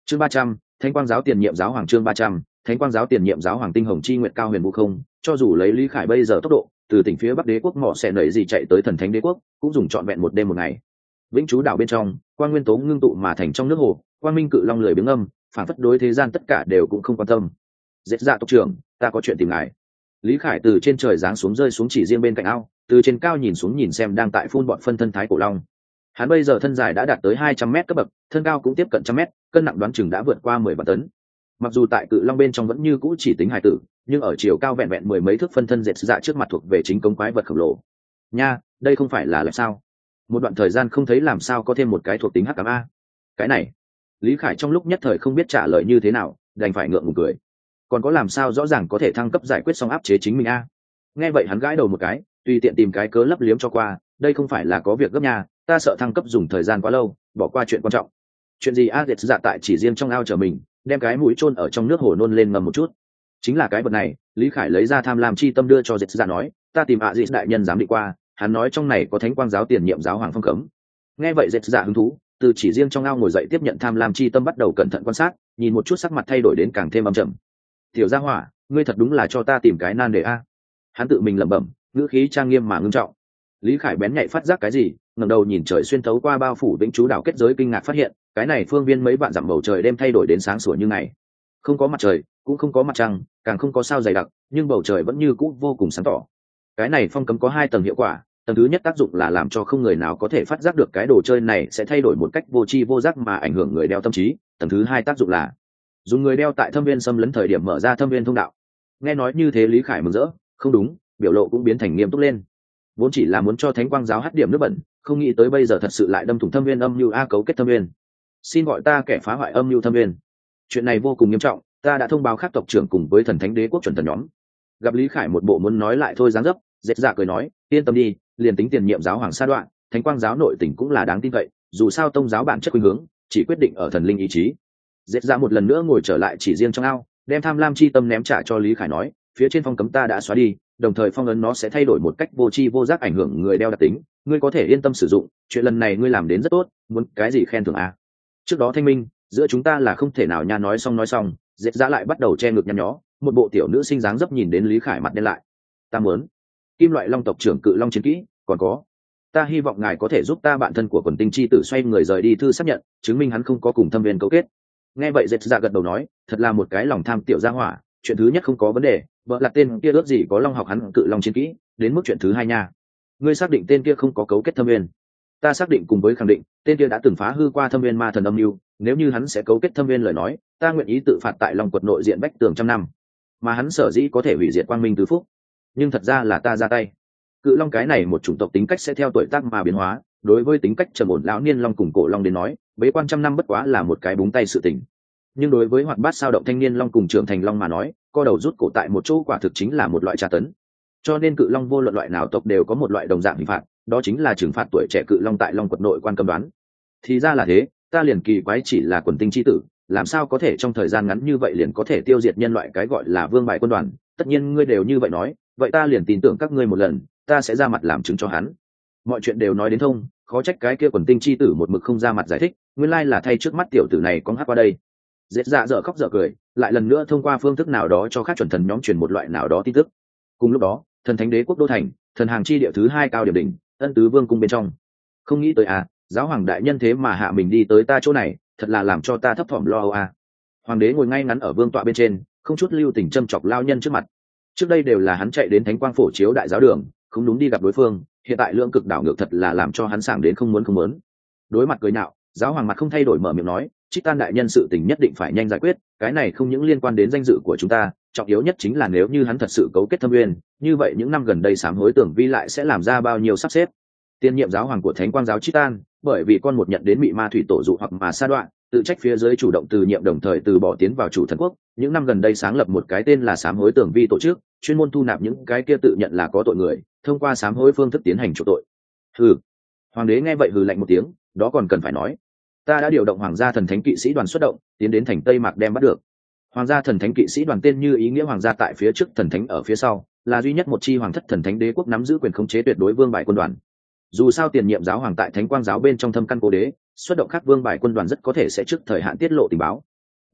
Chương 300, Thánh Quang giáo tiền nhiệm giáo hoàng. Chương 300, Thánh Quang giáo tiền nhiệm giáo hoàng. Tinh hồng chi nguyệt cao huyền vũ không, cho dù lấy Lý Khải bây giờ tốc độ, từ tỉnh phía Bắc Đế quốc mỏ sẽ nảy gì chạy tới Thần Thánh Đế quốc, cũng dùng trọn vẹn một đêm một ngày. Vĩnh Chú đảo bên trong, quang nguyên tố ngưng tụ mà thành trong nước hồ, quang minh cự long lười biếng âm, phản phất đối thế gian tất cả đều cũng không quan tâm. Dệt Dạ tộc trưởng, ta có chuyện tìm ngài. Lý Khải từ trên trời giáng xuống rơi xuống chỉ riêng bên cạnh ao, từ trên cao nhìn xuống nhìn xem đang tại phun bọn phân thân thái cổ long. Hắn bây giờ thân dài đã đạt tới 200 mét cấp bậc, thân cao cũng tiếp cận 100 mét, cân nặng đoán chừng đã vượt qua 10 vạn tấn. Mặc dù tại cự long bên trong vẫn như cũ chỉ tính hài tử, nhưng ở chiều cao vẹn vẹn mười mấy thước phân thân Dệt Dạ trước mặt thuộc về chính công quái vật khổng lồ. Nha, đây không phải là sao? Một đoạn thời gian không thấy làm sao có thêm một cái thuộc tính hắc ám a. Cái này, Lý Khải trong lúc nhất thời không biết trả lời như thế nào, đành phải ngượng ngùng cười. Còn có làm sao rõ ràng có thể thăng cấp giải quyết xong áp chế chính mình a? Nghe vậy hắn gãi đầu một cái, tùy tiện tìm cái cớ lấp liếm cho qua, đây không phải là có việc gấp nha, ta sợ thăng cấp dùng thời gian quá lâu, bỏ qua chuyện quan trọng. Chuyện gì a? Dệt Dạ tại chỉ riêng trong ao chờ mình, đem cái mũi chôn ở trong nước hồ nôn lên ngầm một chút. Chính là cái vật này. Lý Khải lấy ra tham lam chi tâm đưa cho Dệt Dạ nói, ta tìm Dệt đại nhân giám định qua, hắn nói trong này có Thánh Quang giáo tiền nhiệm giáo hoàng phong cấm. Nghe vậy Dệt Dạ hứng thú, từ chỉ riêng trong ao ngồi dậy tiếp nhận tham lam chi tâm, bắt đầu cẩn thận quan sát, nhìn một chút sắc mặt thay đổi đến càng thêm âm trầm. Tiểu gia hỏa, ngươi thật đúng là cho ta tìm cái nan đề a. Hắn tự mình lẩm bẩm, ngữ khí trang nghiêm mà ngưng trọng. Lý Khải bén nhạy phát giác cái gì, ngẩng đầu nhìn trời xuyên thấu qua bao phủ Vĩnh Chú đảo kết giới, kinh ngạc phát hiện cái này phương viên mấy vạn dặm bầu trời đêm thay đổi đến sáng sủa như ngày, không có mặt trời, cũng không có mặt trăng, càng không có sao dày đặc, nhưng bầu trời vẫn như cũ vô cùng sáng tỏ. Cái này phong cấm có hai tầng hiệu quả, tầng thứ nhất tác dụng là làm cho không người nào có thể phát giác được cái đồ chơi này sẽ thay đổi một cách vô tri vô giác mà ảnh hưởng người đeo tâm trí. Tầng thứ hai tác dụng là dùng người đeo tại thâm viên xâm lấn thời điểm mở ra thâm viên thông đạo. Nghe nói như thế Lý Khải mừng rỡ, không đúng, biểu lộ cũng biến thành nghiêm túc lên. Vốn chỉ là muốn cho Thánh Quang giáo hất điểm nước bẩn, không nghĩ tới bây giờ thật sự lại đâm thủng thâm viên âm mưu cấu kết thâm viên. Xin gọi ta kẻ phá hoại âm mưu thâm viên. Chuyện này vô cùng nghiêm trọng, ta đã thông báo các tộc trưởng cùng với Thần Thánh Đế quốc chuẩn thần nhóm. Gặp Lý Khải một bộ muốn nói lại thôi dáng dấp, Dệt Dạ cười nói, yên tâm đi, liền tính tiền nhiệm giáo hoàng sa đoạn, Thánh Quang giáo nội tình cũng là đáng tin cậy, dù sao tông giáo bản chất khuynh hướng chỉ quyết định ở thần linh ý chí. Dệt Dạ một lần nữa ngồi trở lại chỉ riêng trong ao, đem tham lam chi tâm ném trả cho Lý Khải nói, phía trên phong cấm ta đã xóa đi, đồng thời phong ấn nó sẽ thay đổi một cách vô tri vô giác ảnh hưởng người đeo đặc tính, ngươi có thể yên tâm sử dụng, chuyện lần này ngươi làm đến rất tốt, muốn cái gì khen thưởng a? Trước đó thanh minh, giữa chúng ta là không thể nào nha. Nói xong, Dệt Dạ lại bắt đầu che ngực nhăn nhó, một bộ tiểu nữ sinh dáng dấp nhìn đến Lý Khải mặt đen lại. Ta muốn Kim loại long tộc trưởng cự long chiến kỹ, còn có, ta hy vọng ngài có thể giúp ta bạn thân của quần tinh chi tử xoay người rời đi thư xác nhận, chứng minh hắn không có cùng thâm viên cấu kết. Nghe vậy Dệt Dạ gật đầu nói, thật là một cái lòng tham tiểu gia hỏa, chuyện thứ nhất không có vấn đề, vợ là tên kia ước gì có long học hắn cự long chiến kỹ, đến mức chuyện thứ hai nha, ngươi xác định tên kia không có cấu kết thâm viên? Ta xác định cùng với khẳng định, tên kia đã từng phá hư qua thâm viên ma thần âm mưu, nếu như hắn sẽ cấu kết thâm viên lời nói, ta nguyện ý tự phạt tại long quật nội diện vách tường 100 năm, mà hắn sở dĩ có thể hủy diệt quang minh tứ phúc, nhưng thật ra là ta ra tay. Cự long cái này một chủng tộc tính cách sẽ theo tuổi tác mà biến hóa, đối với tính cách trầm ổn lão niên long cùng cổ long đến nói, bế quan 100 năm bất quá là một cái búng tay sự tình, nhưng đối với hoạt bát sao động thanh niên long cùng trưởng thành long mà nói, co đầu rút cổ tại một chỗ quả thực chính là một loại tra tấn. Cho nên cự long vô luận loại nào tộc đều có một loại đồng dạng hình phạt, đó chính là trừng phạt tuổi trẻ cự long tại long quật nội quan cấm đoán. Thì ra là thế, ta liền kỳ quái chỉ là quần tinh chi tử, làm sao có thể trong thời gian ngắn như vậy liền có thể tiêu diệt nhân loại cái gọi là vương bài quân đoàn. Tất nhiên ngươi đều như vậy nói, vậy ta liền tin tưởng các ngươi một lần, ta sẽ ra mặt làm chứng cho hắn. Mọi chuyện đều nói đến thông, khó trách cái kia quần tinh chi tử một mực không ra mặt giải thích, nguyên lai là thay trước mắt tiểu tử này con hát qua đây. Dệt Dạ dở khóc dở cười, lại lần nữa thông qua phương thức nào đó cho các chuẩn thần nhóm truyền một loại nào đó tin tức. Cùng lúc đó, Thần Thánh Đế quốc đô thành, thần hàng chi địa thứ 2 cao điểm đỉnh, Ân Tứ Vương cung bên trong. Không nghĩ tới giáo hoàng đại nhân thế mà hạ mình đi tới ta chỗ này, thật là làm cho ta thấp thỏm lo âu Hoàng đế ngồi ngay ngắn ở vương tọa bên trên, không chút lưu tình châm chọc lao nhân trước mặt. Trước đây đều là hắn chạy đến Thánh Quang phổ chiếu đại giáo đường, không đúng đi gặp đối phương, hiện tại lưỡng cực đảo ngược thật là làm cho hắn sảng đến không muốn. Đối mặt cười nhạo, giáo hoàng mặt không thay đổi mở miệng nói, Trích Tan đại nhân sự tình nhất định phải nhanh giải quyết, cái này không những liên quan đến danh dự của chúng ta, trọng yếu nhất chính là nếu như hắn thật sự cấu kết thâm uyên, như vậy những năm gần đây sám hối tưởng vi lại sẽ làm ra bao nhiêu sắp xếp. Tiên nhiệm giáo hoàng của Thánh Quang giáo Trích Tan, bởi vì con một nhận đến mị ma thủy tổ dụ hoặc mà sa đoạn, tự trách phía dưới chủ động từ nhiệm đồng thời từ bỏ tiến vào chủ thần quốc, những năm gần đây sáng lập một cái tên là sám hối tưởng vi tổ chức, chuyên môn thu nạp những cái kia tự nhận là có tội người, thông qua sám hối phương thức tiến hành chuộc tội. Hừ. Hoàng đế nghe vậy hừ lạnh một tiếng, đó còn cần phải nói, ta đã điều động hoàng gia thần thánh kỵ sĩ đoàn xuất động, tiến đến thành Tây Mạc đem bắt được. Hoàng gia thần thánh kỵ sĩ đoàn tên như ý nghĩa hoàng gia tại phía trước, thần thánh ở phía sau, là duy nhất một chi hoàng thất thần thánh đế quốc nắm giữ quyền khống chế tuyệt đối vương bài quân đoàn. Dù sao tiền nhiệm giáo hoàng tại Thánh Quang giáo bên trong thâm căn cố đế, xuất động các vương bài quân đoàn rất có thể sẽ trước thời hạn tiết lộ tình báo,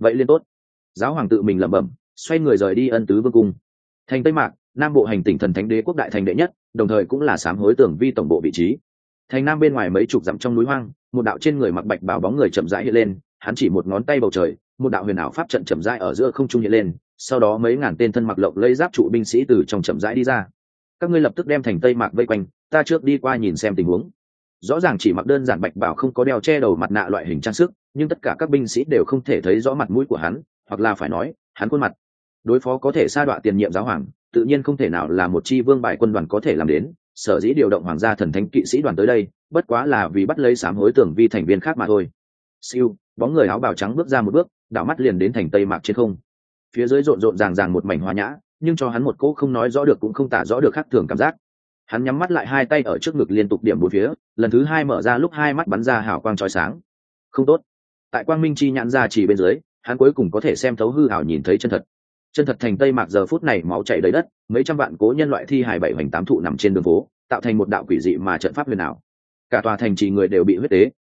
vậy liên tốt. Giáo hoàng tự mình lẩm bẩm, xoay người rời đi Ân Tứ Vương cung. Thành Tây Mạc, nam bộ hành tỉnh thần thánh đế quốc đại thành đệ nhất, đồng thời cũng là sám hối tưởng vi tổng bộ vị trí. Thành nam bên ngoài mấy chục dặm trong núi hoang, một đạo trên người mặc bạch bào bóng người chậm rãi hiện lên, hắn chỉ một ngón tay bầu trời, một đạo huyền ảo pháp trận chậm rãi ở giữa không trung hiện lên, sau đó mấy ngàn tên thân mặc lộng lẫy giáp trụ binh sĩ từ trong chậm rãi đi ra. Các ngươi lập tức đem thành Tây Mạc vây quanh, ta trước đi qua nhìn xem tình huống. Rõ ràng chỉ mặc đơn giản bạch bào, không có đeo che đầu mặt nạ loại hình trang sức, nhưng tất cả các binh sĩ đều không thể thấy rõ mặt mũi của hắn, hoặc là phải nói hắn khuôn mặt. Đối phó có thể sa đọa tiền nhiệm giáo hoàng, tự nhiên không thể nào là một chi vương bài quân đoàn có thể làm đến. Sở dĩ điều động hoàng gia thần thánh kỵ sĩ đoàn tới đây, bất quá là vì bắt lấy sám hối tưởng vi thành viên khác mà thôi. Siêu, bóng người áo bào trắng bước ra một bước, đảo mắt liền đến thành Tây Mạc trên không. Phía dưới rộn rộn ràng ràng một mảnh hoa nhã, nhưng cho hắn một cỗ không nói rõ được cũng không tả rõ được khác thường cảm giác. Hắn nhắm mắt lại, hai tay ở trước ngực liên tục điểm bốn phía, lần thứ hai mở ra lúc hai mắt bắn ra hào quang chói sáng. Không tốt. Tại quang minh chi nhãn ra chỉ bên dưới, hắn cuối cùng có thể xem thấu hư ảo, nhìn thấy chân thật. Chân thật thành Tây Mạc giờ phút này máu chảy đầy đất, mấy trăm vạn cố nhân loại thi hài bảy hoành tám thụ nằm trên đường phố, tạo thành một đạo quỷ dị mà trận pháp huyền ảo. Cả tòa thành trì người đều bị huyết tế.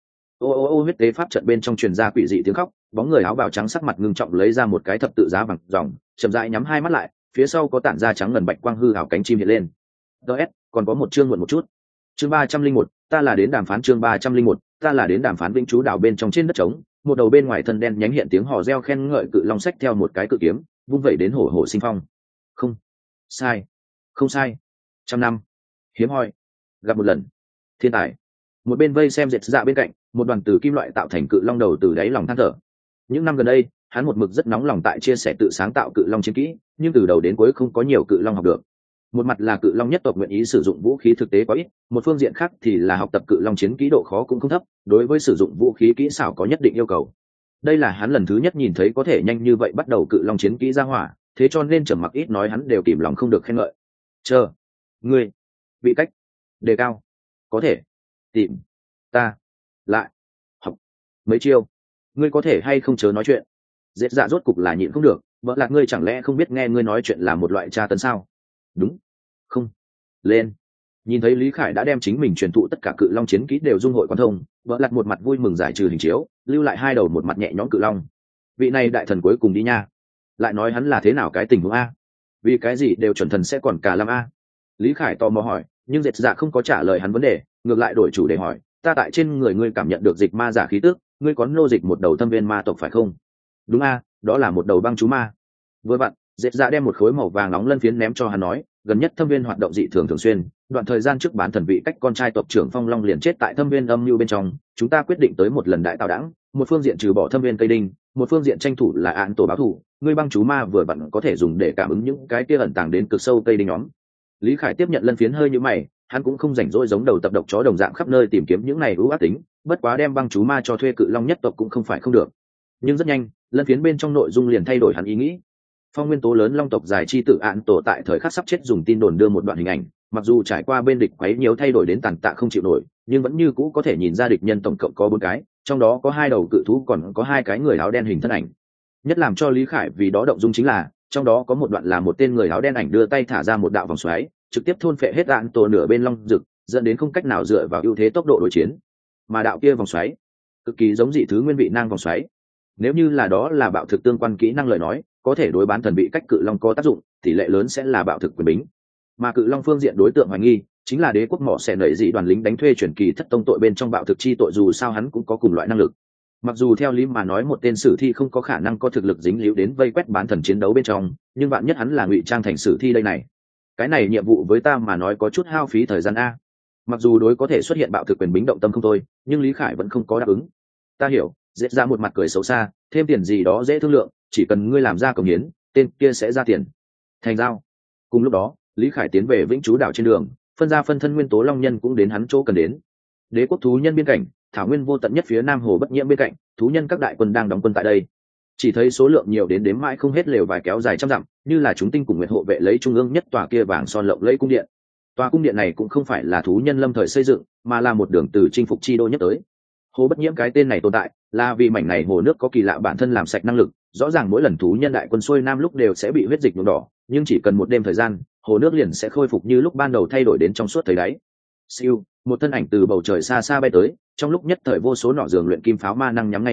Ô huyết tế pháp trận bên trong truyền ra quỷ dị tiếng khóc, bóng người áo bào trắng sắc mặt ngưng trọng lấy ra một cái thập tự giá vàng dòng, chậm rãi nhắm hai mắt lại, phía sau có tản ra trắng ngần bạch quang hư ảo cánh chim hiện lên. DS, còn có một chương muộn một chút. Chương 301, ta là đến đàm phán. Chương 301, ta là đến đàm phán. Vĩnh Chú đảo bên trong trên đất trống, một đầu bên ngoài thân đen nhánh hiện tiếng hò reo khen ngợi cự long sách theo một cái cự kiếm, vung vẩy đến hổ hổ sinh phong. Không sai, không sai. Trăm năm hiếm hoi, gặp một lần thiên tài. Một bên vây xem dệt dạ bên cạnh, một đoàn từ kim loại tạo thành cự long đầu từ đáy lòng than thở. Những năm gần đây, hắn một mực rất nóng lòng tại chia sẻ tự sáng tạo cự long chiến kỹ, nhưng từ đầu đến cuối không có nhiều cự long học được. Một mặt là cự long nhất tộc nguyện ý sử dụng vũ khí thực tế quá ít, một phương diện khác thì là học tập cự long chiến kỹ độ khó cũng không thấp, đối với sử dụng vũ khí kỹ xảo có nhất định yêu cầu. Đây là hắn lần thứ nhất nhìn thấy có thể nhanh như vậy bắt đầu cự long chiến kỹ ra hỏa, thế cho nên trầm mặc ít nói, hắn đều kìm lòng không được khen ngợi. Chờ, ngươi vị cách đề cao, có thể tìm ta lại học mấy chiêu. Ngươi có thể hay không chớ nói chuyện. Dễ dạ rốt cục là nhịn không được, vợ lạc ngươi chẳng lẽ không biết nghe ngươi nói chuyện là một loại tra tấn sao? Đúng không? Lên. Nhìn thấy Lý Khải đã đem chính mình truyền thụ tất cả cự long chiến kỹ đều dung hội quan thông, vợ lạc một mặt vui mừng giải trừ hình chiếu, lưu lại hai đầu một mặt nhẹ nhõm cự long. Vị này đại thần cuối cùng đi nha. Lại nói hắn là thế nào cái tình huống a? Vì cái gì đều chuẩn thần sẽ còn cả làm a? Lý Khải tò mò hỏi, nhưng dệt dạ không có trả lời hắn vấn đề, ngược lại đổi chủ đề hỏi, ta tại trên người ngươi cảm nhận được dịch ma giả khí tức, ngươi có nô dịch một đầu thâm viên ma tộc phải không? Đúng a, đó là một đầu băng chú ma. Vừa vặn, dệt dạ đem một khối màu vàng nóng lân phiến ném cho hắn nói, gần nhất thâm viên hoạt động dị thường thường xuyên, đoạn thời gian trước bán thần vị cách con trai tộc trưởng Phong Long liền chết tại thâm viên âm mưu bên trong, chúng ta quyết định tới một lần đại tạo đảng, một phương diện trừ bỏ thâm viên cây đinh, một phương diện tranh thủ là án tổ báo thù, ngươi băng chú ma vừa vặn có thể dùng để cảm ứng những cái kia ẩn tàng đến cực sâu cây đinh nhóm. Lý Khải tiếp nhận lân phiến hơi như mày, hắn cũng không rảnh rỗi giống đầu tập độc chó đồng dạng khắp nơi tìm kiếm những này ưu ác tính, bất quá đem băng chú ma cho thuê cự long nhất tộc cũng không phải không được. Nhưng rất nhanh, lân phiến bên trong nội dung liền thay đổi hắn ý nghĩ. Phong nguyên tố lớn long tộc giải chi tự án tổ tại thời khắc sắp chết dùng tin đồn đưa một đoạn hình ảnh, mặc dù trải qua bên địch quấy nhiều thay đổi đến tàn tạ không chịu nổi, nhưng vẫn như cũ có thể nhìn ra địch nhân tổng cộng có 4 cái, trong đó có 2 đầu cự thú, còn có 2 cái người áo đen hình thân ảnh. Nhất làm cho Lý Khải vì đó động dung chính là, trong đó có một đoạn là một tên người áo đen ảnh đưa tay thả ra một đạo vòng xoáy, trực tiếp thôn phệ hết án tổ nửa bên long rực, dẫn đến không cách nào dựa vào ưu thế tốc độ đối chiến. Mà đạo kia vòng xoáy, cực kỳ giống dị thứ nguyên vị năng vòng xoáy. Nếu như là đó là bạo thực tương quan kỹ năng lời nói, có thể đối bán thần vị cách cự long có tác dụng, tỷ lệ lớn sẽ là bạo thực quyền bính. Mà cự long phương diện đối tượng hoài nghi chính là đế quốc mỏ xẻ nảy dị đoàn lính đánh thuê chuyển kỳ thất tông tội bên trong bạo thực chi tội, dù sao hắn cũng có cùng loại năng lực. Mặc dù theo lý mà nói một tên sử thi không có khả năng có thực lực dính líu đến vây quét bán thần chiến đấu bên trong, nhưng bạn nhất hắn là ngụy trang thành sử thi đây này. Cái này nhiệm vụ với ta mà nói có chút hao phí thời gian a. Mặc dù đối có thể xuất hiện bạo thực quyền bính động tâm không thôi, nhưng Lý Khải vẫn không có đáp ứng. Ta hiểu. Dễ ra một mặt cười xấu xa, thêm tiền gì đó dễ thương lượng, chỉ cần ngươi làm ra công hiến, tên kia sẽ ra tiền. Thành giao. Cùng lúc đó, Lý Khải tiến về Vĩnh Chú đảo trên đường, phân ra phân thân nguyên tố long nhân cũng đến hắn chỗ cần đến. Đế quốc thú nhân biên cảnh, thảo nguyên vô tận nhất phía nam hồ bất nhiễm bên cạnh, thú nhân các đại quân đang đóng quân tại đây. Chỉ thấy số lượng nhiều đến đếm mãi không hết, lều vải kéo dài trăm dặm, như là chúng tinh cùng nguyệt hộ vệ lấy trung ương nhất tòa kia vàng son lộng lẫy cung điện. Tòa cung điện này cũng không phải là thú nhân lâm thời xây dựng, mà là một đường từ chinh phục chi đô nhất tới. Hồ bất nhiễm cái tên này tồn tại là vì mảnh này hồ nước có kỳ lạ bản thân làm sạch năng lực, rõ ràng mỗi lần thú nhân đại quân xuôi nam lúc đều sẽ bị huyết dịch nhuộm đỏ, nhưng chỉ cần một đêm thời gian, hồ nước liền sẽ khôi phục như lúc ban đầu, thay đổi đến trong suốt thấy đáy. Siêu, một thân ảnh từ bầu trời xa xa bay tới, trong lúc nhất thời vô số nỏ giường luyện kim pháo ma năng nhắm ngay hắn,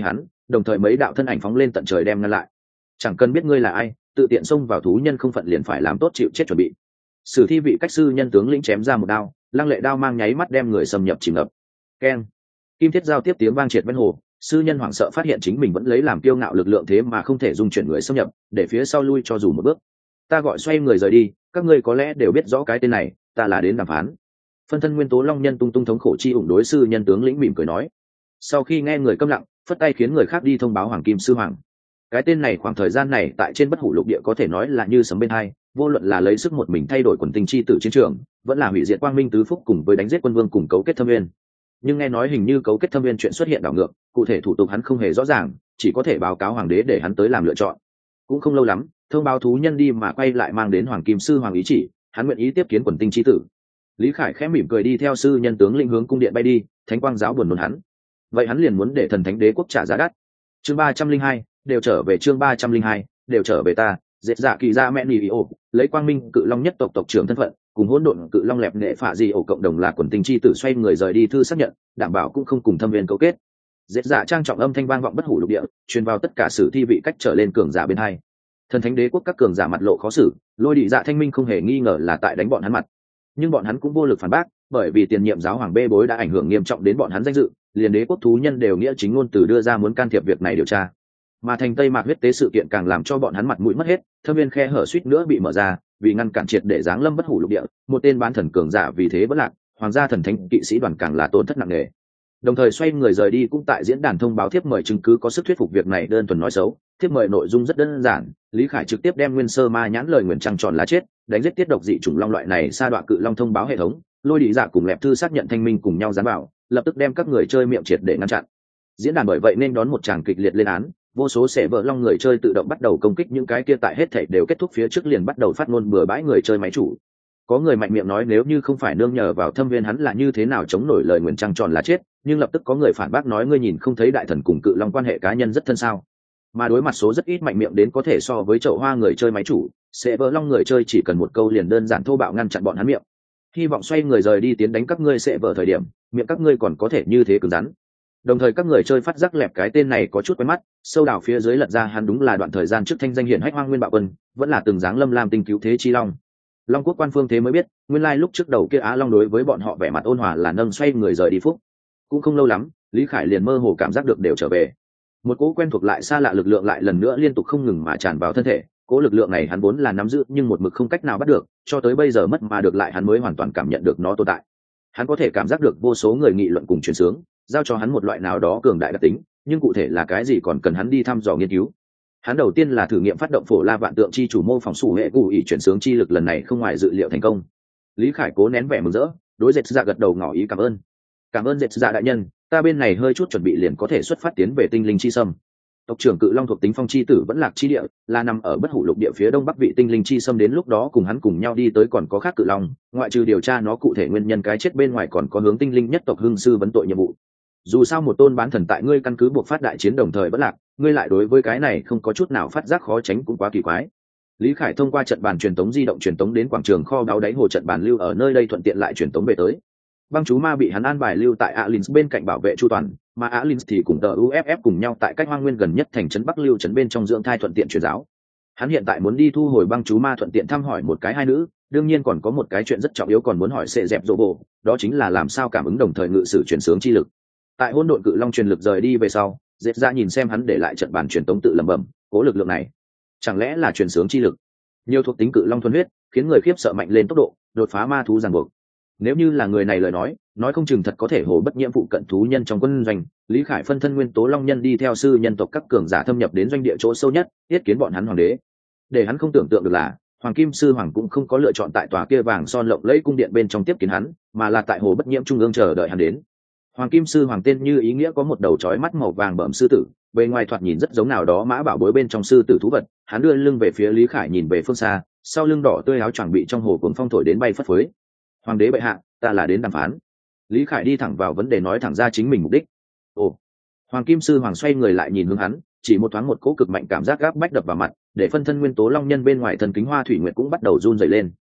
đồng thời mấy đạo thân ảnh phóng lên tận trời đem ngăn lại. Chẳng cần biết ngươi là ai, tự tiện xông vào thú nhân không phận liền phải làm tốt chịu chết chuẩn bị. Sử thi vị cách sư nhân tướng lĩnh chém ra một đao, lăng lệ đao mang nháy mắt đem người xâm nhập chìm ngập. Keng, kim thiết giao tiếp tiếng vang triệt ven hồ. Sư nhân hoảng sợ phát hiện chính mình vẫn lấy làm kiêu ngạo lực lượng thế mà không thể dung chuyển người xâm nhập, để phía sau lui cho dù một bước. Ta gọi xoay người rời đi, các ngươi có lẽ đều biết rõ cái tên này, ta là đến đàm phán. Phân thân nguyên tố long nhân tung tung thống khổ chi ủng đối sư nhân tướng lĩnh mỉm cười nói. Sau khi nghe người câm lặng, phất tay khiến người khác đi thông báo hoàng kim sư hoàng. Cái tên này khoảng thời gian này tại trên bất hủ lục địa có thể nói là như sấm bên hai, vô luận là lấy sức một mình thay đổi quần tinh chi tử chiến trường, vẫn là hủy diệt quang minh tứ phúc cùng với đánh giết quân vương cùng cấu kết thâm viên. Nhưng nghe nói hình như cấu kết thâm viên chuyện xuất hiện đảo ngược, cụ thể thủ tục hắn không hề rõ ràng, chỉ có thể báo cáo hoàng đế để hắn tới làm lựa chọn. Cũng không lâu lắm, thông báo thú nhân đi mà quay lại mang đến hoàng kim sư hoàng ý chỉ, hắn nguyện ý tiếp kiến quần tinh chi tử. Lý Khải khẽ mỉm cười đi theo sư nhân tướng lĩnh hướng cung điện bay đi, thánh quang giáo buồn nôn hắn. Vậy hắn liền muốn để thần thánh đế quốc trả giá đắt. Chương 302, đều trở về chương 302, đều trở về ta, dệt dạ kỳ ra mẹ nỉ ổ, lấy quang minh cự long nhất tộc tộc trưởng thân phận, cùng hỗn độn cự long lẹp nghệ phạ gì ổ cộng đồng là quần tinh chi tử xoay người rời đi thư xác nhận, đảm bảo cũng không cùng thâm viên cấu kết. Dệt dạ trang trọng âm thanh vang vọng bất hủ lục địa, truyền vào tất cả sử thi vị cách trở lên cường giả bên hai. Thần thánh đế quốc các cường giả mặt lộ khó xử, lôi đi dạ thanh minh không hề nghi ngờ là tại đánh bọn hắn mặt, nhưng bọn hắn cũng vô lực phản bác, bởi vì tiền nhiệm giáo hoàng bê bối đã ảnh hưởng nghiêm trọng đến bọn hắn danh dự, liền đế quốc thú nhân đều nghĩa chính ngôn từ đưa ra muốn can thiệp việc này điều tra. Mà thành Tây Mạc huyết tế sự kiện càng làm cho bọn hắn mặt mũi mất hết, thâm viên khe hở suýt nữa bị mở ra, vì ngăn cản triệt để giáng lâm bất hủ lục địa, một tên bán thần cường giả vì thế vẫn lạc, hoàng gia thần thánh kỵ sĩ đoàn càng là tổn thất nặng nề. Đồng thời xoay người rời đi cũng tại diễn đàn thông báo thiếp mời chứng cứ có sức thuyết phục việc này đơn thuần nói xấu. Thiếp mời nội dung rất đơn giản, Lý Khải trực tiếp đem nguyên sơ ma nhãn lời nguyền trăng tròn lá chết, đánh giết tiết độc dị chủng long loại này sa đoạn cự long thông báo hệ thống, lôi đi dạ cùng lẹp thư xác nhận thanh minh cùng nhau dán bảo, lập tức đem các người chơi miệng triệt để ngăn chặn. Diễn đàn bởi vậy nên đón một tràng kịch liệt lên án, vô số sẽ vợ long người chơi tự động bắt đầu công kích những cái kia tại hết thảy đều kết thúc phía trước liền bắt đầu phát ngôn bừa bãi người chơi máy chủ. Có người mạnh miệng nói nếu như không phải nương nhờ vào thâm viên hắn là như thế nào chống nổi lời nguyền trăng tròn là chết, nhưng lập tức có người phản bác nói ngươi nhìn không thấy đại thần cùng cự long quan hệ cá nhân rất thân sao. Mà đối mặt số rất ít mạnh miệng đến có thể so với chậu hoa người chơi máy chủ, sẽ vợ long người chơi chỉ cần một câu liền đơn giản thô bạo ngăn chặn bọn hắn miệng. Hy vọng xoay người rời đi tiến đánh các ngươi sẽ vợ thời điểm, miệng các ngươi còn có thể như thế cứng rắn. Đồng thời các người chơi phát giác lẹp cái tên này có chút quen mắt, sâu đào phía dưới lật ra hắn đúng là đoạn thời gian trước thanh danh hiển hách Hoang Nguyên Bạo Quân, vẫn là từng dáng lâm lam tinh cứu thế chi long. Long quốc quan phương thế mới biết, nguyên lai lúc trước đầu kia Á Long đối với bọn họ vẻ mặt ôn hòa là nâng xoay người rời đi phúc. Cũng không lâu lắm, Lý Khải liền mơ hồ cảm giác được đều trở về. Một cỗ quen thuộc lại xa lạ lực lượng lại lần nữa liên tục không ngừng mà tràn vào thân thể, cỗ lực lượng này hắn vốn là nắm giữ nhưng một mực không cách nào bắt được, cho tới bây giờ mất mà được lại hắn mới hoàn toàn cảm nhận được nó tồn tại. Hắn có thể cảm giác được vô số người nghị luận cùng truyền sướng, giao cho hắn một loại nào đó cường đại đặc tính, nhưng cụ thể là cái gì còn cần hắn đi thăm dò nghiên cứu. Hắn đầu tiên là thử nghiệm phát động phổ la vạn tượng chi chủ mô phỏng sủ hệ cụ ỷ chuyển sướng chi lực, lần này không ngoài dự liệu thành công. Lý Khải cố nén vẻ mừng rỡ, đối dệt dạ gật đầu ngỏ ý cảm ơn dệt dạ đại nhân, ta bên này hơi chút chuẩn bị liền có thể xuất phát tiến về tinh linh chi sâm. Tộc trưởng cự long thuộc tính phong chi tử vẫn lạc chi địa, là nằm ở bất hủ lục địa phía đông bắc vị tinh linh chi sâm, đến lúc đó cùng hắn cùng nhau đi tới còn có khác cự long, ngoại trừ điều tra nó cụ thể nguyên nhân cái chết bên ngoài còn có hướng tinh linh nhất tộc hưng sư vấn tội nhiệm vụ. Dù sao một tôn bán thần tại ngươi căn cứ buộc phát đại chiến đồng thời vẫn lạc, ngươi lại đối với cái này không có chút nào phát giác khó tránh cũng quá kỳ quái. Lý Khải thông qua trận bàn truyền tống di động truyền tống đến quảng trường kho báu đáy hồ, trận bàn lưu ở nơi đây thuận tiện lại truyền tống về tới. Băng chú ma bị hắn an bài lưu tại Alins bên cạnh bảo vệ chu toàn, mà Alins thì cùng tờ UFF cùng nhau tại cách Hoang Nguyên gần nhất thành trấn Bắc Lưu trấn bên trong dưỡng thai thuận tiện truyền giáo. Hắn hiện tại muốn đi thu hồi băng chú ma thuận tiện thăm hỏi một cái hai nữ, đương nhiên còn có một cái chuyện rất trọng yếu còn muốn hỏi sẽ dẹp dỗ bộ, đó chính là làm sao cảm ứng đồng thời ngự sử truyền sướng chi lực. Tại hỗn độn cự long truyền lực rời đi về sau, dệt ra nhìn xem hắn để lại trận bàn truyền tống tự lẩm bẩm, cố lực lượng này chẳng lẽ là truyền sướng chi lực? Nhiều thuộc tính cự long thuần huyết, khiến người khiếp sợ mạnh lên tốc độ, đột phá ma thú ràng buộc. Nếu như là người này lời nói không chừng thật có thể hồ bất nhiễm phụ cận thú nhân trong quân doanh. Lý Khải phân thân nguyên tố long nhân đi theo sư nhân tộc các cường giả thâm nhập đến doanh địa chỗ sâu nhất, yết kiến bọn hắn hoàng đế. Để hắn không tưởng tượng được là, hoàng kim sư hoàng cũng không có lựa chọn tại tòa kia vàng son lộng lẫy cung điện bên trong tiếp kiến hắn, mà là tại hồ bất nhiễm trung ương chờ đợi hắn đến. Hoàng kim sư hoàng tên như ý nghĩa có một đầu chói mắt màu vàng bẩm sư tử, bề ngoài thoạt nhìn rất giống nào đó mã bảo bối bên trong sư tử thú vật. Hắn đưa lưng về phía Lý Khải nhìn về phương xa, sau lưng đỏ tươi áo choàng bị trong hồ cuồng phong thổi đến bay phất phới. Hoàng đế bệ hạ, ta là đến đàm phán. Lý Khải đi thẳng vào vấn đề, nói thẳng ra chính mình mục đích. Ồ. Hoàng kim sư hoàng xoay người lại nhìn hướng hắn, chỉ một thoáng một cỗ cực mạnh cảm giác gáp bách đập vào mặt, để phân thân nguyên tố long nhân bên ngoài thần kính Hoa Thủy Nguyệt cũng bắt đầu run rẩy lên.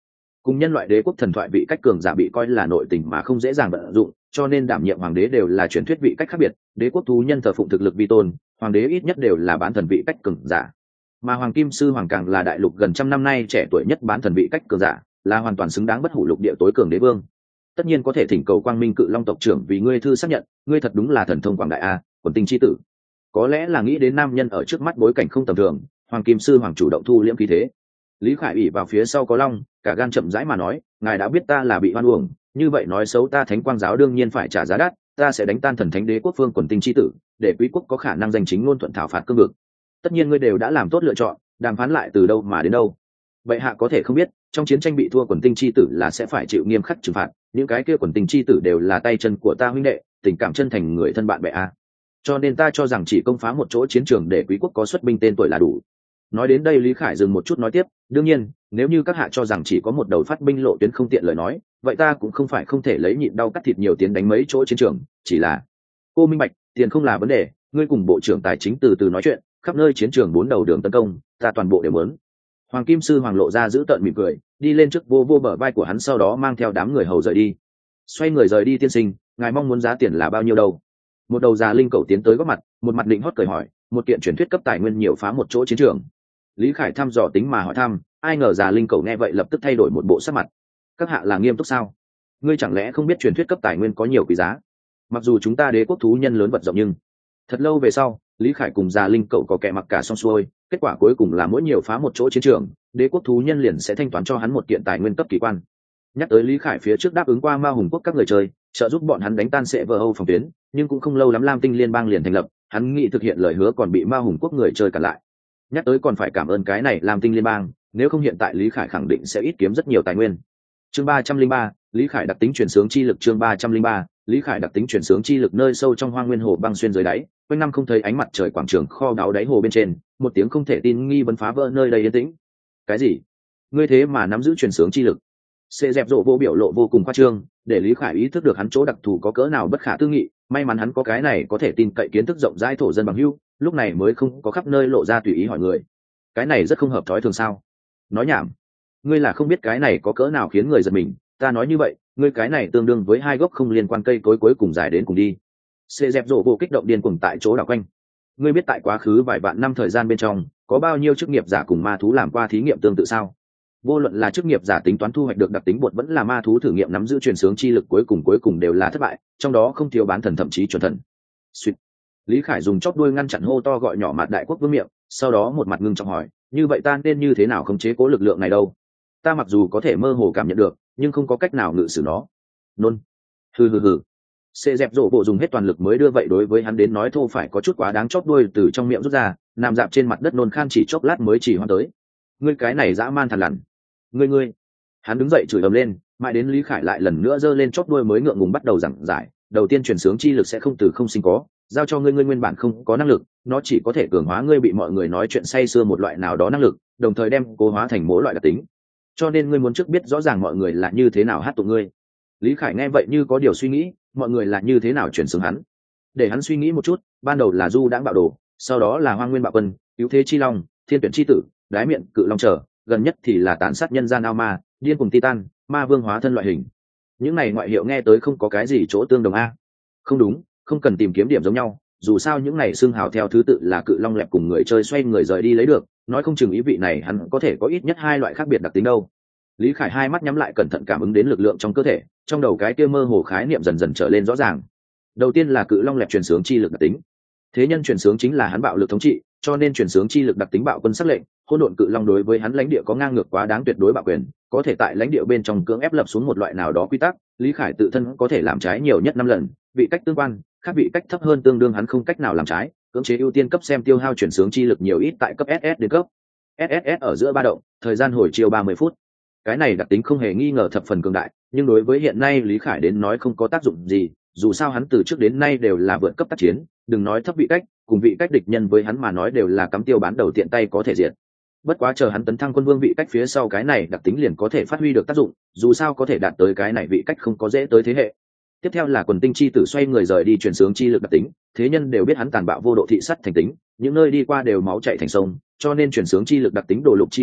Cùng nhân loại đế quốc thần thoại vị cách cường giả bị coi là nội tình mà không dễ dàng vận dụng, cho nên đảm nhiệm hoàng đế đều là truyền thuyết vị cách khác biệt. Đế quốc thú nhân thờ phụng thực lực vi tôn, hoàng đế ít nhất đều là bán thần vị cách cường giả. Mà hoàng kim sư hoàng càng là đại lục gần trăm năm nay trẻ tuổi nhất bán thần vị cách cường giả, là hoàn toàn xứng đáng bất hủ lục địa tối cường đế vương. Tất nhiên có thể thỉnh cầu Quang Minh Cự Long tộc trưởng vì ngươi thư xác nhận, ngươi thật đúng là thần thông quảng đại a, quần tinh chi tử. Có lẽ là nghĩ đến nam nhân ở trước mắt bối cảnh không tầm thường, hoàng kim sư hoàng chủ động thu liễm khí thế. Lý Khải ủy vào phía sau có long, cả gan chậm rãi mà nói, ngài đã biết ta là bị oan uổng, như vậy nói xấu ta Thánh Quang giáo đương nhiên phải trả giá đắt, ta sẽ đánh tan thần thánh đế quốc phương quần tinh chi tử, để quý quốc có khả năng giành chính ngôn thuận thảo phạt cương vực. Tất nhiên ngươi đều đã làm tốt lựa chọn, đàm phán lại từ đâu mà đến đâu. Bệ hạ có thể không biết, trong chiến tranh bị thua quần tinh chi tử là sẽ phải chịu nghiêm khắc trừng phạt, những cái kia quần tinh chi tử đều là tay chân của ta huynh đệ, tình cảm chân thành người thân bạn bè a. Cho nên ta cho rằng chỉ công phá một chỗ chiến trường để quý quốc có xuất binh tên tuổi là đủ. Nói đến đây Lý Khải dừng một chút nói tiếp, đương nhiên nếu như các hạ cho rằng chỉ có một đầu phát binh lộ tuyến không tiện lời nói, vậy ta cũng không phải không thể lấy nhịn đau cắt thịt nhiều tiến đánh mấy chỗ chiến trường, chỉ là cô minh bạch, tiền không là vấn đề, ngươi cùng bộ trưởng tài chính từ từ nói chuyện, khắp nơi chiến trường bốn đầu đường tấn công, ta toàn bộ đều muốn. Hoàng kim sư hoàng lộ ra giữ tợn mỉm cười, đi lên trước vô vô bờ vai của hắn, sau đó mang theo đám người hầu rời đi. Xoay người rời đi tiên sinh, ngài mong muốn giá tiền là bao nhiêu đâu? Một đầu già linh cẩu tiến tới góp mặt, một mặt định hót cười hỏi, một kiện truyền thuyết cấp tài nguyên nhiều phá một chỗ chiến trường. Lý Khải thăm dò tính mà hỏi thăm, ai ngờ già linh cẩu nghe vậy lập tức thay đổi một bộ sắc mặt. Các hạ là nghiêm túc sao? Ngươi chẳng lẽ không biết truyền thuyết cấp tài nguyên có nhiều quý giá? Mặc dù chúng ta đế quốc thú nhân lớn vật rộng nhưng thật lâu về sau, Lý Khải cùng già linh cẩu có kẻ mặc cả xong xuôi, kết quả cuối cùng là mỗi nhiều phá một chỗ chiến trường, đế quốc thú nhân liền sẽ thanh toán cho hắn một kiện tài nguyên cấp kỳ quan. Nhắc tới Lý Khải phía trước đáp ứng qua Ma Hùng quốc các người chơi, trợ giúp bọn hắn đánh tan sẽ vỡ Âu phòng tuyến, nhưng cũng không lâu lắm Lam Tinh liên bang liền thành lập, hắn nghĩ thực hiện lời hứa còn bị Ma Hùng quốc người chơi cản lại. Nhắc tới còn phải cảm ơn cái này Lam Tinh liên bang, nếu không hiện tại Lý Khải khẳng định sẽ ít kiếm rất nhiều tài nguyên. Chương 303, Lý Khải đặc tính truyền sướng chi lực. Chương 303, Lý Khải đặc tính truyền sướng chi lực. Nơi sâu trong hoang nguyên hồ băng xuyên dưới đáy, quanh năm không thấy ánh mặt trời, quảng trường kho báu đáy hồ bên trên, một tiếng không thể tin nghi vấn phá vỡ nơi đầy yên tĩnh. Cái gì? Ngươi thế mà nắm giữ truyền sướng chi lực? Xê dẹp rộ vô biểu lộ vô cùng khoa trương, để Lý Khải ý thức được hắn chỗ đặc thù có cỡ nào bất khả tư nghị. May mắn hắn có cái này có thể tin cậy kiến thức rộng rãi thổ dân bằng hữu, lúc này mới không có khắp nơi lộ ra tùy ý hỏi người. Cái này rất không hợp thói thường sao? Nói nhảm, ngươi là không biết cái này có cỡ nào khiến người giật mình. Ta nói như vậy, ngươi cái này tương đương với hai gốc không liên quan cây cối cuối cùng dài đến cùng đi. Xê dẹp rộ vô kích động điên cuồng tại chỗ đảo quanh. Ngươi biết tại quá khứ vài vạn năm thời gian bên trong, có bao nhiêu chức nghiệp giả cùng ma thú làm qua thí nghiệm tương tự sao? Vô luận là chức nghiệp giả tính toán thu hoạch được đặc tính bột, vẫn là ma thú thử nghiệm nắm giữ truyền sướng chi lực, cuối cùng đều là thất bại, trong đó không thiếu bán thần thậm chí chuẩn thần. Sweet. Lý Khải dùng chóp đuôi ngăn chặn hô to gọi nhỏ mặt đại quốc vương miệng, sau đó một mặt ngưng trọng hỏi, như vậy ta nên như thế nào khống chế cố lực lượng này đâu? Ta mặc dù có thể mơ hồ cảm nhận được, nhưng không có cách nào ngự sử nó. Nôn. Hừ. Xê dẹp rộ bộ dùng hết toàn lực mới đưa vậy đối với hắn đến nói thô phải có chút quá đáng, chóp đuôi từ trong miệng rút ra, nằm dạp trên mặt đất nôn khan chỉ chốc lát mới chỉ hoan tới. Ngươi cái này dã man thằn lằn. Ngươi. Hắn đứng dậy chửi ầm lên, mãi đến Lý Khải lại lần nữa giơ lên chóp đuôi mới ngượng ngùng bắt đầu giảng giải. Đầu tiên truyền sướng chi lực sẽ không từ không sinh có, giao cho ngươi nguyên bản không có năng lực, nó chỉ có thể cường hóa ngươi bị mọi người nói chuyện say sưa một loại nào đó năng lực, đồng thời đem cố hóa thành mỗi loại đặc tính. Cho nên ngươi muốn trước biết rõ ràng mọi người là như thế nào hát tụng ngươi. Lý Khải nghe vậy như có điều suy nghĩ, mọi người là như thế nào truyền sướng hắn. Để hắn suy nghĩ một chút, ban đầu là Du Đãng Bạo Đồ, sau đó là Hoang Nguyên Bạo Quân, Cứu Thế Chi Long, Thiên Tuyển Chi Tử, Đái Miệng Cự Long trở, gần nhất thì là tàn sát nhân gian ao ma, điên cùng Titan, ma vương hóa thân loại hình. Những này ngoại hiệu nghe tới không có cái gì chỗ tương đồng a. Không đúng, không cần tìm kiếm điểm giống nhau, dù sao những này xưng hào theo thứ tự là Cự Long lẹp cùng người chơi xoay người rời đi lấy được, nói không chừng ý vị này hắn có thể có ít nhất hai loại khác biệt đặc tính đâu. Lý Khải hai mắt nhắm lại cẩn thận cảm ứng đến lực lượng trong cơ thể, trong đầu cái kia mơ hồ khái niệm dần dần trở lên rõ ràng. Đầu tiên là Cự Long lẹp truyền sướng chi lực đặc tính. Thế nhân truyền sướng chính là hắn bạo lực thống trị, cho nên truyền sướng chi lực đặc tính bạo quân sắc lệnh, hỗn độn cự long đối với hắn lãnh địa có ngang ngược quá đáng tuyệt đối bạo quyền, có thể tại lãnh địa bên trong cưỡng ép lập xuống một loại nào đó quy tắc. Lý Khải tự thân có thể làm trái nhiều nhất 5 lần, vị cách tương quan, khác vị cách thấp hơn tương đương hắn không cách nào làm trái, cưỡng chế ưu tiên cấp xem tiêu hao truyền sướng chi lực nhiều ít tại cấp SS đến cấp SSS ở giữa ba động, thời gian hồi chiều 30 phút. Cái này đặc tính không hề nghi ngờ thập phần cường đại, nhưng đối với hiện nay Lý Khải đến nói không có tác dụng gì, dù sao hắn từ trước đến nay đều là vượt cấp tác chiến, đừng nói thấp vị cách, cùng vị cách địch nhân với hắn mà nói đều là cắm tiêu bán đầu tiện tay có thể diệt. Bất quá chờ hắn tấn thăng quân vương vị cách phía sau, cái này đặc tính liền có thể phát huy được tác dụng, dù sao có thể đạt tới cái này vị cách không có dễ tới thế hệ. Tiếp theo là quần tinh chi tử xoay người rời đi truyền sướng chi lực đặc tính, thế nhân đều biết hắn tàn bạo vô độ thị sắt thành tính, những nơi đi qua đều máu chảy thành sông, cho nên truyền sướng chi lực đặc tính đồ lục chi cử,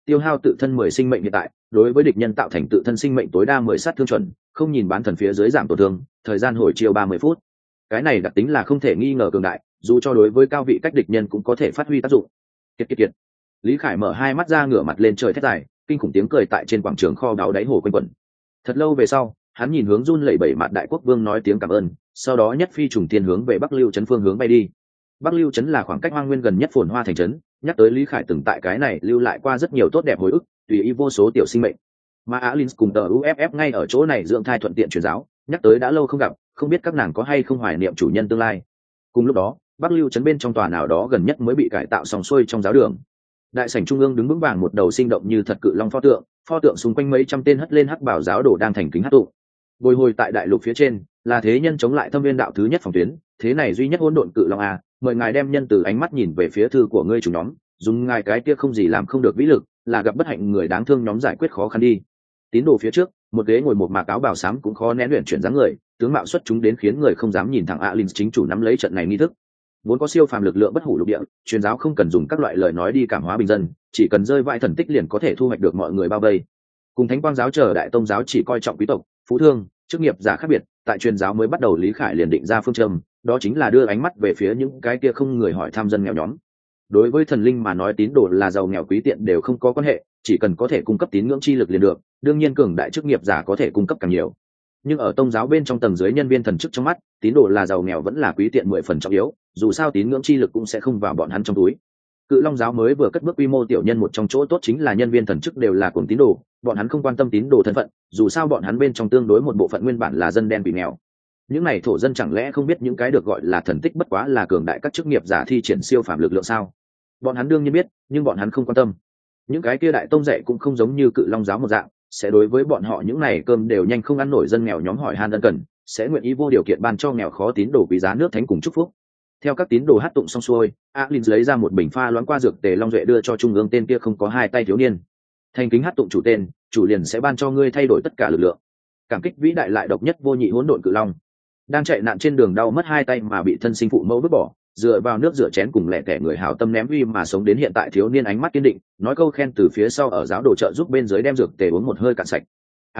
tiêu hao tự thân 10 sinh mệnh hiện tại, đối với địch nhân tạo thành tự thân sinh mệnh tối đa 10 sát thương chuẩn, không nhìn bán thần phía dưới giảm tổn thương, thời gian hồi chiêu 30 phút. Cái này đặc tính là không thể nghi ngờ cường đại, dù cho đối với cao vị cách địch nhân cũng có thể phát huy tác dụng. Kiệt. Lý Khải mở hai mắt ra, ngửa mặt lên trời thét dài, kinh khủng tiếng cười tại trên quảng trường kho báu đáy hồ quanh quẩn. Thật lâu về sau, hắn nhìn hướng run lẩy bẩy mặt đại quốc vương nói tiếng cảm ơn, sau đó nhất phi trùng thiên hướng về Bắc Lưu trấn phương hướng bay đi. Bắc Lưu trấn là khoảng cách Hoang Nguyên gần nhất phồn hoa thành trấn, nhắc tới Lý Khải từng tại cái này lưu lại qua rất nhiều tốt đẹp hồi ức, tùy ý vô số tiểu sinh mệnh. Mà Alin cùng tờ UFF ngay ở chỗ này dưỡng thai thuận tiện truyền giáo, nhắc tới đã lâu không gặp, không biết các nàng có hay không hoài niệm chủ nhân tương lai. Cùng lúc đó, Bắc Lưu trấn bên trong tòa nào đó gần nhất mới bị cải tạo xong xuôi trong giáo đường. Đại sảnh trung ương đứng vững vàng một đầu sinh động như thật cự long pho tượng xung quanh mấy trăm tên hất lên hắc bảo giáo đồ đang thành kính hát tụng. Bồi hồi tại đại lục phía trên là thế nhân chống lại Thâm Viên đạo thứ nhất phòng tuyến, thế này duy nhất hỗn độn cự long a, mời ngài đem nhân từ ánh mắt nhìn về phía thư của ngươi chủ nhóm, dùng ngài cái kia không gì làm không được vĩ lực, là gặp bất hạnh người đáng thương nhóm giải quyết khó khăn đi. Tín đồ phía trước, một ghế ngồi một mạc áo bào xám cũng khó nén luyện chuyển dáng người, tướng mạo xuất chúng đến khiến người không dám nhìn thẳng Alin chính chủ nắm lấy trận này nghi thức. Vốn có siêu phàm lực lượng bất hủ lục địa, truyền giáo không cần dùng các loại lời nói đi cảm hóa bình dân, chỉ cần rơi vãi thần tích liền có thể thu hoạch được mọi người bao vây. Cùng Thánh Quang giáo chờ đại tông giáo chỉ coi trọng quý tộc, phú thương, chức nghiệp giả khác biệt, tại truyền giáo mới bắt đầu Lý Khải liền định ra phương châm, đó chính là đưa ánh mắt về phía những cái kia không người hỏi tham dân nghèo nhóm. Đối với thần linh mà nói, tín đồ là giàu nghèo quý tiện đều không có quan hệ, chỉ cần có thể cung cấp tín ngưỡng chi lực liền được, đương nhiên cường đại chức nghiệp giả có thể cung cấp càng nhiều. Nhưng ở tông giáo bên trong tầng dưới nhân viên thần chức trong mắt, tín đồ là giàu nghèo vẫn là quý tiện 10 phần trọng yếu, dù sao tín ngưỡng chi lực cũng sẽ không vào bọn hắn trong túi. Cự Long giáo mới vừa cất bước quy mô tiểu nhân, một trong chỗ tốt chính là nhân viên thần chức đều là cuồng tín đồ, bọn hắn không quan tâm tín đồ thân phận, dù sao bọn hắn bên trong tương đối một bộ phận nguyên bản là dân đen bị nghèo. Những này thổ dân chẳng lẽ không biết những cái được gọi là thần tích bất quá là cường đại các chức nghiệp giả thi triển siêu phàm lực lượng sao? Bọn hắn đương nhiên biết, nhưng bọn hắn không quan tâm. Những cái kia đại tông dạy cũng không giống như Cự Long giáo một dạng, sẽ đối với bọn họ những này cơm đều nhanh không ăn nổi dân nghèo nhóm hỏi han ân cần, sẽ nguyện ý vô điều kiện ban cho nghèo khó tín đồ quý giá nước thánh cùng chúc phúc. Theo các tín đồ hát tụng xong xuôi, Alin lấy ra một bình pha loãng qua dược tề long duệ đưa cho trung ương tên kia không có hai tay thiếu niên. Thành kính hát tụng chủ tên, chủ liền sẽ ban cho ngươi thay đổi tất cả lực lượng. Cảm kích vĩ đại lại độc nhất vô nhị hỗn độn cự long. Đang chạy nạn trên đường đau mất hai tay mà bị thân sinh phụ mẫu vứt bỏ, dựa vào nước rửa chén cùng lẻ tẻ người hảo tâm ném uy mà sống đến hiện tại thiếu niên ánh mắt kiên định, nói câu khen từ phía sau ở giáo đồ trợ giúp bên dưới đem dược tề uống một hơi cạn sạch.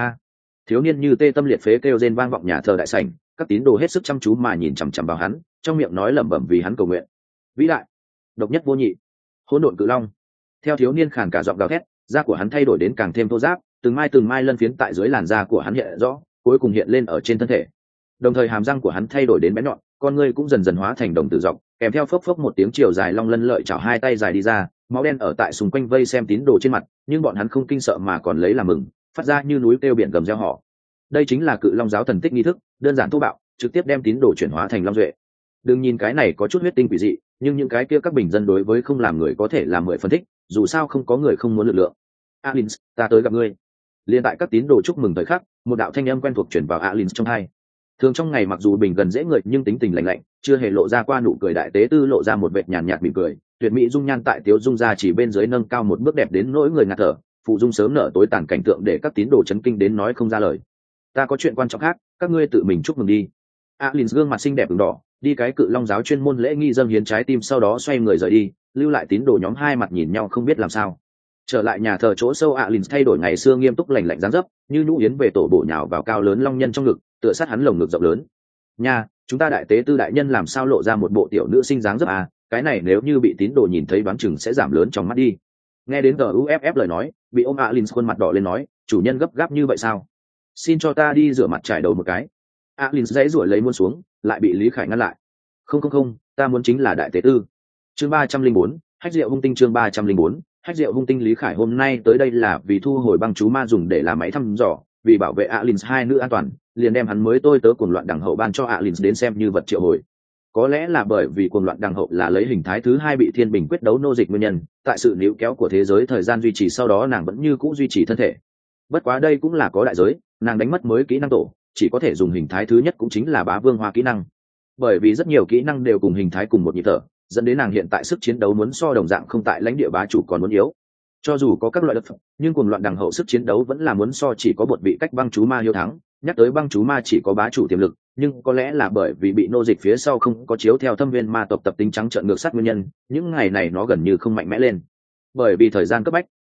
Thiếu niên như tê tâm liệt phế kêu rên vang vọng nhà thờ đại sảnh, các tín đồ hết sức chăm chú mà nhìn chằm chằm vào hắn, trong miệng nói lẩm bẩm vì hắn cầu nguyện. Vĩ đại, độc nhất vô nhị, hỗn độn cự long. Theo thiếu niên khàn cả giọng gào thét, da của hắn thay đổi đến càng thêm thô ráp, từng mai lân phiến tại dưới làn da của hắn hiện rõ, cuối cùng hiện lên ở trên thân thể. Đồng thời hàm răng của hắn thay đổi đến bén nhọn, con ngươi cũng dần dần hóa thành đồng tử dọc, kèm theo phốc phốc một tiếng chiều dài long lân lợi chảo hai tay dài đi ra, máu đen ở tại xung quanh vây xem tín đồ trên mặt, nhưng bọn hắn không kinh sợ mà còn lấy làm mừng, phát ra như núi kêu biển gầm reo họ. Đây chính là Cự Long giáo thần tích nghi thức, đơn giản thô bạo, trực tiếp đem tín đồ chuyển hóa thành long duệ. Đừng nhìn cái này có chút huyết tinh quỷ dị, nhưng những cái kia các bình dân đối với không làm người có thể làm 10 phân thích, dù sao không có người không muốn lực lượng. Alins, ta tới gặp ngươi. Liên tại các tín đồ chúc mừng thời khắc, một đạo thanh âm quen thuộc truyền vào Alins trong tai. Thường trong ngày mặc dù bình gần dễ người nhưng tính tình lạnh lạnh, chưa hề lộ ra qua nụ cười, đại tế tư lộ ra một vệt nhàn nhạt mỉm cười, tuyệt mỹ dung nhan tại tiếu dung ra chỉ bên dưới nâng cao một bước đẹp đến nỗi người ngạt thở, phụ dung sớm nở tối tàn cảnh tượng để các tín đồ chấn kinh đến nói không ra lời. Ta có chuyện quan trọng khác, các ngươi tự mình chúc mừng đi. Alins gương mặt xinh đẹp ửng đỏ, đi cái Cự Long giáo chuyên môn lễ nghi dâng hiến trái tim, sau đó xoay người rời đi, lưu lại tín đồ nhóm hai mặt nhìn nhau không biết làm sao. Trở lại nhà thờ chỗ sâu, Alins thay đổi ngày xưa nghiêm túc lạnh lạnh dáng dấp, như nhũ yến về tổ bổ nhào vào cao lớn long nhân trong ngực, tựa sát hắn lồng ngực rộng lớn. Nha, chúng ta đại tế tư đại nhân làm sao lộ ra một bộ tiểu nữ sinh dáng dấp à, cái này nếu như bị tín đồ nhìn thấy đoán chừng sẽ giảm lớn trong mắt đi. Nghe đến GUFF lời nói, bị ôm Alins khuôn mặt đỏ lên nói, chủ nhân gấp gáp như vậy sao? Xin cho ta đi rửa mặt trải đầu một cái. Alins dãy rủa lấy muốn xuống, lại bị Lý Khải ngăn lại. Không, ta muốn chính là đại tế tư. Chương 304, hách rượu hung tinh. Chương 304, hách rượu hung tinh. Lý Khải hôm nay tới đây là vì thu hồi băng chú ma dùng để làm máy thăm dò, vì bảo vệ Alins hai nữ an toàn, liền đem hắn mới tôi tớ cuồng loạn đằng hậu ban cho Alins đến xem như vật triệu hồi. Có lẽ là bởi vì cuồng loạn đằng hậu là lấy hình thái thứ hai bị thiên bình quyết đấu nô dịch nguyên nhân, tại sự níu kéo của thế giới thời gian duy trì sau đó nàng vẫn như cũ duy trì thân thể. Bất quá đây cũng là có đại giới, nàng đánh mất mới kỹ năng tổ, chỉ có thể dùng hình thái thứ nhất cũng chính là bá vương hoa kỹ năng. Bởi vì rất nhiều kỹ năng đều cùng hình thái cùng một nhịp thở, dẫn đến nàng hiện tại sức chiến đấu muốn so đồng dạng không tại lãnh địa bá chủ còn muốn yếu. Cho dù có các loại lực, nhưng cuồng loạn đằng hậu sức chiến đấu vẫn là muốn so chỉ có một vị cách băng chú ma hiếu thắng. Nhắc tới băng chú ma chỉ có bá chủ tiềm lực, nhưng có lẽ là bởi vì bị nô dịch phía sau không có chiếu theo thâm viên ma tộc tập tính trắng trợn ngược sát nguyên nhân, những ngày này nó gần như không mạnh mẽ lên. Bởi vì thời gian cấp bách,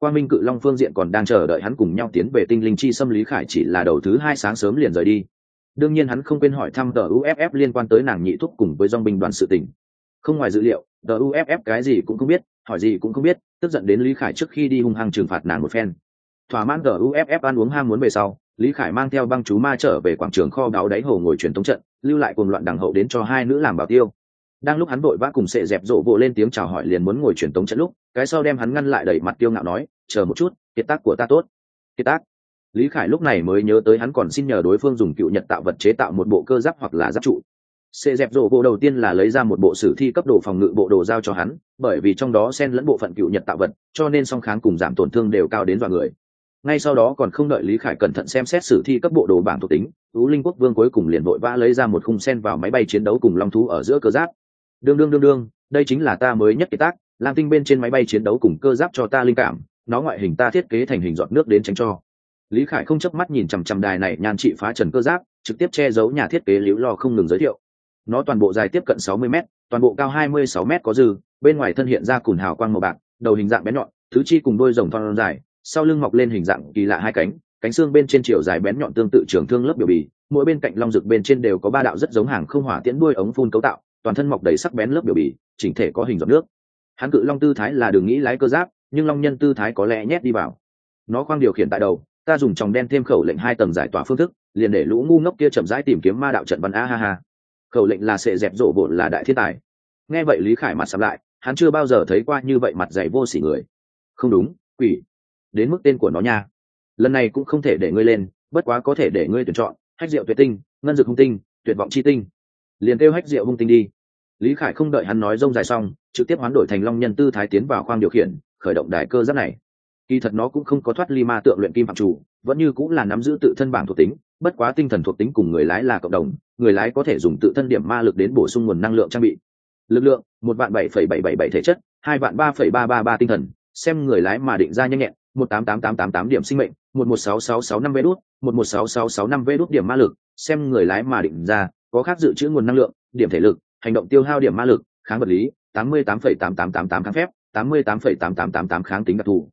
Quang Minh Cự Long phương diện còn đang chờ đợi hắn cùng nhau tiến về Tinh Linh Chi Xâm. Lý Khải chỉ là đầu thứ 2 sáng sớm liền rời đi. Đương nhiên hắn không quên hỏi thăm UFF liên quan tới nàng nhị thúc cùng với dòng binh đoàn sự tình. Không ngoài dữ liệu, UFF cái gì cũng không biết, hỏi gì cũng không biết, tức giận đến Lý Khải trước khi đi hung hăng trừng phạt nàng một phen. Thỏa mãn UFF ăn uống ham muốn về sau, Lý Khải mang theo băng chú ma trở về quảng trường kho báu đáy hồ ngồi truyền tống trận, lưu lại cuồng loạn đằng hậu đến cho hai nữ làm bảo tiêu. Đang lúc hắn vội vã cùng sệ dẹp rộ vỗ lên tiếng chào hỏi liền muốn ngồi truyền tống trận lúc, cái sau đem hắn ngăn lại, đẩy mặt tiêu ngạo nói, chờ một chút, kiệt tác của ta tốt. Kiệt tác? Lý Khải lúc này mới nhớ tới hắn còn xin nhờ đối phương dùng cựu nhật tạo vật chế tạo một bộ cơ giáp hoặc là giáp trụ. Sệ dẹp rộ bộ đầu tiên là lấy ra một bộ sử thi cấp độ phòng ngự bộ đồ giao cho hắn, bởi vì trong đó xen lẫn bộ phận cựu nhật tạo vật, cho nên song kháng cùng giảm tổn thương đều cao đến dọa người. Ngay sau đó còn không đợi Lý Khải cẩn thận xem xét sử thi cấp bộ đồ bảng thuộc tính, Ú Linh Quốc Vương cuối cùng liền vội vã lấy ra một khung sen vào máy bay chiến đấu cùng long thú ở giữa cơ giáp. Đương, đây chính là ta mới nhất kiệt tác, Lam Tinh bên trên máy bay chiến đấu cùng cơ giáp cho ta linh cảm, nó ngoại hình ta thiết kế thành hình giọt nước đến tránh cho. Lý Khải không chớp mắt nhìn chằm chằm đài này nhan trị phá trần cơ giáp, trực tiếp che giấu nhà thiết kế liễu lo không ngừng giới thiệu. Nó toàn bộ dài tiếp cận 60m, toàn bộ cao 26m có dư, bên ngoài thân hiện ra cùn hào quang màu bạc, đầu hình dạng bén nhọn, thứ chi cùng đôi rồng thon dài, sau lưng mọc lên hình dạng kỳ lạ hai cánh, cánh xương bên trên chiều dài bén nhọn tương tự trường thương lớp biểu bì, mỗi bên cạnh long rực bên trên đều có 3 đạo rất giống hàng không hỏa tiễn đuôi ống phun cấu tạo, toàn thân mọc đầy sắc bén lớp biểu bì, chỉnh thể có hình giọt nước. Hắn cự long tư thái là đừng nghĩ lái cơ giáp, nhưng long nhân tư thái có lẽ nhét đi vào. Nó khoang điều khiển tại đầu, ta dùng tròng đen thêm khẩu lệnh 2 tầng giải tỏa phương thức, liền để lũ ngu ngốc kia chậm rãi tìm kiếm ma đạo trận văn a ha ha. Khẩu lệnh là sệ dẹp rộ bộ là đại thiên tài. Nghe vậy Lý Khải mặt sầm lại, hắn chưa bao giờ thấy qua như vậy mặt dày vô sỉ người. Không đúng, quỷ. Đến mức tên của nó nha. Lần này cũng không thể để ngươi lên, bất quá có thể để ngươi tuyển chọn, hách diệu tuyệt tinh, ngân dược hung tinh, tuyệt vọng chi tinh. Liền kêu hách diệu hung tinh đi. Lý Khải không đợi hắn nói rông dài xong, trực tiếp hoán đổi thành long nhân tư thái tiến vào khoang điều khiển, khởi động đài cơ giáp này. Kỳ thật nó cũng không có thoát ly ma tượng luyện kim phạm chủ, vẫn như cũng là nắm giữ tự thân bảng thuộc tính, bất quá tinh thần thuộc tính cùng người lái là cộng đồng, người lái có thể dùng tự thân điểm ma lực đến bổ sung nguồn năng lượng trang bị. Lực lượng 1.7.777 thể chất, 2.3.333 tinh thần, xem người lái mà định ra nhanh nhẹn, 18888 điểm sinh mệnh, 116665 vé đút, 116665 vé đút điểm ma lực, xem người lái mà định ra, có khác dự trữ nguồn năng lượng, điểm thể lực, hành động tiêu hao điểm ma lực, kháng vật lý, 88,8888 kháng phép, 88,8888 kháng tính đặc thù,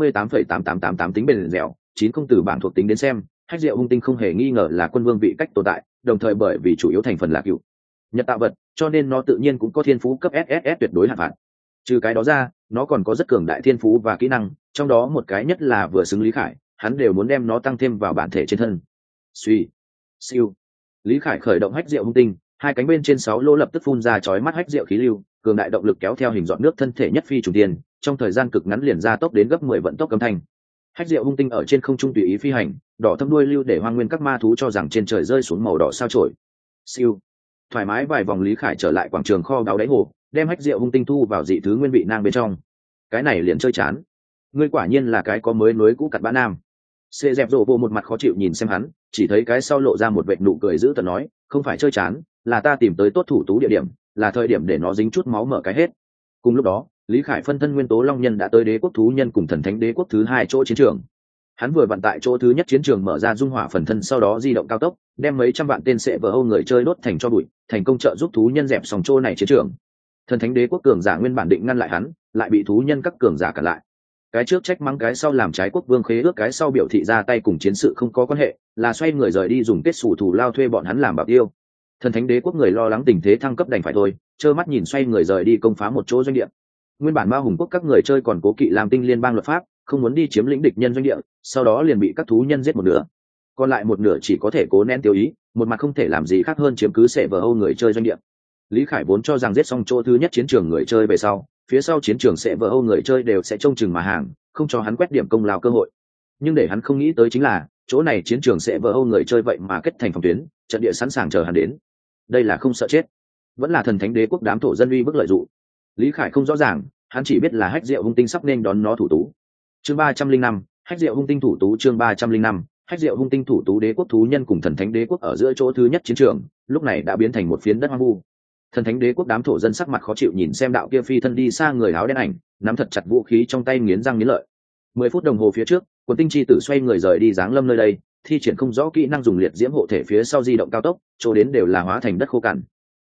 88,8888 tính bền dẻo, 9 không từ bảng thuộc tính đến xem, hách diệu hung tinh không hề nghi ngờ là quân vương vị cách tồn tại, đồng thời bởi vì chủ yếu thành phần là cựu nhật tạo vật, cho nên nó tự nhiên cũng có thiên phú cấp SSS tuyệt đối hạn phạt. Trừ cái đó ra, nó còn có rất cường đại thiên phú và kỹ năng, trong đó một cái nhất là vừa xứng Lý Khải, hắn đều muốn đem nó tăng thêm vào bản thể trên thân. Suy, siêu. Lý Khải khởi động hách diệu hung tinh, 2 cánh bên trên 6 lỗ lập tức phun ra chói mắt hách diệu khí lưu, cường đại động lực kéo theo hình dọn nước thân thể nhất phi trùng tiền, trong thời gian cực ngắn liền ra tốc đến gấp 10 vận tốc âm thanh. Hách diệu hung tinh ở trên không trung tùy ý phi hành, đỏ thâm đuôi lưu để hoang nguyên các ma thú cho rằng trên trời rơi xuống màu đỏ sao chổi. Siêu. Thoải mái vài vòng Lý Khải trở lại quảng trường kho báu đáy hồ, đem hách diệu hung tinh thu vào dị thứ nguyên vị nang bên trong. Cái này liền chơi chán. Ngươi quả nhiên là cái có mới nối cũ cặn bã nam. Xê dẹp rộ vô một mặt khó chịu nhìn xem hắn, chỉ thấy cái sau lộ ra một vệt nụ cười giữ tợn nói, không phải chơi chán, là ta tìm tới tốt thủ tú địa điểm, là thời điểm để nó dính chút máu mở cái hết. Cùng lúc đó, Lý Khải phân thân nguyên tố long nhân đã tới đế quốc thú nhân cùng thần thánh đế quốc thứ 2 chỗ chiến trường. Hắn vừa vận tại chỗ thứ nhất chiến trường mở ra dung hỏa phần thân, sau đó di động cao tốc, đem mấy trăm vạn tên sệ vỡ Âu người chơi đốt thành cho bụi, thành công trợ giúp thú nhân dẹp xong chỗ này chiến trường. Thần thánh đế quốc cường giả nguyên bản định ngăn lại hắn, lại bị thú nhân các cường giả cản lại. Cái trước trách mắng cái sau làm trái quốc vương khế ước, cái sau biểu thị ra tay cùng chiến sự không có quan hệ, là xoay người rời đi dùng kết xù thù lao thuê bọn hắn làm bảo tiêu. Thần thánh đế quốc người lo lắng tình thế thăng cấp đành phải thôi, trơ mắt nhìn xoay người rời đi công phá một chỗ doanh địa. Nguyên bản Ma Hùng quốc các người chơi còn cố kỵ làm tinh liên bang luật pháp, không muốn đi chiếm lĩnh địch nhân doanh địa, sau đó liền bị các thú nhân giết một nửa, còn lại một nửa chỉ có thể cố nén tiêu ý, một mặt không thể làm gì khác hơn chiếm cứ sệ vỡ Âu người chơi doanh địa. Lý Khải vốn cho rằng giết xong chỗ thứ nhất chiến trường người chơi về sau, phía sau chiến trường sệ vỡ Âu người chơi đều sẽ trông chừng mà hàng, không cho hắn quét điểm công lao cơ hội. Nhưng để hắn không nghĩ tới chính là, chỗ này chiến trường sệ vỡ Âu người chơi vậy mà kết thành phòng tuyến, trận địa sẵn sàng chờ hắn đến. Đây là không sợ chết, vẫn là thần thánh đế quốc đám thổ dân uy bức lợi dụng. Lý Khải không rõ ràng, hắn chỉ biết là hách diệu hung tinh sắp nên đón nó thủ tú. Chương 305, hách diệu hung tinh thủ tú. Chương 305, hách diệu hung tinh thủ tú. Đế quốc thú nhân cùng thần thánh đế quốc ở giữa chỗ thứ nhất chiến trường, lúc này đã biến thành một phiến đất hoang vu. Thần thánh đế quốc đám thổ dân sắc mặt khó chịu nhìn xem đạo kia phi thân đi xa người áo đen ảnh, nắm thật chặt vũ khí trong tay nghiến răng nghiến lợi. 10 phút đồng hồ phía trước, Quần Tinh chi tử xoay người rời đi giáng lâm nơi đây, thi triển không rõ kỹ năng dùng liệt diễm hộ thể phía sau di động cao tốc, chỗ đến đều là hóa thành đất khô cằn.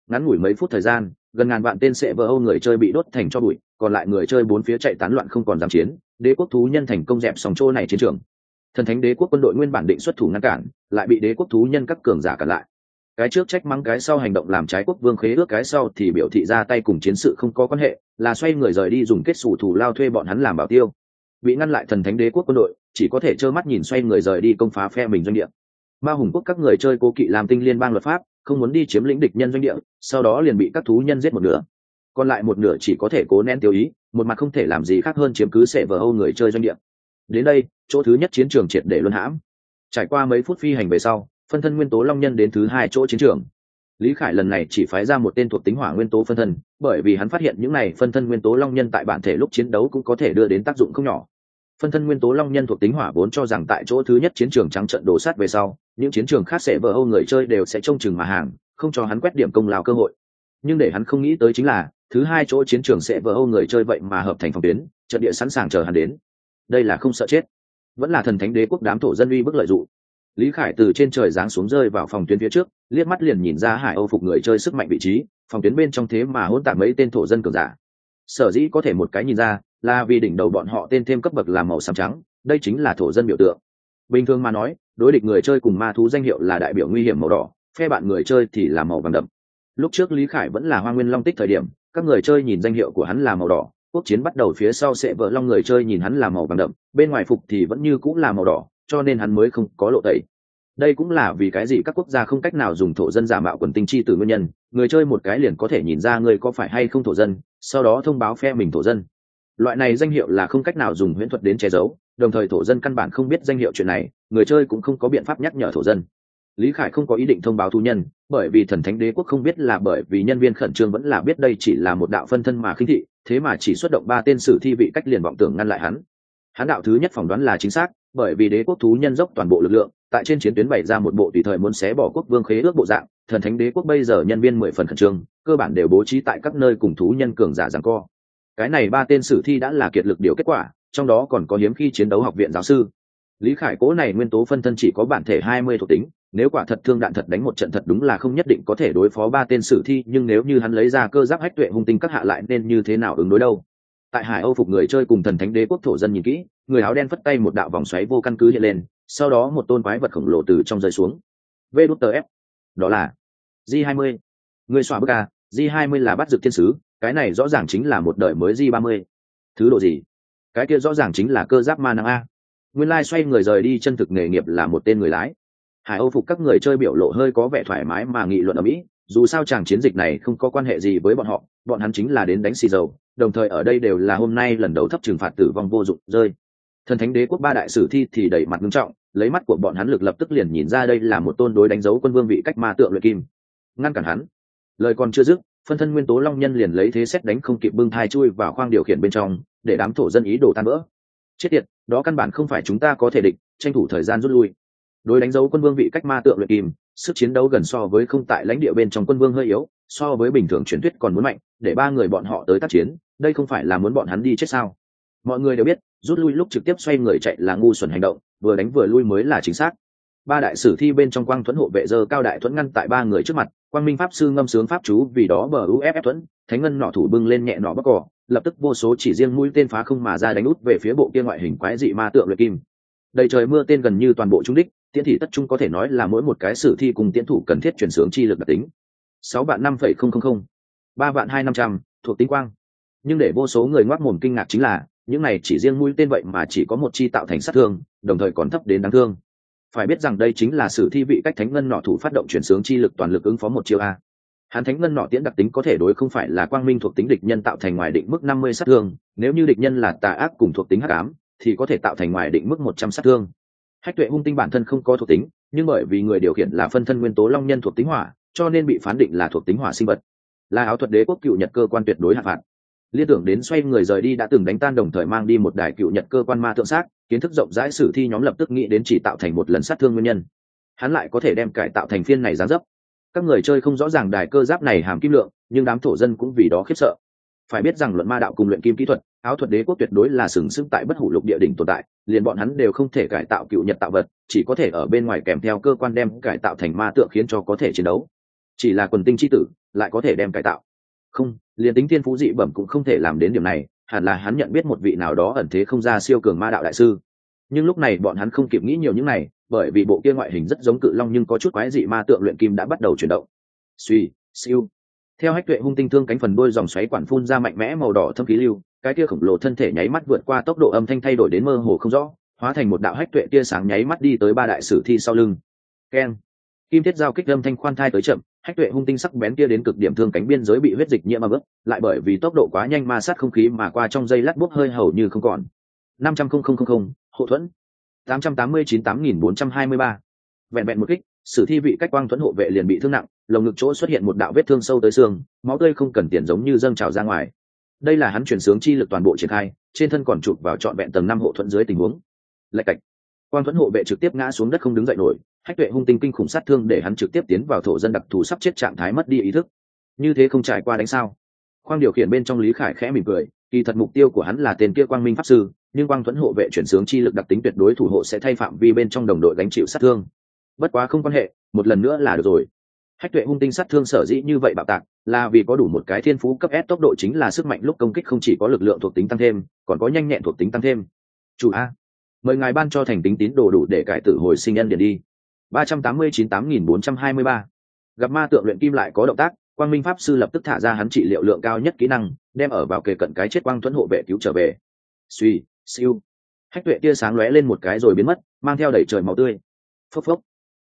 Ngắn ngủi mấy phút thời gian, gần ngàn vạn tên sệ vỡ Âu người chơi bị đốt thành tro bụi, còn lại người chơi bốn phía chạy tán loạn không còn dám chiến. Đế quốc thú nhân thành công dẹp xong chỗ này chiến trường. Thần thánh đế quốc quân đội nguyên bản định xuất thủ ngăn cản, lại bị đế quốc thú nhân các cường giả cản lại. Cái trước trách mắng cái sau hành động làm trái quốc vương khế ước, cái sau thì biểu thị ra tay cùng chiến sự không có quan hệ, là xoay người rời đi dùng kết sủ thủ lao thuê bọn hắn làm bảo tiêu. Bị ngăn lại thần thánh đế quốc quân đội chỉ có thể trơ mắt nhìn xoay người rời đi công phá phe mình doanh địa. Ma hùng quốc các người chơi cố kỵ làm tinh liên bang luật pháp, không muốn đi chiếm lĩnh địch nhân doanh địa, sau đó liền bị các thú nhân giết một nửa. Còn lại một nửa chỉ có thể cố nén tiêu ý, một mặt không thể làm gì khác hơn chiếm cứ sệ vỡ Âu người chơi doanh địa. Đến đây, chỗ thứ nhất chiến trường triệt để luân hãm. Trải qua mấy phút phi hành về sau, phân thân nguyên tố long nhân đến thứ hai chỗ chiến trường. Lý Khải lần này chỉ phái ra một tên thuộc tính hỏa nguyên tố phân thân, bởi vì hắn phát hiện những này phân thân nguyên tố long nhân tại bản thể lúc chiến đấu cũng có thể đưa đến tác dụng không nhỏ. Phân thân nguyên tố long nhân thuộc tính hỏa vốn cho rằng tại chỗ thứ nhất chiến trường trắng trận đổ sát về sau, những chiến trường khác sẽ vỡ Âu người chơi đều sẽ trông chừng mà hàng, không cho hắn quét điểm công lao cơ hội. Nhưng để hắn không nghĩ tới chính là, thứ hai chỗ chiến trường sẽ vỡ Âu người chơi vậy mà hợp thành phòng tuyến, trận địa sẵn sàng chờ hắn đến. Đây là không sợ chết, vẫn là thần thánh đế quốc đám thổ dân uy bức lợi dụng. Lý Khải từ trên trời giáng xuống rơi vào phòng tuyến phía trước, liếc mắt liền nhìn ra Hải Âu phục người chơi sức mạnh vị trí, phòng tuyến bên trong thế mà hỗn tạp mấy tên thổ dân cường giả. Sở dĩ có thể một cái nhìn ra, là vì đỉnh đầu bọn họ tên thêm cấp bậc là màu xám trắng, đây chính là thổ dân biểu tượng. Bình thường mà nói, đối địch người chơi cùng ma thú danh hiệu là đại biểu nguy hiểm màu đỏ, phe bạn người chơi thì là màu vàng đậm. Lúc trước Lý Khải vẫn là Hoa Nguyên Long Tích thời điểm, các người chơi nhìn danh hiệu của hắn là màu đỏ, quốc chiến bắt đầu phía sau sẽ vỡ long người chơi nhìn hắn là màu vàng đậm, bên ngoài phục thì vẫn như cũng là màu đỏ, cho nên hắn mới không có lộ tẩy. Đây cũng là vì cái gì các quốc gia không cách nào dùng thổ dân giả mạo quần tinh chi từ nguyên nhân, người chơi một cái liền có thể nhìn ra người có phải hay không thổ dân, sau đó thông báo phe mình thổ dân. Loại này danh hiệu là không cách nào dùng huyễn thuật đến che giấu, đồng thời thổ dân căn bản không biết danh hiệu chuyện này, người chơi cũng không có biện pháp nhắc nhở thổ dân. Lý Khải không có ý định thông báo thú nhân, bởi vì thần thánh đế quốc không biết là bởi vì nhân viên khẩn trương vẫn là biết đây chỉ là một đạo phân thân mà khinh thị, thế mà chỉ xuất động 3 tên sử thi vị cách liền vọng tưởng ngăn lại hắn. Hắn đạo thứ nhất phỏng đoán là chính xác, bởi vì đế quốc thú nhân dốc toàn bộ lực lượng, tại trên chiến tuyến bày ra một bộ tùy thời muốn xé bỏ quốc vương khế ước bộ dạng, thần thánh đế quốc bây giờ nhân viên 10 phần khẩn trương, cơ bản đều bố trí tại các nơi cùng thú nhân cường giả giằng co. Cái này 3 tên sử thi đã là kiệt lực điều kết quả, trong đó còn có hiếm khi chiến đấu học viện giáo sư. Lý Khải cố này nguyên tố phân thân chỉ có bản thể 20 thuộc tính, nếu quả thật thương đạn thật đánh một trận thật đúng là không nhất định có thể đối phó 3 tên sử thi, nhưng nếu như hắn lấy ra cơ giáp hách tuệ hung tinh các hạ lại nên như thế nào ứng đối đâu. Tại Hải Âu phục người chơi cùng thần thánh đế quốc thổ dân nhìn kỹ, người áo đen phất tay một đạo vòng xoáy vô căn cứ hiện lên, sau đó một tôn quái vật khổng lồ từ trong rơi xuống. VF, đó là G20. Người xóa bức a, G20 là bắt dược thiên sứ, cái này rõ ràng chính là một đời mới G30. Thứ độ gì? Cái kia rõ ràng chính là cơ giáp ma năng a. Nguyên lai xoay người rời đi chân thực nghề nghiệp là một tên người lái. Hải Âu phục các người chơi biểu lộ hơi có vẻ thoải mái mà nghị luận ở Mỹ, dù sao chàng chiến dịch này không có quan hệ gì với bọn họ, bọn hắn chính là đến đánh xì dầu, đồng thời ở đây đều là hôm nay lần đầu thấp trừng phạt tử vong vô dụng rơi. Thần thánh đế quốc 3 đại sử thi thì đẩy mặt nghiêm trọng, lấy mắt của bọn hắn lực lập tức liền nhìn ra đây là một tôn đối đánh dấu quân vương vị cách ma tượng luyện kim. Ngăn cản hắn. Lời còn chưa dứt, phân thân nguyên tố long nhân liền lấy thế xét đánh không kịp bưng thai chui vào khoang điều khiển bên trong, để đám thổ dân ý đồ tan vỡ. Chết tiệt, đó căn bản không phải chúng ta có thể địch, tranh thủ thời gian rút lui. Đối đánh dấu quân vương vị cách ma tượng luyện kim, sức chiến đấu gần so với không tại lãnh địa bên trong quân vương hơi yếu, so với bình thường truyền thuyết còn muốn mạnh, để 3 người bọn họ tới tác chiến, đây không phải là muốn bọn hắn đi chết sao? Mọi người đều biết, rút lui lúc trực tiếp xoay người chạy là ngu xuẩn hành động, vừa đánh vừa lui mới là chính xác. 3 đại sử thi bên trong quang thuẫn hộ vệ giơ cao đại thuẫn ngăn tại 3 người trước mặt, quang minh pháp sư ngâm sướng pháp chú vì đó bờ uff thuẫn, thánh ngân nỏ thủ bưng lên nhẹ nỏ bắc cỏ, lập tức vô số chỉ riêng mũi tên phá không mà ra đánh út về phía bộ kia ngoại hình quái dị ma tượng luyện kim. Đầy trời mưa tên gần như toàn bộ trúng đích, tiễn thị tất trung có thể nói là mỗi một cái sử thi cùng tiễn thủ cần thiết chuyển sướng chi lực đặc tính. 6 vạn 5,000, 3 vạn 2.500 thuộc tính quang. Nhưng để vô số người ngoác mồm kinh ngạc chính là, những này chỉ riêng mũi tên vậy mà chỉ có một chi tạo thành sát thương, đồng thời còn thấp đến đáng thương. Phải biết rằng đây chính là sử thi vị cách thánh ngân nỏ thủ phát động chuyển sướng chi lực toàn lực ứng phó một chiêu a. Hắn thánh ngân nỏ tiễn đặc tính có thể đối không phải là quang minh thuộc tính địch nhân tạo thành ngoài định mức 50 sát thương, nếu như địch nhân là tà ác cùng thuộc tính hắc ám thì có thể tạo thành ngoài định mức 100 sát thương. Hách tuệ hung tinh bản thân không có thuộc tính, nhưng bởi vì người điều khiển là phân thân nguyên tố long nhân thuộc tính hỏa, cho nên bị phán định là thuộc tính hỏa sinh vật, là áo thuật đế quốc cựu nhật cơ quan tuyệt đối hạ phạt. Liên tưởng đến xoay người rời đi đã từng đánh tan đồng thời mang đi một đài cựu nhật cơ quan ma tượng xác, kiến thức rộng rãi sử thi nhóm lập tức nghĩ đến chỉ tạo thành một lần sát thương nguyên nhân. Hắn lại có thể đem cải tạo thành phiên này dáng dấp. Các người chơi không rõ ràng đài cơ giáp này hàm kim lượng, nhưng đám thổ dân cũng vì đó khiếp sợ. Phải biết rằng luận ma đạo cùng luyện kim kỹ thuật, áo thuật đế quốc tuyệt đối là sừng sững tại bất hủ lục địa đỉnh tồn tại, liền bọn hắn đều không thể cải tạo cựu nhật tạo vật, chỉ có thể ở bên ngoài kèm theo cơ quan đem cải tạo thành ma tượng khiến cho có thể chiến đấu. chỉ là quần tinh chi tử lại có thể đem cải tạo. Không, liền tính thiên phú dị bẩm cũng không thể làm đến điểm này, hẳn là hắn nhận biết một vị nào đó ẩn thế không ra siêu cường ma đạo đại sư. Nhưng lúc này bọn hắn không kịp nghĩ nhiều những này, bởi vì bộ kia ngoại hình rất giống cự long nhưng có chút quái dị ma tượng luyện kim đã bắt đầu chuyển động. Suy, siêu. Theo Hách Tuệ hung tinh thương cánh phần đuôi dòng xoáy quản phun ra mạnh mẽ màu đỏ thâm khí lưu, cái kia khổng lồ thân thể nháy mắt vượt qua tốc độ âm thanh thay đổi đến mơ hồ không rõ, hóa thành một đạo hách tuệ tia sáng nháy mắt đi tới ba đại sử thi sau lưng. Keng. Kim thiết giao kích âm thanh khoan thai tới chậm, hách tuệ hung tinh sắc bén kia đến cực điểm thương cánh biên giới bị huyết dịch nhiễm ẩm ướt, lại bởi vì tốc độ quá nhanh ma sát không khí mà qua trong giây lát bốc hơi hầu như không còn. 500.000 hộ thuẫn. 889.8423. Vẹn vẹn một kích, sử thi vị cách quang thuẫn hộ vệ liền bị thương nặng, lồng ngực chỗ xuất hiện một đạo vết thương sâu tới xương, máu tươi không cần tiền giống như dâng trào ra ngoài. Đây là hắn chuyển sướng chi lực toàn bộ triển khai, trên thân còn chụp vào trọn vẹn tầng 5 hộ thuẫn dưới tình huống. Lạch cạch. Quang thuẫn hộ vệ trực tiếp ngã xuống đất không đứng dậy nổi, hách tuệ hung tinh kinh khủng sát thương để hắn trực tiếp tiến vào thổ dân đặc thù sắp chết trạng thái mất đi ý thức. Như thế không trải qua đánh sao? Khoang điều khiển bên trong Lý Khải khẽ mỉm cười, kỳ thật mục tiêu của hắn là tên kia Quang Minh pháp sư, nhưng Quang thuẫn hộ vệ chuyển sướng chi lực đặc tính tuyệt đối thủ hộ sẽ thay phạm vi bên trong đồng đội gánh chịu sát thương. Bất quá không quan hệ, một lần nữa là được rồi. Hách tuệ hung tinh sát thương sở dĩ như vậy bạo tạc, là vì có đủ một cái thiên phú cấp S tốc độ chính là sức mạnh lúc công kích không chỉ có lực lượng thuộc tính tăng thêm, còn có nhanh nhẹn thuộc tính tăng thêm. Chủ A, mời ngài ban cho thành tính tín đồ đủ để cải tử hồi sinh nhân điển đi. 389.8423. Gặp ma tượng luyện kim lại có động tác, Quang Minh pháp sư lập tức thả ra hắn trị liệu lượng cao nhất kỹ năng, đem ở vào kề cận cái chết Quang thuẫn hộ vệ cứu trở về. Suy, siêu. Hách tuệ tia sáng lóe lên một cái rồi biến mất, mang theo đầy trời máu tươi. Phốc phốc.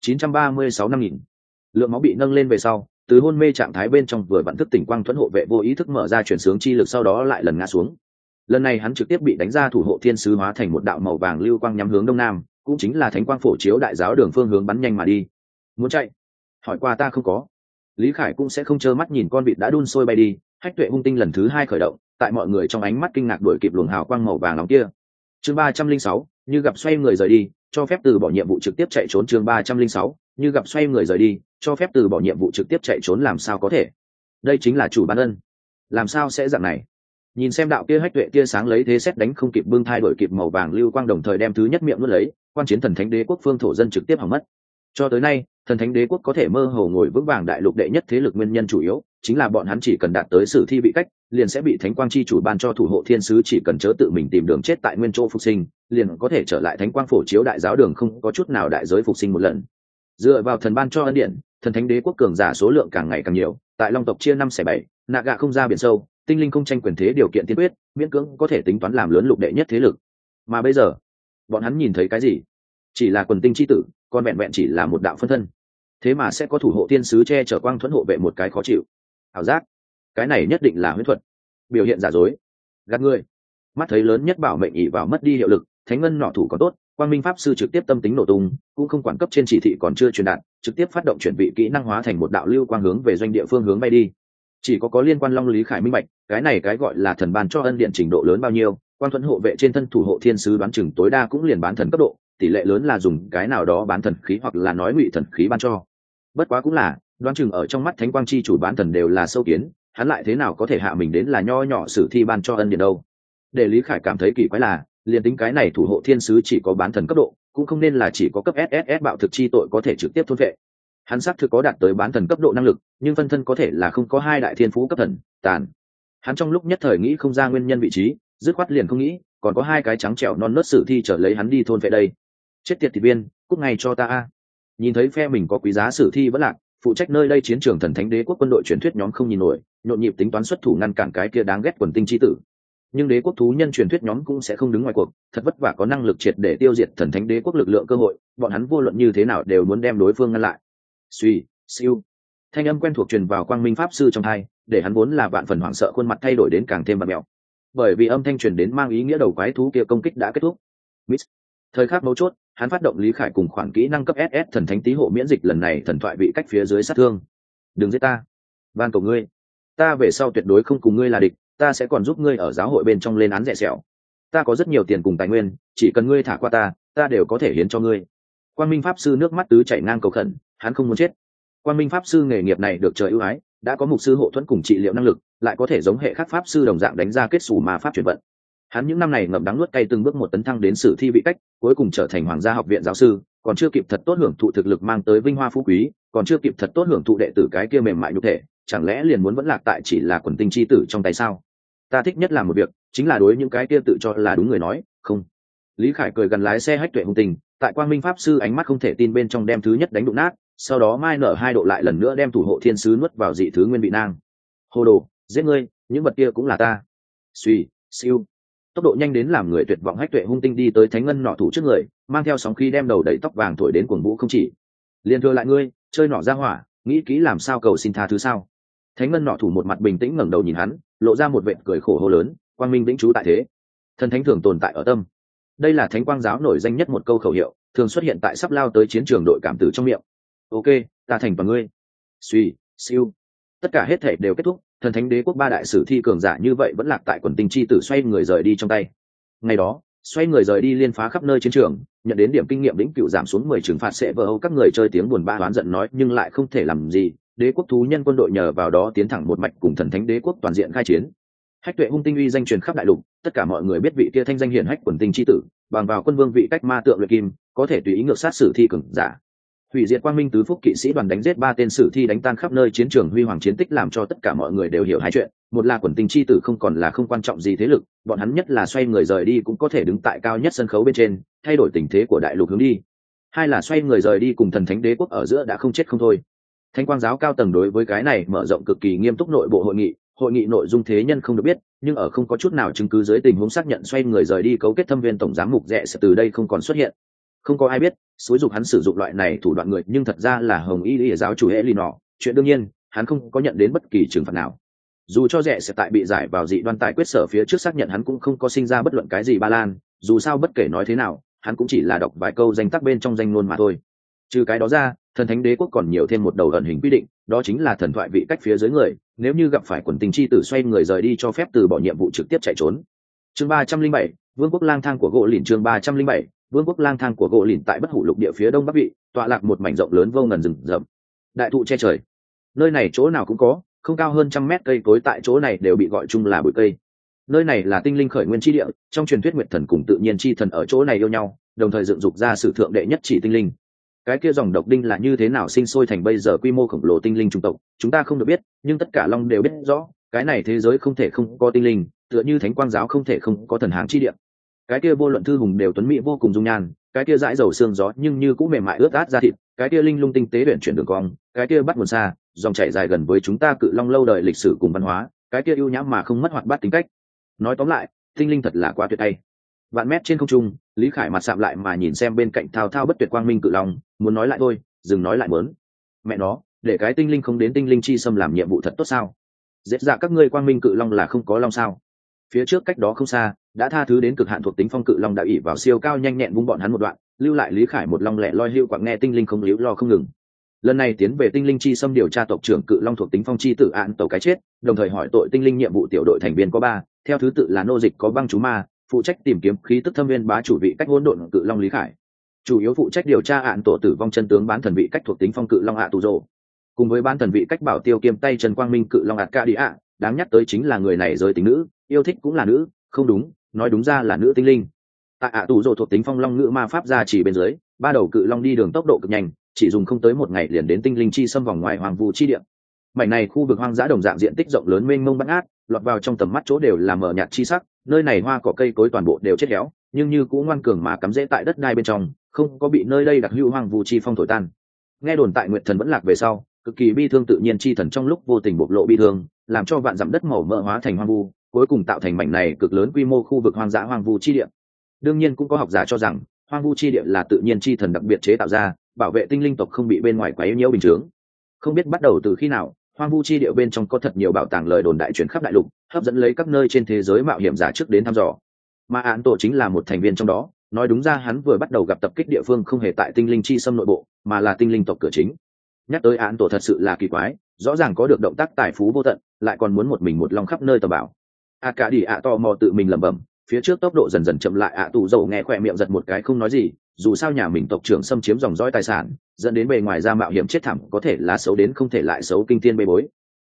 936.000. Lượng máu bị nâng lên về sau, từ hôn mê trạng thái bên trong vừa vặn thức tỉnh Quang thuẫn hộ vệ vô ý thức mở ra chuyển sướng chi lực, sau đó lại lần ngã xuống. Lần này hắn trực tiếp bị đánh ra thủ hộ thiên sứ hóa thành một đạo màu vàng lưu quang nhắm hướng đông nam, cũng chính là thánh quang phổ chiếu đại giáo đường phương hướng bắn nhanh mà đi. Muốn chạy? Hỏi qua ta không có. Lý Khải cũng sẽ không trơ mắt nhìn con vịt đã đun sôi bay đi. Hách tuệ hung tinh lần thứ 2 khởi động, tại mọi người trong ánh mắt kinh ngạc đuổi kịp luồng hào quang màu vàng nóng kia. Chương 306, như gặp xoay người rời đi, cho phép từ bỏ nhiệm vụ trực tiếp chạy trốn. Chương 306, như gặp xoay người rời đi, cho phép từ bỏ nhiệm vụ trực tiếp chạy trốn. Làm sao có thể? Đây chính là chủ ban ân. Làm sao sẽ dạng này? Nhìn xem đạo kia hách tuệ kia sáng lấy thế xét đánh không kịp bưng thai đổi kịp màu vàng lưu quang, đồng thời đem thứ nhất miệng nuốt lấy, quan chiến thần thánh đế quốc phương thổ dân trực tiếp hỏng mất. Cho tới nay, thần thánh đế quốc có thể mơ hồ ngồi vững vàng đại lục đệ nhất thế lực nguyên nhân chủ yếu chính là bọn hắn chỉ cần đạt tới sử thi vị cách, liền sẽ bị thánh quang chi chủ ban cho thủ hộ thiên sứ, chỉ cần chớ tự mình tìm đường chết tại nguyên chỗ phục sinh, liền có thể trở lại thánh quang phổ chiếu đại giáo đường, không có chút nào đại giới phục sinh một lần. Dựa vào thần ban cho ân điển, thần thánh đế quốc cường giả số lượng càng ngày càng nhiều, tại long tộc chia 5/7, nạ gạ không ra biển sâu, tinh linh không tranh quyền thế điều kiện tiên quyết, miễn cưỡng có thể tính toán làm lớn lục đệ nhất thế lực. Mà bây giờ, bọn hắn nhìn thấy cái gì? Chỉ là quần tinh chi tử, còn vẹn vẹn chỉ là một đạo phân thân. Thế mà sẽ có thủ hộ thiên sứ che chở quang thuẫn hộ vệ một cái khó chịu. Ảo giác, cái này nhất định là huyễn thuật, biểu hiện giả dối, gạt người. Mắt thấy lớn nhất bảo mệnh ỷ vào mất đi hiệu lực, thánh ngân nọ thủ có tốt, Quang Minh pháp sư trực tiếp tâm tính nổ tung, cũng không quản cấp trên chỉ thị còn chưa truyền đạt, trực tiếp phát động chuyển vị kỹ năng hóa thành một đạo lưu quang hướng về doanh địa phương hướng bay đi. Chỉ có liên quan Long Lý Khải minh bạch, cái này cái gọi là thần ban cho ân điện trình độ lớn bao nhiêu, quang thuẫn hộ vệ trên thân thủ hộ thiên sứ đoán chừng tối đa cũng liền bán thần cấp độ, tỷ lệ lớn là dùng cái nào đó bán thần khí hoặc là nói ngụy thần khí ban cho. Bất quá cũng là, đoán chừng ở trong mắt thánh quang chi chủ bán thần đều là sâu kiến, hắn lại thế nào có thể hạ mình đến là nho nhỏ sử thi ban cho ân điện đâu. Để Lý Khải cảm thấy kỳ quái là, liền tính cái này thủ hộ thiên sứ chỉ có bán thần cấp độ, cũng không nên là chỉ có cấp SSS bạo thực chi tội có thể trực tiếp thôn vệ. Hắn xác thực có đạt tới bán thần cấp độ năng lực, nhưng phân thân có thể là không có hai đại thiên phú cấp thần tàn. Hắn trong lúc nhất thời nghĩ không ra nguyên nhân vị trí, dứt khoát liền không nghĩ, còn có hai cái trắng trẻo non nớt sử thi trở lấy hắn đi thôn vệ đây. Chết tiệt thị viên, cút ngay cho ta a! Nhìn thấy phe mình có quý giá sử thi vẫn lạc, phụ trách nơi đây chiến trường thần thánh đế quốc quân đội truyền thuyết nhóm không nhìn nổi, nhộn nhịp tính toán xuất thủ ngăn cản cái kia đáng ghét quần tinh chi tử. Nhưng đế quốc thú nhân truyền thuyết nhóm cũng sẽ không đứng ngoài cuộc, thật vất vả có năng lực triệt để tiêu diệt thần thánh đế quốc lực lượng cơ hội, bọn hắn vô luận như thế nào đều muốn đem đối phương ngăn lại. Suy, siêu. Thanh âm quen thuộc truyền vào Quang Minh pháp sư trong tai, để hắn vốn là vạn phần hoảng sợ khuôn mặt thay đổi đến càng thêm bặm mèo. Bởi vì âm thanh truyền đến mang ý nghĩa đầu quái thú kia công kích đã kết thúc. Miss. Thời khắc mấu chốt, hắn phát động Lý Khải cùng khoản kỹ năng cấp SS thần thánh tí hộ miễn dịch lần này thần thoại bị cách phía dưới sát thương. Đừng giết ta, van cầu ngươi, ta về sau tuyệt đối không cùng ngươi là địch, ta sẽ còn giúp ngươi ở giáo hội bên trong lên án rẻ sẹo. Ta có rất nhiều tiền cùng tài nguyên, chỉ cần ngươi thả qua ta đều có thể hiến cho ngươi. Quang Minh pháp sư nước mắt tứ chảy ngang cầu khẩn, hắn không muốn chết. Quang Minh pháp sư nghề nghiệp này được trời ưu ái, đã có mục sư hộ thuẫn cùng trị liệu năng lực, lại có thể giống hệ khắc pháp sư đồng dạng đánh ra kết xù ma pháp chuyển vận. Hắn những năm này ngậm đắng nuốt cay từng bước một tấn thăng đến sử thi vị cách, cuối cùng trở thành hoàng gia học viện giáo sư, còn chưa kịp thật tốt hưởng thụ thực lực mang tới vinh hoa phú quý, còn chưa kịp thật tốt hưởng thụ đệ tử cái kia mềm mại nhục thể, chẳng lẽ liền muốn vẫn lạc tại chỉ là quần tinh chi tử trong tay sao? Ta thích nhất làm một việc, chính là đối những cái kia tự cho là đúng người nói, không. Lý Khải cười gần lái xe hách tuệ hung tình, tại Quang Minh pháp sư ánh mắt không thể tin bên trong đem thứ nhất đánh đụng nát, sau đó mai nở 2 độ lại lần nữa đem thủ hộ thiên sứ nuốt vào dị thứ nguyên vị nang. Hồ đồ, giết ngươi, những vật kia cũng là ta. Suy, siêu. Tốc độ nhanh đến làm người tuyệt vọng hách tuệ hung tinh đi tới thánh ngân nọ thủ trước người, mang theo sóng khí đem đầu đẩy tóc vàng thổi đến cuồng vũ không chỉ. Liên thừa lại ngươi, chơi nọ ra hỏa, nghĩ kỹ làm sao cầu xin tha thứ sao? Thánh ngân nọ thủ một mặt bình tĩnh ngẩng đầu nhìn hắn, lộ ra một vệt cười khổ hô lớn, quang minh vĩnh trú tại thế, thần thánh thường tồn tại ở tâm. Đây là thánh quang giáo nổi danh nhất một câu khẩu hiệu, thường xuất hiện tại sắp lao tới chiến trường đội cảm tử trong miệng. Ok, ta thành toàn ngươi. Suy, siêu. Tất cả hết thể đều kết thúc, thần thánh đế quốc 3 đại sử thi cường giả như vậy vẫn lạc tại quần tinh chi tử xoay người rời đi trong tay. Ngày đó, xoay người rời đi liên phá khắp nơi chiến trường, nhận đến điểm kinh nghiệm lĩnh cựu giảm xuống 10 trừng phạt sẽ vỡ âu các người chơi tiếng buồn bã oán giận nói nhưng lại không thể làm gì, đế quốc thú nhân quân đội nhờ vào đó tiến thẳng một mạch cùng thần thánh đế quốc toàn diện khai chiến. Hách tuệ hung tinh uy danh truyền khắp đại lục, tất cả mọi người biết vị kia thanh danh hiển hách quần tinh chi tử, bằng vào quân vương vị cách ma tượng luyện kim, có thể tùy ý ngược sát sử thi cường giả. Hủy diệt quang minh tứ phúc kỵ sĩ đoàn đánh giết 3 tên sử thi đánh tan khắp nơi chiến trường huy hoàng chiến tích làm cho tất cả mọi người đều hiểu hai chuyện, một là quần tinh chi tử không còn là không quan trọng gì thế lực, bọn hắn nhất là xoay người rời đi cũng có thể đứng tại cao nhất sân khấu bên trên, thay đổi tình thế của đại lục hướng đi. Hai là xoay người rời đi cùng thần thánh đế quốc ở giữa đã không chết không thôi. Thánh quang giáo cao tầng đối với cái này mở rộng cực kỳ nghiêm túc nội bộ hội nghị nội dung thế nhân không được biết, nhưng ở không có chút nào chứng cứ dưới tình huống xác nhận xoay người rời đi cấu kết thâm viên tổng giám mục rẻ sẽ từ đây không còn xuất hiện. Không có ai biết xúi dục hắn sử dụng loại này thủ đoạn người nhưng thật ra là hồng y lý giáo chủ hệ lì nọ, chuyện đương nhiên hắn không có nhận đến bất kỳ trừng phạt nào. Dù cho rẻ sẽ tại bị giải vào dị đoan tài quyết sở phía trước xác nhận hắn cũng không có sinh ra bất luận cái gì ba lan, dù sao bất kể nói thế nào hắn cũng chỉ là đọc vài câu danh tắc bên trong danh ngôn mà thôi. Trừ cái đó ra, thần thánh đế quốc còn nhiều thêm một đầu ẩn hình quy định, đó chính là thần thoại vị cách phía dưới người, nếu như gặp phải quần tình chi tử xoay người rời đi cho phép từ bỏ nhiệm vụ trực tiếp chạy trốn. Chương 307, Vương quốc lang thang của gỗ lìn. Chương 307, Vương quốc lang thang của gỗ lìn tại bất hủ lục địa phía đông bắc vị, tọa lạc một mảnh rộng lớn vô ngần rừng rậm, đại thụ che trời. Nơi này chỗ nào cũng có, không cao hơn 100 mét cây cối tại chỗ này đều bị gọi chung là bụi cây. Nơi này là tinh linh khởi nguyên chi địa, trong truyền thuyết nguyệt thần cùng tự nhiên chi thần ở chỗ này yêu nhau, đồng thời dựng dục ra sử thượng đệ nhất chỉ tinh linh. Cái kia dòng độc đinh là như thế nào sinh sôi thành bây giờ quy mô khổng lồ tinh linh chủng tộc, chúng ta không được biết, nhưng tất cả long đều biết rõ, cái này thế giới không thể không có tinh linh, tựa như thánh quang giáo không thể không có thần háng chi địa. Cái kia vô luận thư hùng đều tuấn mỹ vô cùng dung nhan, cái kia dãi dầu xương gió nhưng như cũng mềm mại ướt át da thịt, cái kia linh lung tinh tế luyện chuyển đường cong, cái kia bắt nguồn xa, dòng chảy dài gần với chúng ta cự long lâu đời lịch sử cùng văn hóa, cái kia ưu nhã mà không mất hoạt bát tính cách. Nói tóm lại, tinh linh thật là quá tuyệt hay. Vạn mét trên không trung, Lý Khải mặt sạm lại mà nhìn xem bên cạnh thao thao bất tuyệt quang minh cự long, muốn nói lại thôi, dừng nói lại muốn. Mẹ nó, để cái tinh linh không đến tinh linh chi xâm làm nhiệm vụ thật tốt sao? Dễ dạ các ngươi quang minh cự long là không có long sao? Phía trước cách đó không xa, đã tha thứ đến cực hạn thuộc tính phong cự long đã ỉ vào siêu cao nhanh nhẹn vung bọn hắn một đoạn, lưu lại Lý Khải một long lẻ loi hưu quạng nghe tinh linh không líu lo không ngừng. Lần này tiến về tinh linh chi xâm điều tra tộc trưởng cự long thuộc tính phong chi tử án tàu cái chết, đồng thời hỏi tội tinh linh nhiệm vụ tiểu đội thành viên có 3, theo thứ tự là nô dịch có băng chú ma, phụ trách tìm kiếm khí tức thâm viên bá chủ vị cách hỗn độn cự long Lý Khải, chủ yếu phụ trách điều tra án tổ tử vong chân tướng bán thần vị cách thuộc tính phong cự long ạ tù rồ, cùng với bán thần vị cách bảo tiêu kiêm tay chân quang minh cự long ạt ca đi ạ. Đáng nhắc tới chính là người này giới tính nữ, yêu thích cũng là nữ, không đúng, nói đúng ra là nữ tinh linh. Tại ạ tù rồ thuộc tính phong long ngữ ma pháp ra chỉ bên dưới, 3 đầu cự long đi đường tốc độ cực nhanh, chỉ dùng không tới 1 ngày liền đến tinh linh chi xâm vòng ngoài hoàng vu chi địa. Mảnh này khu vực hoang dã đồng dạng diện tích rộng lớn mênh mông bát ngát, lọt vào trong tầm mắt chỗ đều là mờ nhạt chi sắc, nơi này hoa cỏ cây cối toàn bộ đều chết héo, nhưng như cũng ngoan cường mà cắm rễ tại đất đai bên trong, không có bị nơi đây đặc hữu hoang vu chi phong thổi tan. Nghe đồn tại Nguyệt Thần vẫn lạc về sau, cực kỳ bi thương tự nhiên chi thần trong lúc vô tình bộc lộ bi thương, làm cho vạn dặm đất màu mỡ hóa thành hoang vu, cuối cùng tạo thành mảnh này cực lớn quy mô khu vực hoang dã hoang vu chi địa. Đương nhiên cũng có học giả cho rằng, hoang vu chi địa là tự nhiên chi thần đặc biệt chế tạo ra, bảo vệ tinh linh tộc không bị bên ngoài quấy nhiễu bình thường. Không biết bắt đầu từ khi nào, hoang vu chi địa bên trong có thật nhiều bảo tàng lời đồn đại truyền khắp đại lục, hấp dẫn lấy các nơi trên thế giới mạo hiểm giả trước đến thăm dò. Mà án tổ chính là một thành viên trong đó, nói đúng ra hắn vừa bắt đầu gặp tập kích địa phương không hề tại tinh linh chi xâm nội bộ, mà là tinh linh tộc cửa chính. Nhắc tới án tổ thật sự là kỳ quái, rõ ràng có được động tác tài phú vô tận, lại còn muốn một mình một lòng khắp nơi tầm bảo. Cả đi to mò tự mình lẩm bẩm, phía trước tốc độ dần dần chậm lại tù dầu nghe khỏe miệng giật một cái không nói gì, dù sao nhà mình tộc trưởng xâm chiếm dòng dõi tài sản, dẫn đến bề ngoài ra mạo hiểm chết thảm có thể là xấu đến không thể lại xấu kinh thiên bê bối.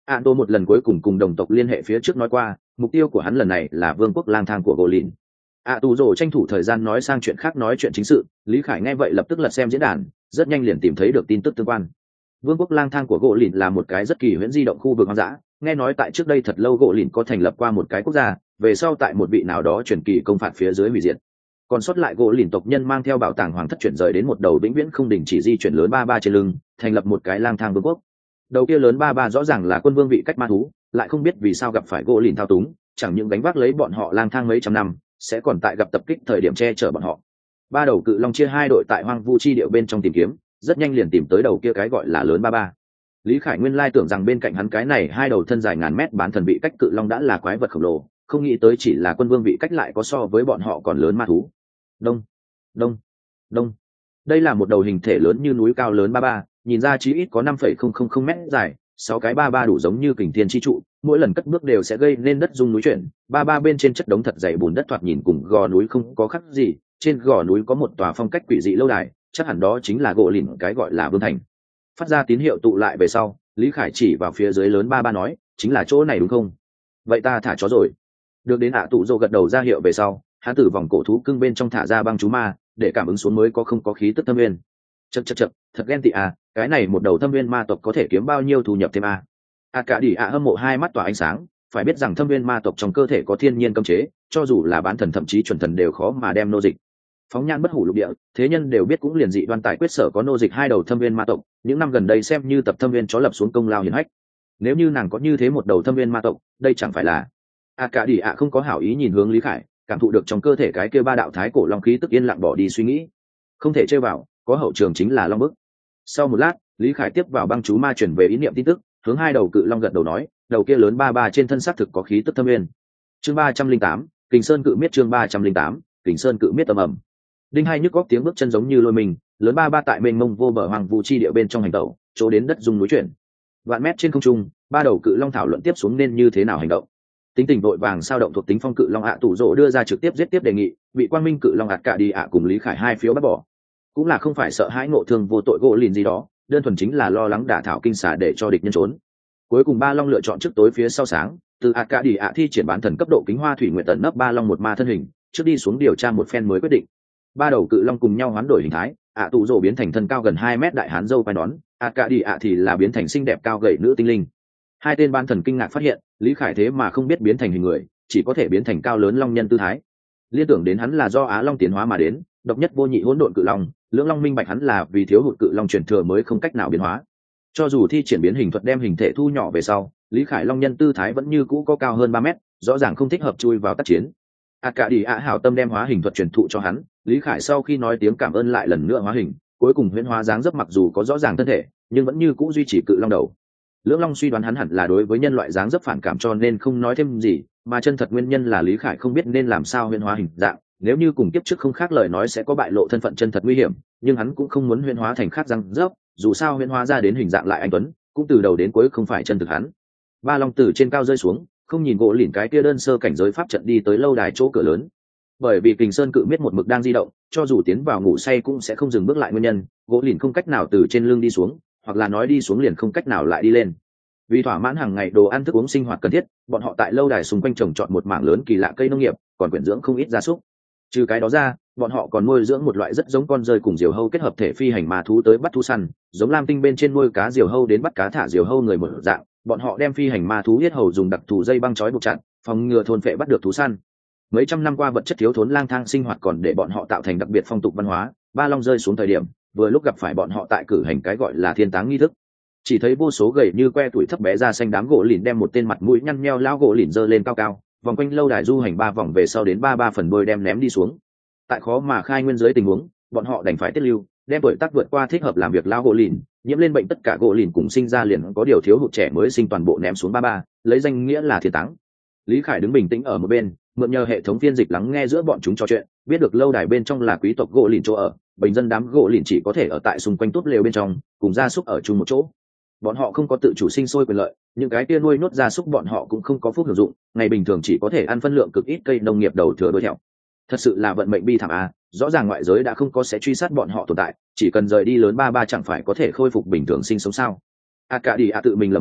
Tô một lần cuối cùng cùng đồng tộc liên hệ phía trước nói qua, mục tiêu của hắn lần này là vương quốc lang thang của gỗ lìn. Tù rồ tranh thủ thời gian nói sang chuyện khác, nói chuyện chính sự. Lý Khải nghe vậy lập tức lật xem diễn đàn, rất nhanh liền tìm thấy được tin tức tương quan. Vương quốc lang thang của gỗ lìn là một cái rất kỳ huyễn di động khu vực hoang dã. Nghe nói tại trước đây thật lâu gỗ lìn có thành lập qua một cái quốc gia, về sau tại một vị nào đó truyền kỳ công phạt phía dưới hủy diệt. Còn sót lại gỗ lìn tộc nhân mang theo bảo tàng hoàng thất chuyển rời đến một đầu vĩnh viễn không đình chỉ di chuyển lớn ba ba trên lưng, thành lập một cái lang thang vương quốc. Đầu kia lớn ba ba rõ ràng là quân vương vị cách ma thú, lại không biết vì sao gặp phải gỗ lìn thao túng, chẳng những gánh vác lấy bọn họ lang thang mấy trăm năm, sẽ còn tại gặp tập kích thời điểm che chở bọn họ. Ba đầu cự long chia hai đội tại hoang vu chi điệu bên trong tìm kiếm, rất nhanh liền tìm tới đầu kia cái gọi là lớn ba ba. Lý Khải nguyên lai tưởng rằng bên cạnh hắn cái này hai đầu thân dài ngàn mét bán thần vị cách cự long đã là quái vật khổng lồ, không nghĩ tới chỉ là quân vương vị cách lại có so với bọn họ còn lớn ma thú. Đông, đông, đông. Đây là một đầu hình thể lớn như núi cao lớn ba ba, nhìn ra chí ít có 5,000 mét dài, 6 cái ba ba đủ giống như kình thiên chi trụ, mỗi lần cất bước đều sẽ gây nên đất rung núi chuyển. Ba ba bên trên chất đống thật dày bùn đất thoạt nhìn cùng gò núi không có khác gì, trên gò núi có một tòa phong cách quỷ dị lâu đài, chắc hẳn đó chính là gỗ lìn cái gọi là vương thành. Phát ra tín hiệu tụ lại về sau, Lý Khải chỉ vào phía dưới lớn ba ba nói, chính là chỗ này đúng không? Vậy ta thả chó rồi. Được đến tụ rồ gật đầu ra hiệu về sau, hắn từ vòng cổ thú cưng bên trong thả ra băng chú ma, để cảm ứng xuống mới có không có khí tức thâm viên. Chậc, thật ghen tị à, cái này một đầu thâm viên ma tộc có thể kiếm bao nhiêu thu nhập thêm à? Cả đi hâm mộ hai mắt tỏa ánh sáng, phải biết rằng thâm viên ma tộc trong cơ thể có thiên nhiên cấm chế, cho dù là bán thần thậm chí chuẩn thần đều khó mà đem nô dịch. Phóng nhan bất hủ lục địa, thế nhân đều biết cũng liền dị đoan tài quyết sở có nô dịch hai đầu thâm viên ma tộc, những năm gần đây xem như tập thâm viên chó lập xuống công lao hiển hách. Nếu như nàng có như thế một đầu thâm viên ma tộc, đây chẳng phải là cả đi không có hảo ý nhìn hướng Lý Khải, cảm thụ được trong cơ thể cái kia ba đạo thái cổ long khí tức yên lặng bỏ đi suy nghĩ. Không thể chơi vào, có hậu trường chính là long bức. Sau một lát, Lý Khải tiếp vào băng chú ma chuyển về ý niệm tin tức, hướng hai đầu cự long gật đầu nói, đầu kia lớn ba ba trên thân xác thực có khí tức thâm viên. Chương 308, Kình Sơn cự miết. Chương 308, Kình Sơn cự miết. Ầm ầm. Đinh hai nhức góc tiếng bước chân giống như lôi mình, lớn ba ba tại mênh mông vô bờ hoàng vu chi địa bên trong hành tẩu, chỗ đến đất rung núi chuyển. Vạn mét trên không trung, ba đầu cự long thảo luận tiếp xuống nên như thế nào hành động. Tính tình vội vàng sao động thuộc tính phong cự long tủ rỗ đưa ra trực tiếp giết tiếp đề nghị, bị quang minh cự long cả đi cùng Lý Khải hai phiếu bắt bỏ. Cũng là không phải sợ hãi ngộ thương vô tội gỗ lìn gì đó, đơn thuần chính là lo lắng đả thảo kinh xà để cho địch nhân trốn. Cuối cùng ba long lựa chọn trước tối phía sau sáng, từ cả đi thi triển bán thần cấp độ kính hoa thủy nguyện tận nấp ba long một ma thân hình, trước đi xuống điều tra một phen mới quyết định. Ba đầu cự long cùng nhau hoán đổi hình thái, tủ rỗ biến thành thân cao gần 2 mét đại hán dâu quai nón, cả đi thì là biến thành xinh đẹp cao gầy nữ tinh linh. Hai tên ban thần kinh ngạc phát hiện, Lý Khải thế mà không biết biến thành hình người, chỉ có thể biến thành cao lớn long nhân tư thái. Liên tưởng đến hắn là do Á Long tiến hóa mà đến, độc nhất vô nhị hỗn độn cự long, lưỡng long minh bạch hắn là vì thiếu hụt cự long truyền thừa mới không cách nào biến hóa. Cho dù thi triển biến hình thuật đem hình thể thu nhỏ về sau, Lý Khải long nhân tư thái vẫn như cũ có cao hơn 3 mét, rõ ràng không thích hợp chui vào tác chiến. Cả đi hảo tâm đem hóa hình thuật truyền thụ cho hắn, Lý Khải sau khi nói tiếng cảm ơn lại lần nữa hóa hình, cuối cùng huyễn hóa dáng dấp mặc dù có rõ ràng thân thể, nhưng vẫn như cũ duy trì cự long đầu. Lưỡng long suy đoán hắn hẳn là đối với nhân loại dáng dấp phản cảm cho nên không nói thêm gì, mà chân thật nguyên nhân là Lý Khải không biết nên làm sao huyễn hóa hình dạng, nếu như cùng kiếp trước không khác lời nói sẽ có bại lộ thân phận chân thật nguy hiểm, nhưng hắn cũng không muốn huyễn hóa thành khác răng rớp, dù sao huyễn hóa ra đến hình dạng lại anh tuấn, cũng từ đầu đến cuối không phải chân thực hắn. Ba long từ trên cao rơi xuống, không nhìn gỗ lìn cái kia đơn sơ cảnh giới pháp trận đi tới lâu đài chỗ cửa lớn. Bởi vì Kình Sơn cự miết một mực đang di động, cho dù tiến vào ngủ say cũng sẽ không dừng bước lại nguyên nhân, gỗ lìn không cách nào từ trên lưng đi xuống, hoặc là nói đi xuống liền không cách nào lại đi lên. Vì thỏa mãn hàng ngày đồ ăn thức uống sinh hoạt cần thiết, bọn họ tại lâu đài xung quanh trồng trọt một mảng lớn kỳ lạ cây nông nghiệp, còn quyển dưỡng không ít gia súc. Trừ cái đó ra, bọn họ còn nuôi dưỡng một loại rất giống con rơi cùng diều hâu kết hợp thể phi hành ma thú tới bắt thú săn, giống lam tinh bên trên nuôi cá diều hâu đến bắt cá thả diều hâu người một dạng. Bọn họ đem phi hành ma thú huyết hầu dùng đặc thù dây băng trói buộc chặt, phòng ngừa thôn phệ bắt được thú săn. Mấy trăm năm qua vật chất thiếu thốn lang thang sinh hoạt còn để bọn họ tạo thành đặc biệt phong tục văn hóa. Ba long rơi xuống thời điểm, vừa lúc gặp phải bọn họ tại cử hành cái gọi là thiên táng nghi thức. Chỉ thấy vô số gầy như que tuổi thấp bé ra xanh đám gỗ lìn đem một tên mặt mũi nhăn nheo lão gỗ lìn giơ lên cao cao, vòng quanh lâu đài du hành 3 vòng về sau đến ba phần đôi đem ném đi xuống. Tại khó mà khai nguyên dưới tình huống, bọn họ đành phải tiết lưu, đem tuổi tác vượt qua thích hợp làm việc lão gỗ lìn, nhiễm lên bệnh tất cả gỗ lìn cùng sinh ra liền có điều thiếu hụt trẻ mới sinh toàn bộ ném xuống ba, lấy danh nghĩa là thiên táng. Lý Khải đứng bình tĩnh ở một bên, mượn nhờ hệ thống phiên dịch lắng nghe giữa bọn chúng trò chuyện, biết được lâu đài bên trong là quý tộc gỗ lìn chỗ ở, bình dân đám gỗ lìn chỉ có thể ở tại xung quanh tốt lều bên trong, cùng gia súc ở chung một chỗ. Bọn họ không có tự chủ sinh sôi quyền lợi, những cái kia nuôi nhốt gia súc bọn họ cũng không có phúc hưởng dụng, ngày bình thường chỉ có thể ăn phân lượng cực ít cây nông nghiệp đầu thừa đuôi theo. Thật sự là vận mệnh bi thảm à, rõ ràng ngoại giới đã không có sẽ truy sát bọn họ tồn tại, chỉ cần rời đi lớn ba chẳng phải có thể khôi phục bình thường sinh sống sao? Cả đi tự mình lẩm bẩm,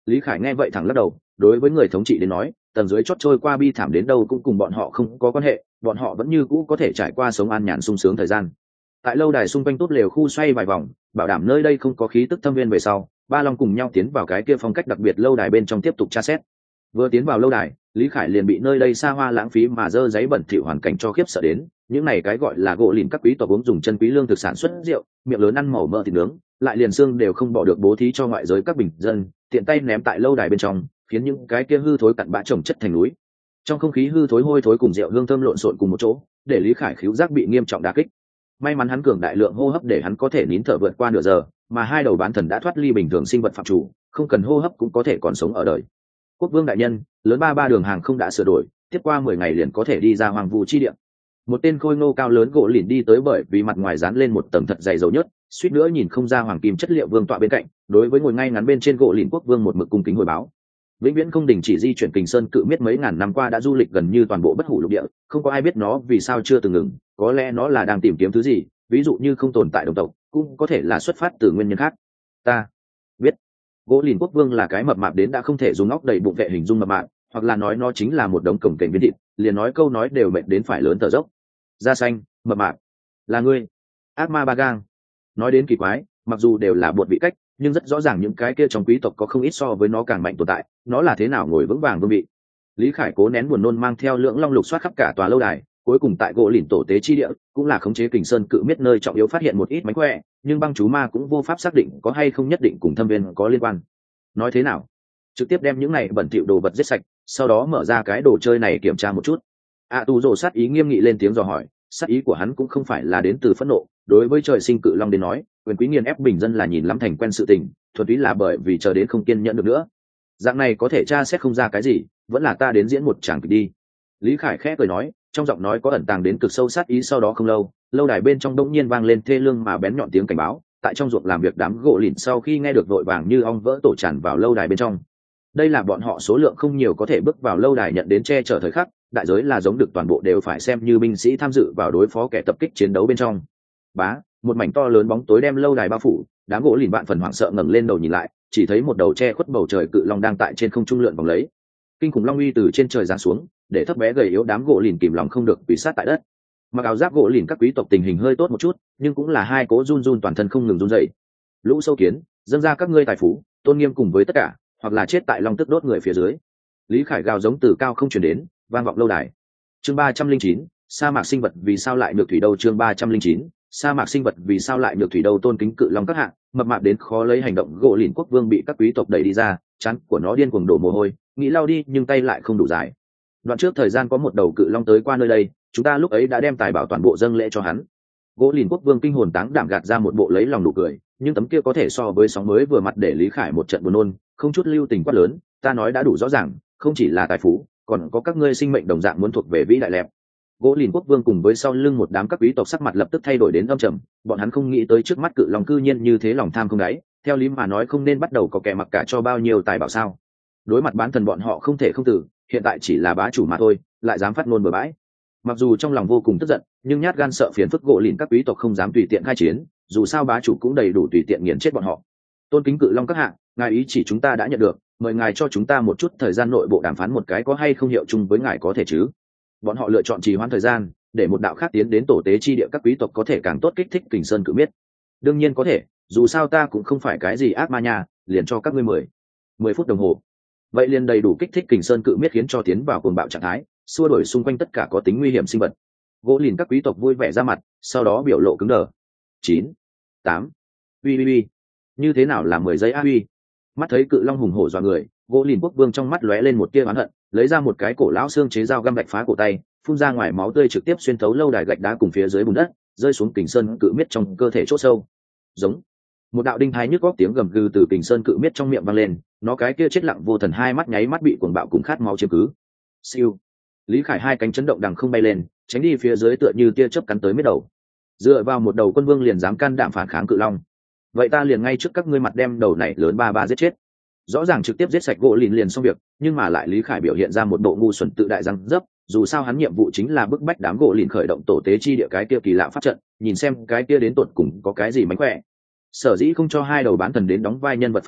Lý Khải nghe vậy thẳng lắc đầu, đối với người thống trị đến nói, tầng dưới chót trôi qua bi thảm đến đâu cũng cùng bọn họ không có quan hệ, bọn họ vẫn như cũ có thể trải qua sống an nhàn sung sướng thời gian. Tại lâu đài xung quanh tốt lều khu xoay vài vòng, bảo đảm nơi đây không có khí tức thâm viên về sau, ba long cùng nhau tiến vào cái kia phong cách đặc biệt lâu đài bên trong tiếp tục tra xét. Vừa tiến vào lâu đài, Lý Khải liền bị nơi đây xa hoa lãng phí mà dơ giấy bẩn thỉu hoàn cảnh cho khiếp sợ đến. Những này cái gọi là gỗ lìn các quý tộc uống dùng chân quý lương thực sản xuất rượu, miệng lớn ăn màu mỡ thịt nướng, lại liền xương đều không bỏ được bố thí cho ngoại giới các bình dân, tiện tay ném tại lâu đài bên trong, khiến những cái kia hư thối cặn bã chồng chất thành núi. Trong không khí hư thối hôi thối cùng rượu hương thơm lộn xộn cùng một chỗ, để Lý Khải khứu giác bị nghiêm trọng đả kích. May mắn hắn cường đại lượng hô hấp để hắn có thể nín thở vượt qua nửa giờ, mà hai đầu bán thần đã thoát ly bình thường sinh vật phạm chủ, không cần hô hấp cũng có thể còn sống ở đời. Quốc vương đại nhân, lớn ba đường hàng không đã sửa đổi, tiếp qua 10 ngày liền có thể đi ra hoàng vu chi địa. Một tên khôi ngô cao lớn gỗ lìn đi tới, bởi vì mặt ngoài dán lên một tầng thật dày dầu nhớt, suýt nữa nhìn không ra hoàng kim chất liệu vương tọa bên cạnh, đối với ngồi ngay ngắn bên trên gỗ lìn quốc vương một mực cung kính hồi báo. Vĩnh viễn không đình chỉ di chuyển Kình Sơn cự miết mấy ngàn năm qua đã du lịch gần như toàn bộ bất hủ lục địa, không có ai biết nó vì sao chưa từng ngừng, có lẽ nó là đang tìm kiếm thứ gì, ví dụ như không tồn tại đồng tộc, cũng có thể là xuất phát từ nguyên nhân khác. Ta biết. Gỗ lìn quốc vương là cái mập mạp đến đã không thể dùng óc đầy bụng vệ hình dung mập mạp, hoặc là nói nó chính là một đống cổng kềnh viên thịt, liền nói câu nói đều mệt đến phải lớn thở dốc. Da xanh, mập mạp, là ngươi, ác ma ba gang. Nói đến kỳ quái, mặc dù đều là bột vị cách, nhưng rất rõ ràng những cái kia trong quý tộc có không ít so với nó càng mạnh tồn tại, nó là thế nào ngồi vững vàng vương vị. Lý Khải cố nén buồn nôn mang theo lưỡng long lục soát khắp cả tòa lâu đài, cuối cùng tại gỗ lìn tổ tế chi địa cũng là khống chế Kình Sơn cự miết nơi trọng yếu phát hiện một ít mánh khỏe, nhưng băng chú ma cũng vô pháp xác định có hay không nhất định cùng thâm viên có liên quan. Nói thế nào, trực tiếp đem những này bẩn thỉu đồ vật giết sạch, sau đó mở ra cái đồ chơi này kiểm tra một chút. Tu rồ sát ý nghiêm nghị lên tiếng dò hỏi, sát ý của hắn cũng không phải là đến từ phẫn nộ, đối với trời sinh cự long đến nói, quyền quý nghiền ép bình dân là nhìn lắm thành quen sự tình, thuần túy là bởi vì chờ đến không kiên nhẫn được nữa. Dạng này có thể tra xét không ra cái gì, vẫn là ta đến diễn một tràng kịch đi. Lý Khải khẽ cười nói, trong giọng nói có ẩn tàng đến cực sâu sát ý. Sau đó không lâu, lâu đài bên trong đông nhiên vang lên thê lương mà bén nhọn tiếng cảnh báo. Tại trong ruộng làm việc đám gỗ lìn sau khi nghe được vội vàng như ong vỡ tổ tràn vào lâu đài bên trong. Đây là bọn họ số lượng không nhiều có thể bước vào lâu đài nhận đến che chở thời khắc, đại giới là giống được toàn bộ đều phải xem như binh sĩ tham dự vào đối phó kẻ tập kích chiến đấu bên trong. Bá, một mảnh to lớn bóng tối đem lâu đài bao phủ, đám gỗ lìn vạn phần hoảng sợ ngẩng lên đầu nhìn lại, chỉ thấy một đầu che khuất bầu trời cự long đang tại trên không trung lượn vòng lấy. Kinh khủng long uy từ trên trời giáng xuống, để thấp bé gầy yếu đám gỗ lìn kìm lòng không được quỳ sát tại đất. Mặc áo giáp gỗ lìn các quý tộc tình hình hơi tốt một chút, nhưng cũng là hai cố run run toàn thân không ngừng run rẩy. Lũ sâu kiến, dâng ra các ngươi tài phú, tôn nghiêm cùng với tất cả, hoặc là chết tại long tức đốt người phía dưới. Lý Khải gào giống từ cao không truyền đến, vang vọng lâu đài. Chương 309, sa mạc sinh vật vì sao lại nhược thủy đâu? Chương 309, sa mạc sinh vật vì sao lại nhược thủy đâu? Tôn kính cự long các hạng, mập mạp đến khó lấy hành động gỗ lìn quốc vương bị các quý tộc đẩy đi ra, trán của nó điên cuồng đổ mồ hôi, nghĩ lao đi nhưng tay lại không đủ dài. Đoạn trước thời gian có một đầu cự long tới qua nơi đây, chúng ta lúc ấy đã đem tài bảo toàn bộ dâng lễ cho hắn. Gỗ lìn quốc vương kinh hồn táng đảm gạt ra một bộ lấy lòng nụ cười, nhưng tấm kia có thể so với sóng mới vừa mặt để Lý Khải một trận buồn nôn, không chút lưu tình quát lớn, ta nói đã đủ rõ ràng, không chỉ là tài phú, còn có các ngươi sinh mệnh đồng dạng muốn thuộc về vĩ đại lẹp. Gỗ lìn quốc vương cùng với sau lưng một đám các quý tộc sắc mặt lập tức thay đổi đến âm trầm, bọn hắn không nghĩ tới trước mắt cự long cư nhiên như thế lòng tham không đáy, theo lý mà nói không nên bắt đầu có kẻ mặc cả cho bao nhiêu tài bảo sao. Đối mặt bán thần bọn họ không thể không tử, hiện tại chỉ là bá chủ mà thôi, lại dám phát ngôn bừa bãi. Mặc dù trong lòng vô cùng tức giận, nhưng nhát gan sợ phiền phức gỗ lìn các quý tộc không dám tùy tiện khai chiến, dù sao bá chủ cũng đầy đủ tùy tiện nghiền chết bọn họ. Tôn kính cự long các hạng, ngài ý chỉ chúng ta đã nhận được, mời ngài cho chúng ta một chút thời gian nội bộ đàm phán một cái có hay không hiệu chung với ngài có thể chứ. Bọn họ lựa chọn trì hoãn thời gian, để một đạo khác tiến đến tổ tế chi địa các quý tộc có thể càng tốt kích thích Kình Sơn cự miết. Đương nhiên có thể, dù sao ta cũng không phải cái gì ác ma nha, liền cho các ngươi 10 phút đồng hồ. Vậy liền đầy đủ kích thích Kình Sơn cự miết khiến cho tiến vào cuồng bạo trạng thái, xua đuổi xung quanh tất cả có tính nguy hiểm sinh vật. Gỗ lìn các quý tộc vui vẻ ra mặt, sau đó biểu lộ cứng đờ. 9, 8, uy, như thế nào là 10 giây uy? Mắt thấy cự long hùng hổ dọa người, gỗ lìn quốc vương trong mắt lóe lên một tia oán hận, lấy ra một cái cổ lão xương chế dao găm bạch phá cổ tay, phun ra ngoài máu tươi trực tiếp xuyên thấu lâu đài gạch đá cùng phía dưới bùn đất, rơi xuống Kình Sơn cự miết trong cơ thể chỗ sâu. Giống một đạo đinh thái nhức góc tiếng gầm gừ từ Kình Sơn cự miết trong miệng vang lên, nó cái kia chết lặng vô thần hai mắt nháy mắt bị cuồng bạo cùng khát máu chiếm cứ. Siêu. Lý Khải hai cánh chấn động đằng không bay lên, tránh đi phía dưới tựa như tia chớp cắn tới miết đầu. Dựa vào một đầu quân vương liền dám can đảm phản kháng cự long, vậy ta liền ngay trước các ngươi mặt đem đầu này lớn ba giết chết. Rõ ràng trực tiếp giết sạch gỗ lìn liền xong việc, nhưng mà lại Lý Khải biểu hiện ra một bộ ngu xuẩn tự đại răng dấp, dù sao hắn nhiệm vụ chính là bức bách đám gỗ lìn khởi động tổ tế chi địa cái kia kỳ lạ pháp trận, nhìn xem cái kia đến tột cùng có cái gì mánh khỏe. Sở dĩ không cho hai đầu bán thần đến đóng vai nhân vật phản diện,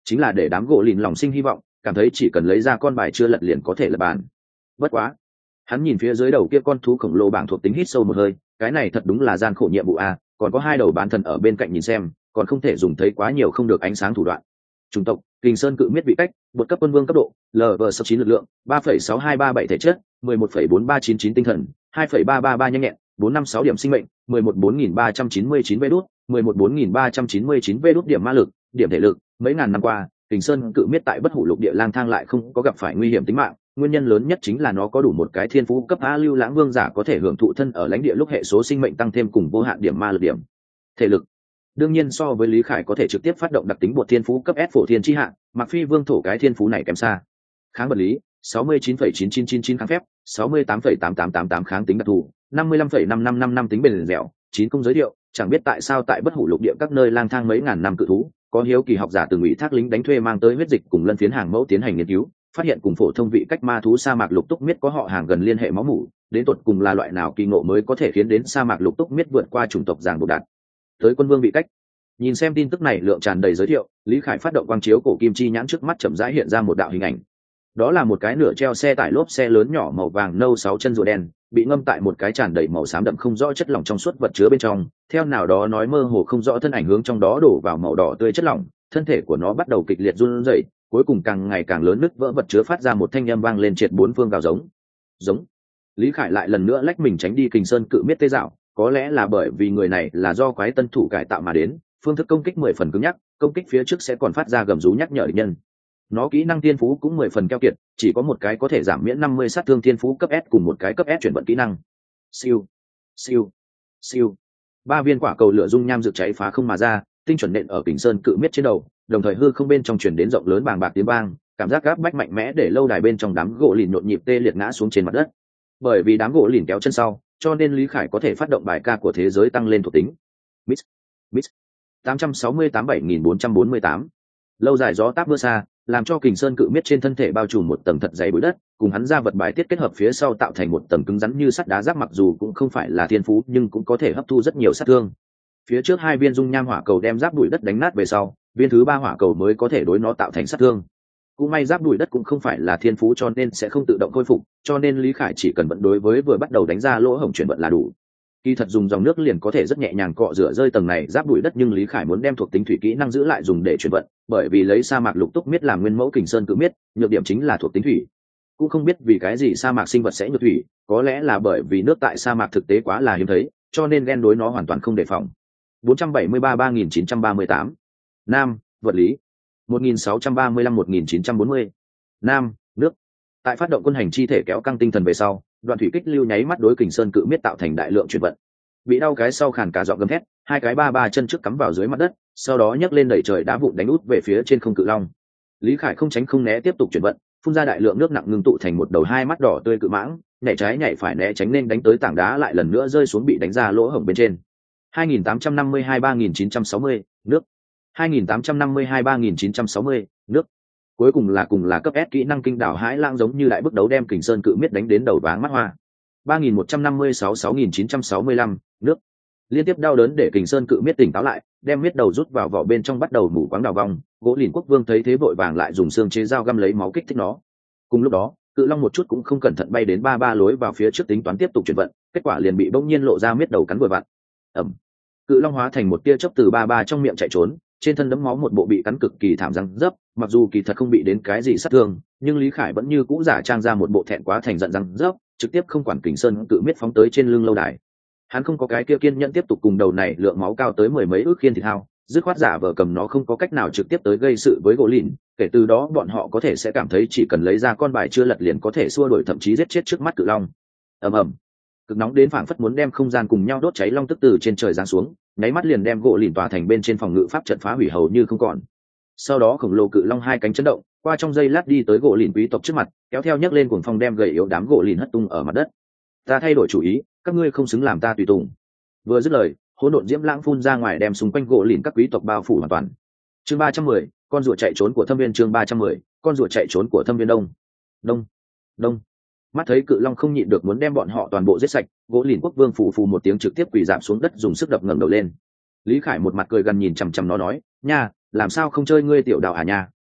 chính là để đám gỗ lìn lòng sinh hy vọng, cảm thấy chỉ cần lấy ra con bài chưa lật liền có thể lật bàn. Bất quá, hắn nhìn phía dưới đầu kia con thú khổng lồ bảng thuộc tính, hít sâu một hơi, cái này thật đúng là gian khổ nhiệm vụ a, còn có hai đầu bán thần ở bên cạnh nhìn xem, còn không thể dùng thấy quá nhiều không được ánh sáng thủ đoạn. Chủng tộc Kình Sơn cự miết vị cách, bột cấp quân vương cấp độ, LV69 lực lượng, 3,6237 thể chất, 11,4399 tinh thần, 2,333 nhanh nhẹn, 456 điểm sinh mệnh, 114399 vê đút, 114399 vê đút điểm ma lực, điểm thể lực. Mấy ngàn năm qua, Kình Sơn cự miết tại bất hủ lục địa lang thang lại không có gặp phải nguy hiểm tính mạng, nguyên nhân lớn nhất chính là nó có đủ một cái thiên phú cấp A lưu lãng vương giả có thể hưởng thụ thân ở lãnh địa lúc hệ số sinh mệnh tăng thêm cùng vô hạn điểm ma lực điểm thể lực. Đương nhiên so với Lý Khải có thể trực tiếp phát động đặc tính bột thiên phú cấp S phổ thiên chi hạ, Mạc Phi Vương thổ cái thiên phú này kém xa. Kháng vật lý 69,9999 kháng phép, 68,8888 kháng tính đặc thù, 55,5555 tính bền dẻo. 9 công giới thiệu, chẳng biết tại sao tại bất hủ lục địa các nơi lang thang mấy ngàn năm cự thú, có hiếu kỳ học giả từng ủy thác lính đánh thuê mang tới huyết dịch cùng lân phiến hàng mẫu tiến hành nghiên cứu, phát hiện cùng phổ thông vị cách ma thú sa mạc lục túc miết có họ hàng gần liên hệ máu mủ, đến tột cùng là loại nào kỳ ngộ mới có thể khiến đến sa mạc lục túc miết vượt qua chủng tộc giảng buộc đạt tới quân vương vị cách. Nhìn xem tin tức này lượng tràn đầy giới thiệu, Lý Khải phát động quang chiếu cổ kim chi nhãn, trước mắt chậm rãi hiện ra một đạo hình ảnh. Đó là một cái nửa treo xe tải lốp xe lớn nhỏ màu vàng nâu 6 chân rùa đen, bị ngâm tại một cái tràn đầy màu xám đậm không rõ chất lỏng trong suốt vật chứa bên trong, theo nào đó nói mơ hồ không rõ thân ảnh hướng trong đó đổ vào màu đỏ tươi chất lỏng, thân thể của nó bắt đầu kịch liệt run rẩy, cuối cùng càng ngày càng lớn, nứt vỡ vật chứa phát ra một thanh âm vang lên triệt bốn phương gào giống. Giống. Lý Khải lại lần nữa lách mình tránh đi Kình Sơn cự miết tê dạo, có lẽ là bởi vì người này là do quái tân thủ cải tạo mà đến, phương thức công kích 10 phần cứng nhắc, công kích phía trước sẽ còn phát ra gầm rú nhắc nhở địch nhân. Nó kỹ năng thiên phú cũng 10 phần keo kiệt, chỉ có một cái có thể giảm miễn 50 sát thương thiên phú cấp S cùng một cái cấp S chuyển vận kỹ năng. Siêu, siêu, siêu. 3 viên quả cầu lửa dung nham rực cháy phá không mà ra, tinh chuẩn nện ở Kình Sơn cự miết trên đầu, đồng thời hư không bên trong truyền đến rộng lớn bàng bạc tiếng vang, cảm giác gáp bách mạnh mẽ để lâu đài bên trong đám gỗ lìn nhộn nhịp tê liệt ngã xuống trên mặt đất. Bởi vì đám gỗ lìn kéo chân sau, cho nên Lý Khải có thể phát động bài ca của thế giới tăng lên thuộc tính. Mix, mix. 868-7448. Lâu dài gió táp mưa xa, làm cho Kình Sơn cự miết trên thân thể bao trùm một tầng thật dày bụi đất, cùng hắn ra vật bài tiết kết hợp phía sau tạo thành một tầng cứng rắn như sắt đá giáp, mặc dù cũng không phải là thiên phú nhưng cũng có thể hấp thu rất nhiều sát thương. Phía trước 2 viên dung nham hỏa cầu đem giáp bụi đất đánh nát về sau, viên thứ 3 hỏa cầu mới có thể đối nó tạo thành sát thương. Cũng may giáp bụi đất cũng không phải là thiên phú cho nên sẽ không tự động khôi phục, cho nên Lý Khải chỉ cần vận đối với vừa bắt đầu đánh ra lỗ hổng chuyển vận là đủ. Kỳ thật dùng dòng nước liền có thể rất nhẹ nhàng cọ rửa rơi tầng này giáp bụi đất, nhưng Lý Khải muốn đem thuộc tính thủy kỹ năng giữ lại dùng để chuyển vận, bởi vì lấy sa mạc lục túc miết làm nguyên mẫu Kình Sơn cự miết, nhược điểm chính là thuộc tính thủy. Cũng không biết vì cái gì sa mạc sinh vật sẽ nhược thủy, có lẽ là bởi vì nước tại sa mạc thực tế quá là hiếm thấy, cho nên ghen đối nó hoàn toàn không đề phòng. 473-3938. Nam, vật lý. 1635-1940. Nam, nước. Tại phát động quân hành chi thể kéo căng tinh thần về sau, đoạn thủy kích lưu nháy mắt đối Kình Sơn cự miết tạo thành đại lượng chuyển vận. Bị đau cái sau khàn cả giọng gầm thét, 2 cái ba chân trước cắm vào dưới mặt đất, sau đó nhấc lên đẩy trời đá vụn đánh út về phía trên không cự long. Lý Khải không tránh không né tiếp tục chuyển vận, phun ra đại lượng nước nặng ngưng tụ thành một đầu 2 mắt đỏ tươi cự mãng, nhảy trái nhảy phải né tránh nên đánh tới tảng đá lại lần nữa rơi xuống bị đánh ra lỗ hổng bên trên. 2852-3960, nước. 2852-3960, nước. Cuối cùng là cấp S kỹ năng kinh đảo hãi lang giống như đại bức đấu đem Kình Sơn cự miết đánh đến đầu váng mắt hoa. 3156-6965, nước. Liên tiếp đau đớn để Kình Sơn cự miết tỉnh táo lại, đem miết đầu rút vào vỏ bên trong bắt đầu mù quáng đào vong. Gỗ Lìn Quốc Vương thấy thế vội vàng lại dùng xương chế dao găm lấy máu kích thích nó. Cùng lúc đó, cự long một chút cũng không cẩn thận bay đến ba lối vào phía trước tính toán tiếp tục chuyển vận, kết quả liền bị bỗng nhiên lộ ra miết đầu cắn vừa vặn. Cự long hóa thành một tia chớp từ ba trong miệng chạy trốn, trên thân đấm máu một bộ bị cắn cực kỳ thảm răng dấp, mặc dù kỳ thật không bị đến cái gì sát thương, nhưng Lý Khải vẫn như cũ giả trang ra một bộ thẹn quá thành giận răng dấp, trực tiếp không quản Kình Sơn cự miết phóng tới trên lưng lâu đài. Hắn không có cái kia kiên nhẫn tiếp tục cùng đầu này lượng máu cao tới 10 mấy ước khiên thịt hao, dứt khoát giả vờ cầm nó không có cách nào trực tiếp tới gây sự với gỗ lìn, kể từ đó bọn họ có thể sẽ cảm thấy chỉ cần lấy ra con bài chưa lật liền có thể xua đuổi thậm chí giết chết trước mắt cự long. Cực nóng đến phảng phất muốn đem không gian cùng nhau đốt cháy, long tức từ trên trời giáng xuống, nháy mắt liền đem gỗ lìn tòa thành bên trên phòng ngự pháp trận phá hủy hầu như không còn. Sau đó khổng lồ cự long 2 cánh chấn động, qua trong giây lát đi tới gỗ lìn quý tộc trước mặt, kéo theo nhấc lên cuồng phong đem gầy yếu đám gỗ lìn hất tung ở mặt đất. Ta thay đổi chủ ý, các ngươi không xứng làm ta tùy tùng. Vừa dứt lời, hỗn độn diễm lãng phun ra ngoài đem xung quanh gỗ lìn các quý tộc bao phủ hoàn toàn. Chương 310, con rùa chạy trốn của thâm viên. Chương 310, con rùa chạy trốn của thâm viên. Đông. Mắt thấy cự long không nhịn được muốn đem bọn họ toàn bộ giết sạch, gỗ lìn quốc vương phù phù một tiếng trực tiếp quỳ rạp xuống đất dùng sức đập ngẩng đầu lên. Lý Khải một mặt cười gần nhìn chằm chằm nó nói, nha, làm sao không chơi ngươi tiểu đạo à nha.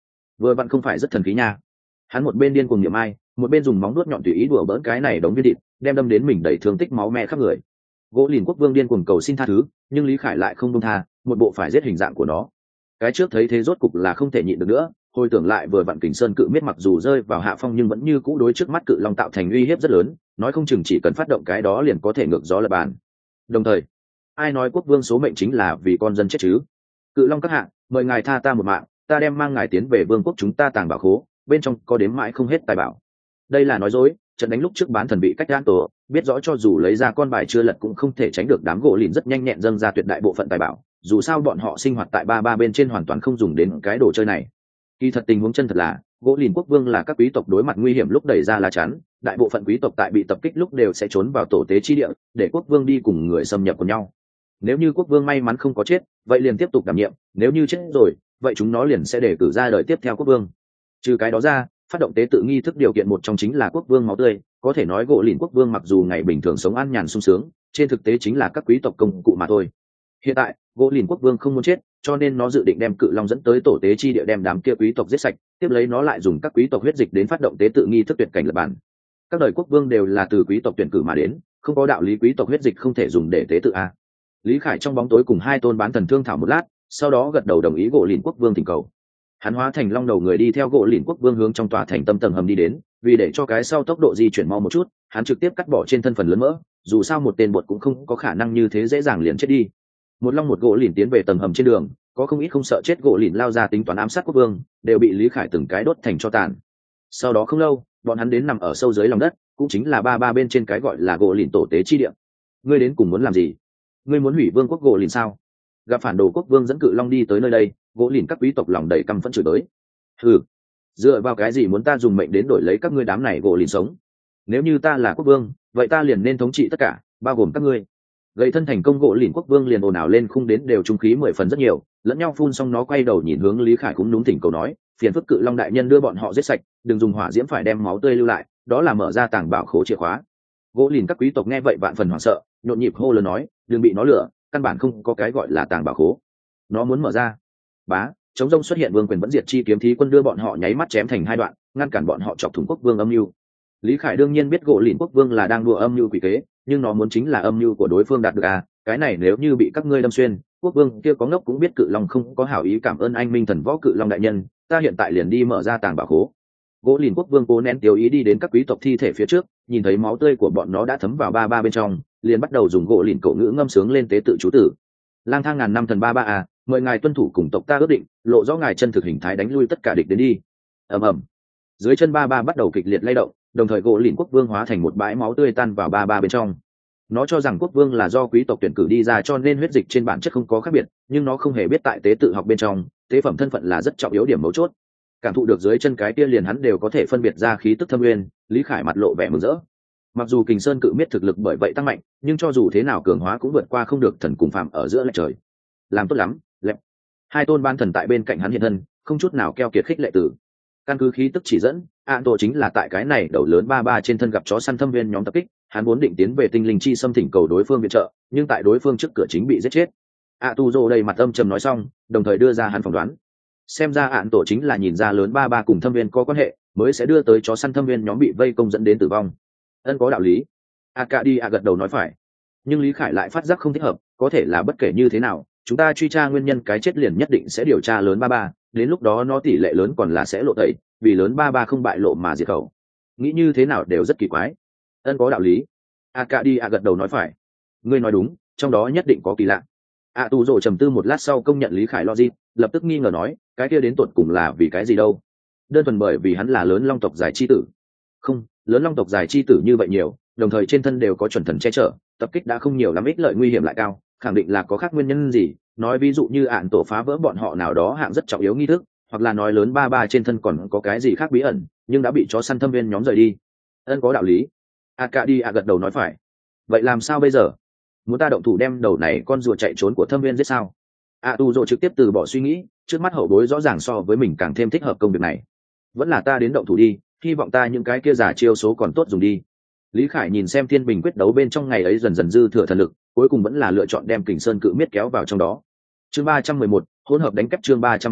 vừa vặn không phải rất thần khí nha. Hắn một bên điên cuồng niệm ai, một bên dùng móng nuốt nhọn tùy ý đùa bỡn cái này đống viên thịt, đem đâm đến mình đầy thương tích máu me khắp người. Gỗ Lìn Quốc Vương điên cuồng cầu xin tha thứ, nhưng Lý Khải lại không buông tha, một bộ phải giết hình dạng của nó. Cái trước thấy thế rốt cục là không thể nhịn được nữa, hồi tưởng lại vừa vặn Kình Sơn cự miết mặc dù rơi vào hạ phong nhưng vẫn như cũ đối trước mắt cự long tạo thành uy hiếp rất lớn, nói không chừng chỉ cần phát động cái đó liền có thể ngược gió lập bàn. Đồng thời, ai nói quốc vương số mệnh chính là vì con dân chết chứ? Cự long các hạ, mời ngài tha ta một mạng, ta đem mang ngài tiến về vương quốc chúng ta tàng bảo khố, bên trong có đếm mãi không hết tài bảo. Đây là nói dối, trận đánh lúc trước bán thần bị cách gan tổ, biết rõ cho dù lấy ra con bài chưa lật cũng không thể tránh được đám gỗ lìn rất nhanh nhẹn dâng ra tuyệt đại bộ phận tài bảo, dù sao bọn họ sinh hoạt tại ba bên trên hoàn toàn không dùng đến cái đồ chơi này. Kỳ thật tình huống chân thật là gỗ lìn quốc vương là các quý tộc đối mặt nguy hiểm lúc đẩy ra lá chắn, đại bộ phận quý tộc tại bị tập kích lúc đều sẽ trốn vào tổ tế chi địa để quốc vương đi cùng người xâm nhập cùng nhau. Nếu như quốc vương may mắn không có chết, vậy liền tiếp tục đảm nhiệm, nếu như chết rồi, vậy chúng nó liền sẽ đề cử ra đời tiếp theo quốc vương. Trừ cái đó ra, phát động tế tự nghi thức điều kiện một trong chính là quốc vương máu tươi, có thể nói gỗ lìn quốc vương mặc dù ngày bình thường sống an nhàn sung sướng, trên thực tế chính là các quý tộc công cụ mà thôi. Hiện tại gỗ lìn quốc vương không muốn chết, cho nên nó dự định đem cự long dẫn tới tổ tế chi địa đem đám kia quý tộc giết sạch, tiếp lấy nó lại dùng các quý tộc huyết dịch đến phát động tế tự nghi thức tuyệt cảnh lập bản. Các đời quốc vương đều là từ quý tộc tuyển cử mà đến, không có đạo lý quý tộc huyết dịch không thể dùng để tế tự a. Lý Khải trong bóng tối cùng hai tôn bán thần thương thảo một lát, sau đó gật đầu đồng ý gỗ lìn quốc vương thỉnh cầu. Hắn hóa thành long đầu người đi theo gỗ lìn quốc vương hướng trong tòa thành tâm tầng hầm đi đến, vì để cho cái sau tốc độ di chuyển mau một chút, hắn trực tiếp cắt bỏ trên thân phần lớn mỡ, dù sao một tên bột cũng không có khả năng như thế dễ dàng liền chết đi. Một long một gỗ lìn tiến về tầng hầm trên đường, có không ít không sợ chết gỗ lìn lao ra tính toán ám sát quốc vương, đều bị Lý Khải từng cái đốt thành tro tàn. Sau đó không lâu, bọn hắn đến nằm ở sâu dưới lòng đất, cũng chính là ba bên trên cái gọi là gỗ lìn tổ tế chi địa. Ngươi đến cùng muốn làm gì? Ngươi muốn hủy vương quốc gỗ lìn sao? Gặp phản đồ quốc vương dẫn cự long đi tới nơi đây, gỗ lìn các quý tộc lòng đầy căm phẫn chửi tới. Ừ, dựa vào cái gì muốn ta dùng mệnh đến đổi lấy các ngươi đám này gỗ lìn sống? Nếu như ta là quốc vương, vậy ta liền nên thống trị tất cả, bao gồm các ngươi. Gầy thân thành công gỗ lìn quốc vương liền ồn ào lên khung đến đều trung khí 10 phần rất nhiều, lẫn nhau phun xong nó quay đầu nhìn hướng Lý Khải cũng núm thỉnh cầu nói, phiền phức cự long đại nhân đưa bọn họ giết sạch, đừng dùng hỏa diễm phải đem máu tươi lưu lại, đó là mở ra tàng bảo khố chìa khóa. Gỗ lìn các quý tộc nghe vậy vạn phần hoảng sợ, nhộn nhịp hô lớn nói, đừng bị nó lừa, căn bản không có cái gọi là tàng bảo khố. Nó muốn mở ra. Bá, chống rông xuất hiện vương quyền vẫn diệt chi kiếm thí quân đưa bọn họ nháy mắt chém thành hai đoạn, ngăn cản bọn họ chọc thủng quốc vương âm mưu. Lý Khải đương nhiên biết gỗ lìn quốc vương là đang đùa âm mưu quỷ kế, nhưng nó muốn chính là âm mưu của đối phương đạt được à, cái này nếu như bị các ngươi đâm xuyên, quốc vương kia có ngốc cũng biết cự long không có hảo ý cảm ơn anh minh thần võ cự long đại nhân, ta hiện tại liền đi mở ra tàng bảo khố. Gỗ lìn quốc vương cố nén tiêu ý đi đến các quý tộc thi thể phía trước, nhìn thấy máu tươi của bọn nó đã thấm vào ba bên trong, liền bắt đầu dùng gỗ lìn cổ ngữ ngâm sướng lên tế tự chú tử. Lang thang ngàn năm thần ba à, mời ngài tuân thủ cùng tộc ta ước định, lộ rõ ngài chân thực hình thái đánh lui tất cả địch đến đi. Ầm. Dưới chân ba bắt đầu kịch liệt lay động, đồng thời gỗ lìn quốc vương hóa thành một bãi máu tươi tan vào ba bên trong. Nó cho rằng quốc vương là do quý tộc tuyển cử đi ra cho nên huyết dịch trên bản chất không có khác biệt, nhưng nó không hề biết tại tế tự học bên trong, tế phẩm thân phận là rất trọng yếu điểm mấu chốt. Cảm thụ được dưới chân cái kia liền hắn đều có thể phân biệt ra khí tức thâm nguyên, Lý Khải mặt lộ vẻ mừng rỡ. Mặc dù Kình Sơn cự miết thực lực bởi vậy tăng mạnh, nhưng cho dù thế nào cường hóa cũng vượt qua không được thần cùng phạm ở giữa lệch trời. Làm tốt lắm, lẹp. Hai tôn ban thần tại bên cạnh hắn hiện thân, không chút nào keo kiệt khích lệ tử. Căn cứ khí tức chỉ dẫn, án tổ chính là tại cái này đầu lớn ba trên thân gặp chó săn thâm viên nhóm tập kích, hắn vốn định tiến về tinh linh chi xâm thỉnh cầu đối phương viện trợ, nhưng tại đối phương trước cửa chính bị giết chết. Tu Dô đầy mặt âm trầm nói xong, đồng thời đưa ra hắn phỏng đoán. Xem ra án tổ chính là nhìn ra lớn ba cùng thâm viên có quan hệ, mới sẽ đưa tới chó săn thâm viên nhóm bị vây công dẫn đến tử vong. Ân có đạo lý. Arcadia gật đầu nói phải. Nhưng Lý Khải lại phát giác không thích hợp, có thể là bất kể như thế nào, chúng ta truy tra nguyên nhân cái chết liền nhất định sẽ điều tra lớn ba, đến lúc đó nó tỷ lệ lớn còn là sẽ lộ tẩy, vì lớn ba không bại lộ mà diệt khẩu. Nghĩ như thế nào đều rất kỳ quái. Ân có đạo lý. Arcadia gật đầu nói phải. Ngươi nói đúng, trong đó nhất định có kỳ lạ. Tu Dô trầm tư một lát sau công nhận Lý Khải logic, lập tức nghi ngờ nói, cái kia đến tột cùng là vì cái gì đâu? Đơn thuần bởi vì hắn là lớn long tộc giải chi tử. Không, lớn long tộc giải chi tử như vậy nhiều, đồng thời trên thân đều có chuẩn thần che chở, tập kích đã không nhiều lắm, ích lợi nguy hiểm lại cao, khẳng định là có khác nguyên nhân gì. Nói ví dụ như án tổ phá vỡ bọn họ nào đó hạng rất trọng yếu nghi thức, hoặc là nói lớn ba trên thân còn có cái gì khác bí ẩn, nhưng đã bị chó săn thâm viên nhóm rời đi. Ân có đạo lý. Arcadia gật đầu nói phải. Vậy làm sao bây giờ? Muốn ta động thủ đem đầu này con rùa chạy trốn của thâm viên giết sao? Tu Dô trực tiếp từ bỏ suy nghĩ, trước mắt hậu bối rõ ràng so với mình càng thêm thích hợp công việc này. Vẫn là ta đến động thủ đi, hy vọng ta những cái kia giả chiêu số còn tốt dùng đi. Lý Khải nhìn xem thiên bình quyết đấu bên trong ngày ấy dần dần dư thừa thần lực, cuối cùng vẫn là lựa chọn đem Kình Sơn cự miết kéo vào trong đó. Chương 311, hỗn hợp đánh kép chương 311,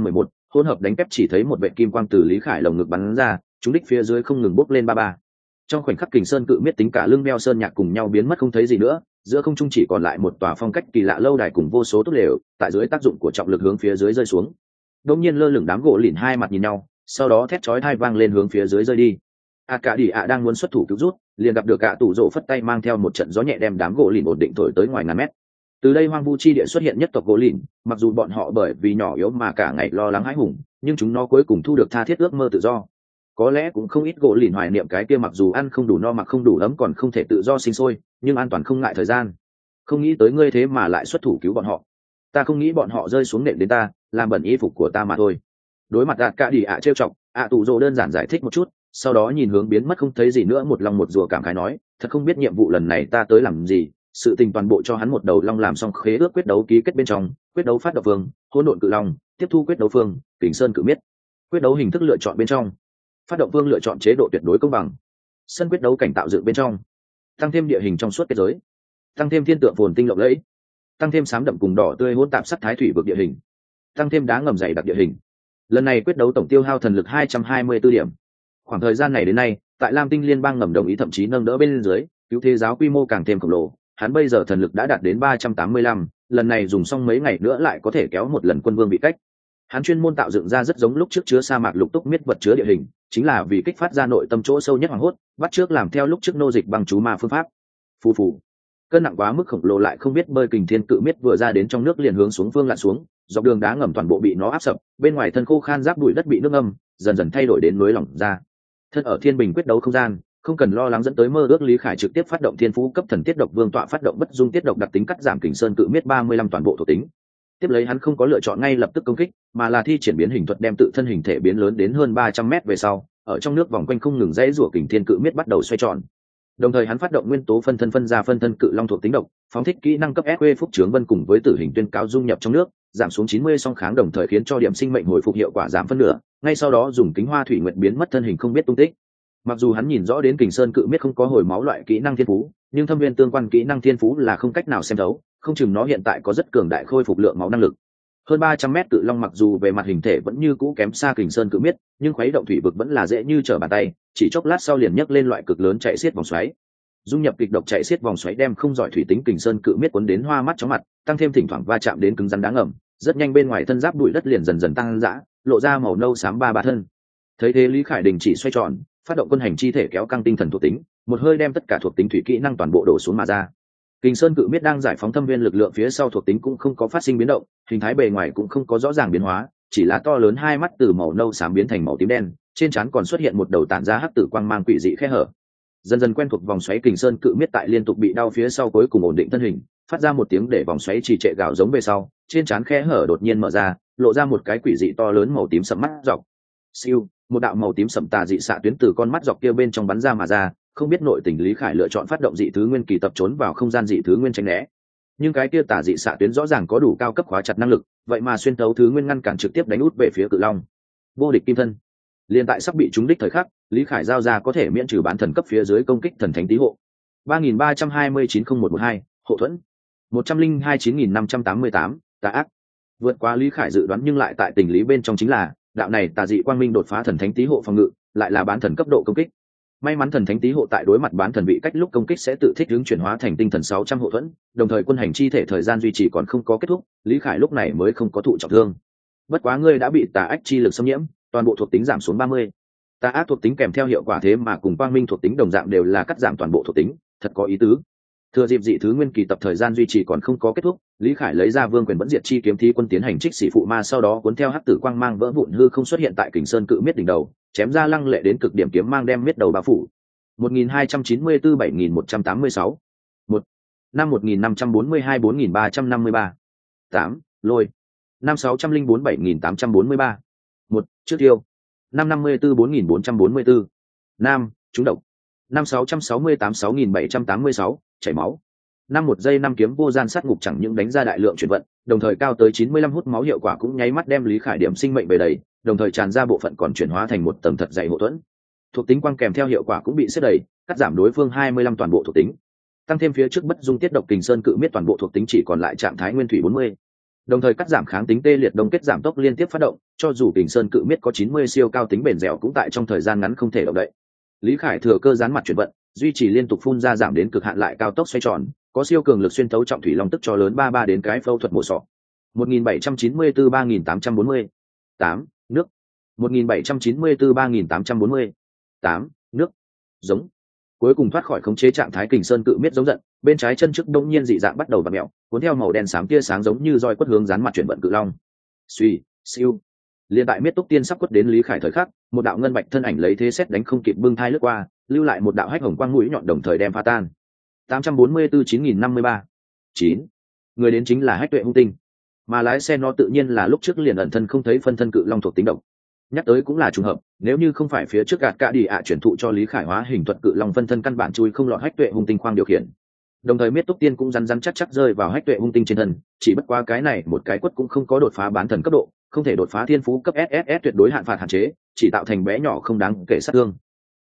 hỗn hợp đánh kép chỉ thấy một vệt kim quang từ Lý Khải lồng ngực bắn ra, trúng đích phía dưới không ngừng bốc lên ba ba. Trong khoảnh khắc Kình Sơn cự miết tính cả lưng đeo sơn nhạc cùng nhau biến mất không thấy gì nữa, giữa không trung chỉ còn lại một tòa phong cách kỳ lạ lâu đài cùng vô số tốt lều, tại dưới tác dụng của trọng lực hướng phía dưới rơi xuống. Đột nhiên lơ lửng đám gỗ lìn hai mặt nhìn nhau, sau đó thét chói tai vang lên hướng phía dưới rơi đi. Cả đi đang muốn xuất thủ cứu rút, liền gặp được cả tủ rộ phất tay mang theo một trận gió nhẹ đem đám gỗ lìn ổn định thổi tới ngoài ngàn mét. Từ đây hoang vu chi địa xuất hiện nhất tộc gỗ lìn, mặc dù bọn họ bởi vì nhỏ yếu mà cả ngày lo lắng hãi hùng, nhưng chúng nó cuối cùng thu được tha thiết ước mơ tự do. Có lẽ cũng không ít gỗ lìn hoài niệm cái kia mặc dù ăn không đủ no mặc không đủ ấm còn không thể tự do sinh sôi, nhưng an toàn không ngại thời gian. Không nghĩ tới ngươi thế mà lại xuất thủ cứu bọn họ. Ta không nghĩ bọn họ rơi xuống nệm đến ta, làm bẩn y phục của ta mà thôi. Đối mặt cả đi trêu chọc, tủ rồ đơn giản giải thích một chút, sau đó nhìn hướng biến mất không thấy gì nữa, một lòng một rùa cảm khái nói, thật không biết nhiệm vụ lần này ta tới làm gì. Sự tình toàn bộ cho hắn một đầu long làm xong khế ước quyết đấu ký kết bên trong, quyết đấu phát động phương, hỗn độn cự long, tiếp thu quyết đấu phương, Kình Sơn cự miết. Quyết đấu hình thức lựa chọn bên trong, phát động phương lựa chọn chế độ tuyệt đối công bằng. Sân quyết đấu cảnh tạo dựng bên trong, tăng thêm địa hình trong suốt kết giới, tăng thêm thiên tượng phồn tinh lộng lẫy, tăng thêm xám đậm cùng đỏ tươi hỗn tạp sắc thái thủy vực địa hình, tăng thêm đá ngầm dày đặc địa hình. Lần này quyết đấu tổng tiêu hao thần lực 224 điểm. Khoảng thời gian này đến nay, tại Lam Tinh Liên bang ngầm đồng ý thậm chí nâng đỡ bên dưới, cứu thế giáo quy mô càng thêm khổng lồ, hắn bây giờ thần lực đã đạt đến 385, lần này dùng xong mấy ngày nữa lại có thể kéo một lần quân vương bị cách. Hắn chuyên môn tạo dựng ra rất giống lúc trước chứa sa mạc lục túc miết vật chứa địa hình, chính là vì kích phát ra nội tâm chỗ sâu nhất hoàng hốt, bắt trước làm theo lúc trước nô dịch bằng chú ma phương pháp. Phù phù. Cân nặng quá mức khổng lồ lại không biết bơi kình thiên cự miết vừa ra đến trong nước liền hướng xuống phương lặn xuống, dọc đường đá ngầm toàn bộ bị nó áp sập, bên ngoài thân khô khan giáp bụi đất bị nước ngâm, dần dần thay đổi đến núi lỏng ra. Thân ở thiên bình quyết đấu không gian, không cần lo lắng dẫn tới mơ ước, Lý Khải trực tiếp phát động thiên phú cấp thần tiết độc vương tọa, phát động bất dung tiết độc đặc tính cắt giảm Kình Sơn cự miết 35 toàn bộ thuộc tính. Tiếp lấy hắn không có lựa chọn ngay lập tức công kích, mà là thi triển biến hình thuật đem tự thân hình thể biến lớn đến hơn 300 m về sau, ở trong nước vòng quanh không ngừng dãy rủa, kình thiên cự miết bắt đầu xoay tròn. Đồng thời hắn phát động nguyên tố phân thân phân ra phân thân cự long thuộc tính độc, phóng thích kỹ năng cấp SQ phúc trướng vân cùng với tử hình tuyên cáo dung nhập trong nước, giảm xuống 90 song kháng, đồng thời khiến cho điểm sinh mệnh hồi phục hiệu quả giảm phân nửa, ngay sau đó dùng kính hoa thủy nguyệt biến mất thân hình không biết tung tích. Mặc dù hắn nhìn rõ đến Kình Sơn cự miết không có hồi máu loại kỹ năng thiên phú, nhưng thâm viên tương quan kỹ năng thiên phú là không cách nào xem thấu, không chừng nó hiện tại có rất cường đại khôi phục lượng máu năng lực. Hơn 300 mét cự long mặc dù về mặt hình thể vẫn như cũ kém xa Kình Sơn cự miết, nhưng khuấy động thủy vực vẫn là dễ như trở bàn tay, chỉ chốc lát sau liền nhấc lên loại cực lớn chạy xiết vòng xoáy. Dung nhập kịch độc chạy xiết vòng xoáy đem không giỏi thủy tính Kình Sơn cự miết cuốn đến hoa mắt chóng mặt, tăng thêm thỉnh thoảng va chạm đến cứng rắn đá ngầm, rất nhanh bên ngoài thân giáp bụi đất liền dần dần tăng dã, lộ ra màu nâu xám ba thân. Thấy thế Lý Khải đình chỉ xoay tròn, phát động quân hành chi thể kéo căng tinh thần thuộc tính, một hơi đem tất cả thuộc tính thủy kỹ năng toàn bộ đổ xuống mà ra. Kình Sơn cự miết đang giải phóng thâm viên lực lượng phía sau thuộc tính cũng không có phát sinh biến động, hình thái bề ngoài cũng không có rõ ràng biến hóa, chỉ là to lớn hai mắt từ màu nâu xám biến thành màu tím đen, trên trán còn xuất hiện một đầu tản ra hắc tử quang mang quỷ dị khe hở. Dần dần quen thuộc vòng xoáy, Kình Sơn cự miết tại liên tục bị đau phía sau cuối cùng ổn định thân hình, phát ra một tiếng để vòng xoáy trì trệ gào giống về sau, trên trán khe hở đột nhiên mở ra, lộ ra một cái quỷ dị to lớn màu tím sẫm mắt dọc. Siêu, một đạo màu tím sẫm tà dị xạ tuyến từ con mắt dọc kia bên trong bắn ra mà ra, không biết nội tình Lý Khải lựa chọn phát động dị thứ nguyên kỳ tập trốn vào không gian dị thứ nguyên tránh né. Nhưng cái kia tà dị xạ tuyến rõ ràng có đủ cao cấp khóa chặt năng lực, vậy mà xuyên thấu thứ nguyên ngăn cản trực tiếp đánh út về phía cự long. Vô địch kim thân. Liên tại sắp bị trúng đích thời khắc, Lý Khải giao ra có thể miễn trừ bán thần cấp phía dưới công kích thần thánh tí hộ. 33290112, hộ thuẫn. 1029.588, tà ác. Vượt qua Lý Khải dự đoán, nhưng lại tại tình lý bên trong chính là đạo này tà dị quang minh đột phá thần thánh tí hộ phòng ngự, lại là bán thần cấp độ công kích. May mắn thần thánh tí hộ tại đối mặt bán thần bị cách lúc công kích sẽ tự thích ứng chuyển hóa thành tinh thần 600 hộ thuẫn, đồng thời quân hành chi thể thời gian duy trì còn không có kết thúc, Lý Khải lúc này mới không có thụ trọng thương. Bất quá ngươi đã bị tà ác chi lực xâm nhiễm, toàn bộ thuộc tính giảm xuống 30. Tà ác thuộc tính kèm theo hiệu quả thế mà cùng quang minh thuộc tính đồng dạng đều là cắt giảm toàn bộ thuộc tính, thật có ý tứ. Thừa dịp dị thứ nguyên kỳ tập thời gian duy trì còn không có kết thúc, Lý Khải lấy ra vương quyền vẫn diệt chi kiếm thí quân tiến hành trích sĩ phụ ma, sau đó cuốn theo hắc tử quang mang vỡ vụn hư không xuất hiện tại Kình Sơn cự miết đỉnh đầu, chém ra lăng lệ đến cực điểm kiếm mang đem miết đầu bao phủ. 1294-7186 1. Năm 1542-4353 8. Lôi. Năm 604-7843 1. Trước tiêu. Năm 54-4444 Nam. Trúng độc. Năm 668-6786 chảy máu. Năm 1 giây 5 kiếm vô gian sát ngục chẳng những đánh ra đại lượng chuyển vận, đồng thời cao tới 95 hút máu hiệu quả cũng nháy mắt đem Lý Khải điểm sinh mệnh về đầy, đồng thời tràn ra bộ phận còn chuyển hóa thành một tầng thật dày hộ thuẫn. Thuộc tính quang kèm theo hiệu quả cũng bị xếp đầy, cắt giảm đối phương 25 toàn bộ thuộc tính, tăng thêm phía trước bất dung tiết độc Kình Sơn cự miết toàn bộ thuộc tính chỉ còn lại trạng thái nguyên thủy 40. đồng thời cắt giảm kháng tính tê liệt đông kết giảm tốc liên tiếp phát động, cho dù Kình Sơn cự miết có 90 siêu cao tính bền dẻo cũng tại trong thời gian ngắn không thể động đậy. Lý Khải thừa cơ gián mặt chuyển vận, duy trì liên tục phun ra giảm đến cực hạn lại cao tốc xoay tròn, có siêu cường lực xuyên thấu trọng thủy long tức cho lớn 33 đến cái phẫu thuật mổ sọ. 1794-3840. 8. Nước. 1794-3840. 8. Nước. Giống. Cuối cùng thoát khỏi khống chế trạng thái Kình Sơn cự miết giống giận, bên trái chân trước đông nhiên dị dạng bắt đầu vặn mèo, cuốn theo màu đen xám tia sáng giống như roi quất hướng dán mặt chuyển vận cự long. Suy, siêu. Liên tại miết túc tiên sắp quất đến Lý Khải thời khắc, một đạo ngân bạch thân ảnh lấy thế xét đánh không kịp bưng thai lướt qua, lưu lại một đạo hách hồng quang mũi nhọn đồng thời đem phá tan. 844-9053. 9. Người đến chính là Hách Tuệ Hung Tinh, mà lái xe nó tự nhiên là lúc trước liền ẩn thân không thấy phân thân cự long thuộc tính độc. Nhắc tới cũng là trùng hợp, nếu như không phải phía trước gạt cả đi chuyển thụ cho Lý Khải hóa hình thuật cự long phân thân căn bản chui không lọt Hách Tuệ Hung Tinh khoang điều khiển. Đồng thời miết túc tiên cũng rắn chắc rơi vào Hách Tuệ Hung Tinh trên thân, chỉ bất qua cái này một cái quất cũng không có đột phá bán thần cấp độ, không thể đột phá thiên phú cấp SSS tuyệt đối hạn phạt hạn chế, chỉ tạo thành bé nhỏ không đáng kể sát thương.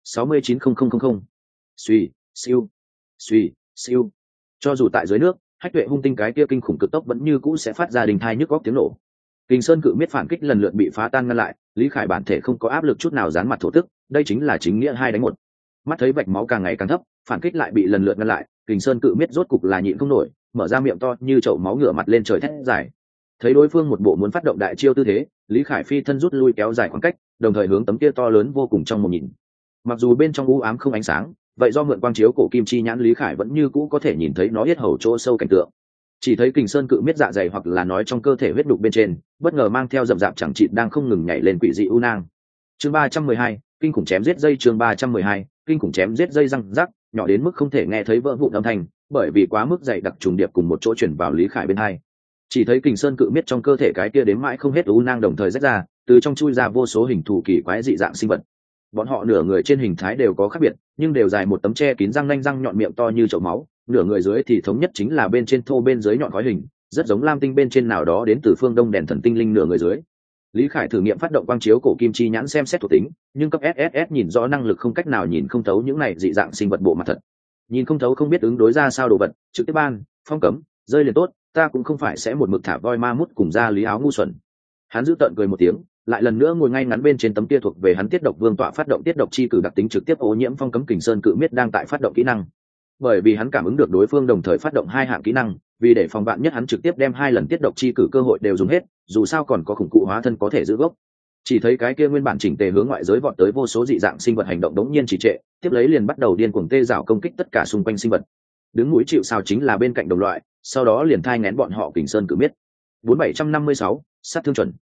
690000. Suy, siêu, suy, siêu. Cho dù tại dưới nước, Hách Tuệ Hung Tinh cái kia kinh khủng cực tốc vẫn như cũ sẽ phát ra đình thai nhức góc tiếng nổ. Kình Sơn cự miết phản kích lần lượt bị phá tan ngăn lại, Lý Khải bản thể không có áp lực chút nào dán mặt thổ tức, đây chính là chính nghĩa 2 đánh 1. Mắt thấy vạch máu càng ngày càng thấp, phản kích lại bị lần lượt ngăn lại, Kình Sơn cự miết rốt cục là nhịn không nổi, mở ra miệng to như chậu máu ngửa mặt lên trời thét dài. Thấy đối phương một bộ muốn phát động đại chiêu tư thế, Lý Khải phi thân rút lui kéo dài khoảng cách, đồng thời hướng tấm kia to lớn vô cùng trong một nhìn. Mặc dù bên trong u ám không ánh sáng, vậy do mượn quang chiếu cổ kim chi nhãn Lý Khải vẫn như cũ có thể nhìn thấy nó yết hầu chỗ sâu cảnh tượng. Chỉ thấy Kình Sơn cự miết dạ dày hoặc là nói trong cơ thể huyết đục bên trên, bất ngờ mang theo rậm rạp chẳng chịt đang không ngừng nhảy lên quỷ dị u nang. Chương 312, kinh khủng chém giết dây. Chương 312, kinh khủng chém giết dây răng rắc, nhỏ đến mức không thể nghe thấy vỡ vụn âm thanh, bởi vì quá mức dày đặc trùng điệp cùng một chỗ chuyển vào Lý Khải bên hai. Chỉ thấy Kình Sơn cự miết trong cơ thể cái kia đếm mãi không hết u nang đồng thời rách ra, từ trong chui ra vô số hình thù kỳ quái dị dạng sinh vật. Bọn họ nửa người trên hình thái đều có khác biệt, nhưng đều dài một tấm che kín răng nanh răng nhọn miệng to như chậu máu, nửa người dưới thì thống nhất chính là bên trên thô bên dưới nhọn khói hình, rất giống lam tinh bên trên nào đó đến từ phương đông đèn thần tinh linh nửa người dưới. Lý Khải thử nghiệm phát động quang chiếu cổ kim chi nhãn xem xét thuộc tính, nhưng cấp SSS nhìn rõ năng lực không cách nào nhìn không thấu những này dị dạng sinh vật bộ mặt thật. Nhìn không thấu không biết ứng đối ra sao đồ vật, trực tiếp ban, phong cấm, rơi liền tốt, ta cũng không phải sẽ một mực thả voi ma mút cùng ra lý áo ngu xuẩn. Hắn giữ tợn cười một tiếng, lại lần nữa ngồi ngay ngắn bên trên tấm kia thuộc về hắn tiết độc vương tọa phát động tiết độc chi cử đặc tính trực tiếp ô nhiễm phong cấm Kình Sơn cự miết đang tại phát động kỹ năng. Bởi vì hắn cảm ứng được đối phương đồng thời phát động 2 hạng kỹ năng, vì để phòng bạn nhất hắn trực tiếp đem 2 lần tiết độc chi cử cơ hội đều dùng hết, dù sao còn có khủng cụ hóa thân có thể giữ gốc. Chỉ thấy cái kia nguyên bản chỉnh tề hướng ngoại giới vọt tới vô số dị dạng sinh vật hành động đống nhiên trì trệ, tiếp lấy liền bắt đầu điên cuồng tê rào công kích tất cả xung quanh sinh vật. Đứng mũi chịu sào chính là bên cạnh đồng loại, sau đó liền thai nghén bọn họ Kình Sơn cự miết. 4756, sát thương chuẩn.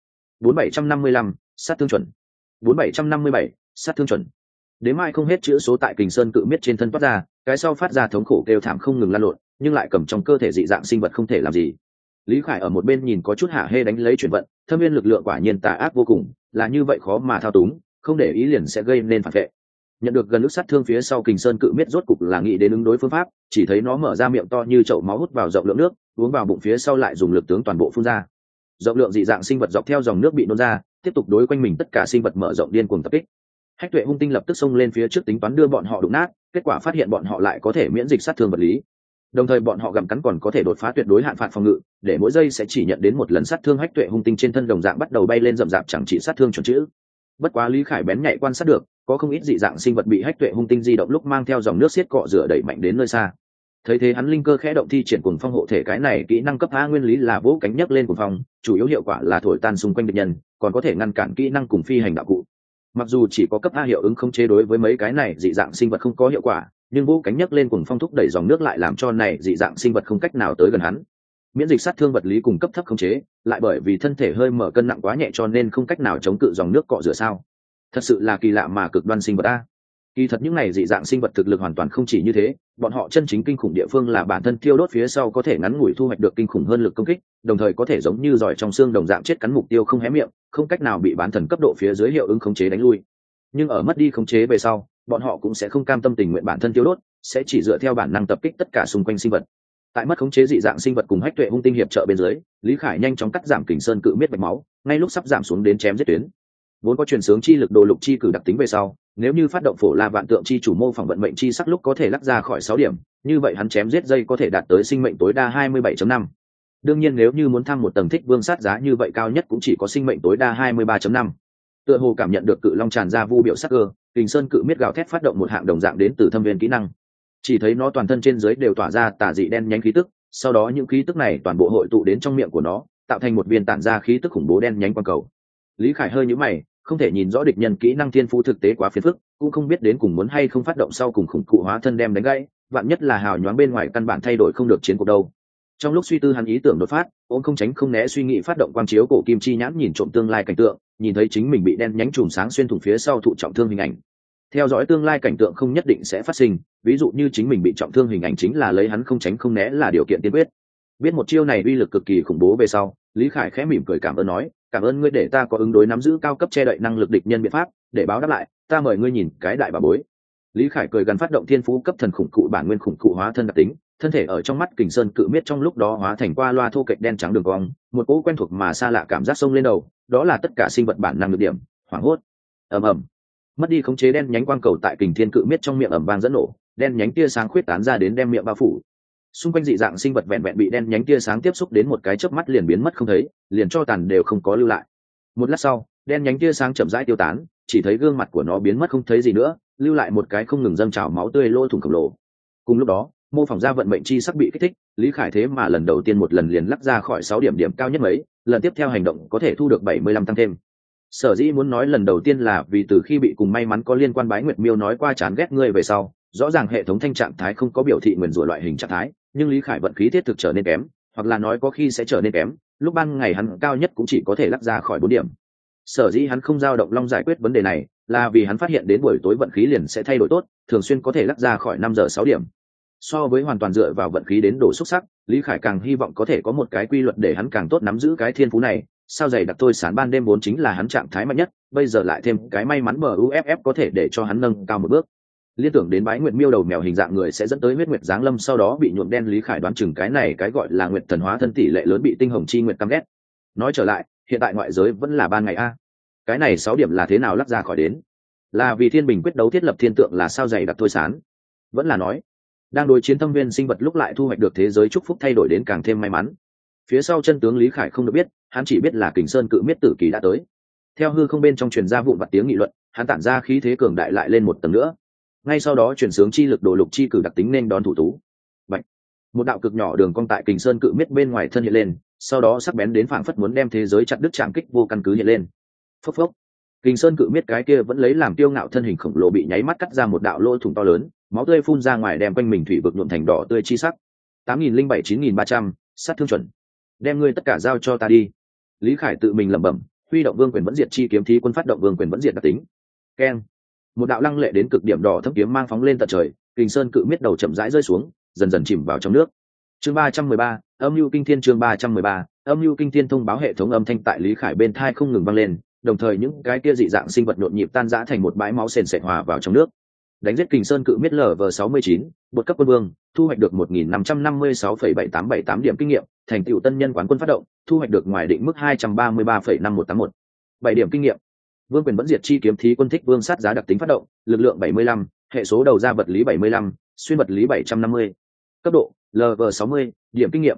4755, sát thương chuẩn. 4757, sát thương chuẩn. Đến mai không hết chữ số tại Kình Sơn cự miết trên thân toát ra, cái sau phát ra thống khổ kêu thảm không ngừng lan lộn, nhưng lại cầm trong cơ thể dị dạng sinh vật không thể làm gì. Lý Khải ở một bên nhìn có chút hả hê đánh lấy chuyển vận, thâm viên lực lượng quả nhiên tà ác vô cùng, là như vậy khó mà thao túng, không để ý liền sẽ gây nên phản vệ. Nhận được gần nước sát thương phía sau Kình Sơn cự miết rốt cục là nghĩ đến ứng đối phương pháp, chỉ thấy nó mở ra miệng to như chậu máu hút vào rộng lượng nước, uống vào bụng phía sau lại dùng lực tướng toàn bộ phun ra. Rộng lượng dị dạng sinh vật dọc theo dòng nước bị nôn ra, tiếp tục đối quanh mình tất cả sinh vật mở rộng điên cuồng tập kích. Hách Tuệ Hung Tinh lập tức xông lên phía trước tính toán đưa bọn họ đụng nát, kết quả phát hiện bọn họ lại có thể miễn dịch sát thương vật lý. Đồng thời bọn họ gặm cắn còn có thể đột phá tuyệt đối hạn phạt phòng ngự, để mỗi giây sẽ chỉ nhận đến một lần sát thương. Hách Tuệ Hung Tinh trên thân đồng dạng bắt đầu bay lên rậm rạp chẳng chỉ sát thương chuẩn chữ. Bất quá Lý Khải bén nhạy quan sát được, có không ít dị dạng sinh vật bị Hách Tuệ Hung Tinh di động lúc mang theo dòng nước xiết cọ rửa đẩy mạnh đến nơi xa. Thấy thế hắn linh cơ khẽ động thi triển cuồng phong hộ thể, cái này kỹ năng cấp A nguyên lý là vỗ cánh nhấc lên cuồng phong, chủ yếu hiệu quả là thổi tan xung quanh địch nhân, còn có thể ngăn cản kỹ năng cùng phi hành đạo cụ. Mặc dù chỉ có cấp A hiệu ứng không chế đối với mấy cái này dị dạng sinh vật không có hiệu quả, nhưng vỗ cánh nhấc lên cuồng phong thúc đẩy dòng nước lại làm cho này dị dạng sinh vật không cách nào tới gần hắn. Miễn dịch sát thương vật lý cùng cấp thấp không chế, lại bởi vì thân thể hơi mở cân nặng quá nhẹ cho nên không cách nào chống cự dòng nước cọ rửa sao. Thật sự là kỳ lạ mà cực đoan sinh vật A. Kỳ thật những này dị dạng sinh vật thực lực hoàn toàn không chỉ như thế, bọn họ chân chính kinh khủng địa phương là bản thân thiêu đốt phía sau có thể ngắn ngủi thu hoạch được kinh khủng hơn lực công kích, đồng thời có thể giống như giỏi trong xương đồng dạng chết cắn mục tiêu không hé miệng, không cách nào bị bán thần cấp độ phía dưới hiệu ứng khống chế đánh lui. Nhưng ở mất đi khống chế về sau, bọn họ cũng sẽ không cam tâm tình nguyện bản thân thiêu đốt, sẽ chỉ dựa theo bản năng tập kích tất cả xung quanh sinh vật. Tại mất khống chế dị dạng sinh vật cùng Hách Tuệ Hung Tinh hiệp trợ bên dưới, Lý Khải nhanh chóng cắt giảm Kình Sơn cự miết bạch máu, ngay lúc sắp giảm xuống đến chém giết tuyến. Vốn có truyền sướng chi lực đồ lục chi cử đặc tính về sau, nếu như phát động phổ la vạn tượng chi chủ mô phỏng vận mệnh chi sắc lúc có thể lắc ra khỏi 6 điểm, như vậy hắn chém giết dây có thể đạt tới sinh mệnh tối đa 27.5. đương nhiên nếu như muốn thăng một tầng thích vương sát giá như vậy cao nhất cũng chỉ có sinh mệnh tối đa 23.5. Tựa hồ cảm nhận được cự long tràn ra vu biểu sắc cơ, Kình Sơn cự miết gào thét phát động một hạng đồng dạng đến từ thâm viên kỹ năng. Chỉ thấy nó toàn thân trên dưới đều tỏa ra tà dị đen nhánh khí tức, sau đó những khí tức này toàn bộ hội tụ đến trong miệng của nó, tạo thành một viên tản ra khí tức khủng bố đen nhánh quang cầu. Lý Khải hơi nhíu mày, không thể nhìn rõ địch nhân kỹ năng thiên phú thực tế quá phiền phức, cũng không biết đến cùng muốn hay không phát động sau cùng khủng cụ hóa thân đem đánh gãy, vạn nhất là hào nhoáng bên ngoài căn bản thay đổi không được chiến cuộc đâu. Trong lúc suy tư hắn ý tưởng đột phát, ôm không tránh không né suy nghĩ phát động quang chiếu cổ kim chi nhãn nhìn trộm tương lai cảnh tượng, nhìn thấy chính mình bị đen nhánh chùm sáng xuyên thủng phía sau thụ trọng thương hình ảnh. Theo dõi tương lai cảnh tượng không nhất định sẽ phát sinh, ví dụ như chính mình bị trọng thương hình ảnh chính là lấy hắn không tránh không né là điều kiện tiên quyết. Biết một chiêu này uy lực cực kỳ khủng bố về sau, Lý Khải khẽ mỉm cười cảm ơn nói, cảm ơn ngươi để ta có ứng đối nắm giữ cao cấp che đậy năng lực địch nhân biện pháp, để báo đáp lại, ta mời ngươi nhìn cái đại bà bối. Lý Khải cười gần phát động thiên phú cấp thần khủng cụ bản nguyên khủng cụ hóa thân đặc tính, thân thể ở trong mắt Kình Sơn cự miết trong lúc đó hóa thành qua loa thô kệch đen trắng đường cong, một cỗ quen thuộc mà xa lạ cảm giác xông lên đầu, đó là tất cả sinh vật bản năng được điểm, hoảng hốt. Ầm ầm. Mất đi khống chế đen nhánh quang cầu tại Kình Thiên cự miết trong miệng ầm vang dẫn nổ, đen nhánh tia sáng khuyết tán ra đến đem miệng bao phủ. Xung quanh dị dạng sinh vật vẹn vẹn bị đen nhánh tia sáng tiếp xúc đến một cái chớp mắt liền biến mất không thấy, liền cho tàn đều không có lưu lại. Một lát sau, đen nhánh tia sáng chậm rãi tiêu tán, chỉ thấy gương mặt của nó biến mất không thấy gì nữa, lưu lại một cái không ngừng dâng trào máu tươi lỗ thủng khổng lồ. Cùng lúc đó, mô phỏng ra vận mệnh chi sắc bị kích thích, Lý Khải thế mà lần đầu tiên một lần liền lắc ra khỏi 6 điểm điểm cao nhất mấy, lần tiếp theo hành động có thể thu được 75 tăng thêm. Sở dĩ muốn nói lần đầu tiên là vì từ khi bị cùng may mắn có liên quan Bái Nguyệt Miêu nói qua chán ghét ngươi về sau, rõ ràng hệ thống thanh trạng thái không có biểu thị nguyền rủa loại hình trạng thái, nhưng Lý Khải vận khí thiết thực trở nên kém, hoặc là nói có khi sẽ trở nên kém, lúc ban ngày hắn cao nhất cũng chỉ có thể lắc ra khỏi 4 điểm. Sở dĩ hắn không dao động long giải quyết vấn đề này, là vì hắn phát hiện đến buổi tối vận khí liền sẽ thay đổi tốt, thường xuyên có thể lắc ra khỏi 5 giờ 6 điểm. So với hoàn toàn dựa vào vận khí đến đổ xúc sắc, Lý Khải càng hy vọng có thể có một cái quy luật để hắn càng tốt nắm giữ cái thiên phú này. Sao dày đặc tôi sán ban đêm vốn chính là hắn trạng thái mạnh nhất, bây giờ lại thêm cái may mắn MUFF có thể để cho hắn nâng cao một bước. Liên tưởng đến Bái Nguyệt Miêu đầu mèo hình dạng người sẽ dẫn tới huyết nguyệt giáng lâm sau đó bị nhuộm đen, Lý Khải đoán chừng cái này cái gọi là nguyệt thần hóa thân tỷ lệ lớn bị tinh hồng chi nguyệt căm ghét. Nói trở lại, hiện tại ngoại giới vẫn là ban ngày a. Cái này 6 điểm là thế nào lắc ra khỏi đến? Là vì thiên bình quyết đấu thiết lập thiên tượng là sao dày đặc thôi sán? Vẫn là nói, đang đối chiến thâm viên sinh vật lúc lại thu hoạch được thế giới chúc phúc thay đổi đến càng thêm may mắn. Phía sau chân tướng Lý Khải không được biết, hắn chỉ biết là Kình Sơn cự miết tử kỳ đã tới. Theo hư không bên trong truyền ra vụn vặt tiếng nghị luận, hắn tản ra khí thế cường đại lại lên một tầng nữa. Ngay sau đó truyền sướng chi lực đồ lục chi cử đặc tính nên đón thủ tú. Bạch. Một đạo cực nhỏ đường cong tại Kình Sơn cự miết bên ngoài thân hiện lên, sau đó sắc bén đến phảng phất muốn đem thế giới chặt đứt chạm kích vô căn cứ hiện lên. Phốc phốc. Kình Sơn cự miết cái kia vẫn lấy làm tiêu ngạo thân hình khổng lồ bị nháy mắt cắt ra một đạo lỗ thủng to lớn, máu tươi phun ra ngoài đem quanh mình thủy vực nhuộm thành đỏ tươi chi sắc. 8007-9300, sát thương chuẩn. Đem ngươi tất cả giao cho ta đi. Lý Khải tự mình lẩm bẩm, huy động vương quyền vẫn diệt chi kiếm thí quân phát động vương quyền vẫn diệt đặc tính. Keng. Một đạo lăng lệ đến cực điểm đỏ thâm kiếm mang phóng lên tận trời, Kình Sơn cự miết đầu chậm rãi rơi xuống, dần dần chìm vào trong nước. Chương 313, âm lưu kinh thiên. Chương 313, âm lưu kinh thiên. Thông báo hệ thống âm thanh tại Lý Khải bên tai không ngừng vang lên, đồng thời những cái kia dị dạng sinh vật nhộn nhịp tan rã thành một bãi máu sền sệt hòa vào trong nước. Đánh giết Kình Sơn cự miết LV69, bột cấp quân vương, thu hoạch được 1556,7878 điểm kinh nghiệm, thành tựu tân nhân quán quân phát động, thu hoạch được ngoài định mức 233,5181. 7 điểm kinh nghiệm. Vương quyền vẫn diệt chi kiếm thí quân thích vương sát giá đặc tính phát động, lực lượng 75, hệ số đầu ra vật lý 75, xuyên vật lý 750. Cấp độ LV60, điểm kinh nghiệm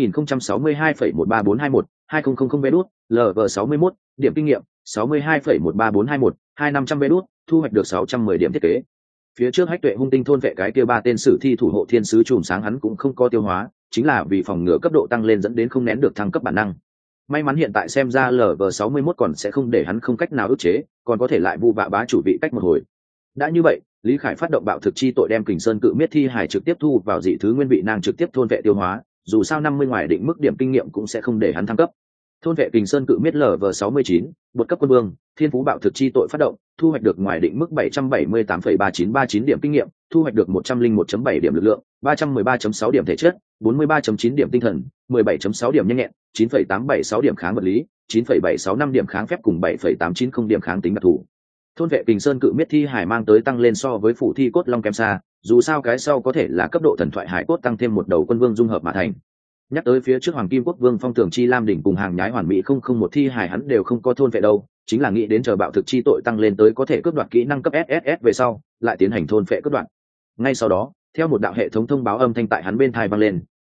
2062,13421, 2000 vé đút, LV61, điểm kinh nghiệm 62,13421, 2500 vé đút, thu hoạch được 610 điểm thiết kế. Phía trước Hách Tuệ hung tinh thôn vệ cái kia 3 tên sử thi thủ hộ thiên sứ chùm sáng hắn cũng không có tiêu hóa, chính là vì phòng ngừa cấp độ tăng lên dẫn đến không nén được thăng cấp bản năng. May mắn hiện tại xem ra LV61 còn sẽ không để hắn không cách nào ức chế, còn có thể lại vu vạ bá chủ vị cách một hồi. Đã như vậy, Lý Khải phát động bạo thực chi tội đem Kình Sơn cự miết thi hải trực tiếp thu vào dị thứ nguyên vị năng trực tiếp thôn vệ tiêu hóa, dù sao 50 ngoài định mức điểm kinh nghiệm cũng sẽ không để hắn thăng cấp. Thôn vệ Kình Sơn cự miết LV69, bột cấp quân vương, thiên phú bạo thực chi tội phát động, thu hoạch được ngoài định mức 778,3939 điểm kinh nghiệm, thu hoạch được 101.7 điểm lực lượng, 313.6 điểm thể chất, 43.9 điểm tinh thần, 17.6 điểm nhanh nhẹn, 9,876 điểm kháng vật lý, 9,765 điểm kháng phép cùng 7,890 điểm kháng tính đặc thù. Thôn vệ Kình Sơn cự miết thi hải mang tới tăng lên so với phủ thi cốt long kém xa, dù sao cái sau có thể là cấp độ thần thoại hải cốt tăng thêm một đầu quân vương dung hợp mà thành. Nhắc tới phía trước Hoàng Kim Quốc Vương Phong Tưởng Chi Lam đỉnh cùng hàng nhái hoàn mỹ không một thi hài hắn đều không có thôn vệ đâu, chính là nghĩ đến chờ bạo thực chi tội tăng lên tới có thể cướp đoạt kỹ năng cấp SSS về sau, lại tiến hành thôn phệ cướp đoạt. Ngay sau đó, theo một đạo hệ thống thông báo âm thanh tại hắn bên tai vang lên,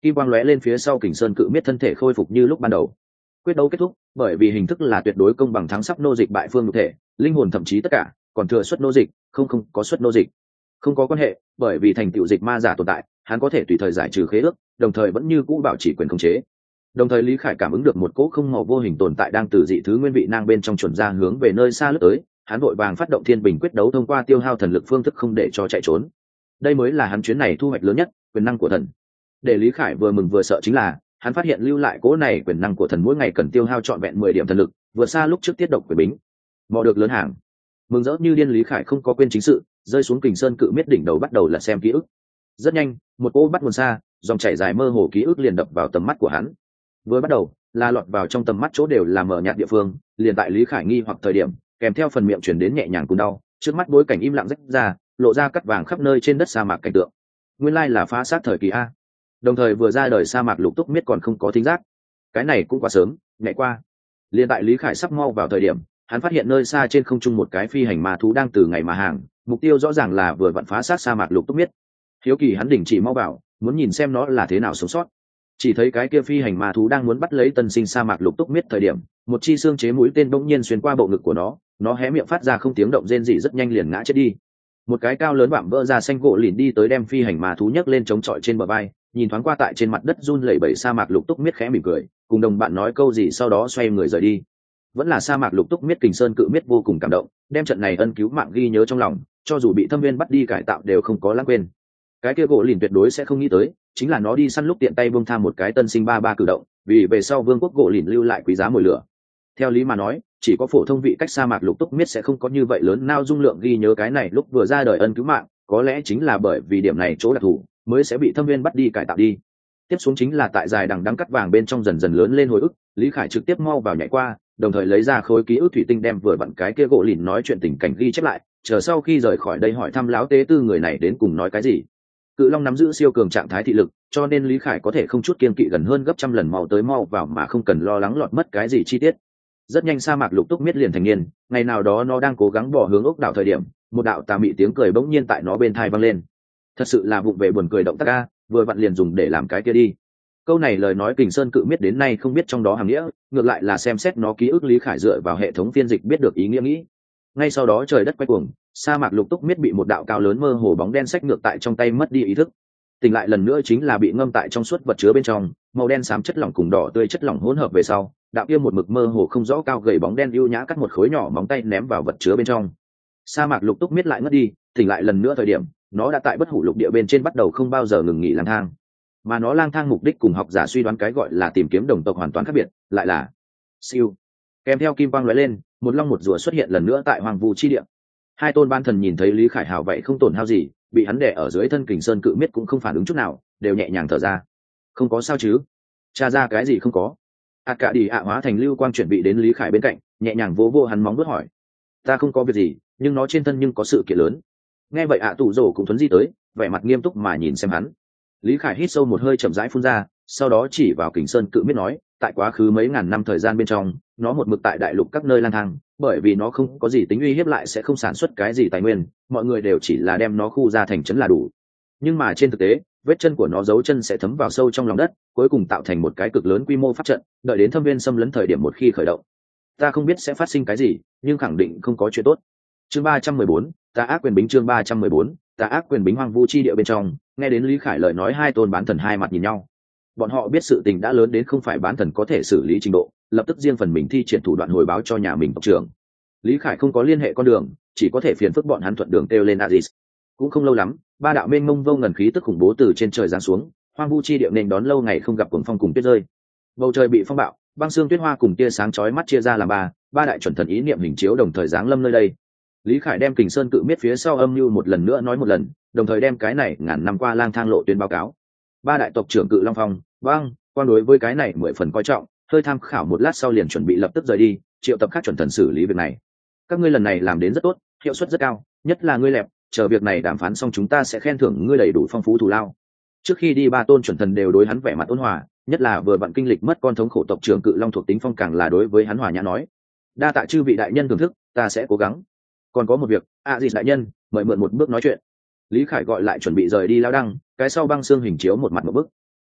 kim quang lóe lên phía sau Kình Sơn cự miết thân thể khôi phục như lúc ban đầu. Quyết đấu kết thúc, bởi vì hình thức là tuyệt đối công bằng thắng sắp nô dịch bại phương nhục thể, linh hồn thậm chí tất cả, còn thừa xuất nô dịch, không có xuất nô dịch. Không có quan hệ, bởi vì thành tựu dịch ma giả tồn tại, hắn có thể tùy thời giải trừ khế ước, đồng thời vẫn như cũ bảo trì quyền khống chế. Đồng thời Lý Khải cảm ứng được một cỗ không màu vô hình tồn tại đang từ dị thứ nguyên vị nang bên trong chuẩn ra hướng về nơi xa lướt tới, hắn vội vàng phát động thiên bình quyết đấu thông qua tiêu hao thần lực phương thức không để cho chạy trốn. Đây mới là hắn chuyến này thu hoạch lớn nhất, quyền năng của thần. Để Lý Khải vừa mừng vừa sợ chính là, hắn phát hiện lưu lại cỗ này quyền năng của thần mỗi ngày cần tiêu hao trọn vẹn 10 điểm thần lực, vừa xa lúc trước tiết độc quyền bính. Mò được lớn hàng. Mừng rỡ như điên Lý Khải không có quên chính sự, rơi xuống Kình Sơn cự miết đỉnh đầu bắt đầu là xem ký ức. Rất nhanh, một cỗ bắt nguồn xa, dòng chảy dài mơ hồ ký ức liền đập vào tầm mắt của hắn. Vừa bắt đầu, là lọt vào trong tầm mắt chỗ đều là mờ nhạt địa phương, liền tại Lý Khải nghi hoặc thời điểm, kèm theo phần miệng truyền đến nhẹ nhàng cùn đau, trước mắt bối cảnh im lặng rách ra, lộ ra cắt vàng khắp nơi trên đất sa mạc cảnh tượng. Nguyên lai là phá sát thời kỳ a. Đồng thời vừa ra đời sa mạc lục túc miết còn không có thính giác. Cái này cũng quá sớm, nhẹ qua. Liền tại Lý Khải sắp mau vào thời điểm, hắn phát hiện nơi xa trên không trung một cái phi hành ma thú đang từ ngày mà hàng, mục tiêu rõ ràng là vừa vặn phá sát sa mạc lục túc miết. Hiếu kỳ hắn đình chỉ mau vào, muốn nhìn xem nó là thế nào sống sót. Chỉ thấy cái kia phi hành ma thú đang muốn bắt lấy tân sinh sa mạc lục túc miết thời điểm, một chi xương chế mũi tên bỗng nhiên xuyên qua bộ ngực của nó hé miệng phát ra không tiếng động rên rỉ rất nhanh liền ngã chết đi. Một cái cao lớn vạm vỡ ra xanh gỗ lìn đi tới đem phi hành ma thú nhấc lên chống chọi trên bờ vai, nhìn thoáng qua tại trên mặt đất run lẩy bẩy sa mạc lục túc miết khẽ mỉm cười, cùng đồng bạn nói câu gì sau đó xoay người rời đi. Vẫn là sa mạc lục túc miết Kình Sơn cự miết vô cùng cảm động, đem trận này ân cứu mạng ghi nhớ trong lòng, cho dù bị thâm viên bắt đi cải tạo đều không có lãng quên. Cái kia gỗ lìn tuyệt đối sẽ không nghĩ tới, chính là nó đi săn lúc tiện tay buông tham một cái tân sinh ba cử động, vì về sau vương quốc gỗ lìn lưu lại quý giá mồi lửa. Theo lý mà nói, chỉ có phổ thông vị cách sa mạc lục túc miết sẽ không có như vậy lớn nao dung lượng ghi nhớ cái này lúc vừa ra đời ân cứu mạng, có lẽ chính là bởi vì điểm này chỗ đặc thù mới sẽ bị thâm viên bắt đi cải tạo đi. Tiếp xuống chính là tại dài đằng đẵng cắt vàng bên trong dần dần lớn lên hồi ức, Lý Khải trực tiếp mau vào nhảy qua, đồng thời lấy ra khối ký ức thủy tinh đem vừa vặn cái kia gỗ lìn nói chuyện tình cảnh ghi chép lại, chờ sau khi rời khỏi đây hỏi thăm lão tế tư người này đến cùng nói cái gì. Cự long nắm giữ siêu cường trạng thái thị lực, cho nên Lý Khải có thể không chút kiêng kỵ gần hơn gấp trăm lần mau tới mau vào mà không cần lo lắng lọt mất cái gì chi tiết. Rất nhanh sa mạc lục túc miết liền thành niên, ngày nào đó nó đang cố gắng bỏ hướng ốc đảo thời điểm, một đạo tà mị tiếng cười bỗng nhiên tại nó bên tai vang lên. Thật sự là vụng về buồn cười động tác a, vừa vặn liền dùng để làm cái kia đi. Câu này lời nói Kình Sơn cự miết đến nay không biết trong đó hàm nghĩa, ngược lại là xem xét nó ký ức Lý Khải dựa vào hệ thống phiên dịch biết được ý nghĩa nghĩ. Ngay sau đó trời đất quay cuồng, sa mạc lục túc miết bị một đạo cao lớn mơ hồ bóng đen xách ngược tại trong tay mất đi ý thức. Tỉnh lại lần nữa chính là bị ngâm tại trong suốt vật chứa bên trong, màu đen xám chất lỏng cùng đỏ tươi chất lỏng hỗn hợp về sau, đạo kia một mực mơ hồ không rõ cao gầy bóng đen ưu nhã cắt một khối nhỏ móng tay ném vào vật chứa bên trong. Sa mạc lục túc miết lại ngất đi, tỉnh lại lần nữa thời điểm, nó đã tại bất hủ lục địa bên trên bắt đầu không bao giờ ngừng nghỉ lang thang. Mà nó lang thang mục đích cùng học giả suy đoán cái gọi là tìm kiếm đồng tộc hoàn toàn khác biệt, lại là siêu. Kèm theo kim quang lóe lên, một long một rùa xuất hiện lần nữa tại hoàng vu chi địa. Hai tôn ban thần nhìn thấy Lý Khải hảo vậy không tổn hao gì, bị hắn đè ở dưới thân Kình Sơn cự miết cũng không phản ứng chút nào, đều nhẹ nhàng thở ra. Không có sao chứ? Tra ra cái gì không có? Cả đi hóa thành lưu quang chuẩn bị đến Lý Khải bên cạnh, nhẹ nhàng vỗ vỗ hắn móng vuốt hỏi. Ta không có việc gì, nhưng nó trên thân nhưng có sự kiện lớn. Nghe vậy tủ rổ cũng thuấn di tới, vẻ mặt nghiêm túc mà nhìn xem hắn. Lý Khải hít sâu một hơi chậm rãi phun ra, sau đó chỉ vào Kình Sơn cự miết nói, tại quá khứ mấy ngàn năm thời gian bên trong, nó một mực tại đại lục các nơi lang thang, bởi vì nó không có gì tính uy hiếp lại sẽ không sản xuất cái gì tài nguyên, mọi người đều chỉ là đem nó khu ra thành trấn là đủ. Nhưng mà trên thực tế, vết chân của nó dấu chân sẽ thấm vào sâu trong lòng đất, cuối cùng tạo thành một cái cực lớn quy mô pháp trận, đợi đến thâm viên xâm lấn thời điểm một khi khởi động. Ta không biết sẽ phát sinh cái gì, nhưng khẳng định không có chuyện tốt. Chương 314, ta ác quyền bính chương 314, ta ác quyền bính hoang vu chi địa bên trong, nghe đến Lý Khải lời nói hai tôn bán thần hai mặt nhìn nhau. Bọn họ biết sự tình đã lớn đến không phải bán thần có thể xử lý trình độ, lập tức riêng phần mình thi triển thủ đoạn hồi báo cho nhà mình tộc trưởng. Lý Khải không có liên hệ con đường, chỉ có thể phiền phức bọn hắn thuận đường kêu lên Azis. Cũng không lâu lắm, ba đạo mênh mông vô ngần khí tức khủng bố từ trên trời giáng xuống, hoang vu chi địa nên đón lâu ngày không gặp cuồng phong cùng tuyết rơi. Bầu trời bị phong bạo, băng xương tuyết hoa cùng tia sáng chói mắt chia ra làm ba đại chuẩn thần ý niệm hình chiếu đồng thời giáng lâm nơi đây. Lý Khải đem Kình Sơn cự miết phía sau âm mưu một lần nữa nói một lần, đồng thời đem cái này ngàn năm qua lang thang lộ tuyến báo cáo. Ba đại tộc trưởng Cự Long Phong, Băng, Quan đối với cái này 10 phần coi trọng, hơi tham khảo một lát sau liền chuẩn bị lập tức rời đi, triệu tập các chuẩn thần xử lý việc này. Các ngươi lần này làm đến rất tốt, hiệu suất rất cao, nhất là ngươi lẹp, chờ việc này đàm phán xong chúng ta sẽ khen thưởng ngươi đầy đủ phong phú thù lao. Trước khi đi ba tôn chuẩn thần đều đối hắn vẻ mặt ôn hòa, nhất là vừa vặn kinh lịch mất con thống khổ tộc trưởng Cự Long thuộc tính phong càng là đối với hắn hòa nhã nói. Đa tạ chư vị đại nhân thưởng thức, ta sẽ cố gắng. Còn có một việc, gì đại nhân, mời mượn một bước nói chuyện. Lý Khải gọi lại chuẩn bị rời đi lao đăng, cái sau băng xương hình chiếu một mặt một bức.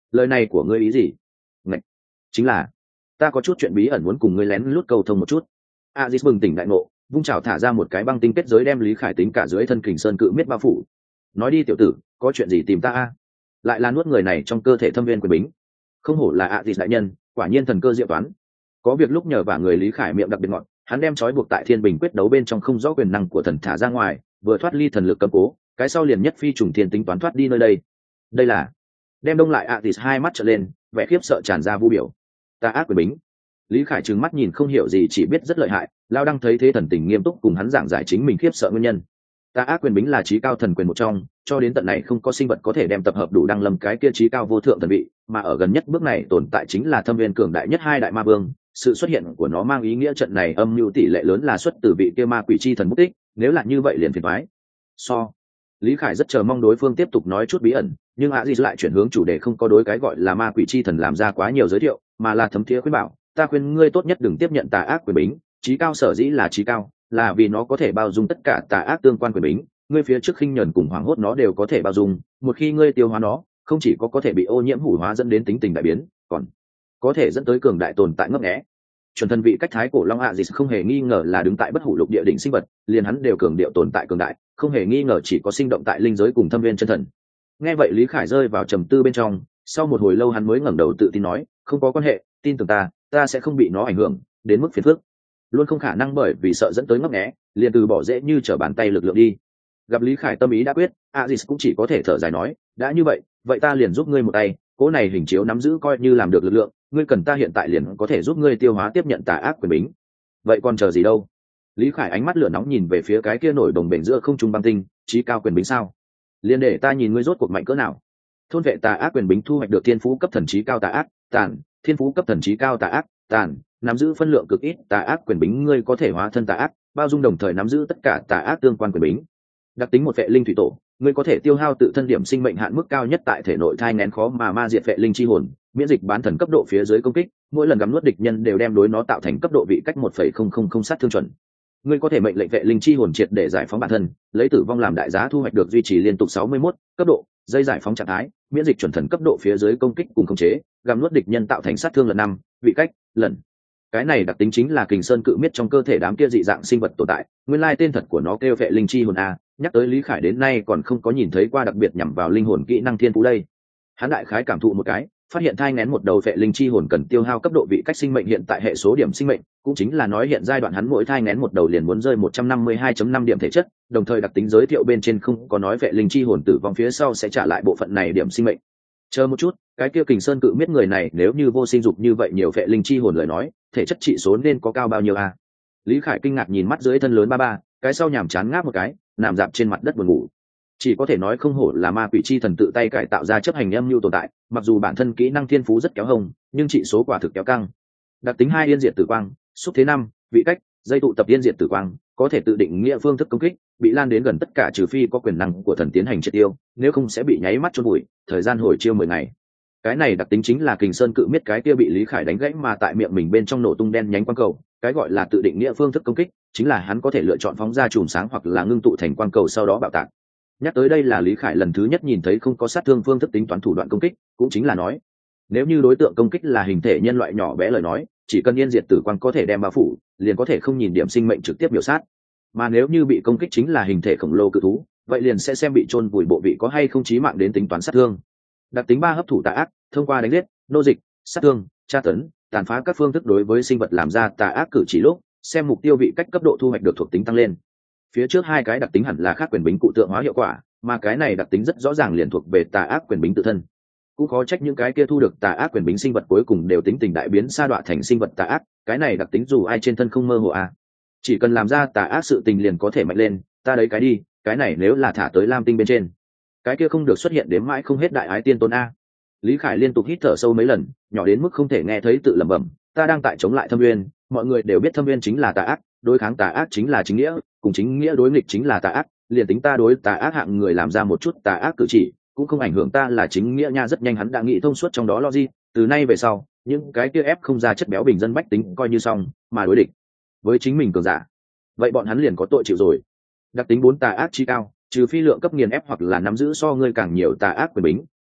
lời này của ngươi ý gì? Ngạch, chính là ta có chút chuyện bí ẩn muốn cùng ngươi lén lút cầu thông một chút. Aziz bừng tỉnh đại ngộ, vung chảo thả ra một cái băng tinh kết giới đem Lý Khải tính cả dưới thân kình sơn cự miết bao phủ. Nói đi tiểu tử, có chuyện gì tìm ta a? Lại là nuốt người này trong cơ thể thâm viên quyền bính. Không hổ là Aziz đại nhân, quả nhiên thần cơ diệu toán. Có việc lúc nhờ vả người Lý Khải miệng đặc biệt ngọt, hắn đem trói buộc tại Thiên Bình quyết đấu bên trong không rõ quyền năng của thần thả ra ngoài, vừa thoát ly thần lực cầm cố, cái sau liền nhất phi trùng thiên tính toán thoát đi nơi đây. Đây là đem đông lại Aziz hai mắt trợn lên, vẻ khiếp sợ tràn ra vu biểu. Ta ác quyền bính. Lý Khải trừng mắt nhìn không hiểu gì, chỉ biết rất lợi hại. Lao Đăng thấy thế thần tình nghiêm túc cùng hắn giảng giải chính mình khiếp sợ nguyên nhân. Ta ác quyền bính là trí cao thần quyền một trong, cho đến tận này không có sinh vật có thể đem tập hợp đủ đăng lâm cái kia trí cao vô thượng thần vị, mà ở gần nhất bước này tồn tại chính là thâm viên cường đại nhất hai đại ma vương. Sự xuất hiện của nó mang ý nghĩa trận này âm mưu tỷ lệ lớn là xuất từ vị kia ma quỷ chi thần mất tích, nếu là như vậy liền phiền toái. Lý Khải rất chờ mong đối phương tiếp tục nói chút bí ẩn, nhưng Aziz lại chuyển hướng chủ đề, không có đối cái gọi là ma quỷ chi thần làm ra quá nhiều giới thiệu, mà là thấm thía khuyên bảo, ta khuyên ngươi tốt nhất đừng tiếp nhận tà ác quyền bính. Chí cao sở dĩ là chí cao, là vì nó có thể bao dung tất cả tà ác tương quan quyền bính, ngươi phía trước khinh nhẫn cùng hoảng hốt nó đều có thể bao dung, một khi ngươi tiêu hóa nó, không chỉ có thể bị ô nhiễm hủ hóa dẫn đến tính tình đại biến, còn có thể dẫn tới cường đại tồn tại ngấp nghé. Chuẩn thần vị cách thái cổ long Aziz không hề nghi ngờ là đứng tại bất hủ lục địa đỉnh sinh vật, liền hắn đều cường điệu tồn tại cường đại, không hề nghi ngờ chỉ có sinh động tại linh giới cùng thâm viên chân thần. Nghe vậy Lý Khải rơi vào trầm tư bên trong, sau một hồi lâu hắn mới ngẩng đầu tự tin nói, không có quan hệ, tin tưởng ta sẽ không bị nó ảnh hưởng đến mức phiền phức, luôn không khả năng bởi vì sợ dẫn tới ngấp nghé liền từ bỏ dễ như trở bàn tay lực lượng đi. Gặp Lý Khải tâm ý đã quyết, Aziz cũng chỉ có thể thở dài nói, đã như vậy ta liền giúp ngươi một tay, cố này hình chiếu nắm giữ coi như làm được lực lượng, ngươi cần ta hiện tại liền có thể giúp ngươi tiêu hóa tiếp nhận tà ác quyền bính. Vậy còn chờ gì đâu? Lý Khải ánh mắt lửa nóng nhìn về phía cái kia nổi đồng bền giữa không trung băng tinh, chí cao quyền bính sao? Liền để ta nhìn ngươi rốt cuộc mạnh cỡ nào. Thôn vệ tà ác quyền bính thu hoạch được thiên phú cấp thần trí cao tà ác tàn, thiên phú cấp thần trí cao tà ác tàn, nắm giữ phân lượng cực ít tà ác quyền bính, ngươi có thể hóa thân tà ác, bao dung đồng thời nắm giữ tất cả tà ác tương quan quyền bính. Đặc tính một vệ linh thủy tổ, ngươi có thể tiêu hao tự thân điểm sinh mệnh hạn mức cao nhất tại thể nội thai nghén khó mà ma diệt vệ linh chi hồn, miễn dịch bán thần cấp độ phía dưới công kích, mỗi lần gắm nuốt địch nhân đều đem đối nó tạo thành cấp độ vị cách 1,000 sát thương chuẩn. Ngươi có thể mệnh lệnh vệ linh chi hồn triệt để giải phóng bản thân, lấy tử vong làm đại giá thu hoạch được duy trì liên tục 61 cấp độ dây giải phóng trạng thái, miễn dịch chuẩn thần cấp độ phía dưới công kích cùng khống chế, gắm nuốt địch nhân tạo thành sát thương lần 5 vị cách lần. Cái này đặc tính chính là kình sơn cự miết trong cơ thể đám kia dị dạng sinh vật tồn tại, nguyên lai tên thật của nó kêu vệ linh chi hồn a. Nhắc tới Lý Khải đến nay còn không có nhìn thấy qua đặc biệt nhằm vào linh hồn kỹ năng thiên phú đây. Hắn đại khái cảm thụ một cái, phát hiện thai nghén một đầu vệ linh chi hồn cần tiêu hao cấp độ vị cách sinh mệnh hiện tại hệ số điểm sinh mệnh, cũng chính là nói hiện giai đoạn hắn mỗi thai nghén một đầu liền muốn rơi 152.5 điểm thể chất, đồng thời đặc tính giới thiệu bên trên không có nói vệ linh chi hồn tử vong phía sau sẽ trả lại bộ phận này điểm sinh mệnh. Chờ một chút, cái kia kình sơn cự miết người này nếu như vô sinh dục như vậy nhiều vệ linh chi hồn lời nói, thể chất trị số nên có cao bao nhiêu a? Lý Khải kinh ngạc nhìn mắt dưới thân lớn ba, cái sau nhàm chán ngáp một cái, nằm dạp trên mặt đất buồn ngủ. Chỉ có thể nói không hổ là ma quỷ chi thần tự tay cải tạo ra chấp hành âm mưu tồn tại, mặc dù bản thân kỹ năng thiên phú rất kéo hông, nhưng trị số quả thực kéo căng. Đặc tính 2 yên diệt tử quang, xúc thế 5, vị cách, dây tụ tập yên diệt tử quang, có thể tự định nghĩa phương thức công kích, bị lan đến gần tất cả trừ phi có quyền năng của thần tiến hành triệt tiêu, nếu không sẽ bị nháy mắt chôn bụi, thời gian hồi chiêu 10 ngày. Cái này đặc tính chính là kình sơn cự miết cái kia bị Lý Khải đánh gãy mà tại miệng mình bên trong nổ tung đen nhánh quang cầu, cái gọi là tự định nghĩa phương thức công kích chính là hắn có thể lựa chọn phóng ra chùm sáng hoặc là ngưng tụ thành quang cầu sau đó bạo tạc. Nhắc tới đây là Lý Khải lần thứ nhất nhìn thấy không có sát thương phương thức tính toán thủ đoạn công kích, cũng chính là nói nếu như đối tượng công kích là hình thể nhân loại nhỏ bé lời nói, chỉ cần yên diệt tử quang có thể đem bao phủ, liền có thể không nhìn điểm sinh mệnh trực tiếp biểu sát. Mà nếu như bị công kích chính là hình thể khổng lồ cự thú, vậy liền sẽ xem bị chôn vùi bộ vị có hay không chí mạng đến tính toán sát thương. Đặc tính 3 hấp thụ tà ác, thông qua đánh giết, nô dịch, sát thương, tra tấn, tàn phá các phương thức đối với sinh vật làm ra tà ác cử chỉ lúc, xem mục tiêu vị cách cấp độ thu hoạch được thuộc tính tăng lên. Phía trước 2 cái đặc tính hẳn là khác quyền bính cụ tượng hóa hiệu quả, mà cái này đặc tính rất rõ ràng liền thuộc về tà ác quyền bính tự thân. Cũng khó trách những cái kia thu được tà ác quyền bính sinh vật cuối cùng đều tính tình đại biến sa đọa thành sinh vật tà ác, cái này đặc tính dù ai trên thân không mơ hồ à. Chỉ cần làm ra tà ác sự tình liền có thể mạnh lên, ta đấy cái đi, cái này nếu là thả tới lam tinh bên trên, cái kia không được xuất hiện đếm mãi không hết đại ái tiên tôn a. Lý Khải liên tục hít thở sâu mấy lần, nhỏ đến mức không thể nghe thấy tự lẩm bẩm, ta đang tại chống lại thâm uyên, mọi người đều biết thâm uyên chính là tà ác, đối kháng tà ác chính là chính nghĩa, cùng chính nghĩa đối nghịch chính là tà ác, liền tính ta đối tà ác hạng người làm ra một chút tà ác cử chỉ, cũng không ảnh hưởng ta là chính nghĩa nha. Rất nhanh hắn đã nghĩ thông suốt trong đó logic, từ nay về sau, những cái kia ép không ra chất béo bình dân bách tính coi như xong, mà đối địch với chính mình cường giả, vậy bọn hắn liền có tội chịu rồi. Đặc tính 4 tà ác chi cao, trừ phi lượng cấp nghiền ép hoặc là nắm giữ so ngươi càng nhiều tà ác quyền bính,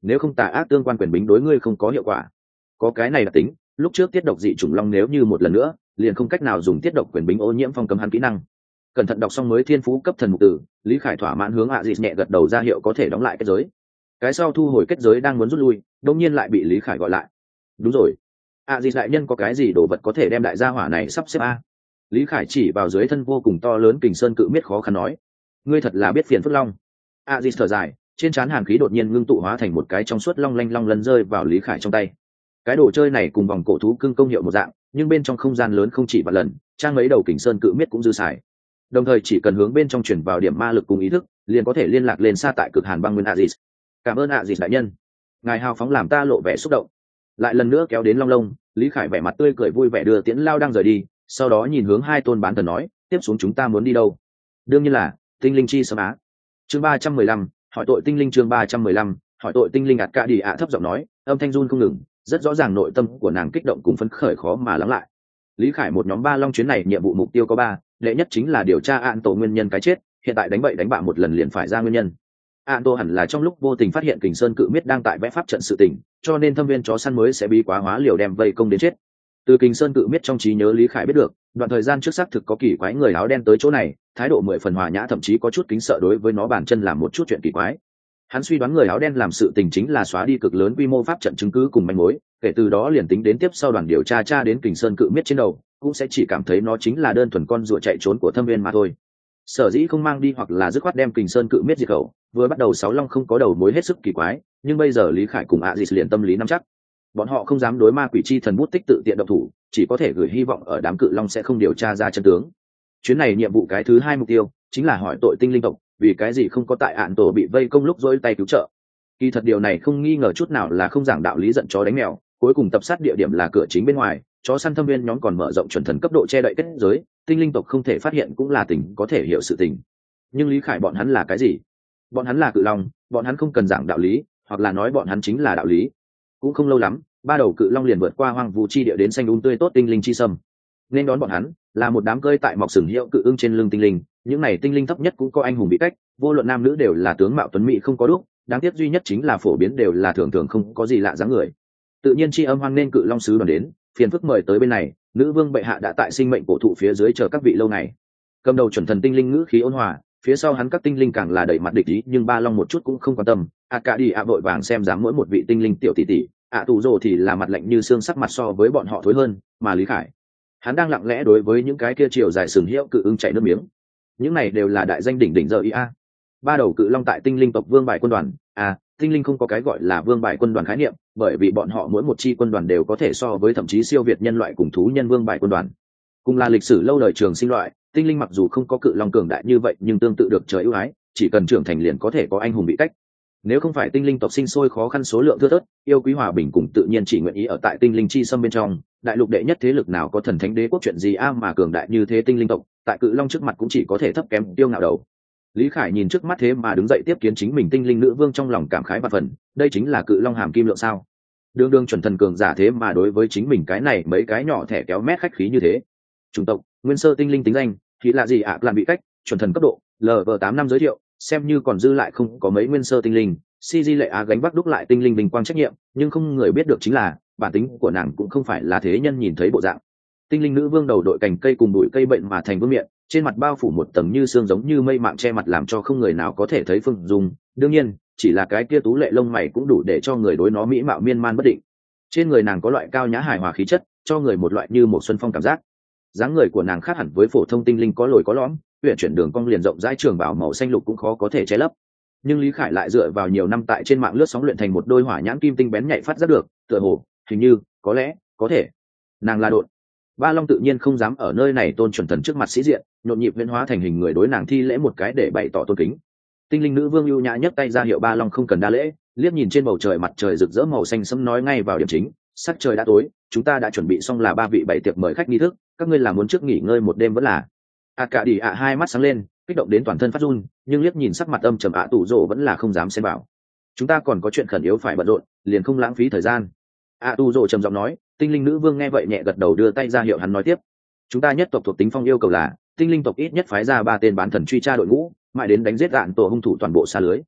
nếu không tà ác tương quan quyền bính đối ngươi không có hiệu quả. Có cái này đặc tính, lúc trước tiết độc dị chủng long nếu như một lần nữa liền không cách nào dùng tiết độc quyền bính ô nhiễm phong cấm hắn kỹ năng. Cẩn thận đọc xong mới thiên phú cấp thần mục tử, Lý Khải thỏa mãn hướng ạ dịt nhẹ gật đầu ra hiệu có thể đóng lại kết giới. Cái sau thu hồi kết giới đang muốn rút lui, đột nhiên lại bị Lý Khải gọi lại. Đúng rồi, ạ dịt đại nhân có cái gì đồ vật có thể đem đại gia hỏa này sắp xếp a? Lý Khải chỉ vào dưới thân vô cùng to lớn kình sơn cự miết khó khăn nói, ngươi thật là biết phiền phức long. ạ dịt thở dài, trên trán hàn khí đột nhiên ngưng tụ hóa thành một cái trong suốt long lanh long lân rơi vào Lý Khải trong tay. Cái đồ chơi này cùng vòng cổ thú cưng công hiệu một dạng, nhưng bên trong không gian lớn không chỉ một lần, trang mấy đầu kình sơn cự miết cũng dư xài. Đồng thời chỉ cần hướng bên trong chuyển vào điểm ma lực cùng ý thức, liền có thể liên lạc lên xa tại cực hàn băng nguyên Azis. Cảm ơn Azis đại nhân, ngài hào phóng làm ta lộ vẻ xúc động. Lại lần nữa kéo đến long lông, Lý Khải vẻ mặt tươi cười vui vẻ đưa tiễn lao đang rời đi, sau đó nhìn hướng hai tôn bán thần nói, tiếp xuống chúng ta muốn đi đâu? Đương nhiên là tinh linh chi sâm á. Chương 315, hỏi tội tinh linh. Chương 315, hỏi tội tinh linh. ạt cả đi ạ thấp giọng nói, âm thanh run không ngừng, rất rõ ràng nội tâm của nàng kích động cùng phấn khởi khó mà lắng lại. Lý Khải một nhóm ba long chuyến này nhiệm vụ mục tiêu có ba, đệ nhất chính là điều tra án tổ nguyên nhân cái chết, hiện tại đánh bậy đánh bạ một lần liền phải ra nguyên nhân. Án tổ hẳn là trong lúc vô tình phát hiện kình sơn cự miết đang tại vẽ pháp trận sự tình, cho nên thâm viên chó săn mới sẽ bí quá hóa liều đem vây công đến chết. Từ kình sơn cự miết trong trí nhớ Lý Khải biết được, đoạn thời gian trước xác thực có kỳ quái người áo đen tới chỗ này, thái độ 10 phần hòa nhã, thậm chí có chút kính sợ đối với nó bản chân làm một chút chuyện kỳ quái. Hắn suy đoán người áo đen làm sự tình chính là xóa đi cực lớn quy mô pháp trận chứng cứ cùng manh mối, kể từ đó liền tính đến tiếp sau đoàn điều tra đến kình sơn cự miết trên đầu, cũng sẽ chỉ cảm thấy nó chính là đơn thuần con rùa chạy trốn của thâm viên mà thôi. Sở dĩ không mang đi hoặc là dứt khoát đem kình sơn cự miết diệt khẩu, vừa bắt đầu sáu long không có đầu mối hết sức kỳ quái, nhưng bây giờ Lý Khải cùng Azis liền tâm lý nắm chắc, bọn họ không dám đối ma quỷ chi thần bút tích tự tiện động thủ, chỉ có thể gửi hy vọng ở đám cự long sẽ không điều tra ra chân tướng. Chuyến này nhiệm vụ cái thứ hai mục tiêu chính là hỏi tội tinh linh tộc, vì cái gì không có tại án tổ bị vây công lúc dỗi tay cứu trợ. Kỳ thật điều này không nghi ngờ chút nào là không giảng đạo lý giận chó đánh mèo, cuối cùng tập sát địa điểm là cửa chính bên ngoài, chó săn thâm viên nhóm còn mở rộng chuẩn thần cấp độ che đậy kết giới, tinh linh tộc không thể phát hiện cũng là tình có thể hiểu sự tình. Nhưng Lý Khải bọn hắn là cái gì? Bọn hắn là cự long, bọn hắn không cần giảng đạo lý, hoặc là nói bọn hắn chính là đạo lý. Cũng không lâu lắm, ba đầu cự long liền vượt qua hoang vu chi địa đến xanh tươi tốt tinh linh chi sâm. Nên đón bọn hắn là một đám cơi tại mọc sừng hiệu cự ưng trên lưng tinh linh, những này tinh linh thấp nhất cũng có anh hùng bị cách, vô luận nam nữ đều là tướng mạo tuấn mỹ không có đúc, đáng tiếc duy nhất chính là phổ biến đều là thường thường không có gì lạ dáng người. Tự nhiên chi âm hoan nên cự long sứ đoàn đến, phiền phức mời tới bên này, nữ vương bệ hạ đã tại sinh mệnh cổ thụ phía dưới chờ các vị lâu ngày. Cầm đầu chuẩn thần tinh linh ngữ khí ôn hòa, phía sau hắn các tinh linh càng là đẩy mặt địch ý, nhưng ba long một chút cũng không quan tâm. Cả đi vội vàng xem dám mỗi một vị tinh linh tiểu tỷ tỷ, tù rồ thì là mặt lạnh như xương, sắc mặt so với bọn họ thối hơn, mà Lý Khải, hắn đang lặng lẽ đối với những cái kia chiều dài sừng hiệu cự ưng chảy nước miếng. Những này đều là đại danh đỉnh đỉnh giờ ý a. Ba đầu cự long tại tinh linh tộc vương bài quân đoàn, tinh linh không có cái gọi là vương bài quân đoàn khái niệm, bởi vì bọn họ mỗi một chi quân đoàn đều có thể so với thậm chí siêu việt nhân loại cùng thú nhân vương bài quân đoàn. Cùng là lịch sử lâu đời trường sinh loại, tinh linh mặc dù không có cự long cường đại như vậy nhưng tương tự được trời ưu ái, chỉ cần trưởng thành liền có thể có anh hùng bị cách. Nếu không phải tinh linh tộc sinh sôi khó khăn, số lượng thưa thớt, yêu quý hòa bình cùng tự nhiên chỉ nguyện ý ở tại tinh linh chi xâm bên trong, đại lục đệ nhất thế lực nào có thần thánh đế quốc chuyện gì mà cường đại như thế tinh linh tộc, tại cự long trước mặt cũng chỉ có thể thấp kém tiêu ngạo đầu. Lý Khải nhìn trước mắt thế mà đứng dậy tiếp kiến chính mình tinh linh nữ vương, trong lòng cảm khái và phần, đây chính là cự long hàm kim lượng sao? Đương đương chuẩn thần cường giả thế mà đối với chính mình cái này mấy cái nhỏ thẻ kéo mét khách khí như thế. Chủng tộc nguyên sơ tinh linh tính danh thì là gì làm bị cách, chuẩn thần cấp độ LV8 năm giới thiệu, xem như còn dư lại không có mấy nguyên sơ tinh linh, CG lệ gánh vác đúc lại tinh linh bình quang trách nhiệm, nhưng không người biết được chính là bản tính của nàng cũng không phải là thế nhân nhìn thấy bộ dạng. Tinh linh nữ vương đầu đội cành cây cùng bụi cây bệnh mà thành vương miện, trên mặt bao phủ một tầng như xương giống như mây mạng che mặt làm cho không người nào có thể thấy phương dung. Đương nhiên chỉ là cái kia tú lệ lông mày cũng đủ để cho người đối nó mỹ mạo miên man bất định. Trên người nàng có loại cao nhã hài hòa khí chất, cho người một loại như một xuân phong cảm giác. Dáng người của nàng khác hẳn với phổ thông tinh linh có lồi có lõm, uyển chuyển đường cong liền rộng rãi, trường bảo màu xanh lục cũng khó có thể che lấp. Nhưng Lý Khải lại dựa vào nhiều năm tại trên mạng lướt sóng luyện thành một đôi hỏa nhãn kim tinh bén nhạy phát giác được, tựa hồ, hình như, có lẽ, có thể, nàng là độn. Ba long tự nhiên không dám ở nơi này tôn chuẩn thần trước mặt sĩ diện, nhộn nhịp huyễn hóa thành hình người đối nàng thi lễ một cái để bày tỏ tôn kính. Tinh linh nữ vương ưu nhã nhấc tay ra hiệu ba long không cần đa lễ, liếc nhìn trên bầu trời mặt trời rực rỡ màu xanh sẫm nói ngay vào điểm chính, sắc trời đã tối, chúng ta đã chuẩn bị xong là ba vị bảy tiệc mời khách nghi thức, các ngươi là muốn trước nghỉ ngơi một đêm vẫn là? Cả đi hai mắt sáng lên, kích động đến toàn thân phát run, nhưng liếc nhìn sắc mặt âm trầm tủ rồ vẫn là không dám xen vào. Chúng ta còn có chuyện khẩn yếu phải bận rộn, liền không lãng phí thời gian. Tủ rồ trầm giọng nói. Tinh linh nữ vương nghe vậy nhẹ gật đầu đưa tay ra hiệu hắn nói tiếp. Chúng ta nhất tộc thuộc tính phong yêu cầu là tinh linh tộc ít nhất phái ra 3 tên bán thần truy tra đội ngũ, mãi đến đánh giết gạn tổ hung thủ toàn bộ xa lưới.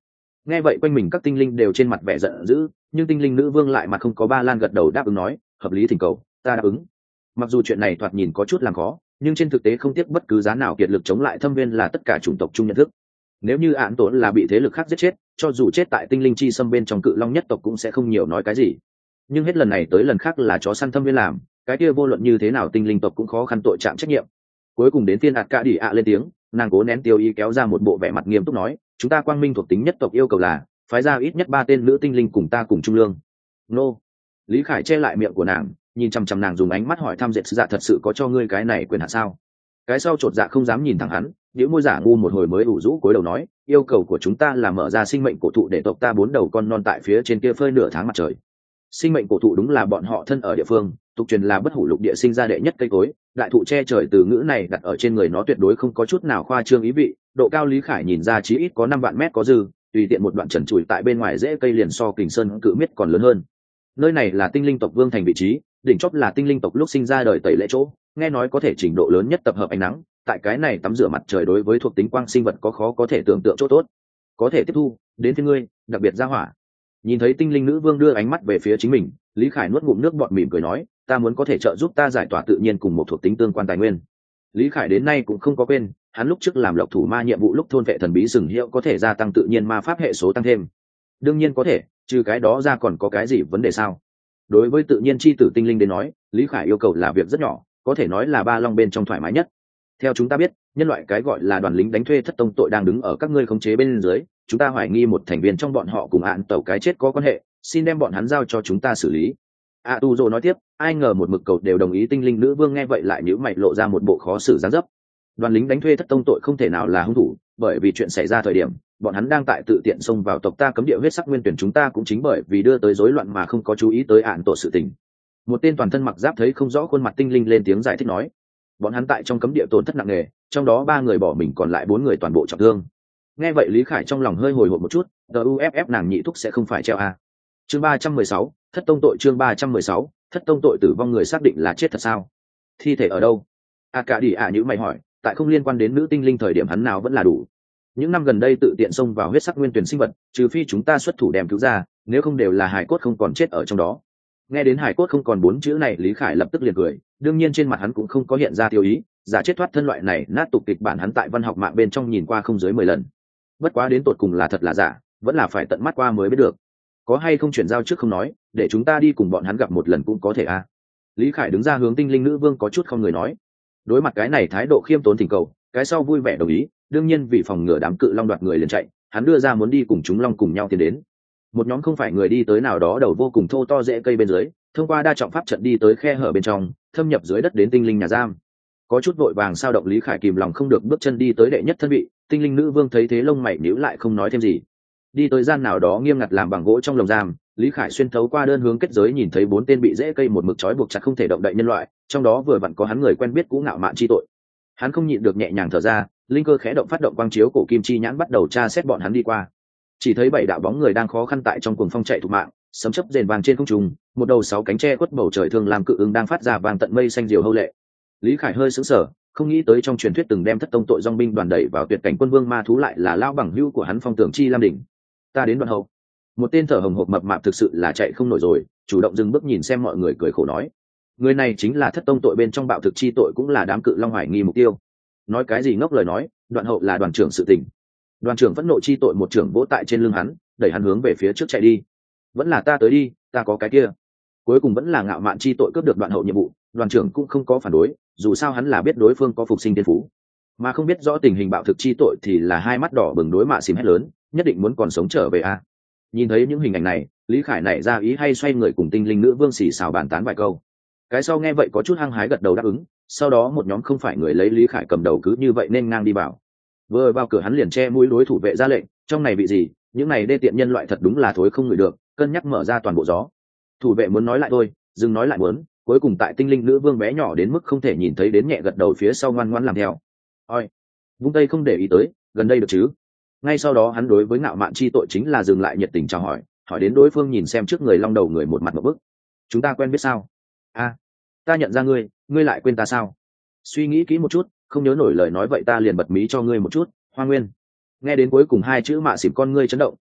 Nghe vậy quanh mình các tinh linh đều trên mặt vẻ giận dữ, nhưng tinh linh nữ vương lại mặt không có ba lan gật đầu đáp ứng nói, hợp lý thỉnh cầu, ta đáp ứng. Mặc dù chuyện này thoạt nhìn có chút làm khó, nhưng trên thực tế không tiếc bất cứ giá nào kiệt lực chống lại thâm viên là tất cả chủng tộc chung nhận thức. Nếu như án tổn là bị thế lực khác giết chết, cho dù chết tại tinh linh chi xâm bên trong cự long nhất tộc cũng sẽ không nhiều nói cái gì. Nhưng hết lần này tới lần khác là chó săn thâm viên làm, cái kia vô luận như thế nào tinh linh tộc cũng khó khăn tội trạng trách nhiệm. Cuối cùng đến phiên ạt cả đi ạ lên tiếng, nàng cố nén tiêu ý kéo ra một bộ vẻ mặt nghiêm túc nói, chúng ta quang minh thuộc tính nhất tộc yêu cầu là phái ra ít nhất 3 tên nữ tinh linh cùng ta cùng trung lương. Nô. Lý Khải che lại miệng của nàng, nhìn chằm chằm nàng dùng ánh mắt hỏi thăm dệt dạ thật sự có cho ngươi cái này quyền hạn sao? Cái sau chột dạ không dám nhìn thẳng hắn, nhíu môi giả ngu một hồi mới ủ rũ cúi đầu nói, yêu cầu của chúng ta là mở ra sinh mệnh cổ thụ để tộc ta 4 đầu con non tại phía trên kia phơi nửa tháng mặt trời. Sinh mệnh cổ thụ đúng là bọn họ thân ở địa phương, tục truyền là bất hủ lục địa sinh ra đệ nhất cây cối, đại thụ che trời từ ngữ này đặt ở trên người nó tuyệt đối không có chút nào khoa trương ý vị, độ cao Lý Khải nhìn ra chí ít có 5 vạn mét có dư, tùy tiện một đoạn trần trụi tại bên ngoài rễ cây liền so Kình Sơn cự miết còn lớn hơn. Nơi này là tinh linh tộc vương thành vị trí, đỉnh chóp là tinh linh tộc lúc sinh ra đời tẩy lễ chỗ, nghe nói có thể trình độ lớn nhất tập hợp ánh nắng, tại cái này tắm rửa mặt trời đối với thuộc tính quang sinh vật có khó có thể tưởng tượng chỗ tốt. Có thể tiếp thu, đến phía ngươi, đặc biệt ra hỏa. Nhìn thấy tinh linh nữ vương đưa ánh mắt về phía chính mình, Lý Khải nuốt ngụm nước bọt mỉm cười nói, ta muốn có thể trợ giúp ta giải tỏa tự nhiên cùng một thuộc tính tương quan tài nguyên. Lý Khải đến nay cũng không có quên, hắn lúc trước làm lộc thủ ma nhiệm vụ lúc thôn vệ thần bí sừng hiệu có thể gia tăng tự nhiên ma pháp hệ số tăng thêm. Đương nhiên có thể, trừ cái đó ra còn có cái gì vấn đề sao? Đối với tự nhiên chi tử tinh linh đến nói, Lý Khải yêu cầu là việc rất nhỏ, có thể nói là ba long bên trong thoải mái nhất. Theo chúng ta biết, nhân loại cái gọi là đoàn lính đánh thuê thất tông tội đang đứng ở các ngươi khống chế bên dưới, chúng ta hoài nghi một thành viên trong bọn họ cùng án tàu cái chết có quan hệ, xin đem bọn hắn giao cho chúng ta xử lý. Tu Dô nói tiếp, ai ngờ một mực cầu đều đồng ý tinh linh nữ vương nghe vậy lại nhíu mày lộ ra một bộ khó xử dáng dấp. Đoàn lính đánh thuê thất tông tội không thể nào là hung thủ, bởi vì chuyện xảy ra thời điểm, bọn hắn đang tại tự tiện xông vào tộc ta cấm địa huyết sắc nguyên tuyển chúng ta cũng chính bởi vì đưa tới rối loạn mà không có chú ý tới án tội sự tình. Một tên toàn thân mặc giáp thấy không rõ khuôn mặt tinh linh lên tiếng giải thích nói, bọn hắn tại trong cấm địa tổn thất nặng nề, trong đó 3 người bỏ mình còn lại 4 người toàn bộ trọng thương. Nghe vậy Lý Khải trong lòng hơi hồi hộp một chút, UFF nàng nhị thúc sẽ không phải treo à. Chương 316, thất tông tội chương 316, thất tông tội tử vong người xác định là chết thật sao? Thi thể ở đâu? Cả đi nhữ mày hỏi, tại không liên quan đến nữ tinh linh thời điểm hắn nào vẫn là đủ. Những năm gần đây tự tiện xông vào huyết sắc nguyên tuyển sinh vật, trừ phi chúng ta xuất thủ đem cứu ra, nếu không đều là hải cốt không còn chết ở trong đó. Nghe đến hải cốt không còn 4 chữ này Lý Khải lập tức liền cười, đương nhiên trên mặt hắn cũng không có hiện ra tiêu ý, giả chết thoát thân loại này nát tục kịch bản hắn tại văn học mạng bên trong nhìn qua không dưới 10 lần. Bất quá đến tột cùng là thật là giả, vẫn là phải tận mắt qua mới biết được. Có hay không chuyển giao trước không nói, để chúng ta đi cùng bọn hắn gặp một lần cũng có thể à. Lý Khải đứng ra hướng tinh linh nữ vương có chút không người nói. Đối mặt cái này thái độ khiêm tốn thỉnh cầu, cái sau vui vẻ đồng ý, đương nhiên vì phòng ngừa đám cự long đoạt người liền chạy, hắn đưa ra muốn đi cùng chúng long cùng nhau tiến đến. Một nhóm không phải người đi tới nào đó đầu vô cùng thô to rễ cây bên dưới, thông qua đa trọng pháp trận đi tới khe hở bên trong, thâm nhập dưới đất đến tinh linh nhà giam. Có chút vội vàng sao động Lý Khải kìm lòng không được bước chân đi tới đệ nhất thân vị, tinh linh nữ vương thấy thế lông mày nhíu lại không nói thêm gì. Đi tới gian nào đó nghiêm ngặt làm bằng gỗ trong lồng giam, Lý Khải xuyên thấu qua đơn hướng kết giới nhìn thấy 4 tên bị rễ cây một mực trói buộc chặt không thể động đậy nhân loại, trong đó vừa vặn có hắn người quen biết cũ Ngạo Mạn chi tội. Hắn không nhịn được nhẹ nhàng thở ra, linh cơ khẽ động phát động quang chiếu cổ kim chi nhãn bắt đầu tra xét bọn hắn đi qua. Chỉ thấy 7 đạo bóng người đang khó khăn tại trong cuồng phong chạy thục mạng, sấm chớp rền vàng trên không trung, một đầu 6 cánh tre quất bầu trời thường làm cự ứng đang phát ra vàng tận mây xanh diều hâu lệ. Lý Khải hơi sững sờ, không nghĩ tới trong truyền thuyết từng đem thất tông tội dòng binh đoàn đẩy vào tuyệt cảnh quân vương ma thú lại là lao bằng hữu của hắn Phong Tưởng Chi Lam đỉnh. Ta đến đoạn hậu. Một tên thở hồng hộc mập mạp thực sự là chạy không nổi rồi, chủ động dừng bước nhìn xem mọi người cười khổ nói, người này chính là thất tông tội bên trong bạo thực chi tội cũng là đám cự long hoài nghi mục tiêu. Nói cái gì ngốc lời nói, đoạn hậu là đoàn trưởng sự tình. Đoàn trưởng phẫn nộ chi tội một trưởng vỗ tại trên lưng hắn, đẩy hắn hướng về phía trước chạy đi. Vẫn là ta tới đi, ta có cái kia. Cuối cùng vẫn là Ngạo Mạn chi tội cướp được đoạn hậu nhiệm vụ, đoàn trưởng cũng không có phản đối, dù sao hắn là biết đối phương có phục sinh thiên phú, mà không biết rõ tình hình bạo thực chi tội thì là hai mắt đỏ bừng đối mạ xìm hét lớn, nhất định muốn còn sống trở về a. Nhìn thấy những hình ảnh này, Lý Khải nảy ra ý hay xoay người cùng tinh linh nữ vương xì xào bàn tán vài câu. Cái sau nghe vậy có chút hăng hái gật đầu đáp ứng, sau đó một nhóm không phải người lấy Lý Khải cầm đầu cứ như vậy nên ngang đi vào. Vừa vào cửa hắn liền che mũi đối thủ vệ ra lệnh, trong này bị gì, những này đê tiện nhân loại thật đúng là thối không ngửi được, cân nhắc mở ra toàn bộ gió. Thủ vệ muốn nói lại thôi, dừng nói lại muốn, cuối cùng tại tinh linh nữ vương bé nhỏ đến mức không thể nhìn thấy đến nhẹ gật đầu phía sau ngoan ngoãn làm theo. Oi, vung tay không để ý tới, gần đây được chứ? Ngay sau đó hắn đối với Ngạo Mạn chi tội chính là dừng lại nhiệt tình chào hỏi, hỏi đến đối phương nhìn xem trước người long đầu người một mặt một bức. Chúng ta quen biết sao? A, ta nhận ra ngươi, ngươi lại quên ta sao? Suy nghĩ kỹ một chút, không nhớ nổi lời nói vậy ta liền bật mí cho ngươi một chút. Hoa Nguyên. Nghe đến cuối cùng 2 chữ mạ xỉm con ngươi chấn động,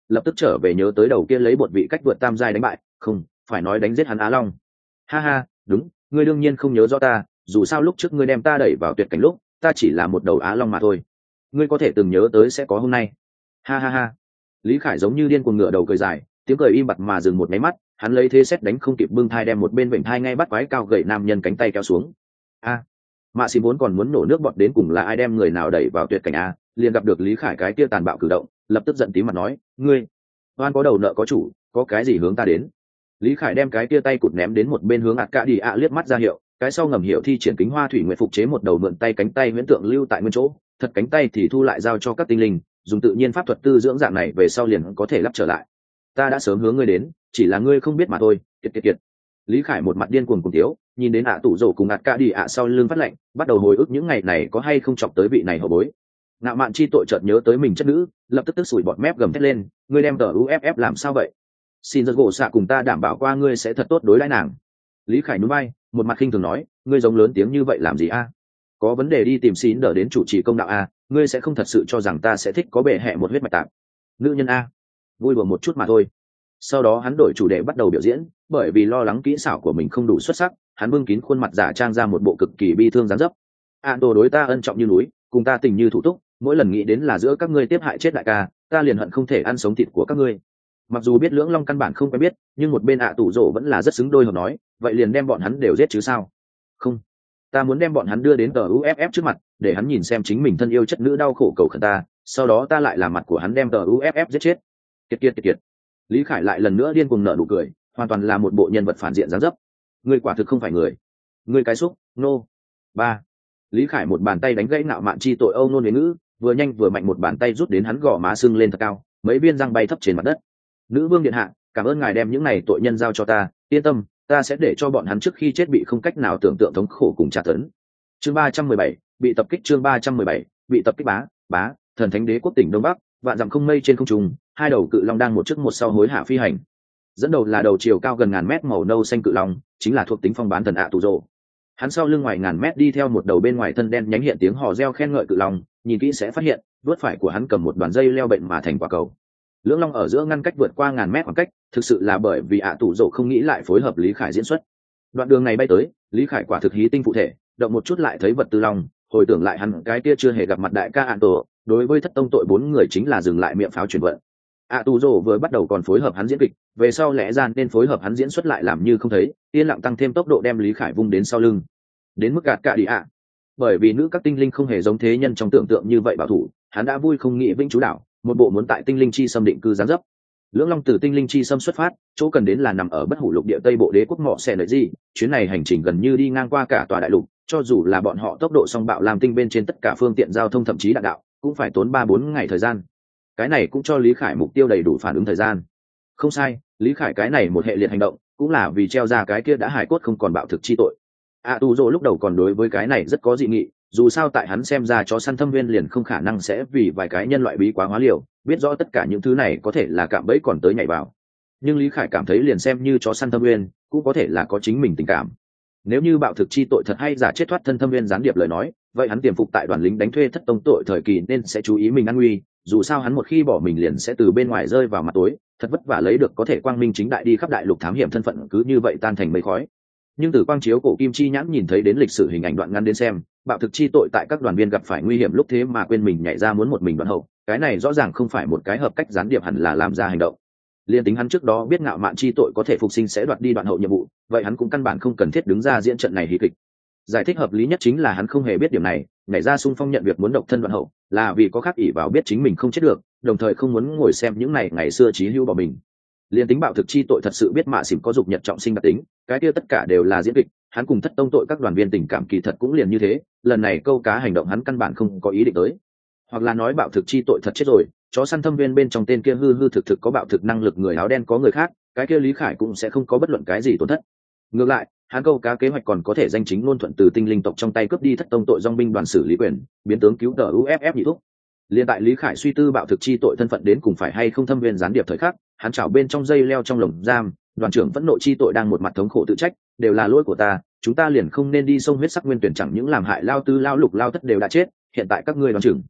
lập tức trở về nhớ tới đầu kia lấy bột vị cách vượt tam giai đánh bại, không phải nói đánh giết hắn Á Long. Ha ha, đúng, ngươi đương nhiên không nhớ rõ ta, dù sao lúc trước ngươi đem ta đẩy vào tuyệt cảnh lúc ta chỉ là một đầu Á Long mà thôi, ngươi có thể từng nhớ tới sẽ có hôm nay. Ha ha ha. Lý Khải giống như điên cuồng ngửa đầu cười dài, tiếng cười im bặt mà dừng một máy mắt, hắn lấy thế xét đánh không kịp bưng thai đem một bên vịnh thai ngay bắt quái cao gậy nam nhân cánh tay kéo xuống. A, mạ xì vốn còn muốn nổ nước bọt đến cùng là ai đem người nào đẩy vào tuyệt cảnh a, liền gặp được Lý Khải cái kia tàn bạo cử động, lập tức giận tím mặt nói, ngươi oan có đầu nợ có chủ, có cái gì hướng ta đến. Lý Khải đem cái kia tay cụt ném đến một bên hướng ạt cả đi ạ liếc mắt ra hiệu, cái sau ngầm hiểu thi triển kính hoa thủy nguyện phục chế một đầu mượn tay cánh tay huyễn tượng lưu tại nguyên chỗ, thật cánh tay thì thu lại giao cho các tinh linh, dùng tự nhiên pháp thuật tư dưỡng dạng này về sau liền có thể lắp trở lại. Ta đã sớm hướng ngươi đến, chỉ là ngươi không biết mà thôi. Kiệt. Lý Khải một mặt điên cuồng cùng thiếu, nhìn đến ạ tủ rổ cùng ạt cả đi ạ sau lưng phát lệnh, bắt đầu hồi ức những ngày này có hay không chọc tới vị này hậu bối. Ngạo mạn chi tội chợt nhớ tới mình chất nữ, lập tức tức sủi bọt mép gầm thét lên, ngươi đem tờ UFF làm sao vậy? Xin giật gỗ xạ cùng ta đảm bảo qua ngươi sẽ thật tốt đối đãi nàng. Lý Khải nhún vai, một mặt khinh thường nói, ngươi giống lớn tiếng như vậy làm gì a? Có vấn đề đi tìm xin đỡ đến chủ trì công đạo a, ngươi sẽ không thật sự cho rằng ta sẽ thích có bệ hệ một huyết mạch tạp. Nữ nhân a, vui đùa một chút mà thôi. Sau đó hắn đổi chủ đề bắt đầu biểu diễn, bởi vì lo lắng kỹ xảo của mình không đủ xuất sắc, hắn bưng kín khuôn mặt giả trang ra một bộ cực kỳ bi thương dáng dấp. Tô đối ta ân trọng như núi, cùng ta tình như thủ túc, mỗi lần nghĩ đến là giữa các ngươi tiếp hại chết đại ca, ta liền hận không thể ăn sống thịt của các ngươi. Mặc dù biết lưỡng long căn bản không quen biết, nhưng một bên tủ rổ vẫn là rất xứng đôi hợp nói, vậy liền đem bọn hắn đều giết chứ sao? Không, ta muốn đem bọn hắn đưa đến tờ UFF trước mặt, để hắn nhìn xem chính mình thân yêu chất nữ đau khổ cầu khẩn ta, sau đó ta lại làm mặt của hắn đem tờ UFF giết chết. Kiệt. Lý Khải lại lần nữa điên cuồng nở nụ cười, hoàn toàn là một bộ nhân vật phản diện dáng dấp. Ngươi quả thực không phải người, ngươi cái xúc, nô. Ba. Lý Khải một bàn tay đánh gãy Ngạo Mạn chi tội âu nôn huế ngữ, vừa nhanh vừa mạnh một bàn tay rút đến hắn gò má sưng lên thật cao, mấy viên răng bay thấp trên mặt đất. Nữ vương điện hạ, cảm ơn ngài đem những này tội nhân giao cho ta, yên tâm, ta sẽ để cho bọn hắn trước khi chết bị không cách nào tưởng tượng thống khổ cùng tra tấn. Chương 317, bị tập kích. Chương 317, bị tập kích. Bá, thần thánh đế quốc tỉnh Đông Bắc, vạn dặm không mây trên không trung, hai đầu cự long đang một trước một sau hối hả phi hành. Dẫn đầu là đầu chiều cao gần ngàn mét màu nâu xanh cự long, chính là thuộc tính phong bán thần tù rồ. Hắn sau lưng ngoài ngàn mét đi theo một đầu bên ngoài thân đen nhánh hiện tiếng hò reo khen ngợi cự long, nhìn kỹ sẽ phát hiện, vuốt phải của hắn cầm một đoàn dây leo bệnh mà thành quả cầu. Lưỡng long ở giữa ngăn cách vượt qua ngàn mét khoảng cách, thực sự là bởi vì tù rồ không nghĩ lại phối hợp Lý Khải diễn xuất. Đoạn đường này bay tới, Lý Khải quả thực hí tinh phụ thể, động một chút lại thấy vật tư long, hồi tưởng lại hắn cái kia chưa hề gặp mặt đại ca tổ, đối với thất tông tội bốn người chính là dừng lại miệng pháo chuyển vận. Tù rồ vừa bắt đầu còn phối hợp hắn diễn kịch, về sau lẽ ra nên phối hợp hắn diễn xuất lại làm như không thấy, yên lặng tăng thêm tốc độ đem Lý Khải vung đến sau lưng, đến mức gạt cả đi ạ. Bởi vì nữ các tinh linh không hề giống thế nhân trong tưởng tượng như vậy bảo thủ, hắn đã vui không nghĩ vĩnh chú đảo, một bộ muốn tại tinh linh chi xâm định cư giáng dấp. Lưỡng long từ tinh linh chi xâm xuất phát, chỗ cần đến là nằm ở bất hủ lục địa tây bộ đế quốc mọ xẻ nợ gì, chuyến này hành trình gần như đi ngang qua cả tòa đại lục, cho dù là bọn họ tốc độ song bạo làm tinh bên trên tất cả phương tiện giao thông thậm chí đạn đạo, cũng phải tốn 3-4 ngày thời gian. Cái này cũng cho Lý Khải mục tiêu đầy đủ phản ứng thời gian. Không sai, Lý Khải cái này một hệ liệt hành động, cũng là vì treo ra cái kia đã hải cốt không còn bạo thực chi tội. Tu Dô lúc đầu còn đối với cái này rất có dị nghị, dù sao tại hắn xem ra chó săn thâm viên liền không khả năng sẽ vì vài cái nhân loại bí quá hóa liều, biết rõ tất cả những thứ này có thể là cạm bẫy còn tới nhảy vào. Nhưng Lý Khải cảm thấy liền xem như chó săn thâm viên, cũng có thể là có chính mình tình cảm. Nếu như bạo thực chi tội thật hay giả chết thoát thân thâm viên gián điệp lời nói, vậy hắn tiềm phục tại đoàn lính đánh thuê thất tông tội thời kỳ nên sẽ chú ý mình an nguy, dù sao hắn một khi bỏ mình liền sẽ từ bên ngoài rơi vào mặt tối, thật vất vả lấy được có thể quang minh chính đại đi khắp đại lục thám hiểm thân phận cứ như vậy tan thành mây khói. Nhưng từ quang chiếu cổ kim chi nhãn nhìn thấy đến lịch sử hình ảnh đoạn ngắn đến xem, bạo thực chi tội tại các đoàn viên gặp phải nguy hiểm lúc thế mà quên mình nhảy ra muốn một mình đoạn hậu, cái này rõ ràng không phải một cái hợp cách gián điệp hẳn là làm ra hành động. Liên tính hắn trước đó biết ngạo mạn chi tội có thể phục sinh sẽ đoạt đi đoạn hậu nhiệm vụ, vậy hắn cũng căn bản không cần thiết đứng ra diễn trận này hí kịch. Giải thích hợp lý nhất chính là hắn không hề biết điểm này, nhảy ra xung phong nhận việc muốn độc thân đoạn hậu, là vì có khác ỷ vào biết chính mình không chết được, đồng thời không muốn ngồi xem những ngày xưa chí hưu bỏ mình. Liên tính bạo thực chi tội thật sự biết mạ xỉm có dục nhật trọng sinh đặc tính, cái kia tất cả đều là diễn kịch, hắn cùng thất tông tội các đoàn viên tình cảm kỳ thật cũng liền như thế, lần này câu cá hành động hắn căn bản không có ý định tới. Hoặc là nói bạo thực chi tội thật chết rồi, chó săn thâm viên bên trong tên kia hư thực có bạo thực năng lực người áo đen có người khác, cái kia Lý Khải cũng sẽ không có bất luận cái gì tổn thất. Ngược lại, hắn câu cá kế hoạch còn có thể danh chính ngôn thuận từ tinh linh tộc trong tay cướp đi thất tông tội dòng binh đoàn xử lý quyền, biến tướng cứu tờ UFF nhị thúc. Liên tại Lý Khải suy tư bạo thực chi tội thân phận đến cùng phải hay không thâm viên gián điệp thời khắc, hắn chảo bên trong dây leo trong lồng giam, đoàn trưởng phẫn nộ chi tội đang một mặt thống khổ tự trách, đều là lỗi của ta, chúng ta liền không nên đi sông huyết sắc nguyên tuyển, chẳng những làm hại lao tư lao lục lao thất đều đã chết, hiện tại các ngươi đoàn trưởng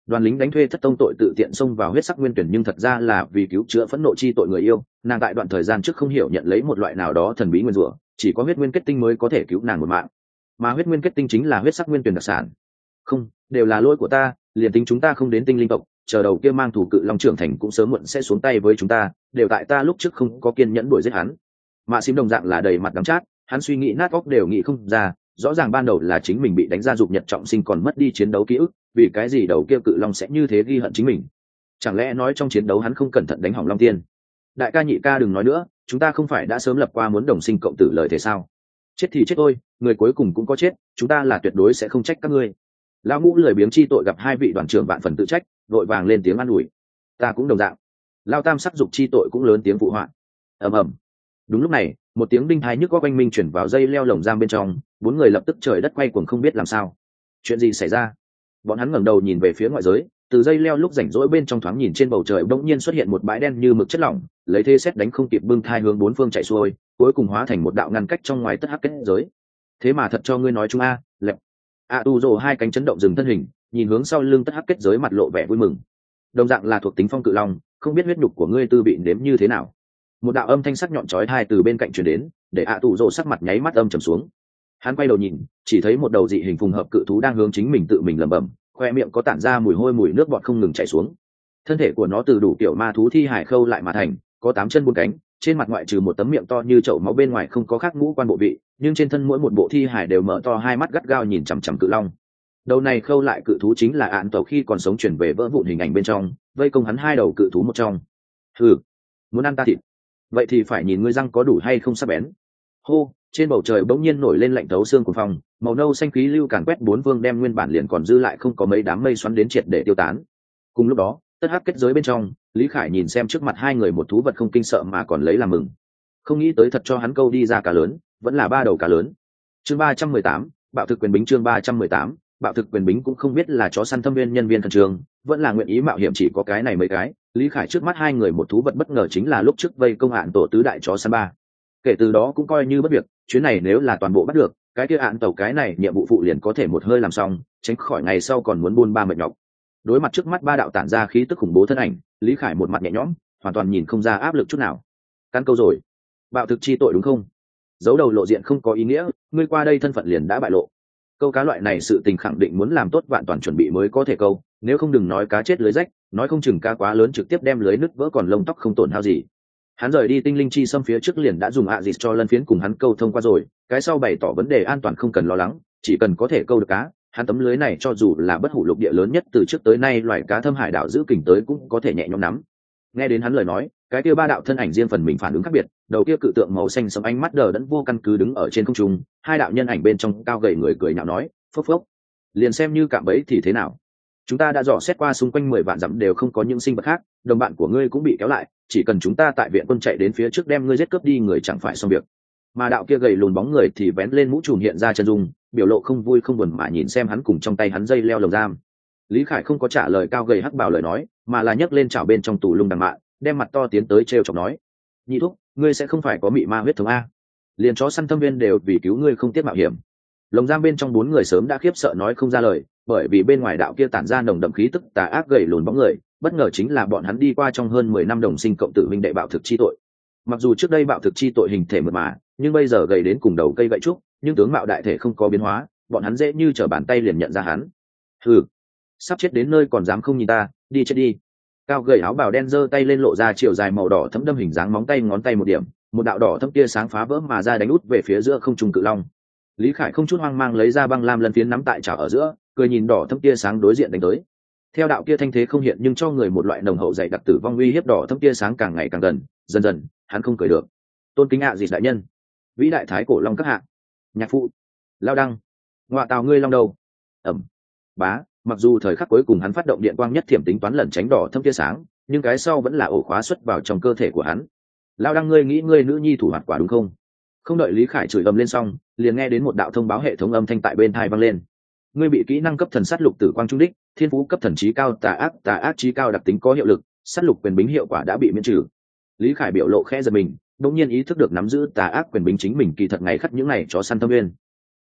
Đoàn lính đánh thuê thất tông tội tự tiện xông vào huyết sắc nguyên tuyển nhưng thật ra là vì cứu chữa phẫn nộ chi tội người yêu. Nàng tại đoạn thời gian trước không hiểu nhận lấy một loại nào đó thần bí nguyên rủa, chỉ có huyết nguyên kết tinh mới có thể cứu nàng một mạng, mà huyết nguyên kết tinh chính là huyết sắc nguyên tuyển đặc sản. Không, đều là lỗi của ta, liền tính chúng ta không đến tinh linh tộc, chờ đầu kia mang thủ cự long trưởng thành cũng sớm muộn sẽ xuống tay với chúng ta, đều tại ta lúc trước không có kiên nhẫn đuổi giết hắn. Mạ Xím đồng dạng là đầy mặt đắng chát, hắn suy nghĩ nát óc đều nghĩ không ra, rõ ràng ban đầu là chính mình bị đánh ra dục nhật trọng sinh còn mất đi chiến đấu ký ức, vì cái gì đầu kia cự long sẽ như thế ghi hận chính mình? Chẳng lẽ nói trong chiến đấu hắn không cẩn thận đánh hỏng long tiên? Đại ca nhị ca đừng nói nữa, chúng ta không phải đã sớm lập qua muốn đồng sinh cộng tử lời thế sao? Chết thì chết thôi, người cuối cùng cũng có chết, chúng ta là tuyệt đối sẽ không trách các ngươi. Lão Ngũ lười biếng chi tội gặp hai vị đoàn trưởng vạn phần tự trách, vội vàng lên tiếng an ủi. Ta cũng đồng dạng. Lão Tam sắc dục chi tội cũng lớn tiếng phụ họa. Ầm ầm. Đúng lúc này, một tiếng đinh thái nhức góc oanh minh chuyển vào dây leo lồng giam bên trong, bốn người lập tức trời đất quay cuồng không biết làm sao. Chuyện gì xảy ra? Bọn hắn ngẩng đầu nhìn về phía ngoại giới, từ dây leo lúc rảnh rỗi bên trong thoáng nhìn trên bầu trời bỗng nhiên xuất hiện một bãi đen như mực chất lỏng, lấy thế xét đánh không kịp bưng thai hướng bốn phương chạy xuôi, cuối cùng hóa thành một đạo ngăn cách trong ngoài tất hắc kết giới. Thế mà thật cho ngươi nói chúng a, lẹp. Tu rồ hai cánh chấn động dừng thân hình, nhìn hướng sau lưng tất hắc kết giới mặt lộ vẻ vui mừng. Đồng dạng là thuộc tính phong cự long, không biết huyết nhục của ngươi tư vị nếm như thế nào. Một đạo âm thanh sắc nhọn chói tai từ bên cạnh truyền đến, để Tu rồ sắc mặt nháy mắt âm trầm xuống. Hắn quay đầu nhìn, chỉ thấy một đầu dị hình phùng hợp cự thú đang hướng chính mình tự mình lẩm bẩm, khoe miệng có tản ra mùi hôi mùi nước bọt không ngừng chảy xuống. Thân thể của nó từ đủ kiểu ma thú thi hải khâu lại mà thành, có 8 chân 4 cánh, trên mặt ngoại trừ một tấm miệng to như chậu máu bên ngoài không có khác ngũ quan bộ vị, nhưng trên thân mỗi một bộ thi hải đều mở to hai mắt gắt gao nhìn chằm chằm cự long. Đầu này khâu lại cự thú chính là án tàu khi còn sống chuyển về vỡ vụn hình ảnh bên trong, vây công hắn hai đầu cự thú một trong. Hừ, muốn ăn ta thịt? Vậy thì phải nhìn ngươi răng có đủ hay không sắc bén. Hô, trên bầu trời bỗng nhiên nổi lên lạnh thấu xương cuồng phong, màu nâu xanh khí lưu càn quét bốn phương đem nguyên bản liền còn dư lại không có mấy đám mây xoắn đến triệt để tiêu tán. Cùng lúc đó, tất hắc kết giới bên trong, Lý Khải nhìn xem trước mặt hai người một thú vật không kinh sợ mà còn lấy làm mừng. Không nghĩ tới thật cho hắn câu đi ra cá lớn, vẫn là 3 đầu cá lớn. Chương 318, bạo thực quyền bính. Chương 318, bạo thực quyền bính. Cũng không biết là chó săn thâm viên nhân viên thần trường, vẫn là nguyện ý mạo hiểm chỉ có cái này mấy cái. Lý Khải trước mắt hai người một thú vật bất ngờ chính là lúc trước vây công án tổ tứ đại chó săn ba. Kể từ đó cũng coi như bất việc, chuyến này nếu là toàn bộ bắt được, cái kia án tàu cái này nhiệm vụ phụ liền có thể một hơi làm xong, tránh khỏi ngày sau còn muốn buôn ba mệt nhọc. Đối mặt trước mắt 3 đạo tản ra khí tức khủng bố thân ảnh, Lý Khải một mặt nhẹ nhõm, hoàn toàn nhìn không ra áp lực chút nào. Căn câu rồi, bạo thực chi tội đúng không? Giấu đầu lộ diện không có ý nghĩa, ngươi qua đây thân phận liền đã bại lộ. Câu cá loại này sự tình khẳng định muốn làm tốt vạn toàn chuẩn bị mới có thể câu, nếu không đừng nói cá chết lưới rách, nói không chừng cá quá lớn trực tiếp đem lưới nứt vỡ còn lông tóc không tổn hao gì. Hắn rời đi tinh linh chi xâm phía trước liền đã dùng ạ dịt cho lân phiến cùng hắn câu thông qua rồi, cái sau bày tỏ vấn đề an toàn không cần lo lắng, chỉ cần có thể câu được cá, hắn tấm lưới này cho dù là bất hủ lục địa lớn nhất từ trước tới nay loài cá thâm hải đảo giữ kình tới cũng có thể nhẹ nhõm nắm. Nghe đến hắn lời nói, cái kia 3 đạo thân ảnh riêng phần mình phản ứng khác biệt, đầu kia cự tượng màu xanh sẫm ánh mắt đờ đẫn vô căn cứ đứng ở trên không trung, hai đạo nhân ảnh bên trong cao gầy người cười nhạo nói, phốc phốc, liền xem như cạm bẫy thì thế nào? Chúng ta đã dò xét qua xung quanh 10 vạn dặm đều không có những sinh vật khác, đồng bạn của ngươi cũng bị kéo lại, chỉ cần chúng ta tại viện quân chạy đến phía trước đem ngươi giết cướp đi người chẳng phải xong việc. Mà đạo kia gầy lùn bóng người thì vén lên mũ trùm hiện ra chân dung, biểu lộ không vui không buồn mà nhìn xem hắn cùng trong tay hắn dây leo lồng giam. Lý Khải không có trả lời cao gầy hắc bào lời nói, mà là nhấc lên chảo bên trong tủ lung đằng mạn, đem mặt to tiến tới trêu chọc nói: "Nhị thúc, ngươi sẽ không phải có mị ma huyết thống a? Liền chó săn thâm viên đều vì cứu ngươi không tiếc mạo hiểm." Lồng giam bên trong 4 người sớm đã khiếp sợ nói không ra lời, bởi vì bên ngoài đạo kia tản ra nồng đậm khí tức tà ác gầy lùn bóng người, bất ngờ chính là bọn hắn đi qua trong hơn 10 năm đồng sinh cộng tử huynh đệ bạo thực chi tội. Mặc dù trước đây bạo thực chi tội hình thể mượt mà, nhưng bây giờ gầy đến cùng đầu cây gậy trúc, nhưng tướng mạo đại thể không có biến hóa, bọn hắn dễ như trở bàn tay liền nhận ra hắn. Hừ, sắp chết đến nơi còn dám không nhìn ta, đi chết đi. Cao gầy áo bào đen giơ tay lên lộ ra chiều dài màu đỏ thẫm đâm hình dáng móng tay ngón tay một điểm, một đạo đỏ thẫm tia sáng phá vỡ mà ra đánh út về phía giữa không trung cự long. Lý Khải không chút hoang mang lấy ra băng lam lân phiến nắm tại chảo ở giữa, cười nhìn đỏ thẫm tia sáng đối diện đánh tới. Theo đạo kia thanh thế không hiện nhưng cho người một loại nồng hậu dày đặc tử vong uy hiếp, đỏ thẫm tia sáng càng ngày càng gần, dần dần, hắn không cười được. Tôn kính ạ gì đại nhân, vĩ đại thái cổ long các hạ, nhạc phụ, lao đăng, ngoại tào ngươi long đầu. Ẩm, bá, mặc dù thời khắc cuối cùng hắn phát động điện quang nhất thiểm tính toán lẩn tránh đỏ thẫm tia sáng, nhưng cái sau vẫn là ổ khóa xuất vào trong cơ thể của hắn. Lao đăng, ngươi nghĩ ngươi nữ nhi thủ hoạt quả đúng không? Không đợi Lý Khải chửi ầm lên xong, liền nghe đến một đạo thông báo hệ thống âm thanh tại bên tai vang lên. Ngươi bị kỹ năng cấp thần sát lục tử quang trung đích, thiên phú cấp thần trí cao tà ác trí cao đặc tính có hiệu lực, sát lục quyền bính hiệu quả đã bị miễn trừ. Lý Khải biểu lộ khẽ giật mình, đột nhiên ý thức được nắm giữ tà ác quyền bính chính mình kỳ thật ngày khắc những này chó săn thâm nguyên.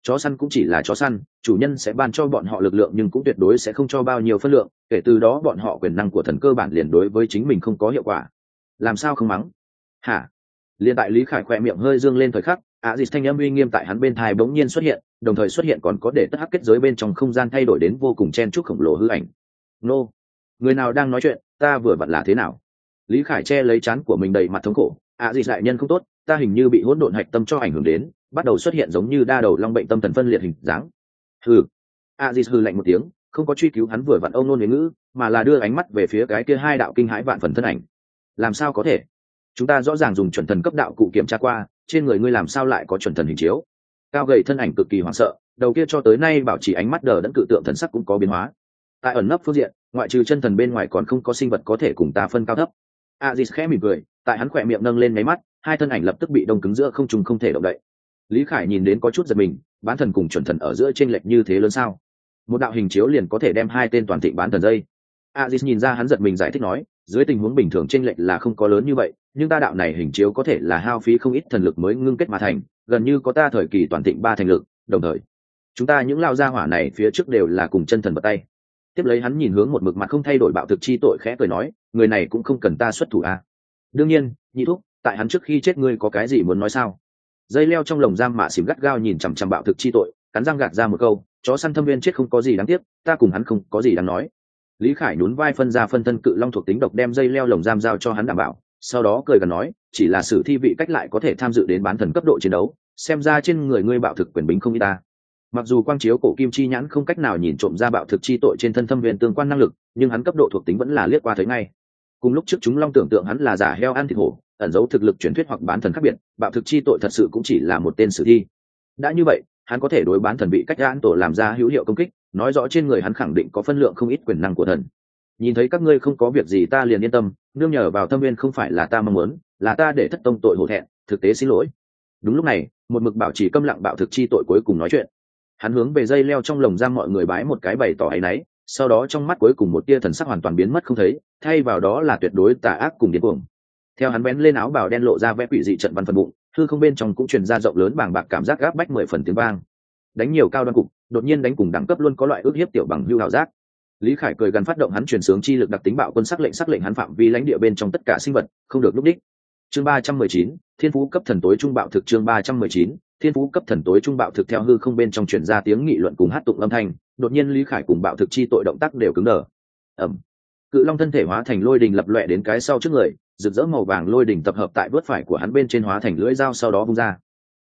Chó săn cũng chỉ là chó săn, chủ nhân sẽ ban cho bọn họ lực lượng nhưng cũng tuyệt đối sẽ không cho bao nhiêu phân lượng, kể từ đó bọn họ quyền năng của thần cơ bản liền đối với chính mình không có hiệu quả. Làm sao không mắng? Hả? Liên tại Lý Khải khỏe miệng hơi dương lên thời khắc, Aziz thanh âm uy nghiêm tại hắn bên tai bỗng nhiên xuất hiện, đồng thời xuất hiện còn có để tất hắc kết giới bên trong không gian thay đổi đến vô cùng chen chúc khổng lồ hư ảnh. Nô, người nào đang nói chuyện, ta vừa vặn là thế nào? Lý Khải che lấy trán của mình đầy mặt thống khổ, Aziz đại nhân không tốt, ta hình như bị hỗn độn hạch tâm cho ảnh hưởng đến, bắt đầu xuất hiện giống như đa đầu long bệnh tâm thần phân liệt hình dáng. Hừ. Aziz hừ lạnh một tiếng, không có truy cứu hắn vừa vặn ông nôn ngữ, mà là đưa ánh mắt về phía cái kia hai đạo kinh hãi vạn phần thân ảnh. Làm sao có thể? Chúng ta rõ ràng dùng chuẩn thần cấp đạo cụ kiểm tra qua, trên người ngươi làm sao lại có chuẩn thần hình chiếu? Cao gầy thân ảnh cực kỳ hoảng sợ, đầu kia cho tới nay bảo trì ánh mắt đờ đẫn cự tượng thần sắc cũng có biến hóa. Tại ẩn nấp phương diện, ngoại trừ chân thần bên ngoài còn không có sinh vật có thể cùng ta phân cao thấp. Aziz khẽ mỉm cười, tại hắn khỏe miệng nâng lên mấy mắt, hai thân ảnh lập tức bị đông cứng giữa không trung không thể động đậy. Lý Khải nhìn đến có chút giật mình, bán thần cùng chuẩn thần ở giữa chênh lệch như thế lớn sao? Một đạo hình chiếu liền có thể đem hai tên toàn thịnh bán thần dây. Aziz nhìn ra hắn giật mình giải thích nói, dưới tình huống bình thường chênh lệch là không có lớn như vậy, nhưng ta đạo này hình chiếu có thể là hao phí không ít thần lực mới ngưng kết mà thành, gần như có ta thời kỳ toàn thịnh ba thành lực, đồng thời chúng ta những lao gia hỏa này phía trước đều là cùng chân thần vật tay. Tiếp lấy hắn nhìn hướng một mực mặt không thay đổi bạo thực chi tội khẽ cười nói, người này cũng không cần ta xuất thủ à? Đương nhiên, nhị thúc, tại hắn trước khi chết ngươi có cái gì muốn nói sao? Dây leo trong lồng giam mạ xỉm gắt gao nhìn chằm chằm bạo thực chi tội, cắn răng gạt ra một câu, chó săn thâm viên chết không có gì đáng tiếc, ta cùng hắn không có gì đáng nói. Lý Khải nhún vai phân ra phân thân cự long thuộc tính độc đem dây leo lồng giam giao cho hắn đảm bảo, sau đó cười gần nói, chỉ là sử thi vị cách lại có thể tham dự đến bán thần cấp độ chiến đấu, xem ra trên người ngươi bạo thực quyền bính không ít ta. Mặc dù quang chiếu cổ kim chi nhãn không cách nào nhìn trộm ra bạo thực chi tội trên thân thâm viên tương quan năng lực, nhưng hắn cấp độ thuộc tính vẫn là liếc qua thấy ngay. Cùng lúc trước chúng long tưởng tượng hắn là giả heo ăn thịt hổ, ẩn giấu thực lực truyền thuyết hoặc bán thần khác biệt, bạo thực chi tội thật sự cũng chỉ là một tên sử thi. Đã như vậy, hắn có thể đối bán thần bị cách giãn tổ làm ra hữu hiệu công kích, nói rõ trên người hắn khẳng định có phân lượng không ít quyền năng của thần. Nhìn thấy các ngươi không có việc gì ta liền yên tâm, nương nhờ vào thâm viên không phải là ta mong muốn, là ta để thất tông tội hổ thẹn, thực tế xin lỗi. Đúng lúc này, một mực bảo trì câm lặng bạo thực chi tội cuối cùng nói chuyện. Hắn hướng về dây leo trong lồng giam mọi người bái một cái bày tỏ áy náy, sau đó trong mắt cuối cùng một tia thần sắc hoàn toàn biến mất không thấy, thay vào đó là tuyệt đối tà ác cùng điên cuồng. Theo hắn bén lên áo bào đen lộ ra vẽ quỷ dị trận văn phần bụng, hư không bên trong cũng truyền ra rộng lớn bàng bạc cảm giác gáp bách 10 phần tiếng vang. Đánh nhiều cao đoan cục, đột nhiên đánh cùng đẳng cấp luôn có loại ước hiếp tiểu bằng hưu hào giác. Lý Khải cười gần phát động hắn truyền sướng chi lực đặc tính bạo quân sắc lệnh hắn phạm vi lãnh địa bên trong tất cả sinh vật, không được lúc đích. Chương 319, Thiên phú cấp thần tối trung bạo thực. Chương 319, Thiên phú cấp thần tối trung bạo thực. Theo hư không bên trong truyền ra tiếng nghị luận cùng hát tụng âm thanh, đột nhiên Lý Khải cùng bạo thực chi tội động tác đều cứng đờ. Ầm. Cự long thân thể hóa thành lôi đình lập loè đến cái sau trước người, rực rỡ màu vàng lôi đình tập hợp tại đuốt phải của hắn bên trên hóa thành lưỡi dao sau đó vung ra.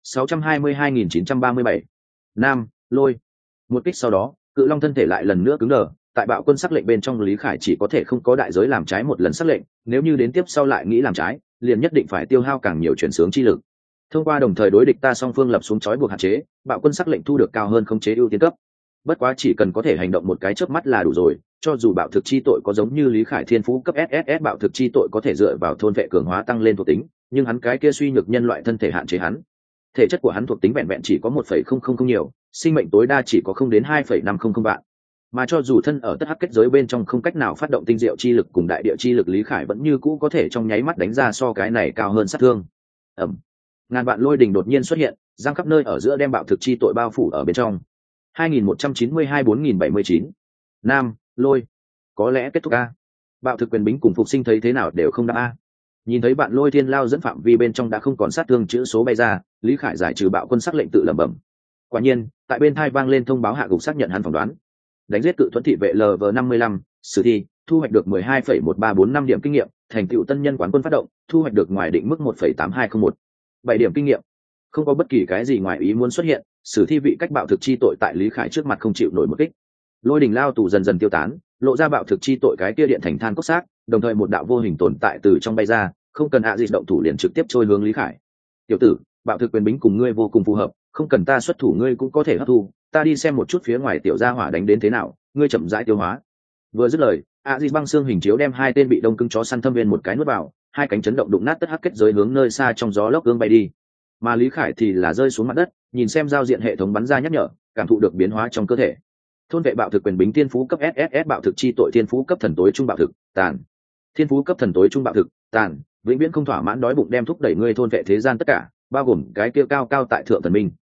622.937. Nam, lôi. Một kích sau đó, cự long thân thể lại lần nữa cứng đờ, tại bạo quân sắc lệnh bên trong Lý Khải chỉ có thể không có đại giới làm trái một lần sắc lệnh, nếu như đến tiếp sau lại nghĩ làm trái, liền nhất định phải tiêu hao càng nhiều chuyển sướng chi lực. Thông qua đồng thời đối địch ta song phương lập xuống trói buộc hạn chế, bạo quân sắc lệnh thu được cao hơn khống chế ưu tiên cấp. Bất quá chỉ cần có thể hành động một cái chớp mắt là đủ rồi, cho dù bạo thực chi tội có giống như Lý Khải thiên phú cấp SSS bạo thực chi tội có thể dựa vào thôn vệ cường hóa tăng lên thuộc tính, nhưng hắn cái kia suy nhược nhân loại thân thể hạn chế hắn. Thể chất của hắn thuộc tính vẹn vẹn chỉ có 1,000 nhiều, sinh mệnh tối đa chỉ có không đến 2,500 vạn. Mà cho dù thân ở tất hắc kết giới bên trong không cách nào phát động tinh diệu chi lực cùng đại địa chi lực, Lý Khải vẫn như cũ có thể trong nháy mắt đánh ra so cái này cao hơn sát thương. Ngàn vạn lôi đình đột nhiên xuất hiện, giăng khắp nơi ở giữa đem bạo thực chi tội bao phủ ở bên trong. 2192-4079. Nam, lôi. Có lẽ kết thúc a. Bạo thực quyền bính cùng phục sinh thấy thế nào đều không đáp a. Nhìn thấy bạn lôi thiên lao dẫn phạm vi bên trong đã không còn sát thương chữ số bay ra, Lý Khải giải trừ bạo quân sắc lệnh tự lẩm bẩm. Quả nhiên, tại bên thai vang lên thông báo hạ gục xác nhận hắn phỏng đoán. Đánh giết cự thuẫn thị vệ LV55, sử thi, thu hoạch được 12,1345 điểm kinh nghiệm, thành tựu tân nhân quán quân phát động, thu hoạch được ngoài định mức 1,8201. 7 điểm kinh nghiệm. Không có bất kỳ cái gì ngoài ý muốn xuất hiện, sử thi vị cách bạo thực chi tội tại Lý Khải trước mặt không chịu nổi một kích. Lôi đỉnh lao tù dần dần tiêu tán, lộ ra bạo thực chi tội cái kia điện thành than cốc xác, đồng thời một đạo vô hình tồn tại từ trong bay ra, không cần gì động thủ liền trực tiếp trôi hướng Lý Khải. Tiểu tử, bạo thực quyền bính cùng ngươi vô cùng phù hợp, không cần ta xuất thủ ngươi cũng có thể hấp thu, ta đi xem một chút phía ngoài tiểu gia hỏa đánh đến thế nào, ngươi chậm rãi tiêu hóa. Vừa dứt lời, băng xương hình chiếu đem hai tên bị đông cứng chó săn thâm viên một cái nuốt vào, hai cánh chấn động đụng nát tất hắc kết giới hướng nơi xa trong gió lốc gương bay đi. Mà Lý Khải thì là rơi xuống mặt đất, nhìn xem giao diện hệ thống bắn ra nhắc nhở, cảm thụ được biến hóa trong cơ thể. Thôn vệ bạo thực quyền bính thiên phú cấp SSS bạo thực chi tội thiên phú cấp thần tối trung bạo thực, tàn. Thiên phú cấp thần tối trung bạo thực, tàn, vĩnh viễn không thỏa mãn đói bụng đem thúc đẩy ngươi thôn vệ thế gian tất cả, bao gồm cái kia cao cao tại thượng thần minh.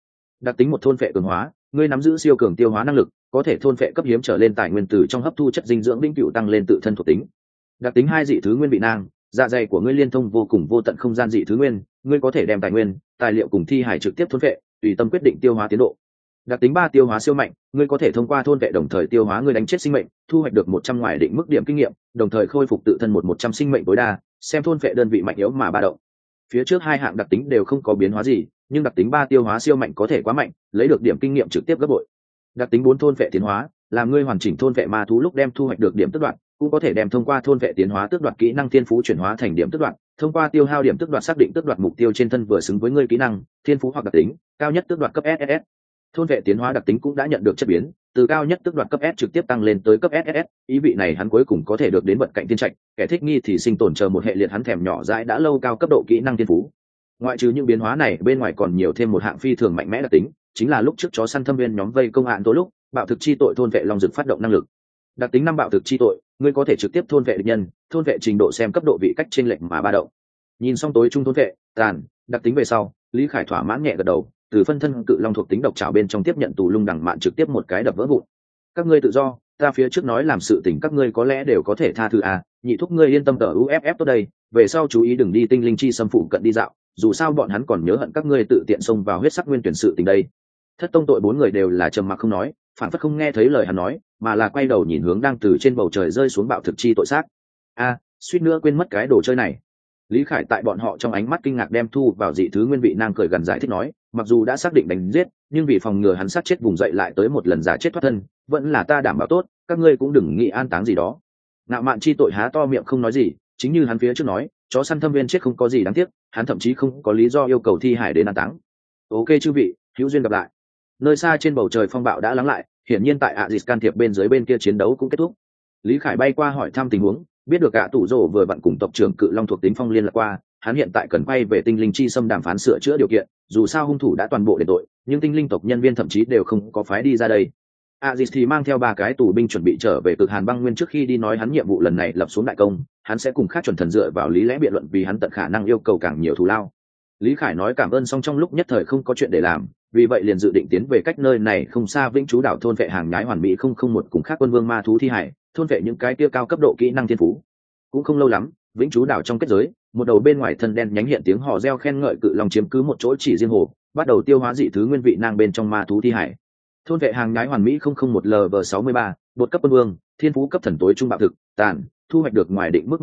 Đặc tính một thôn phệ cường hóa, ngươi nắm giữ siêu cường tiêu hóa năng lực, có thể thôn phệ cấp hiếm trở lên tài nguyên từ trong hấp thu chất dinh dưỡng vĩnh cửu tăng lên tự thân thuộc tính. Đặc tính 2 dị thứ nguyên vị nang, dạ dày của ngươi liên thông vô cùng vô tận không gian dị thứ nguyên, ngươi có thể đem tài nguyên, tài liệu cùng thi hải trực tiếp thôn phệ, tùy tâm quyết định tiêu hóa tiến độ. Đặc tính 3 tiêu hóa siêu mạnh, ngươi có thể thông qua thôn phệ đồng thời tiêu hóa ngươi đánh chết sinh mệnh, thu hoạch được 100 ngoài định mức điểm kinh nghiệm, đồng thời khôi phục tự thân 100 sinh mệnh tối đa, xem thôn phệ đơn vị mạnh yếu mà ba động. Phía trước 2 hạng đặc tính đều không có biến hóa gì, nhưng đặc tính 3 tiêu hóa siêu mạnh có thể quá mạnh, lấy được điểm kinh nghiệm trực tiếp gấp bội. Đặc tính 4 thôn phệ tiến hóa, làm ngươi hoàn chỉnh thôn phệ ma thú lúc đem thu hoạch được điểm tước đoạt, cũng có thể đem thông qua thôn phệ tiến hóa tước đoạt kỹ năng thiên phú chuyển hóa thành điểm tước đoạt, thông qua tiêu hao điểm tước đoạt xác định tước đoạt mục tiêu trên thân vừa xứng với ngươi kỹ năng, thiên phú hoặc đặc tính, cao nhất tước đoạt cấp SSS. Thôn phệ tiến hóa đặc tính cũng đã nhận được chất biến, từ cao nhất tước đoạt cấp S trực tiếp tăng lên tới cấp SSS, ý vị này hắn cuối cùng có thể được đến vận cạnh tiên trạch, kẻ thích nghi thì sinh tồn chờ một hệ liệt hắn thèm nhỏ dãi đã lâu cao cấp độ kỹ năng thiên phú. Ngoại trừ những biến hóa này, bên ngoài còn nhiều thêm một hạng phi thường mạnh mẽ đặc tính, chính là lúc trước chó săn thâm viên nhóm vây công hạn tối lúc, bạo thực chi tội thôn vệ long dực phát động năng lực. Đặc tính 5 bạo thực chi tội, ngươi có thể trực tiếp thôn vệ địch nhân, thôn vệ trình độ xem cấp độ vị cách trên lệnh mà ba động. Nhìn xong tối trung thôn vệ, tàn, đặc tính về sau, Lý Khải thỏa mãn nhẹ gật đầu, từ phân thân cự long thuộc tính độc trảo bên trong tiếp nhận tù lung đằng mạn trực tiếp một cái đập vỡ vụn. Các ngươi tự do, ta phía trước nói làm sự tình các ngươi có lẽ đều có thể tha thứ à, nhị thúc ngươi yên tâm tờ UFF tốt đây, về sau chú ý đừng đi tinh linh chi xâm phụ cận đi dạo, dù sao bọn hắn còn nhớ hận các ngươi tự tiện xông vào huyết sắc nguyên tuyển sự tình đây. Thất tông tội 4 người đều là trầm mặc không nói, phản phất không nghe thấy lời hắn nói, mà là quay đầu nhìn hướng đang từ trên bầu trời rơi xuống bạo thực chi tội xác. A, suýt nữa quên mất cái đồ chơi này. Lý Khải tại bọn họ trong ánh mắt kinh ngạc đem thu vào dị thứ nguyên vị nang cười gần giải thích nói, mặc dù đã xác định đánh giết, nhưng vì phòng ngừa hắn sát chết vùng dậy lại tới một lần giả chết thoát thân, vẫn là ta đảm bảo tốt, các ngươi cũng đừng nghĩ an táng gì đó. Ngạo mạn chi tội há to miệng không nói gì, chính như hắn phía trước nói, chó săn thâm viên chết không có gì đáng tiếc, hắn thậm chí không có lý do yêu cầu thi hải đến an táng. Ok chư vị, hữu duyên gặp lại. Nơi xa trên bầu trời phong bạo đã lắng lại, hiển nhiên tại Aziz can thiệp bên dưới bên kia chiến đấu cũng kết thúc. Lý Khải bay qua hỏi thăm tình huống, biết được cả tủ rồ vừa vặn cùng tộc trưởng cự long thuộc tính phong liên lạc qua, hắn hiện tại cần quay về tinh linh chi xâm đàm phán sửa chữa điều kiện, dù sao hung thủ đã toàn bộ đền tội, nhưng tinh linh tộc nhân viên thậm chí đều không có phái đi ra đây. Aziz thì mang theo 3 cái tù binh chuẩn bị trở về Cực Hàn băng nguyên trước khi đi nói hắn nhiệm vụ lần này lập xuống đại công, hắn sẽ cùng khác chuẩn thần dựa vào lý lẽ biện luận vì hắn tận khả năng yêu cầu càng nhiều thù lao. Lý Khải nói cảm ơn xong trong lúc nhất thời không có chuyện để làm, vì vậy liền dự định tiến về cách nơi này không xa Vĩnh Chú đảo thôn vệ hàng nhái hoàn mỹ 001 cùng khác quân vương ma thú thi hải, thôn vệ những cái kia cao cấp độ kỹ năng thiên phú. Cũng không lâu lắm, Vĩnh Chú đảo trong kết giới, một đầu bên ngoài thân đen nhánh hiện tiếng hò reo khen ngợi cự long chiếm cứ một chỗ chỉ riêng hồ, bắt đầu tiêu hóa dị thứ nguyên vị nang bên trong ma thú thi hải. Thôn vệ hàng nhái hoàn mỹ 001 LV63, bột cấp quân vương, thiên phú cấp thần tối trung bạo thực, tàn, thu hoạch được ngoài định mức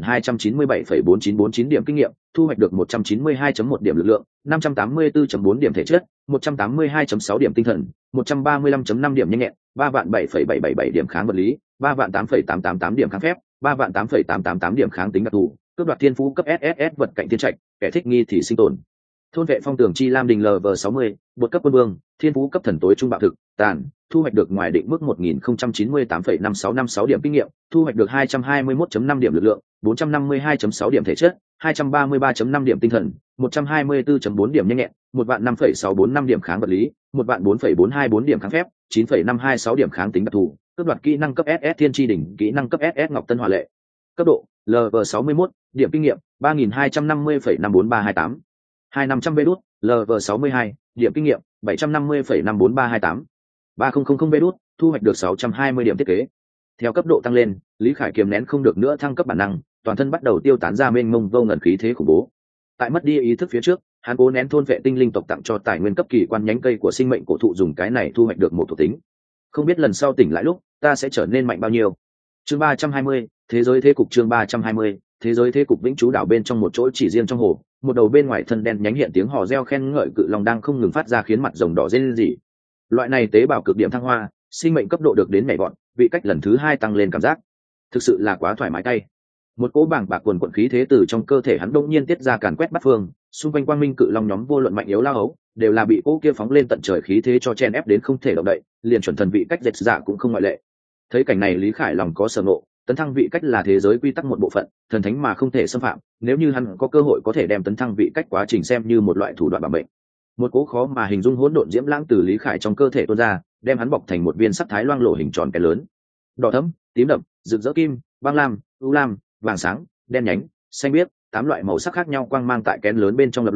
1297,4949 điểm kinh nghiệm, thu hoạch được 192.1 điểm lực lượng, 584.4 điểm thể chất, 182.6 điểm tinh thần, 135.5 điểm nhanh nhẹn, 3.777 điểm kháng vật lý, 3.888 điểm kháng phép, 3.888 điểm kháng tính đặc thù, cướp đoạt thiên phú cấp SSS vật cạnh thiên trạch, kẻ thích nghi thì sinh tồn. Thôn vệ phong tường chi lam đình LV60, bột cấp quân vương, thiên phú cấp thần tối trung bạo thực, tàn, thu hoạch được ngoài định mức 1098,5656 điểm kinh nghiệm, thu hoạch được 221.5 điểm lực lượng, 452.6 điểm thể chất, 233.5 điểm tinh thần, 124.4 điểm nhanh nhẹn, 1.5,645 điểm kháng vật lý, 1.4,424 điểm kháng phép, 9,526 điểm kháng tính đặc thù, cướp đoạt kỹ năng cấp SS thiên tri đỉnh, kỹ năng cấp SS ngọc tân hỏa lệ. Cấp độ LV61, điểm kinh nghiệm 3250,54328. 2500 vđ, LV62, điểm kinh nghiệm 750,54328. 3000 vđ, thu hoạch được 620 điểm thiết kế. Theo cấp độ tăng lên, Lý Khải kiềm nén không được nữa thăng cấp bản năng, toàn thân bắt đầu tiêu tán ra mênh mông vô ngần khí thế khủng bố. Tại mất đi ý thức phía trước, hắn cố nén thôn vệ tinh linh tộc tặng cho tài nguyên cấp kỳ quan nhánh cây của sinh mệnh cổ thụ dùng cái này thu hoạch được một thuộc tính. Không biết lần sau tỉnh lại lúc, ta sẽ trở nên mạnh bao nhiêu. Chương 320, thế giới thế cục chương 320, thế giới thế cục Vĩnh Chú đảo bên trong một chỗ chỉ riêng trong hồ, một đầu bên ngoài thân đen nhánh hiện tiếng hò reo khen ngợi cự long đang không ngừng phát ra khiến mặt rồng đỏ rên rỉ. Loại này tế bào cực điểm thăng hoa, sinh mệnh cấp độ được đến nhảy vọt, vị cách lần thứ 2 tăng lên cảm giác, thực sự là quá thoải mái tay. Một cỗ bảng bạc quần quần khí thế từ trong cơ thể hắn đột nhiên tiết ra càn quét bắt phương, xung quanh quang minh cự long nhóm vô luận mạnh yếu lao hấu, đều là bị cỗ kia phóng lên tận trời khí thế cho chen ép đến không thể động đậy, liền chuẩn thần vị cách dệt dạ cũng không ngoại lệ. Thấy cảnh này Lý Khải lòng có sở ngộ, tấn thăng vị cách là thế giới quy tắc một bộ phận, thần thánh mà không thể xâm phạm, nếu như hắn có cơ hội có thể đem tấn thăng vị cách quá trình xem như một loại thủ đoạn bảo mệnh. Một cỗ khó mà hình dung hỗn độn diễm lãng từ Lý Khải trong cơ thể tuôn ra, đem hắn bọc thành một viên sắc thái loang lổ hình tròn cái lớn. Đỏ thẫm, tím đậm, rực rỡ kim, băng lam, u lam, vàng sáng, đen nhánh, xanh biếc, 8 loại màu sắc khác nhau quang mang tại kén lớn bên trong lập lòe,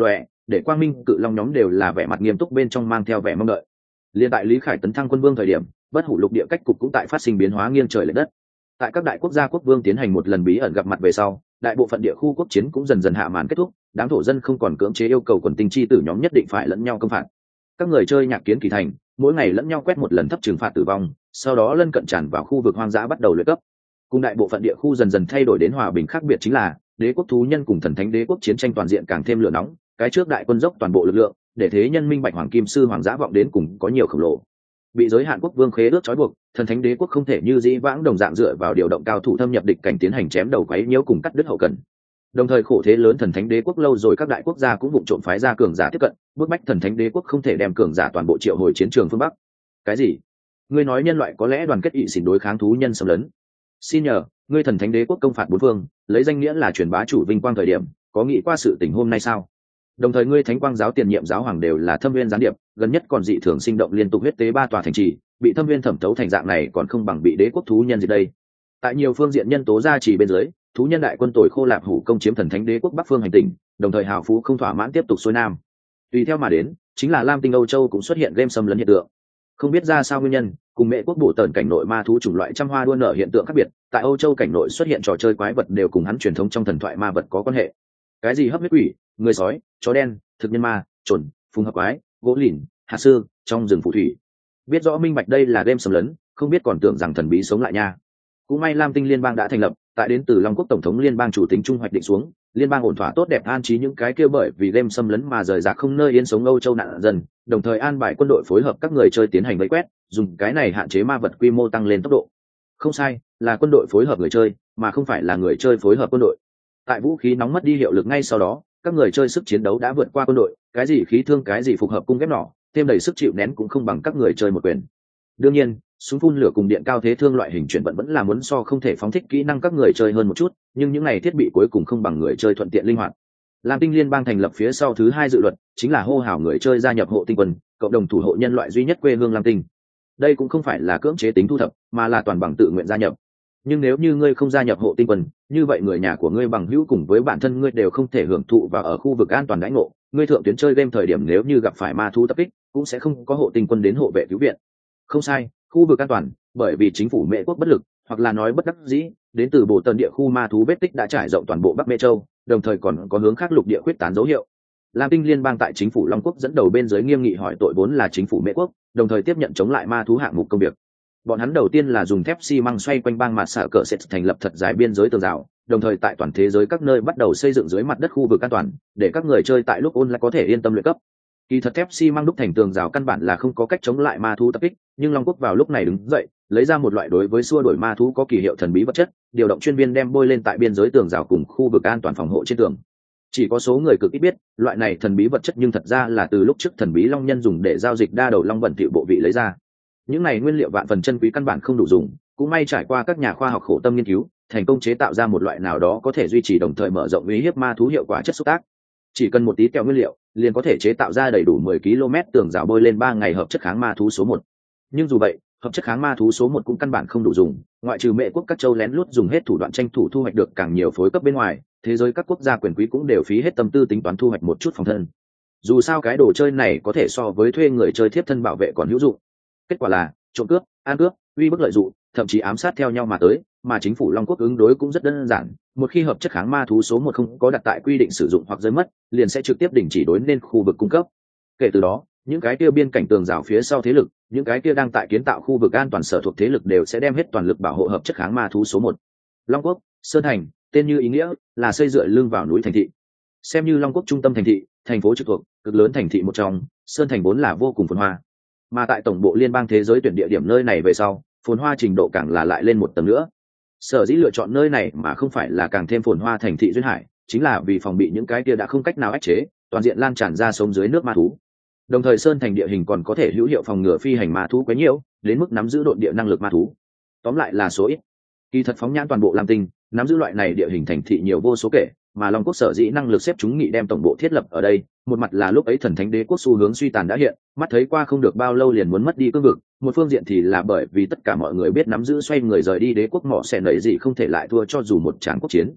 để quang minh cự long nhóm đều là vẻ mặt nghiêm túc bên trong mang theo vẻ mong đợi. Liên tại Lý Khải tấn thăng quân vương thời điểm, bất hủ lục địa cách cục cũng tại phát sinh biến hóa nghiêng trời lệch đất. Tại các đại quốc gia quốc vương tiến hành một lần bí ẩn gặp mặt về sau, đại bộ phận địa khu quốc chiến cũng dần dần hạ màn kết thúc, đám thổ dân không còn cưỡng chế yêu cầu quần tinh chi tử nhóm nhất định phải lẫn nhau công phạt. Các người chơi nhạc kiến kỳ thành, mỗi ngày lẫn nhau quét một lần thấp trừng phạt tử vong, sau đó lân cận tràn vào khu vực hoang dã bắt đầu luyện cấp. Cùng đại bộ phận địa khu dần dần thay đổi đến hòa bình khác biệt chính là, đế quốc thú nhân cùng thần thánh đế quốc chiến tranh toàn diện càng thêm lửa nóng, cái trước đại quân dốc toàn bộ lực lượng, để thế nhân minh bạch hoàng kim sư hoàng dã vọng đến cùng có nhiều khổng lồ. Bị giới hạn quốc vương khế ước trói buộc, thần thánh đế quốc không thể như dĩ vãng đồng dạng dựa vào điều động cao thủ thâm nhập địch cảnh tiến hành chém đầu quấy nhiễu cùng cắt đứt hậu cần. Đồng thời khổ thế lớn thần thánh đế quốc lâu rồi các đại quốc gia cũng vụng trộm phái ra cường giả tiếp cận, bức bách thần thánh đế quốc không thể đem cường giả toàn bộ triệu hồi chiến trường phương bắc. Cái gì? Ngươi nói nhân loại có lẽ đoàn kết ị xỉn đối kháng thú nhân xâm lấn? Xin nhờ, ngươi thần thánh đế quốc công phạt bốn phương, lấy danh nghĩa là truyền bá chủ vinh quang thời điểm, có nghĩ qua sự tình hôm nay sao? Đồng thời ngươi thánh quang giáo tiền nhiệm giáo hoàng đều là thâm viên gián điệp, gần nhất còn dị thường sinh động liên tục huyết tế 3 tòa thành trì, bị thâm viên thẩm thấu thành dạng này còn không bằng bị đế quốc thú nhân gì đây. Tại nhiều phương diện nhân tố gia trì bên dưới, thú nhân đại quân tồi khô lạp hủ công chiếm thần thánh đế quốc bắc phương hành tinh, đồng thời hào phú không thỏa mãn tiếp tục xuôi nam. Tùy theo mà đến, chính là Lam Tinh Âu Châu cũng xuất hiện game xâm lấn hiện tượng. Không biết ra sao nguyên nhân, cùng mẹ quốc bổ tần cảnh nội ma thú chủng loại trăm hoa đua nở hiện tượng khác biệt, tại Âu Châu cảnh nội xuất hiện trò chơi quái vật đều cùng hắn truyền thống trong thần thoại ma vật có quan hệ. Cái gì hấp huyết quỷ, người sói, chó đen, thực nhân ma, chuẩn, phùng hợp quái, gỗ lìn, hạt sư, trong rừng phù thủy. Biết rõ minh bạch đây là game xâm lấn, không biết còn tưởng rằng thần bí sống lại nha. Cũng may Lam Tinh liên bang đã thành lập, tại đến từ Long Quốc tổng thống liên bang chủ tính trung hoạch định xuống, liên bang ổn thỏa tốt đẹp an trí những cái kia bởi vì game xâm lấn mà rời rạc không nơi yên sống Âu Châu nạn dân, đồng thời an bài quân đội phối hợp các người chơi tiến hành vây quét, dùng cái này hạn chế ma vật quy mô tăng lên tốc độ. Không sai, là quân đội phối hợp người chơi, mà không phải là người chơi phối hợp quân đội. Tại vũ khí nóng mất đi hiệu lực ngay sau đó, các người chơi sức chiến đấu đã vượt qua quân đội, cái gì khí thương cái gì phục hợp cung ghép nỏ, thêm đầy sức chịu nén cũng không bằng các người chơi một quyền. Đương nhiên, súng phun lửa cùng điện cao thế thương loại hình chuyển vận vẫn là muốn so không thể phóng thích kỹ năng các người chơi hơn một chút, nhưng những này thiết bị cuối cùng không bằng người chơi thuận tiện linh hoạt. Lam Tinh liên bang thành lập phía sau thứ 2 dự luật chính là hô hào người chơi gia nhập hộ tinh quân, cộng đồng thủ hộ nhân loại duy nhất quê hương Lam Tinh. Đây cũng không phải là cưỡng chế tính thu thập, mà là toàn bằng tự nguyện gia nhập. Nhưng nếu như ngươi không gia nhập hộ tinh quân, như vậy người nhà của ngươi bằng hữu cùng với bản thân ngươi đều không thể hưởng thụ và ở khu vực an toàn đãi ngộ. Ngươi thượng tuyến chơi game thời điểm nếu như gặp phải ma thú tập kích, cũng sẽ không có hộ tinh quân đến hộ vệ cứu viện. Không sai, khu vực an toàn, bởi vì chính phủ Mễ quốc bất lực, hoặc là nói bất đắc dĩ, đến từ bộ tần địa khu ma thú vết tích đã trải rộng toàn bộ Bắc Mê Châu, đồng thời còn có hướng khác lục địa khuyết tán dấu hiệu. Lam Tinh liên bang tại chính phủ Long Quốc dẫn đầu bên dưới nghiêm nghị hỏi tội vốn là chính phủ Mễ quốc, đồng thời tiếp nhận chống lại ma thú hạng mục công việc. Bọn hắn đầu tiên là dùng thép xi măng xoay quanh bang mạt xạ cỡ sẽ thành lập thật dài biên giới tường rào, đồng thời tại toàn thế giới các nơi bắt đầu xây dựng dưới mặt đất khu vực an toàn, để các người chơi tại lúc online có thể yên tâm luyện cấp. Kỳ thật thép xi măng đúc thành tường rào căn bản là không có cách chống lại ma thú tập kích, nhưng Long Quốc vào lúc này đứng dậy, lấy ra một loại đối với xua đuổi ma thú có kỳ hiệu thần bí vật chất, điều động chuyên viên đem bôi lên tại biên giới tường rào cùng khu vực an toàn phòng hộ trên tường. Chỉ có số người cực ít biết, loại này thần bí vật chất nhưng thật ra là từ lúc trước thần bí long nhân dùng để giao dịch đa đầu long bẩn thỉu bộ vị lấy ra. Những này nguyên liệu vạn phần chân quý căn bản không đủ dùng, cũng may trải qua các nhà khoa học khổ tâm nghiên cứu, thành công chế tạo ra một loại nào đó có thể duy trì đồng thời mở rộng uy hiếp ma thú hiệu quả chất xúc tác. Chỉ cần một tí kẹo nguyên liệu, liền có thể chế tạo ra đầy đủ 10 km tường rào bôi lên 3 ngày hợp chất kháng ma thú số 1. Nhưng dù vậy, hợp chất kháng ma thú số 1 cũng căn bản không đủ dùng, ngoại trừ Mễ quốc các châu lén lút dùng hết thủ đoạn tranh thủ thu hoạch được càng nhiều phối cấp bên ngoài, thế giới các quốc gia quyền quý cũng đều phí hết tâm tư tính toán thu hoạch một chút phòng thân. Dù sao cái đồ chơi này có thể so với thuê người chơi thiếp thân bảo vệ còn hữu dụng. Kết quả là trộm cướp, ăn cướp, uy bức lợi dụng, thậm chí ám sát theo nhau mà tới, mà chính phủ Long Quốc ứng đối cũng rất đơn giản, một khi hợp chất kháng ma thú số 1 không có đặt tại quy định sử dụng hoặc rơi mất, liền sẽ trực tiếp đình chỉ đối nên khu vực cung cấp. Kể từ đó, những cái kia biên cảnh tường rào phía sau thế lực, những cái kia đang tại kiến tạo khu vực an toàn sở thuộc thế lực đều sẽ đem hết toàn lực bảo hộ hợp chất kháng ma thú số 1. Long Quốc, Sơn Thành, tên như ý nghĩa, là xây dựa lưng vào núi thành thị. Xem như Long Quốc trung tâm thành thị, thành phố trực thuộc, cực lớn thành thị một trong, Sơn Thành vốn là vô cùng phồn hoa. Mà tại tổng bộ liên bang thế giới tuyển địa điểm nơi này về sau, phồn hoa trình độ càng là lại lên một tầng nữa. Sở dĩ lựa chọn nơi này mà không phải là càng thêm phồn hoa thành thị duyên hải, chính là vì phòng bị những cái kia đã không cách nào áp chế, toàn diện lan tràn ra sống dưới nước ma thú. Đồng thời Sơn Thành địa hình còn có thể hữu hiệu phòng ngừa phi hành ma thú quá nhiều, đến mức nắm giữ độn địa năng lực ma thú. Tóm lại là số ít. Kỳ thật phóng nhãn toàn bộ Lam Tinh, nắm giữ loại này địa hình thành thị nhiều vô số kể, mà Long Quốc sở dĩ năng lực xếp chúng nghị đem tổng bộ thiết lập ở đây, một mặt là lúc ấy thần thánh đế quốc xu hướng suy tàn đã hiện, mắt thấy qua không được bao lâu liền muốn mất đi cương vực, một phương diện thì là bởi vì tất cả mọi người biết nắm giữ xoay người rời đi đế quốc mỏ xẻ nảy gì không thể lại thua cho dù một tràng quốc chiến.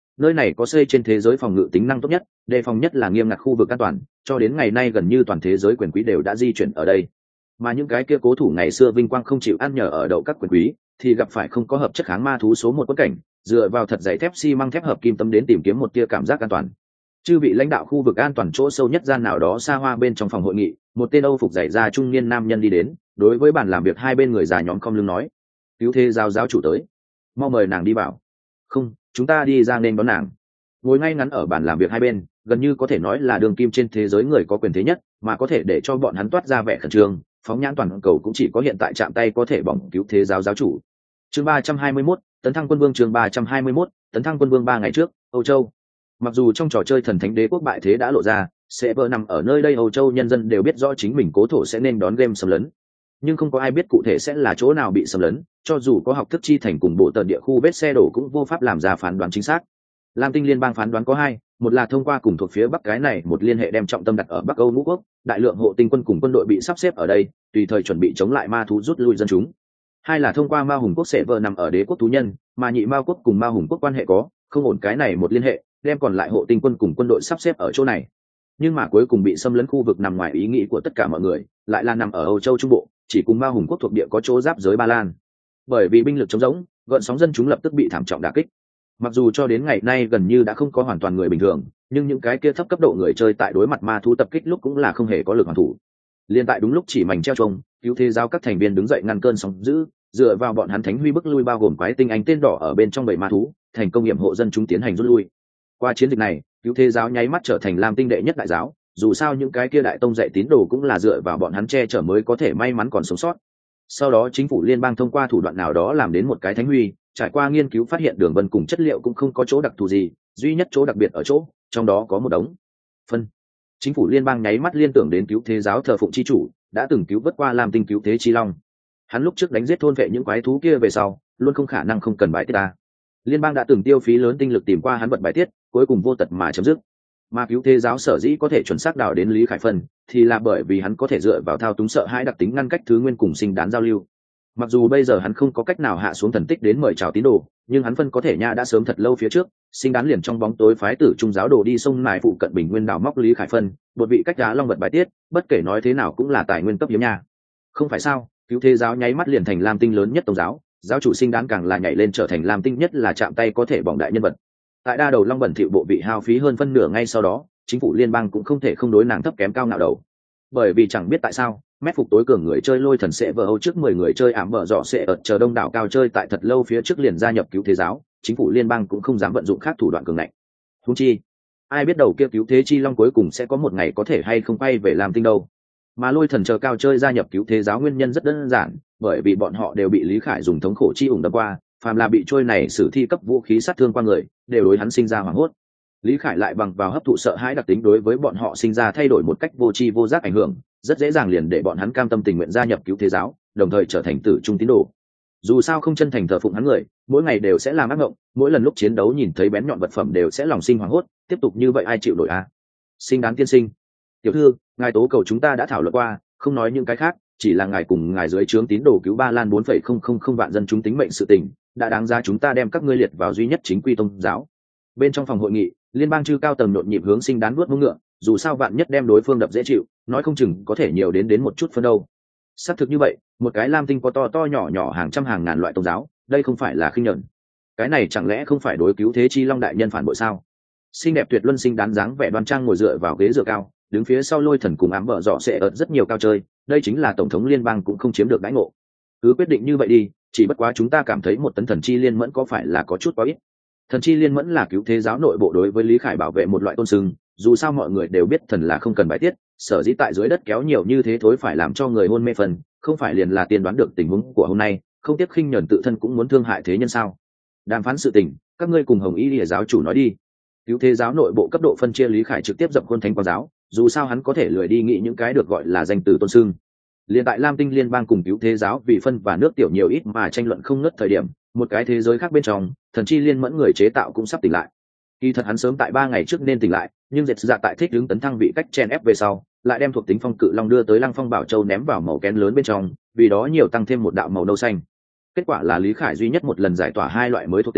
Nơi này có xây trên thế giới phòng ngự tính năng tốt nhất, đề phòng nhất là nghiêm ngặt khu vực an toàn, cho đến ngày nay gần như toàn thế giới quyền quý đều đã di chuyển ở đây. Mà những cái kia cố thủ ngày xưa vinh quang không chịu ăn nhờ ở đậu các quyền quý, thì gặp phải không có hợp chất kháng ma thú số một quất cảnh, dựa vào thật dày thép xi măng thép hợp kim tấm đến tìm kiếm một tia cảm giác an toàn. Chư vị lãnh đạo khu vực an toàn chỗ sâu nhất gian nào đó xa hoa bên trong phòng hội nghị, một tên Âu phục dày da trung niên nam nhân đi đến, đối với bàn làm việc hai bên người già nhóm không lưng nói: "Cứu thế giáo chủ tới, mau mời nàng đi vào." "Không, chúng ta đi ra nên đón nàng." Ngồi ngay ngắn ở bàn làm việc hai bên, gần như có thể nói là đường kim trên thế giới người có quyền thế nhất, mà có thể để cho bọn hắn toát ra vẻ khẩn trương, phóng nhãn toàn cầu cũng chỉ có hiện tại chạm tay có thể bỏng cứu thế giáo chủ. Chương 321, tấn thăng quân vương. Chương 321, tấn thăng quân vương. 3 ngày trước, Âu Châu. Mặc dù trong trò chơi thần thánh đế quốc bại thế đã lộ ra, sẽ vỡ nằm ở nơi đây, Âu Châu nhân dân đều biết rõ chính mình cố thổ sẽ nên đón game xâm lấn, nhưng không có ai biết cụ thể sẽ là chỗ nào bị xâm lấn, cho dù có học thức chi thành cùng bộ tần địa khu vết xe đổ cũng vô pháp làm ra phán đoán chính xác. Lam Tinh liên bang phán đoán có hai, một là thông qua cùng thuộc phía bắc cái này một liên hệ đem trọng tâm đặt ở Bắc Âu ngũ quốc, đại lượng hộ tinh quân cùng quân đội bị sắp xếp ở đây, tùy thời chuẩn bị chống lại ma thú rút lui dân chúng. Hai là thông qua Ma Hùng quốc sẽ vợ nằm ở đế quốc thú nhân, mà Nhị Mao quốc cùng Ma Hùng quốc quan hệ có không ổn, cái này một liên hệ đem còn lại hộ tinh quân cùng quân đội sắp xếp ở chỗ này. Nhưng mà cuối cùng bị xâm lấn khu vực nằm ngoài ý nghĩ của tất cả mọi người, lại là nằm ở Âu Châu trung bộ, chỉ cùng Ma Hùng quốc thuộc địa có chỗ giáp giới Ba Lan. Bởi vì binh lực trống rỗng, gợn sóng dân chúng lập tức bị thảm trọng đả kích. Mặc dù cho đến ngày nay gần như đã không có hoàn toàn người bình thường, nhưng những cái kia thấp cấp độ người chơi tại đối mặt ma thú tập kích lúc cũng là không hề có lực hoàn thủ. Liên tại đúng lúc chỉ mảnh treo trông, cứu thế giáo các thành viên đứng dậy ngăn cơn sóng dữ, dựa vào bọn hắn thánh huy bức lui bao gồm quái tinh anh tên đỏ ở bên trong bầy ma thú, thành công nghiệm hộ dân chúng tiến hành rút lui. Qua chiến dịch này, cứu thế giáo nháy mắt trở thành Lam Tinh đệ nhất đại giáo, dù sao những cái kia đại tông dạy tín đồ cũng là dựa vào bọn hắn che chở mới có thể may mắn còn sống sót. Sau đó chính phủ liên bang thông qua thủ đoạn nào đó làm đến một cái thánh huy, trải qua nghiên cứu phát hiện đường vân cùng chất liệu cũng không có chỗ đặc thù gì, duy nhất chỗ đặc biệt ở chỗ trong đó có một đống phân. Chính phủ liên bang nháy mắt liên tưởng đến cứu thế giáo thờ phụng chi chủ đã từng cứu vớt qua Lam Tinh cứu thế chi long. Hắn lúc trước đánh giết thôn vệ những quái thú kia về sau luôn không khả năng không cần bài tiết ta. Liên bang đã từng tiêu phí lớn tinh lực tìm qua hắn vật bài tiết, cuối cùng vô tật mà chấm dứt. Mà cứu thế giáo sở dĩ có thể chuẩn xác đào đến Lý Khải Phân thì là bởi vì hắn có thể dựa vào thao túng sợ hãi đặc tính ngăn cách thứ nguyên cùng sinh đán giao lưu. Mặc dù bây giờ hắn không có cách nào hạ xuống thần tích đến mời chào tín đồ, nhưng hắn phân có thể nha đã sớm thật lâu phía trước sinh đán liền trong bóng tối phái tử trung giáo đồ đi sông Nài phụ cận Bình Nguyên đào móc Lý Khải Phân, một vị cách đá long vật bài tiết, bất kể nói thế nào cũng là tài nguyên cấp hiếm nha. Không phải sao? Cứu thế giáo nháy mắt liền thành Lam Tinh lớn nhất tôn giáo, giáo chủ sinh đán càng là nhảy lên trở thành Lam Tinh nhất là chạm tay có thể bỏng đại nhân vật. Tại đa đầu long bẩn thỉu bộ vị hao phí hơn phân nửa ngay sau đó, chính phủ liên bang cũng không thể không đối nàng thấp kém cao nào đầu. Bởi vì chẳng biết tại sao, mét phục tối cường người chơi lôi thần sẽ vờ Âu trước 10 người chơi ảm bờ dọ sẽ chờ đông đảo cao chơi tại thật lâu phía trước liền gia nhập cứu thế giáo, chính phủ liên bang cũng không dám vận dụng khác thủ đoạn cường ngạnh. Huống chi, ai biết đầu kia cứu thế chi long cuối cùng sẽ có một ngày có thể hay không quay về Lam Tinh đâu. Mà lôi thần chờ cao chơi gia nhập cứu thế giáo nguyên nhân rất đơn giản, bởi vì bọn họ đều bị Lý Khải dùng thống khổ chi ủng đâm qua, phàm là bị trôi này sử thi cấp vũ khí sát thương qua người, đều đối hắn sinh ra hoảng hốt. Lý Khải lại bằng vào hấp thụ sợ hãi đặc tính đối với bọn họ sinh ra thay đổi một cách vô tri vô giác ảnh hưởng, rất dễ dàng liền để bọn hắn cam tâm tình nguyện gia nhập cứu thế giáo, đồng thời trở thành tử trung tín đồ. Dù sao không chân thành thờ phụng hắn người, mỗi ngày đều sẽ làm ác mộng, mỗi lần lúc chiến đấu nhìn thấy bén nhọn vật phẩm đều sẽ lòng sinh hoảng hốt, tiếp tục như vậy ai chịu nổi a? Sinh đáng tiên sinh, tiểu thư, ngài tố cầu chúng ta đã thảo luận qua, không nói những cái khác, chỉ là ngài cùng ngài dưới trướng tín đồ cứu Ba Lan 4,000 vạn dân chúng tính mệnh sự tình, đã đáng giá chúng ta đem các ngươi liệt vào duy nhất chính quy tôn giáo. Bên trong phòng hội nghị, liên bang chư cao tầng nhộn nhịp hướng sinh đán nuốt mông ngựa, dù sao vạn nhất đem đối phương đập dễ chịu, nói không chừng có thể nhiều đến một chút phân đâu. Xác thực như vậy, một cái Lam Tinh có to to nhỏ nhỏ hàng trăm hàng ngàn loại tôn giáo, đây không phải là khinh nhẫn. Cái này chẳng lẽ không phải đối cứu thế chi long đại nhân phản bội sao? Xinh đẹp tuyệt luân sinh đán dáng vẻ đoan trang ngồi dựa vào ghế dựa cao, đứng phía sau lôi thần cùng ám vợ dọ sẽ ợt rất nhiều cao chơi, đây chính là tổng thống liên bang cũng không chiếm được đãi ngộ. Cứ quyết định như vậy đi, chỉ bất quá chúng ta cảm thấy một tấn thần chi liên mẫn có phải là có chút quá ít. Thần chi liên mẫn là cứu thế giáo nội bộ đối với Lý Khải bảo vệ một loại tôn sưng, dù sao mọi người đều biết thần là không cần bài tiết, sở dĩ tại dưới đất kéo nhiều như thế thối phải làm cho người hôn mê phần, không phải liền là tiên đoán được tình huống của hôm nay, không tiếc khinh nhẫn tự thân cũng muốn thương hại thế nhân sao? Đàm phán sự tình, các ngươi cùng Hồng Y Lìa giáo chủ nói đi. Cứu thế giáo nội bộ cấp độ phân chia Lý Khải trực tiếp dập khuôn thánh quang giáo, dù sao hắn có thể lười đi nghĩ những cái được gọi là danh từ tôn sưng. Liên tại Lam Tinh liên bang cùng cứu thế giáo vì phân và nước tiểu nhiều ít mà tranh luận không ngớt thời điểm, một cái thế giới khác bên trong, thần chi liên mẫn người chế tạo cũng sắp tỉnh lại. Kỳ thật hắn sớm tại 3 ngày trước nên tỉnh lại, nhưng dệt dạ tại thích đứng tấn thăng vị cách chen ép về sau, lại đem thuộc tính phong cự long đưa tới Lăng Phong Bảo Châu ném vào màu kén lớn bên trong, vì đó nhiều tăng thêm một đạo màu nâu xanh. Kết quả là Lý Khải duy nhất một lần giải tỏa 2 loại mới thuộc tính,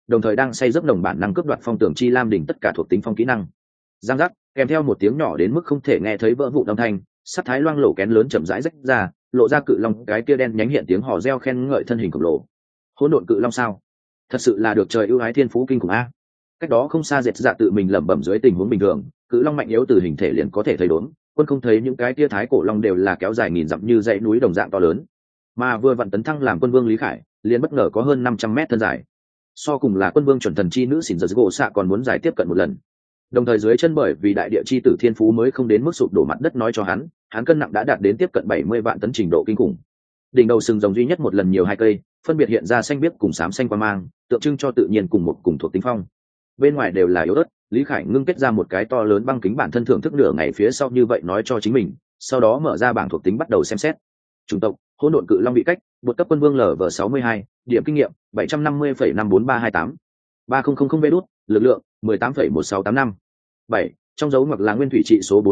đồng thời đang say giấc nồng bản năng cướp đoạt phong tưởng chi lam đỉnh tất cả thuộc tính phong kỹ năng. Giang giác, kèm theo một tiếng nhỏ đến mức không thể nghe thấy vỡ vụn âm thanh, sắt thái loang lổ kén lớn chậm rãi rách ra, lộ ra cự long cái kia đen nhánh hiện tiếng hò reo khen ngợi thân hình khổng lồ. Hỗn độn cự long sao? Thật sự là được trời ưu ái thiên phú kinh khủng a. Cách đó không xa Dệt Dạ tự mình lẩm bẩm dưới tình huống bình thường, cự long mạnh yếu từ hình thể liền có thể thấy đốn, quân không thấy những cái kia thái cổ long đều là kéo dài nghìn dặm như dãy núi đồng dạng to lớn. Mà vừa vặn tấn thăng làm quân vương Lý Khải, liền bất ngờ có hơn 500 mét thân dài. So cùng là quân vương chuẩn thần chi nữ xỉn giật gỗ xạ còn muốn dài tiếp cận một lần. Đồng thời dưới chân bởi vì đại địa chi tử thiên phú mới không đến mức sụp đổ mặt đất nói cho hắn cân nặng đã đạt đến tiếp cận 70 vạn tấn trình độ kinh khủng. Đỉnh đầu sừng rồng duy nhất một lần nhiều hai cây, phân biệt hiện ra xanh biếc cùng xám xanh quang mang, tượng trưng cho tự nhiên cùng một cùng thuộc tính phong. Bên ngoài đều là yếu ớt, Lý Khải ngưng kết ra một cái to lớn băng kính bản thân thưởng thức nửa ngày phía sau như vậy nói cho chính mình, sau đó mở ra bảng thuộc tính bắt đầu xem xét. Chủng tộc: Hỗn độn cự long bị cách, vượt cấp quân vương LV62, điểm kinh nghiệm 750,54328. 3000 vé đút, lực lượng 18,1685. 7. Trong dấu ngoặc là nguyên thủy trị số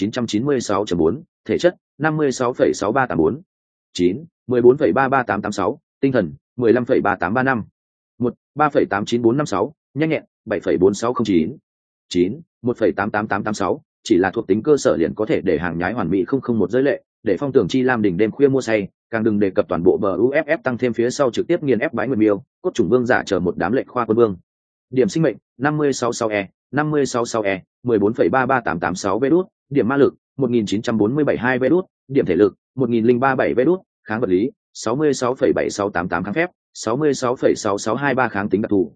45996.4, thể chất 56,6384. 9. 14,33886, tinh thần 15,3835. 1. 3,89456, nhanh nhẹn 7,4609. 9. 1,88886, chỉ là thuộc tính cơ sở liền có thể để hàng nhái hoàn mỹ không không một giới lệ, để phong tưởng chi lam đỉnh đêm khuya mua say, càng đừng đề cập toàn bộ bờ UFF tăng thêm phía sau trực tiếp nghiền ép bái nguyệt miêu, cốt chủng vương giả chờ một đám lệnh khoa quân vương. Điểm sinh mệnh 566E, 566E, 14,33886 vé đút, điểm ma lực 1947 vé đút, điểm thể lực 1037 vé đút, kháng vật lý 66,76688 kháng phép, 66,6623 kháng tính đặc thù,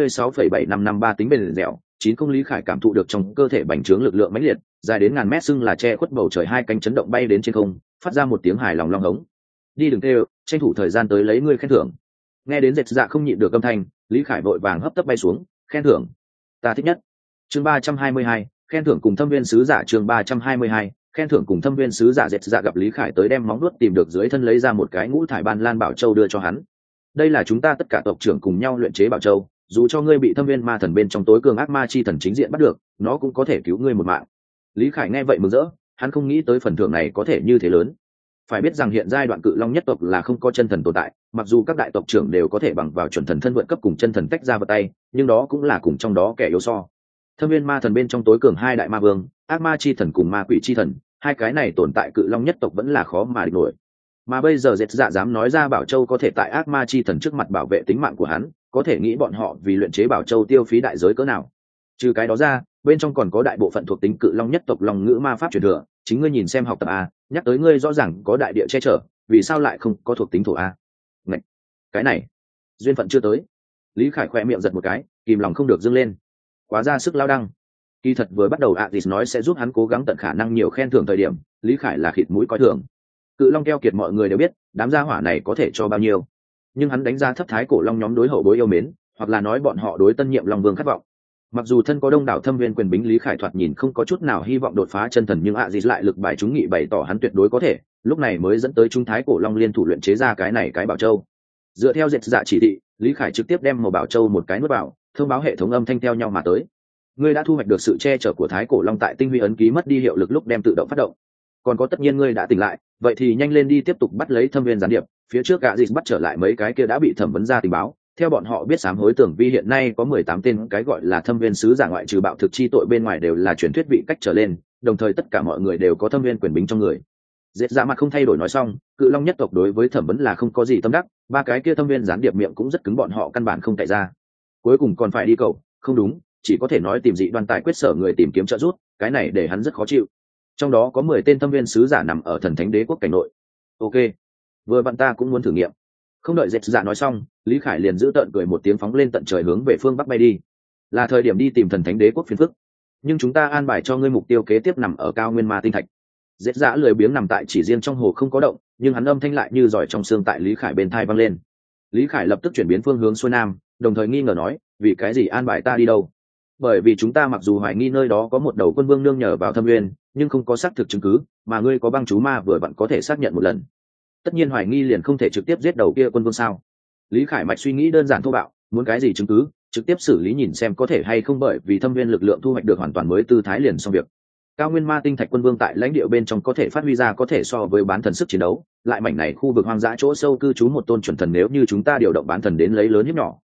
56,7553 tính bền dẻo. 9 công Lý Khải cảm thụ được trong cơ thể bành trướng lực lượng mãnh liệt, dài đến ngàn mét xưng là che khuất bầu trời hai cánh chấn động bay đến trên không, phát ra một tiếng hài lòng long hống. Đi đừng kêu, tranh thủ thời gian tới lấy ngươi khen thưởng. Nghe đến Dệt Dạ không nhịn được âm thanh, Lý Khải vội vàng hấp tấp bay xuống, khen thưởng. Ta thích nhất. Chương 322, khen thưởng cùng thâm viên sứ giả. Chương 322, khen thưởng cùng thâm viên sứ giả. Dệt Dạ gặp Lý Khải tới đem móng vuốt tìm được dưới thân lấy ra một cái ngũ thải ban lan bảo châu đưa cho hắn. Đây là chúng ta tất cả tộc trưởng cùng nhau luyện chế bảo châu, dù cho ngươi bị thâm viên ma thần bên trong tối cường ác ma chi thần chính diện bắt được, nó cũng có thể cứu ngươi một mạng. Lý Khải nghe vậy mừng rỡ, hắn không nghĩ tới phần thưởng này có thể như thế lớn. Phải biết rằng hiện giai đoạn cự long nhất tộc là không có chân thần tồn tại, mặc dù các đại tộc trưởng đều có thể bằng vào chuẩn thần thân vượt cấp cùng chân thần tách ra vào tay, nhưng đó cũng là cùng trong đó kẻ yếu so. Thâm viên ma thần bên trong tối cường hai đại ma vương, ác ma chi thần cùng ma quỷ chi thần, hai cái này tồn tại cự long nhất tộc vẫn là khó mà địch nổi. Mà bây giờ Dệt Dạ dám nói ra bảo châu có thể tại ác ma chi thần trước mặt bảo vệ tính mạng của hắn, có thể nghĩ bọn họ vì luyện chế bảo châu tiêu phí đại giới cỡ nào. Trừ cái đó ra, bên trong còn có đại bộ phận thuộc tính cự long nhất tộc long ngữ ma pháp truyền thừa, chính ngươi nhìn xem học tập a, nhắc tới ngươi rõ ràng có đại địa che chở, vì sao lại không có thuộc tính thổ a? Ngạch, cái này, duyên phận chưa tới. Lý Khải khỏe miệng giật một cái, kìm lòng không được dâng lên. Quá ra sức lao đăng. Kỳ thật vừa bắt đầu Atis nói sẽ giúp hắn cố gắng tận khả năng nhiều khen thưởng thời điểm, Lý Khải là khịt mũi coi thường. Cự long keo kiệt mọi người đều biết, đám gia hỏa này có thể cho bao nhiêu. Nhưng hắn đánh giá thấp thái cổ long nhóm đối hậu bối yêu mến, hoặc là nói bọn họ đối tân nhiệm long vương khát vọng. Mặc dù thân có đông đảo thâm viên quyền bính, Lý Khải thoạt nhìn không có chút nào hy vọng đột phá chân thần, nhưng Aziz lại lực bài chúng nghị bày tỏ hắn tuyệt đối có thể, lúc này mới dẫn tới trung thái cổ long liên thủ luyện chế ra cái này cái bảo châu. Dựa theo Dệt Dạ chỉ thị, Lý Khải trực tiếp đem một bảo châu một cái nuốt vào, thông báo hệ thống âm thanh theo nhau mà tới. Ngươi đã thu hoạch được sự che chở của thái cổ long tại tinh huy ấn ký mất đi hiệu lực lúc đem tự động phát động. Còn có tất nhiên ngươi đã tỉnh lại, vậy thì nhanh lên đi tiếp tục bắt lấy thâm viên gián điệp. Phía trước cả dịch bắt trở lại mấy cái kia đã bị thẩm vấn ra tình báo, theo bọn họ biết sám hối tưởng vi hiện nay có 18 tên cái gọi là thâm viên sứ giả, ngoại trừ bạo thực chi tội bên ngoài đều là truyền thuyết vị cách trở lên, đồng thời tất cả mọi người đều có thâm viên quyền bính trong người. Dệt Dạ mặt không thay đổi nói xong, cự long nhất tộc đối với thẩm vấn là không có gì tâm đắc, ba cái kia thâm viên gián điệp miệng cũng rất cứng, bọn họ căn bản không cậy ra. Cuối cùng còn phải đi cầu, không đúng, chỉ có thể nói tìm dị đoan tài quyết sở người tìm kiếm trợ giúp, cái này để hắn rất khó chịu. Trong đó có 10 tên thâm viên sứ giả nằm ở thần thánh đế quốc cảnh nội. Ok, vừa bạn ta cũng muốn thử nghiệm. Không đợi Dệt Dạ nói xong, Lý Khải liền giữ tợn cười một tiếng phóng lên tận trời hướng về phương bắc bay đi. Là thời điểm đi tìm thần thánh đế quốc phiền phức, nhưng chúng ta an bài cho ngươi mục tiêu kế tiếp nằm ở cao nguyên ma tinh thạch. Dệt Dạ lười biếng nằm tại chỉ riêng trong hồ không có động, nhưng hắn âm thanh lại như giỏi trong xương tại Lý Khải bên tai vang lên. Lý Khải lập tức chuyển biến phương hướng xuôi nam, đồng thời nghi ngờ nói, vì cái gì an bài ta đi đâu? Bởi vì chúng ta mặc dù hoài nghi nơi đó có một đầu quân vương nương nhờ vào thâm nguyên, nhưng không có xác thực chứng cứ, mà ngươi có băng chú ma vừa vặn có thể xác nhận một lần. Tất nhiên hoài nghi liền không thể trực tiếp giết đầu kia quân vương sao? Lý Khải mạch suy nghĩ đơn giản thô bạo, muốn cái gì chứng cứ, trực tiếp xử lý nhìn xem có thể hay không, bởi vì thâm viên lực lượng thu hoạch được hoàn toàn mới tư thái liền xong việc. Cao nguyên ma tinh thạch quân vương tại lãnh địa bên trong có thể phát huy ra có thể so với bán thần sức chiến đấu, lại mảnh này khu vực hoang dã chỗ sâu cư trú một tôn chuẩn thần, nếu như chúng ta điều động bán thần đến lấy lớn hiếp nhỏ,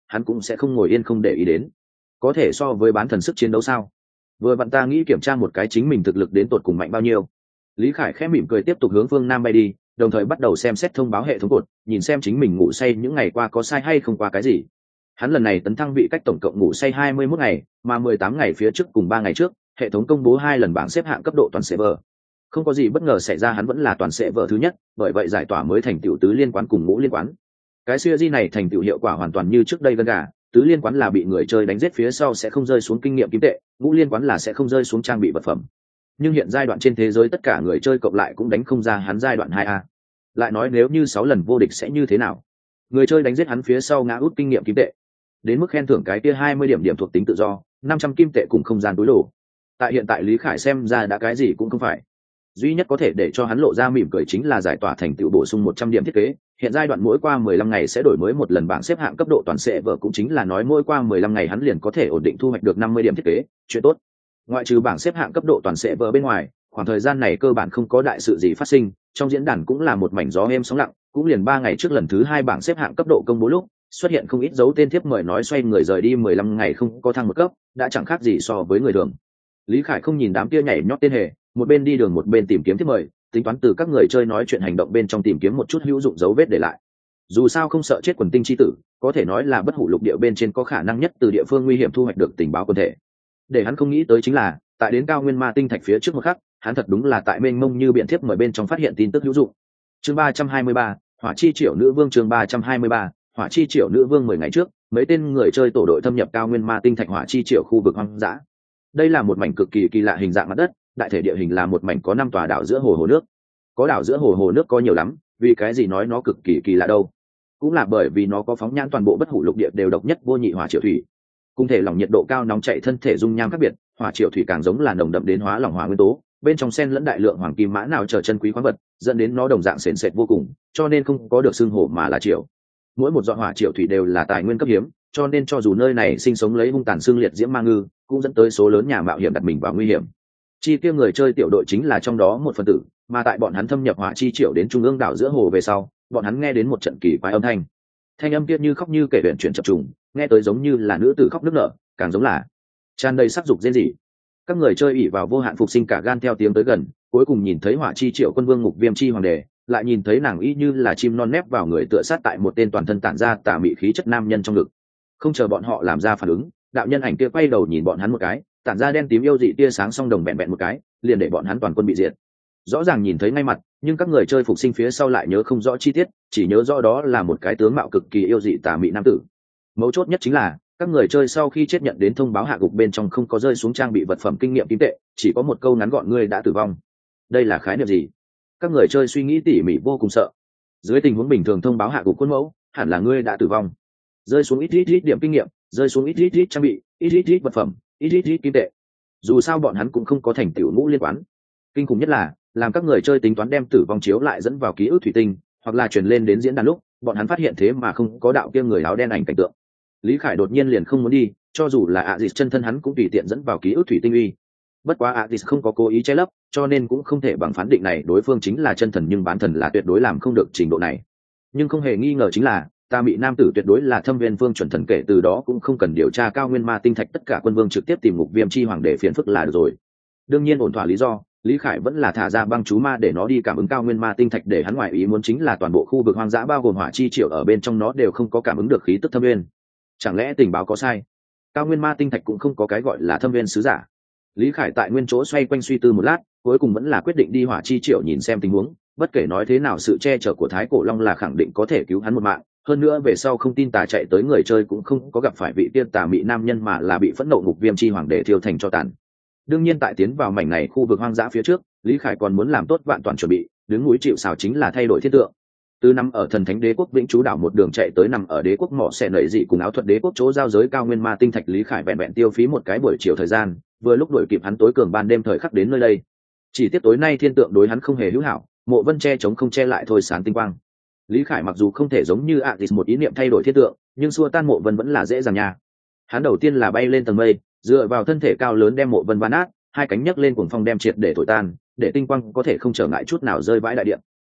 hắn cũng sẽ không ngồi yên không để ý đến. Có thể so với bán thần sức chiến đấu sao? Vừa vặn ta nghĩ kiểm tra một cái chính mình thực lực đến tột cùng mạnh bao nhiêu. Lý Khải khẽ mỉm cười tiếp tục hướng phương nam bay đi, đồng thời bắt đầu xem xét thông báo hệ thống cột, nhìn xem chính mình ngủ say những ngày qua có sai hay không qua cái gì. Hắn lần này tấn thăng vị cách tổng cộng ngủ say 21 ngày, mà 18 ngày phía trước cùng 3 ngày trước, hệ thống công bố 2 lần bảng xếp hạng cấp độ toàn server. Không có gì bất ngờ xảy ra, hắn vẫn là toàn server thứ nhất, bởi vậy giải tỏa mới thành tựu tứ liên quán cùng ngũ liên quán. Cái series này thành tựu hiệu quả hoàn toàn như trước đây gần gà, tứ liên quán là bị người chơi đánh giết phía sau sẽ không rơi xuống kinh nghiệm kim tệ, ngũ liên quán là sẽ không rơi xuống trang bị vật phẩm. Nhưng hiện giai đoạn trên thế giới tất cả người chơi cộng lại cũng đánh không ra hắn giai đoạn 2A. Lại nói nếu như 6 lần vô địch sẽ như thế nào? Người chơi đánh giết hắn phía sau ngã út kinh nghiệm kim tệ. Đến mức khen thưởng cái kia 20 điểm thuộc tính tự do, 500 kim tệ cùng không gian túi đồ. Tại hiện tại Lý Khải xem ra đã cái gì cũng không phải. Duy nhất có thể để cho hắn lộ ra mỉm cười chính là giải tỏa thành tựu bổ sung 100 điểm thiết kế. Hiện giai đoạn mỗi qua 15 ngày sẽ đổi mới một lần bảng xếp hạng cấp độ toàn server, cũng chính là nói mỗi qua 15 ngày hắn liền có thể ổn định thu hoạch được 50 điểm thiết kế, chuyện tốt. Ngoại trừ bảng xếp hạng cấp độ toàn server bên ngoài, khoảng thời gian này cơ bản không có đại sự gì phát sinh, trong diễn đàn cũng là một mảnh gió êm sóng lặng, cũng liền 3 ngày trước lần thứ 2 bảng xếp hạng cấp độ công bố lúc, xuất hiện không ít dấu tên thiếp mời nói xoay người rời đi 15 ngày không có thăng một cấp, đã chẳng khác gì so với người thường. Lý Khải không nhìn đám kia nhảy nhót tên hề, một bên đi đường một bên tìm kiếm thiếp mời, tính toán từ các người chơi nói chuyện hành động bên trong tìm kiếm một chút hữu dụng dấu vết để lại. Dù sao không sợ chết quần tinh chi tử, có thể nói là bất hủ lục địa bên trên có khả năng nhất từ địa phương nguy hiểm thu hoạch được tình báo quân thể. Để hắn không nghĩ tới chính là, tại đến cao nguyên ma tinh thạch phía trước một khắc, hắn thật đúng là tại mênh mông như biển thiếp mời bên trong phát hiện tin tức hữu dụng. Chương 323, Hỏa chi triệu nữ vương. Chương 323, Hỏa chi triệu nữ vương. 10 ngày trước, mấy tên người chơi tổ đội thâm nhập cao nguyên ma tinh thạch hỏa chi triệu khu vực hoang dã. Đây là một mảnh cực kỳ kỳ lạ hình dạng mặt đất, đại thể địa hình là một mảnh có 5 tòa đảo giữa hồ nước. Có đảo giữa hồ nước có nhiều lắm, vì cái gì nói nó cực kỳ kỳ lạ đâu? Cũng là bởi vì nó có phóng nhãn toàn bộ bất hủ lục địa đều độc nhất vô nhị hỏa triệu thủy. Cung thể lỏng nhiệt độ cao nóng chảy thân thể dung nham khác biệt, hỏa triệu thủy càng giống là nồng đậm đến hóa lỏng hỏa nguyên tố, bên trong xen lẫn đại lượng hoàng kim mã nào chờ chân quý khoáng vật, dẫn đến nó đồng dạng sền sệt vô cùng, cho nên không có được xương hổ mà là triệu. Mỗi một giọt hỏa triệu thủy đều là tài nguyên cấp hiếm, cho nên cho dù nơi này sinh sống lấy hung tàn xương liệt diễm ma ngư, cũng dẫn tới số lớn nhà mạo hiểm đặt mình vào nguy hiểm. Chi tiêu người chơi tiểu đội chính là trong đó một phần tử, mà tại bọn hắn thâm nhập hỏa chi triệu đến trung ương đảo giữa hồ về sau, bọn hắn nghe đến một trận kỳ quái âm thanh. Thanh âm kia như khóc như kể chuyện chập trùng, nghe tới giống như là nữ tử khóc nức nở, càng giống là tràn đầy sắc dục rên rỉ. Các người chơi ỷ vào vô hạn phục sinh cả gan theo tiếng tới gần, cuối cùng nhìn thấy hỏa chi triệu quân vương Ngục Viêm chi hoàng đế, lại nhìn thấy nàng y như là chim non nép vào người tựa sát tại một tên toàn thân tản ra tà mị khí chất nam nhân trong ngực. Không chờ bọn họ làm ra phản ứng, đạo nhân ảnh kia quay đầu nhìn bọn hắn một cái, tản ra đen tím yêu dị tia sáng song đồng bẹn bẹn một cái, liền để bọn hắn toàn quân bị diệt. Rõ ràng nhìn thấy ngay mặt, nhưng các người chơi phục sinh phía sau lại nhớ không rõ chi tiết, chỉ nhớ rõ đó là một cái tướng mạo cực kỳ yêu dị tà mị nam tử. Mấu chốt nhất chính là các người chơi sau khi chết nhận đến thông báo hạ gục bên trong không có rơi xuống trang bị vật phẩm kinh nghiệm kim tệ, chỉ có một câu ngắn gọn: ngươi đã tử vong. Đây là khái niệm gì? Các người chơi suy nghĩ tỉ mỉ vô cùng sợ. Dưới tình huống bình thường thông báo hạ gục khuôn mẫu hẳn là ngươi đã tử vong, rơi xuống ít điểm kinh nghiệm, rơi xuống ít trang bị, ít vật phẩm, ít kim tệ. Dù sao bọn hắn cũng không có thành tựu ngũ liên quán. Kinh khủng nhất là làm các người chơi tính toán đem tử vong chiếu lại dẫn vào ký ức thủy tinh hoặc là truyền lên đến diễn đàn lúc, bọn hắn phát hiện thế mà không có đạo kia người áo đen ảnh cảnh tượng. Lý Khải đột nhiên liền không muốn đi, cho dù là Azis chân thân hắn cũng tùy tiện dẫn vào ký ức thủy tinh uy. Bất quá Azis không có cố ý che lấp, cho nên cũng không thể bằng phán định này đối phương chính là chân thần, nhưng bán thần là tuyệt đối làm không được trình độ này. Nhưng không hề nghi ngờ chính là ta bị nam tử tuyệt đối là thâm viên vương chuẩn thần, kể từ đó cũng không cần điều tra cao nguyên ma tinh thạch tất cả quân vương, trực tiếp tìm Ngục Viêm chi hoàng để phiền phức là được rồi. Đương nhiên ổn thỏa lý do, Lý Khải vẫn là thả ra băng chú ma để nó đi cảm ứng cao nguyên ma tinh thạch, để hắn ngoại ý muốn chính là toàn bộ khu vực hoang dã bao gồm hỏa chi triệu ở bên trong nó đều không có cảm ứng được khí tức thâm viên. Chẳng lẽ tình báo có sai? Cao nguyên ma tinh thạch cũng không có cái gọi là thâm viên sứ giả. Lý Khải tại nguyên chỗ xoay quanh suy tư một lát, cuối cùng vẫn là quyết định đi hỏa chi triệu nhìn xem tình huống. Bất kể nói thế nào, sự che chở của Thái Cổ Long là khẳng định có thể cứu hắn một mạng. Hơn nữa về sau không tin tà chạy tới người chơi cũng không có gặp phải vị tiên tà mị nam nhân, mà là bị phẫn nộ Ngục Viêm chi hoàng để thiêu thành cho tàn. Đương nhiên tại tiến vào mảnh này khu vực hoang dã phía trước, Lý Khải còn muốn làm tốt vạn toàn chuẩn bị, đứng núi chịu sào chính là thay đổi thiết tượng. Từ năm ở thần thánh đế quốc Vĩnh Chú đảo một đường chạy tới nằm ở đế quốc mỏ xẻ nảy dị cùng áo thuật đế quốc chỗ giao giới cao nguyên ma tinh thạch, Lý Khải vẹn vẹn tiêu phí một cái buổi chiều thời gian, vừa lúc đuổi kịp hắn tối cường ban đêm thời khắc đến nơi đây. Chỉ tiếc tối nay thiên tượng đối hắn không hề hữu hảo, mộ vân che chống không che lại thôi sáng tinh quang. Lý Khải mặc dù không thể giống như Atis một ý niệm thay đổi thiên tượng, nhưng xua tan mộ vân vẫn là dễ dàng nha. Hắn đầu tiên là bay lên tầng mây, dựa vào thân thể cao lớn đem mộ vân ván át, hai cánh nhấc lên cuồng phong đem triệt để thổi tan, để tinh quang có thể không trở ngại chút nào rơi vãi đại địa.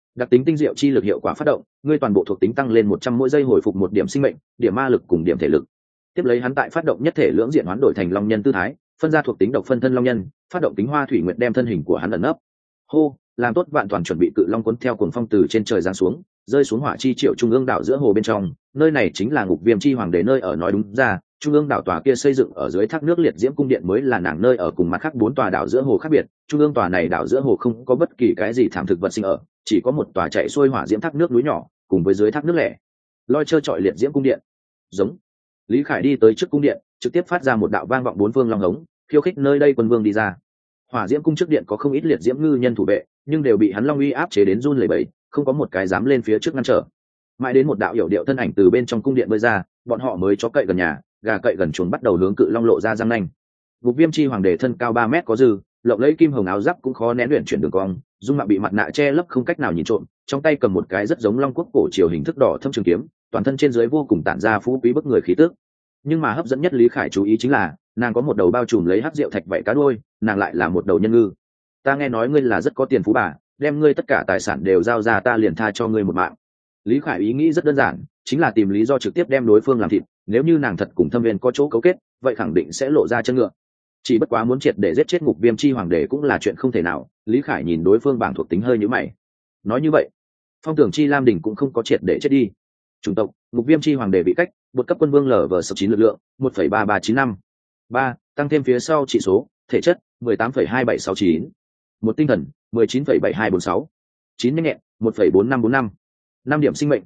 Đặc tính tinh diệu chi lực hiệu quả phát động, ngươi toàn bộ thuộc tính tăng lên 100 mỗi giây, hồi phục 1 điểm sinh mệnh, điểm ma lực cùng điểm thể lực. Tiếp lấy hắn tại phát động nhất thể lưỡng diện hoán đổi thành long nhân tư thái, phân ra thuộc tính độc phân thân long nhân, phát động tính hoa thủy nguyệt đem thân hình của hắn ẩn nấp. Hô, làm tốt vạn toàn chuẩn bị, cự long cuốn theo cuồng phong từ trên trời giáng xuống, rơi xuống hỏa chi triệu trung ương đảo giữa hồ bên trong. Nơi này chính là ngục viêm chi hoàng đế nơi ở, nói đúng ra, trung ương đảo tòa kia xây dựng ở dưới thác nước liệt diễm cung điện mới là nàng nơi ở, cùng mặt khác 4 tòa đảo giữa hồ khác biệt. Trung ương tòa này đảo giữa hồ không có bất kỳ cái gì thảm thực vật sinh ở, chỉ có một tòa chạy xuôi hỏa diễm thác nước núi nhỏ, cùng với dưới thác nước lẻ loi trơ trọi liệt diễm cung điện. Giống. Lý Khải đi tới trước cung điện, trực tiếp phát ra một đạo vang vọng 4 phương long hống, khiêu khích nơi đây quân vương đi ra. Hỏa diễm cung trước điện có không ít liệt diễm ngư nhân thủ vệ, nhưng đều bị hắn long uy áp chế đến run lẩy bẩy, không có một cái dám lên phía trước ngăn trở. Mãi đến một đạo hiểu điệu thân ảnh từ bên trong cung điện bơi ra, bọn họ mới chó cậy gần nhà, gà cậy gần chuồng, bắt đầu hướng cự long lộ ra răng nanh. Ngục viêm chi hoàng đế thân cao 3 mét có dư, lộng lẫy kim hồng áo giáp cũng khó nén luyện chuyển đường cong, dung mạo bị mặt nạ che lấp không cách nào nhìn trộm, trong tay cầm một cái rất giống long quốc cổ triều hình thức đỏ thâm trường kiếm, toàn thân trên dưới vô cùng tản ra phú quý bức người khí tức. Nhưng mà hấp dẫn nhất Lý Khải chú ý chính là nàng có một đầu bao trùm lấy hắc rượu thạch vậy cá đuôi, nàng lại là một đầu nhân ngư. Ta nghe nói ngươi là rất có tiền phú bà, đem ngươi tất cả tài sản đều giao ra, ta liền tha cho ngươi một mạng. Lý Khải ý nghĩ rất đơn giản, chính là tìm lý do trực tiếp đem đối phương làm thịt. Nếu như nàng thật cùng Thâm Viên có chỗ cấu kết, vậy khẳng định sẽ lộ ra chân ngựa. Chỉ bất quá muốn triệt để giết chết ngục viêm chi hoàng đế cũng là chuyện không thể nào. Lý Khải nhìn đối phương bảng thuộc tính hơi nhíu mày. Nói như vậy, Phong Tưởng Chi Lam Đình cũng không có triệt để chết đi. Chủng tộc: ngục viêm chi hoàng đế bị cách, một cấp quân vương LV9 lực lượng 1,3395. 3. Tăng thêm phía sau chỉ số: thể chất 18,2769, một tinh thần 19,7246, 9 nhanh nhẹn 1,4545, 5 điểm sinh mệnh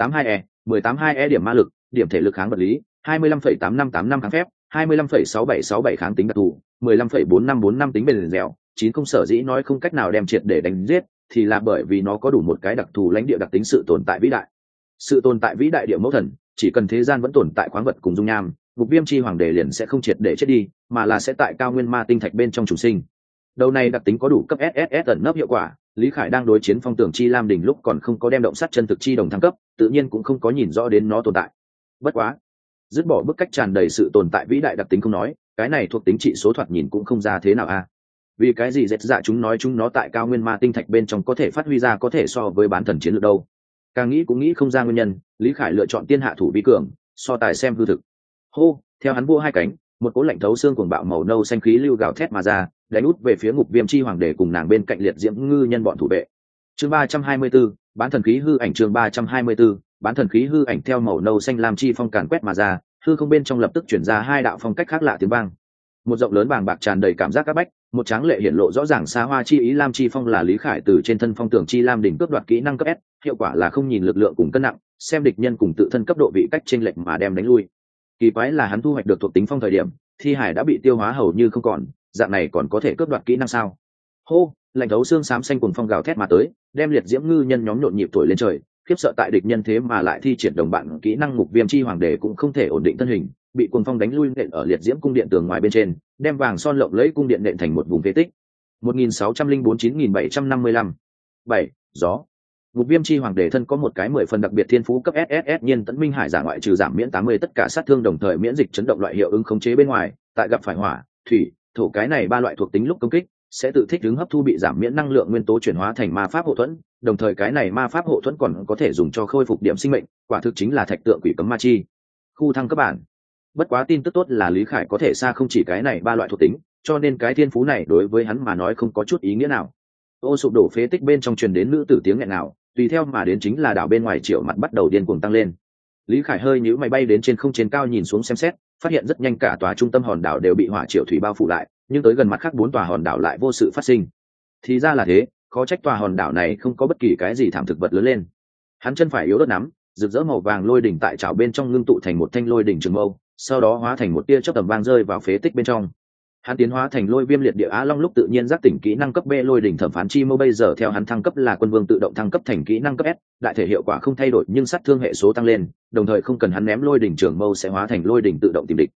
18,2e điểm ma lực, điểm thể lực kháng vật lý 25,8585 kháng phép, 25,6767 kháng tính đặc thù, 15,4545 tính bền dẻo. 9 không sở dĩ nói không cách nào đem triệt để đánh giết, thì là bởi vì nó có đủ một cái đặc thù lãnh địa đặc tính sự tồn tại vĩ đại. Sự tồn tại vĩ đại địa mẫu thần, chỉ cần thế gian vẫn tồn tại khoáng vật cùng dung nham, ngục viêm chi hoàng đế liền sẽ không triệt để chết đi, mà là sẽ tại cao nguyên ma tinh thạch bên trong trùng sinh. Đầu này đặc tính có đủ cấp SSS ẩn nấp hiệu quả. Lý Khải đang đối chiến Phong Tưởng Chi Lam Đình lúc còn không có đem động sát chân thực chi đồng thăng cấp, tự nhiên cũng không có nhìn rõ đến nó tồn tại. Bất quá, dứt bỏ bức cách tràn đầy sự tồn tại vĩ đại đặc tính không nói, cái này thuộc tính trị số thoạt nhìn cũng không ra thế nào a. Vì cái gì dệt dạ chúng nói chúng nó tại cao nguyên ma tinh thạch bên trong có thể phát huy ra có thể so với bán thần chiến lược đâu. Càng nghĩ cũng nghĩ không ra nguyên nhân, Lý Khải lựa chọn tiên hạ thủ vi cường, so tài xem hư thực. Hô, theo hắn vua hai cánh, một cỗ lạnh thấu xương cuồng bạo màu nâu xanh khí lưu gào thét mà ra, đánh út về phía ngục viêm chi hoàng đế cùng nàng bên cạnh liệt diễm ngư nhân bọn thủ vệ. Chương 324, bán thần khí hư ảnh. Chương 324, bán thần khí hư ảnh. Theo màu nâu xanh lam chi phong càn quét mà ra, hư không bên trong lập tức chuyển ra 2 đạo phong cách khác lạ tiếng vang. Một rộng lớn bàng bạc tràn đầy cảm giác áp bách, một tráng lệ hiển lộ rõ ràng xa hoa chi ý. Lam chi phong là Lý Khải từ trên thân Phong Tưởng Chi Lam đỉnh cướp đoạt kỹ năng cấp S, hiệu quả là không nhìn lực lượng cùng cân nặng, xem địch nhân cùng tự thân cấp độ vị cách chênh lệch mà đem đánh lui. Kỳ quái là hắn thu hoạch được thuộc tính phong thời điểm, thi hải đã bị tiêu hóa hầu như không còn, dạng này còn có thể cướp đoạt kỹ năng sao? Hô, lạnh thấu xương xám xanh cùng phong gào thét mà tới, đem liệt diễm ngư nhân nhóm nhộn nhịp thổi lên trời, khiếp sợ tại địch nhân thế mà lại thi triển đồng bạn kỹ năng. Ngục viêm chi hoàng đế cũng không thể ổn định thân hình, bị cuồng phong đánh lui nện ở liệt diễm cung điện tường ngoài bên trên, đem vàng son lộng lẫy cung điện nện thành một vùng phế tích. 1604-9755. 7. Gió. Ngục viêm chi hoàng đế thân có một cái 10 phần đặc biệt thiên phú cấp SSS nhiên tấn minh hải giả, ngoại trừ giảm miễn 80 tất cả sát thương đồng thời miễn dịch chấn động loại hiệu ứng khống chế bên ngoài, tại gặp phải hỏa, thủy, thổ cái này 3 loại thuộc tính lúc công kích sẽ tự thích ứng hấp thu bị giảm miễn năng lượng nguyên tố chuyển hóa thành ma pháp hộ thuẫn, đồng thời cái này ma pháp hộ thuẫn còn có thể dùng cho khôi phục điểm sinh mệnh, quả thực chính là thạch tượng quỷ cấm ma chi. Khu thăng cấp bản. Bất quá tin tức tốt là Lý Khải có thể xa không chỉ cái này 3 loại thuộc tính, cho nên cái thiên phú này đối với hắn mà nói không có chút ý nghĩa nào. Ô sụp đổ phế tích bên trong truyền đến nữ tử tiếng nghẹn nào, tùy theo mà đến chính là đảo bên ngoài triệu mặt bắt đầu điên cuồng tăng lên. Lý Khải hơi nhíu mày bay đến trên không trên cao nhìn xuống xem xét, phát hiện rất nhanh cả tòa trung tâm hòn đảo đều bị hỏa triệu thủy bao phủ lại, nhưng tới gần mặt khác 4 tòa hòn đảo lại vô sự phát sinh. Thì ra là thế, khó trách tòa hòn đảo này không có bất kỳ cái gì thảm thực vật lớn lên. Hắn chân phải yếu đất nắm, rực rỡ màu vàng lôi đỉnh tại chảo bên trong ngưng tụ thành một thanh lôi đỉnh trường mâu, sau đó hóa thành một tia chớp tầm vang rơi vào phế tích bên trong. Hắn tiến hóa thành lôi viêm liệt địa á long lúc tự nhiên giác tỉnh kỹ năng cấp B lôi đỉnh thẩm phán chi mâu, bây giờ theo hắn thăng cấp là quân vương tự động thăng cấp thành kỹ năng cấp S, đại thể hiệu quả không thay đổi nhưng sát thương hệ số tăng lên, đồng thời không cần hắn ném lôi đỉnh trường mâu sẽ hóa thành lôi đỉnh tự động tìm địch.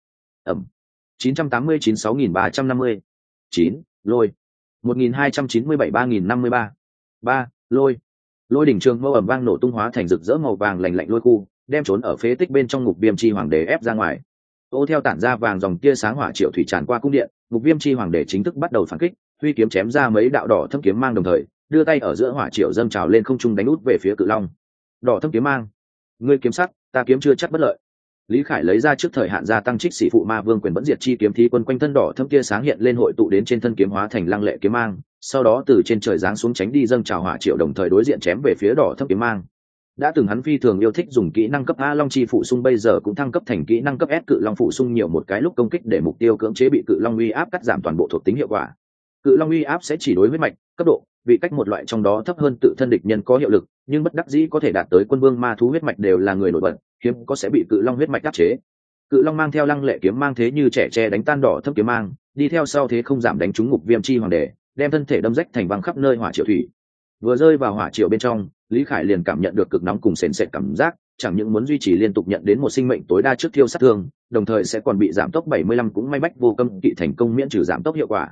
989-6350. 9. Lôi. 1297-3053. 3. Lôi. Lôi đỉnh trường mâu ầm vang nổ tung hóa thành rực rỡ màu vàng lạnh lạnh lôi khu, đem trốn ở phế tích bên trong ngục viêm chi hoàng đế ép ra ngoài. Ô theo tản ra vàng dòng tia sáng hỏa triệu thủy tràn qua cung điện, ngục viêm chi hoàng đế chính thức bắt đầu phản kích, huy kiếm chém ra mấy đạo đỏ thâm kiếm mang, đồng thời đưa tay ở giữa hỏa triều dâng trào lên không trung đánh út về phía cự long. Đỏ thâm kiếm mang, ngươi kiếm sắc, ta kiếm chưa chắc bất lợi. Lý Khải lấy ra trước thời hạn gia tăng trích sĩ phụ ma vương quyền vẫn diệt chi kiếm thí quân, quanh thân đỏ thâm tia sáng hiện lên hội tụ đến trên thân kiếm hóa thành lăng lệ kiếm mang, sau đó từ trên trời giáng xuống tránh đi dâng trào hỏa triệu, đồng thời đối diện chém về phía đỏ thâm kiếm mang. Đã từng hắn phi thường yêu thích dùng kỹ năng cấp A Long chi phụ sung, bây giờ cũng thăng cấp thành kỹ năng cấp S cự long phụ sung, nhiều một cái lúc công kích để mục tiêu cưỡng chế bị cự long uy áp cắt giảm toàn bộ thuộc tính hiệu quả. Cự long uy áp sẽ chỉ đối huyết mạch, cấp độ, vị cách một loại trong đó thấp hơn tự thân địch nhân có hiệu lực, nhưng bất đắc dĩ có thể đạt tới quân vương ma thú huyết mạch đều là người nổi bật, hiếm có sẽ bị cự long huyết mạch áp chế. Cự long mang theo lăng lệ kiếm mang thế như trẻ tre đánh tan đỏ thâm kiếm mang, đi theo sau thế không giảm đánh trúng ngục viêm chi hoàng đế, đem thân thể đâm rách thành văng khắp nơi hỏa triệu thủy. Vừa rơi vào hỏa triệu bên trong, Lý Khải liền cảm nhận được cực nóng cùng sền sệt cảm giác, chẳng những muốn duy trì liên tục nhận đến một sinh mệnh tối đa trước thiêu sát thương, đồng thời sẽ còn bị giảm tốc 75, cũng may bách vô cấm kỵ thành công miễn trừ giảm tốc hiệu quả.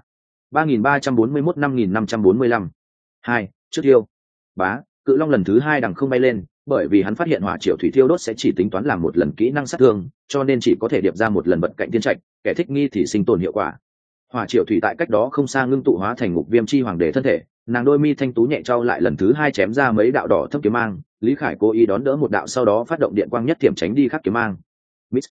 3341 5545. 2. Trước thiêu. Bá, cự long lần thứ 2 đằng không bay lên, bởi vì hắn phát hiện hỏa triệu thủy thiêu đốt sẽ chỉ tính toán làm một lần kỹ năng sát thương, cho nên chỉ có thể điệp ra một lần bật cạnh tiên trạch, kẻ thích nghi thì sinh tồn hiệu quả. Hỏa triệu thủy tại cách đó không xa ngưng tụ hóa thành ngục viêm chi hoàng đế thân thể, nàng đôi mi thanh tú nhẹ trao lại lần thứ 2 chém ra mấy đạo đỏ thâm kiếm mang. Lý Khải cố ý đón đỡ một đạo, sau đó phát động điện quang nhất thiểm tránh đi khắc kiếm mang. Miss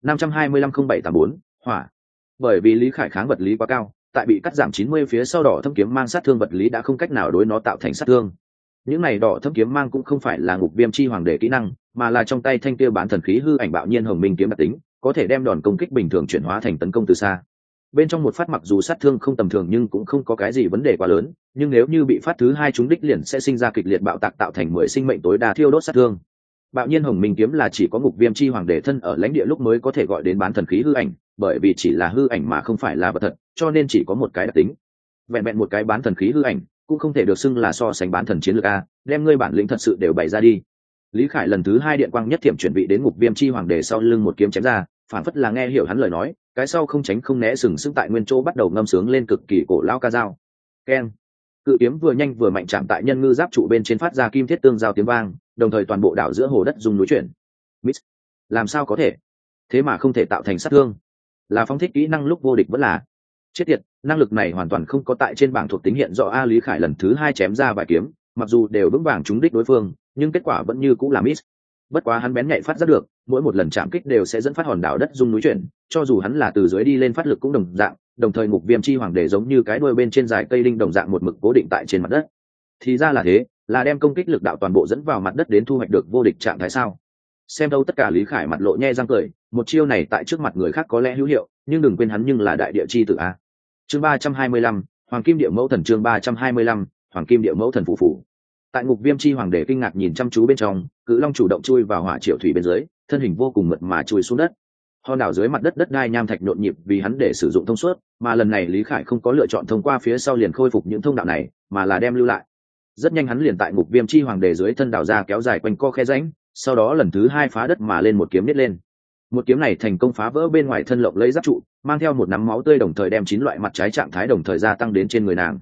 5250784 hỏa. Bởi vì Lý Khải kháng vật lý quá cao, tại bị cắt giảm 90 phía sau, đỏ thâm kiếm mang sát thương vật lý đã không cách nào đối nó tạo thành sát thương. Những này đỏ thâm kiếm mang cũng không phải là ngục viêm chi hoàng đế kỹ năng, mà là trong tay thanh kia bán thần khí hư ảnh bạo nhiên hồng minh kiếm đặc tính, có thể đem đòn công kích bình thường chuyển hóa thành tấn công từ xa. Bên trong một phát mặc dù sát thương không tầm thường nhưng cũng không có cái gì vấn đề quá lớn, nhưng nếu như bị phát thứ 2 trúng đích liền sẽ sinh ra kịch liệt bạo tạc, tạo thành 10 sinh mệnh tối đa thiêu đốt sát thương. Bạo nhiên hồng minh kiếm là chỉ có ngục viêm chi hoàng đế thân ở lãnh địa lúc mới có thể gọi đến bán thần khí hư ảnh, bởi vì chỉ là hư ảnh mà không phải là vật thật, cho nên chỉ có một cái đặc tính. Vẹn vẹn một cái bán thần khí hư ảnh cũng không thể được xưng là so sánh bán thần chiến lược a, đem ngươi bản lĩnh thật sự đều bày ra đi. Lý Khải lần thứ 2 điện quang nhất thiểm chuẩn bị đến ngục viêm chi hoàng đế sau lưng một kiếm chém ra, phản phất là nghe hiểu hắn lời nói, cái sau không tránh không né sừng sững tại nguyên chỗ bắt đầu ngâm sướng lên cực kỳ cổ lao ca dao. Keng. Cự kiếm vừa nhanh vừa mạnh chạm tại nhân ngư giáp trụ bên trên, phát ra kim thiết tương giao tiếng vang, đồng thời toàn bộ đảo giữa hồ đất rung núi chuyển. Miss, làm sao có thể? Thế mà không thể tạo thành sát thương? Là phóng thích kỹ năng lúc vô địch vẫn là? Chết tiệt, năng lực này hoàn toàn không có tại trên bảng thuộc tính hiện rõ a. Lý Khải lần thứ 2 chém ra vài kiếm, mặc dù đều vững vàng trúng đích đối phương, nhưng kết quả vẫn như cũ là miss. Bất quá hắn bén nhạy phát giác được, mỗi một lần chạm kích đều sẽ dẫn phát hòn đảo đất rung núi chuyển, cho dù hắn là từ dưới đi lên phát lực cũng đồng dạng, đồng thời ngục viêm chi hoàng đế giống như cái đuôi bên trên dài cây đinh đồng dạng một mực cố định tại trên mặt đất. Thì ra là thế, là đem công kích lực đạo toàn bộ dẫn vào mặt đất đến thu hoạch được vô địch trạng thái sao? Xem đâu tất cả, Lý Khải mặt lộ nhe răng cười, một chiêu này tại trước mặt người khác có lẽ hữu hiệu, nhưng đừng quên hắn nhưng là đại địa chi tử a. Chương 325, Hoàng Kim Địa Mẫu Thần. Chương 325, Hoàng Kim Địa Mẫu Thần phụ phụ. Tại ngục viêm chi hoàng đế kinh ngạc nhìn chăm chú bên trong, cự long chủ động chui vào hỏa triệu thủy bên dưới, thân hình vô cùng mượt mà chui xuống đất. Hòn đảo dưới mặt đất đất đai nham thạch nhộn nhịp vì hắn để sử dụng thông suốt, mà lần này Lý Khải không có lựa chọn thông qua phía sau liền khôi phục những thông đạo này, mà là đem lưu lại. Rất nhanh hắn liền tại ngục viêm chi hoàng đế dưới thân đảo ra kéo dài quanh co khe rãnh, sau đó lần thứ 2 phá đất mà lên một kiếm nít lên. Một kiếm này thành công phá vỡ bên ngoài thân lộng lấy giáp trụ, mang theo một nắm máu tươi, đồng thời đem 9 loại mặt trái trạng thái đồng thời gia tăng đến trên người nàng.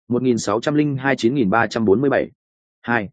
1602 9347 2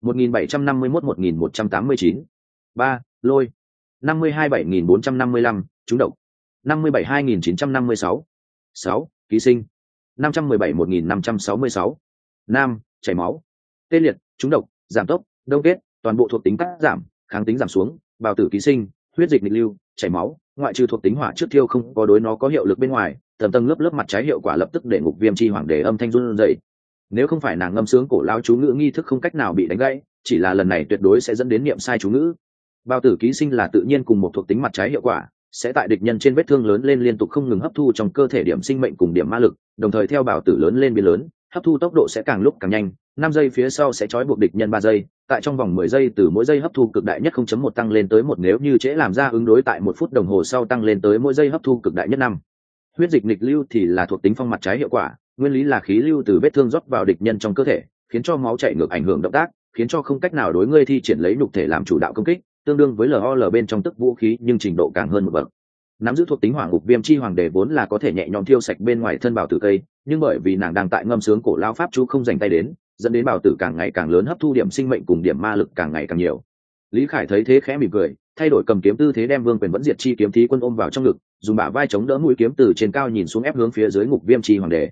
1751 1189 3 lôi 52 7455 trúng độc 57 2956 6 ký sinh 517 1566 5 chảy máu tê liệt trúng độc giảm tốc đông kết toàn bộ thuộc tính cắt giảm, kháng tính giảm xuống, bào tử ký sinh, huyết dịch nghịch lưu, chảy máu, ngoại trừ thuộc tính hỏa trước thiêu không có đối nó có hiệu lực bên ngoài, tầng tầng lớp lớp mặt trái hiệu quả lập tức để ngục viêm chi hoàng đế âm thanh run rẩy. Nếu không phải nàng ngâm sướng cổ lao chú ngữ nghi thức không cách nào bị đánh gãy, chỉ là lần này tuyệt đối sẽ dẫn đến niệm sai chú ngữ. Bào tử ký sinh là tự nhiên cùng một thuộc tính mặt trái hiệu quả, sẽ tại địch nhân trên vết thương lớn lên liên tục không ngừng hấp thu trong cơ thể điểm sinh mệnh cùng điểm ma lực, đồng thời theo bào tử lớn lên biến lớn, hấp thu tốc độ sẽ càng lúc càng nhanh, 5 giây phía sau sẽ trói buộc địch nhân 3 giây, tại trong vòng 10 giây từ mỗi giây hấp thu cực đại nhất 0.1 tăng lên tới 1, nếu như trễ làm ra ứng đối tại 1 phút đồng hồ sau tăng lên tới mỗi giây hấp thu cực đại nhất 5. Huyết dịch nghịch lưu thì là thuộc tính phong mặt trái hiệu quả, nguyên lý là khí lưu từ vết thương rót vào địch nhân trong cơ thể, khiến cho máu chảy ngược ảnh hưởng động tác, khiến cho không cách nào đối ngươi thi triển lấy nhục thể làm chủ đạo công kích, tương đương với LOL bên trong tức vũ khí nhưng trình độ càng hơn một bậc. Nắm giữ thuộc tính hỏa ngục viêm chi hoàng đế vốn là có thể nhẹ nhõm thiêu sạch bên ngoài thân bào tử cây, nhưng bởi vì nàng đang tại ngâm sướng cổ lao pháp chú không dành tay đến, dẫn đến bào tử càng ngày càng lớn, hấp thu điểm sinh mệnh cùng điểm ma lực càng ngày càng nhiều. Lý Khải thấy thế khẽ mỉm cười, thay đổi cầm kiếm tư thế, đem vương quyền vẫn diệt chi kiếm thí quân ôm vào trong ngực, dùng bả vai chống đỡ mũi kiếm từ trên cao nhìn xuống ép hướng phía dưới ngục viêm chi hoàng đế.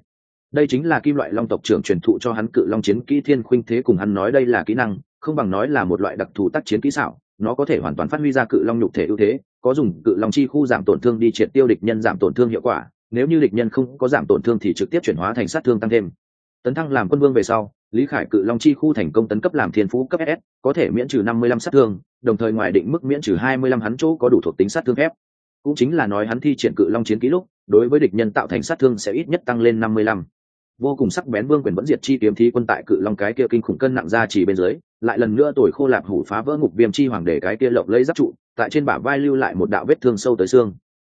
đây chính là kim loại long tộc trưởng truyền thụ cho hắn cự long chiến kỹ thiên khuynh thế, cùng hắn nói đây là kỹ năng không bằng nói là một loại đặc thù tác chiến kỹ xảo, nó có thể hoàn toàn phát huy ra cự long nhục thể ưu thế, có dùng cự long chi khu giảm tổn thương đi triệt tiêu địch nhân giảm tổn thương hiệu quả, nếu như địch nhân không có giảm tổn thương thì trực tiếp chuyển hóa thành sát thương tăng thêm. Tấn thăng làm quân vương về sau, Lý Khải cự long chi khu thành công tấn cấp làm thiên phú cấp SS, có thể miễn trừ 55 sát thương, đồng thời ngoài định mức miễn trừ 25 hắn chỗ có đủ thuộc tính sát thương phép. Cũng chính là nói hắn thi triển cự long chiến kỹ lúc, đối với địch nhân tạo thành sát thương sẽ ít nhất tăng lên 55. Vô cùng sắc bén vương quyền vẫn diệt chi kiếm thí quân tại cự long cái kia kinh khủng cân nặng ra chỉ bên dưới, lại lần nữa tuổi khô lạp hủ phá vỡ ngục viêm chi hoàng để cái kia lộng lấy giáp trụ, tại trên bả vai lưu lại một đạo vết thương sâu tới xương.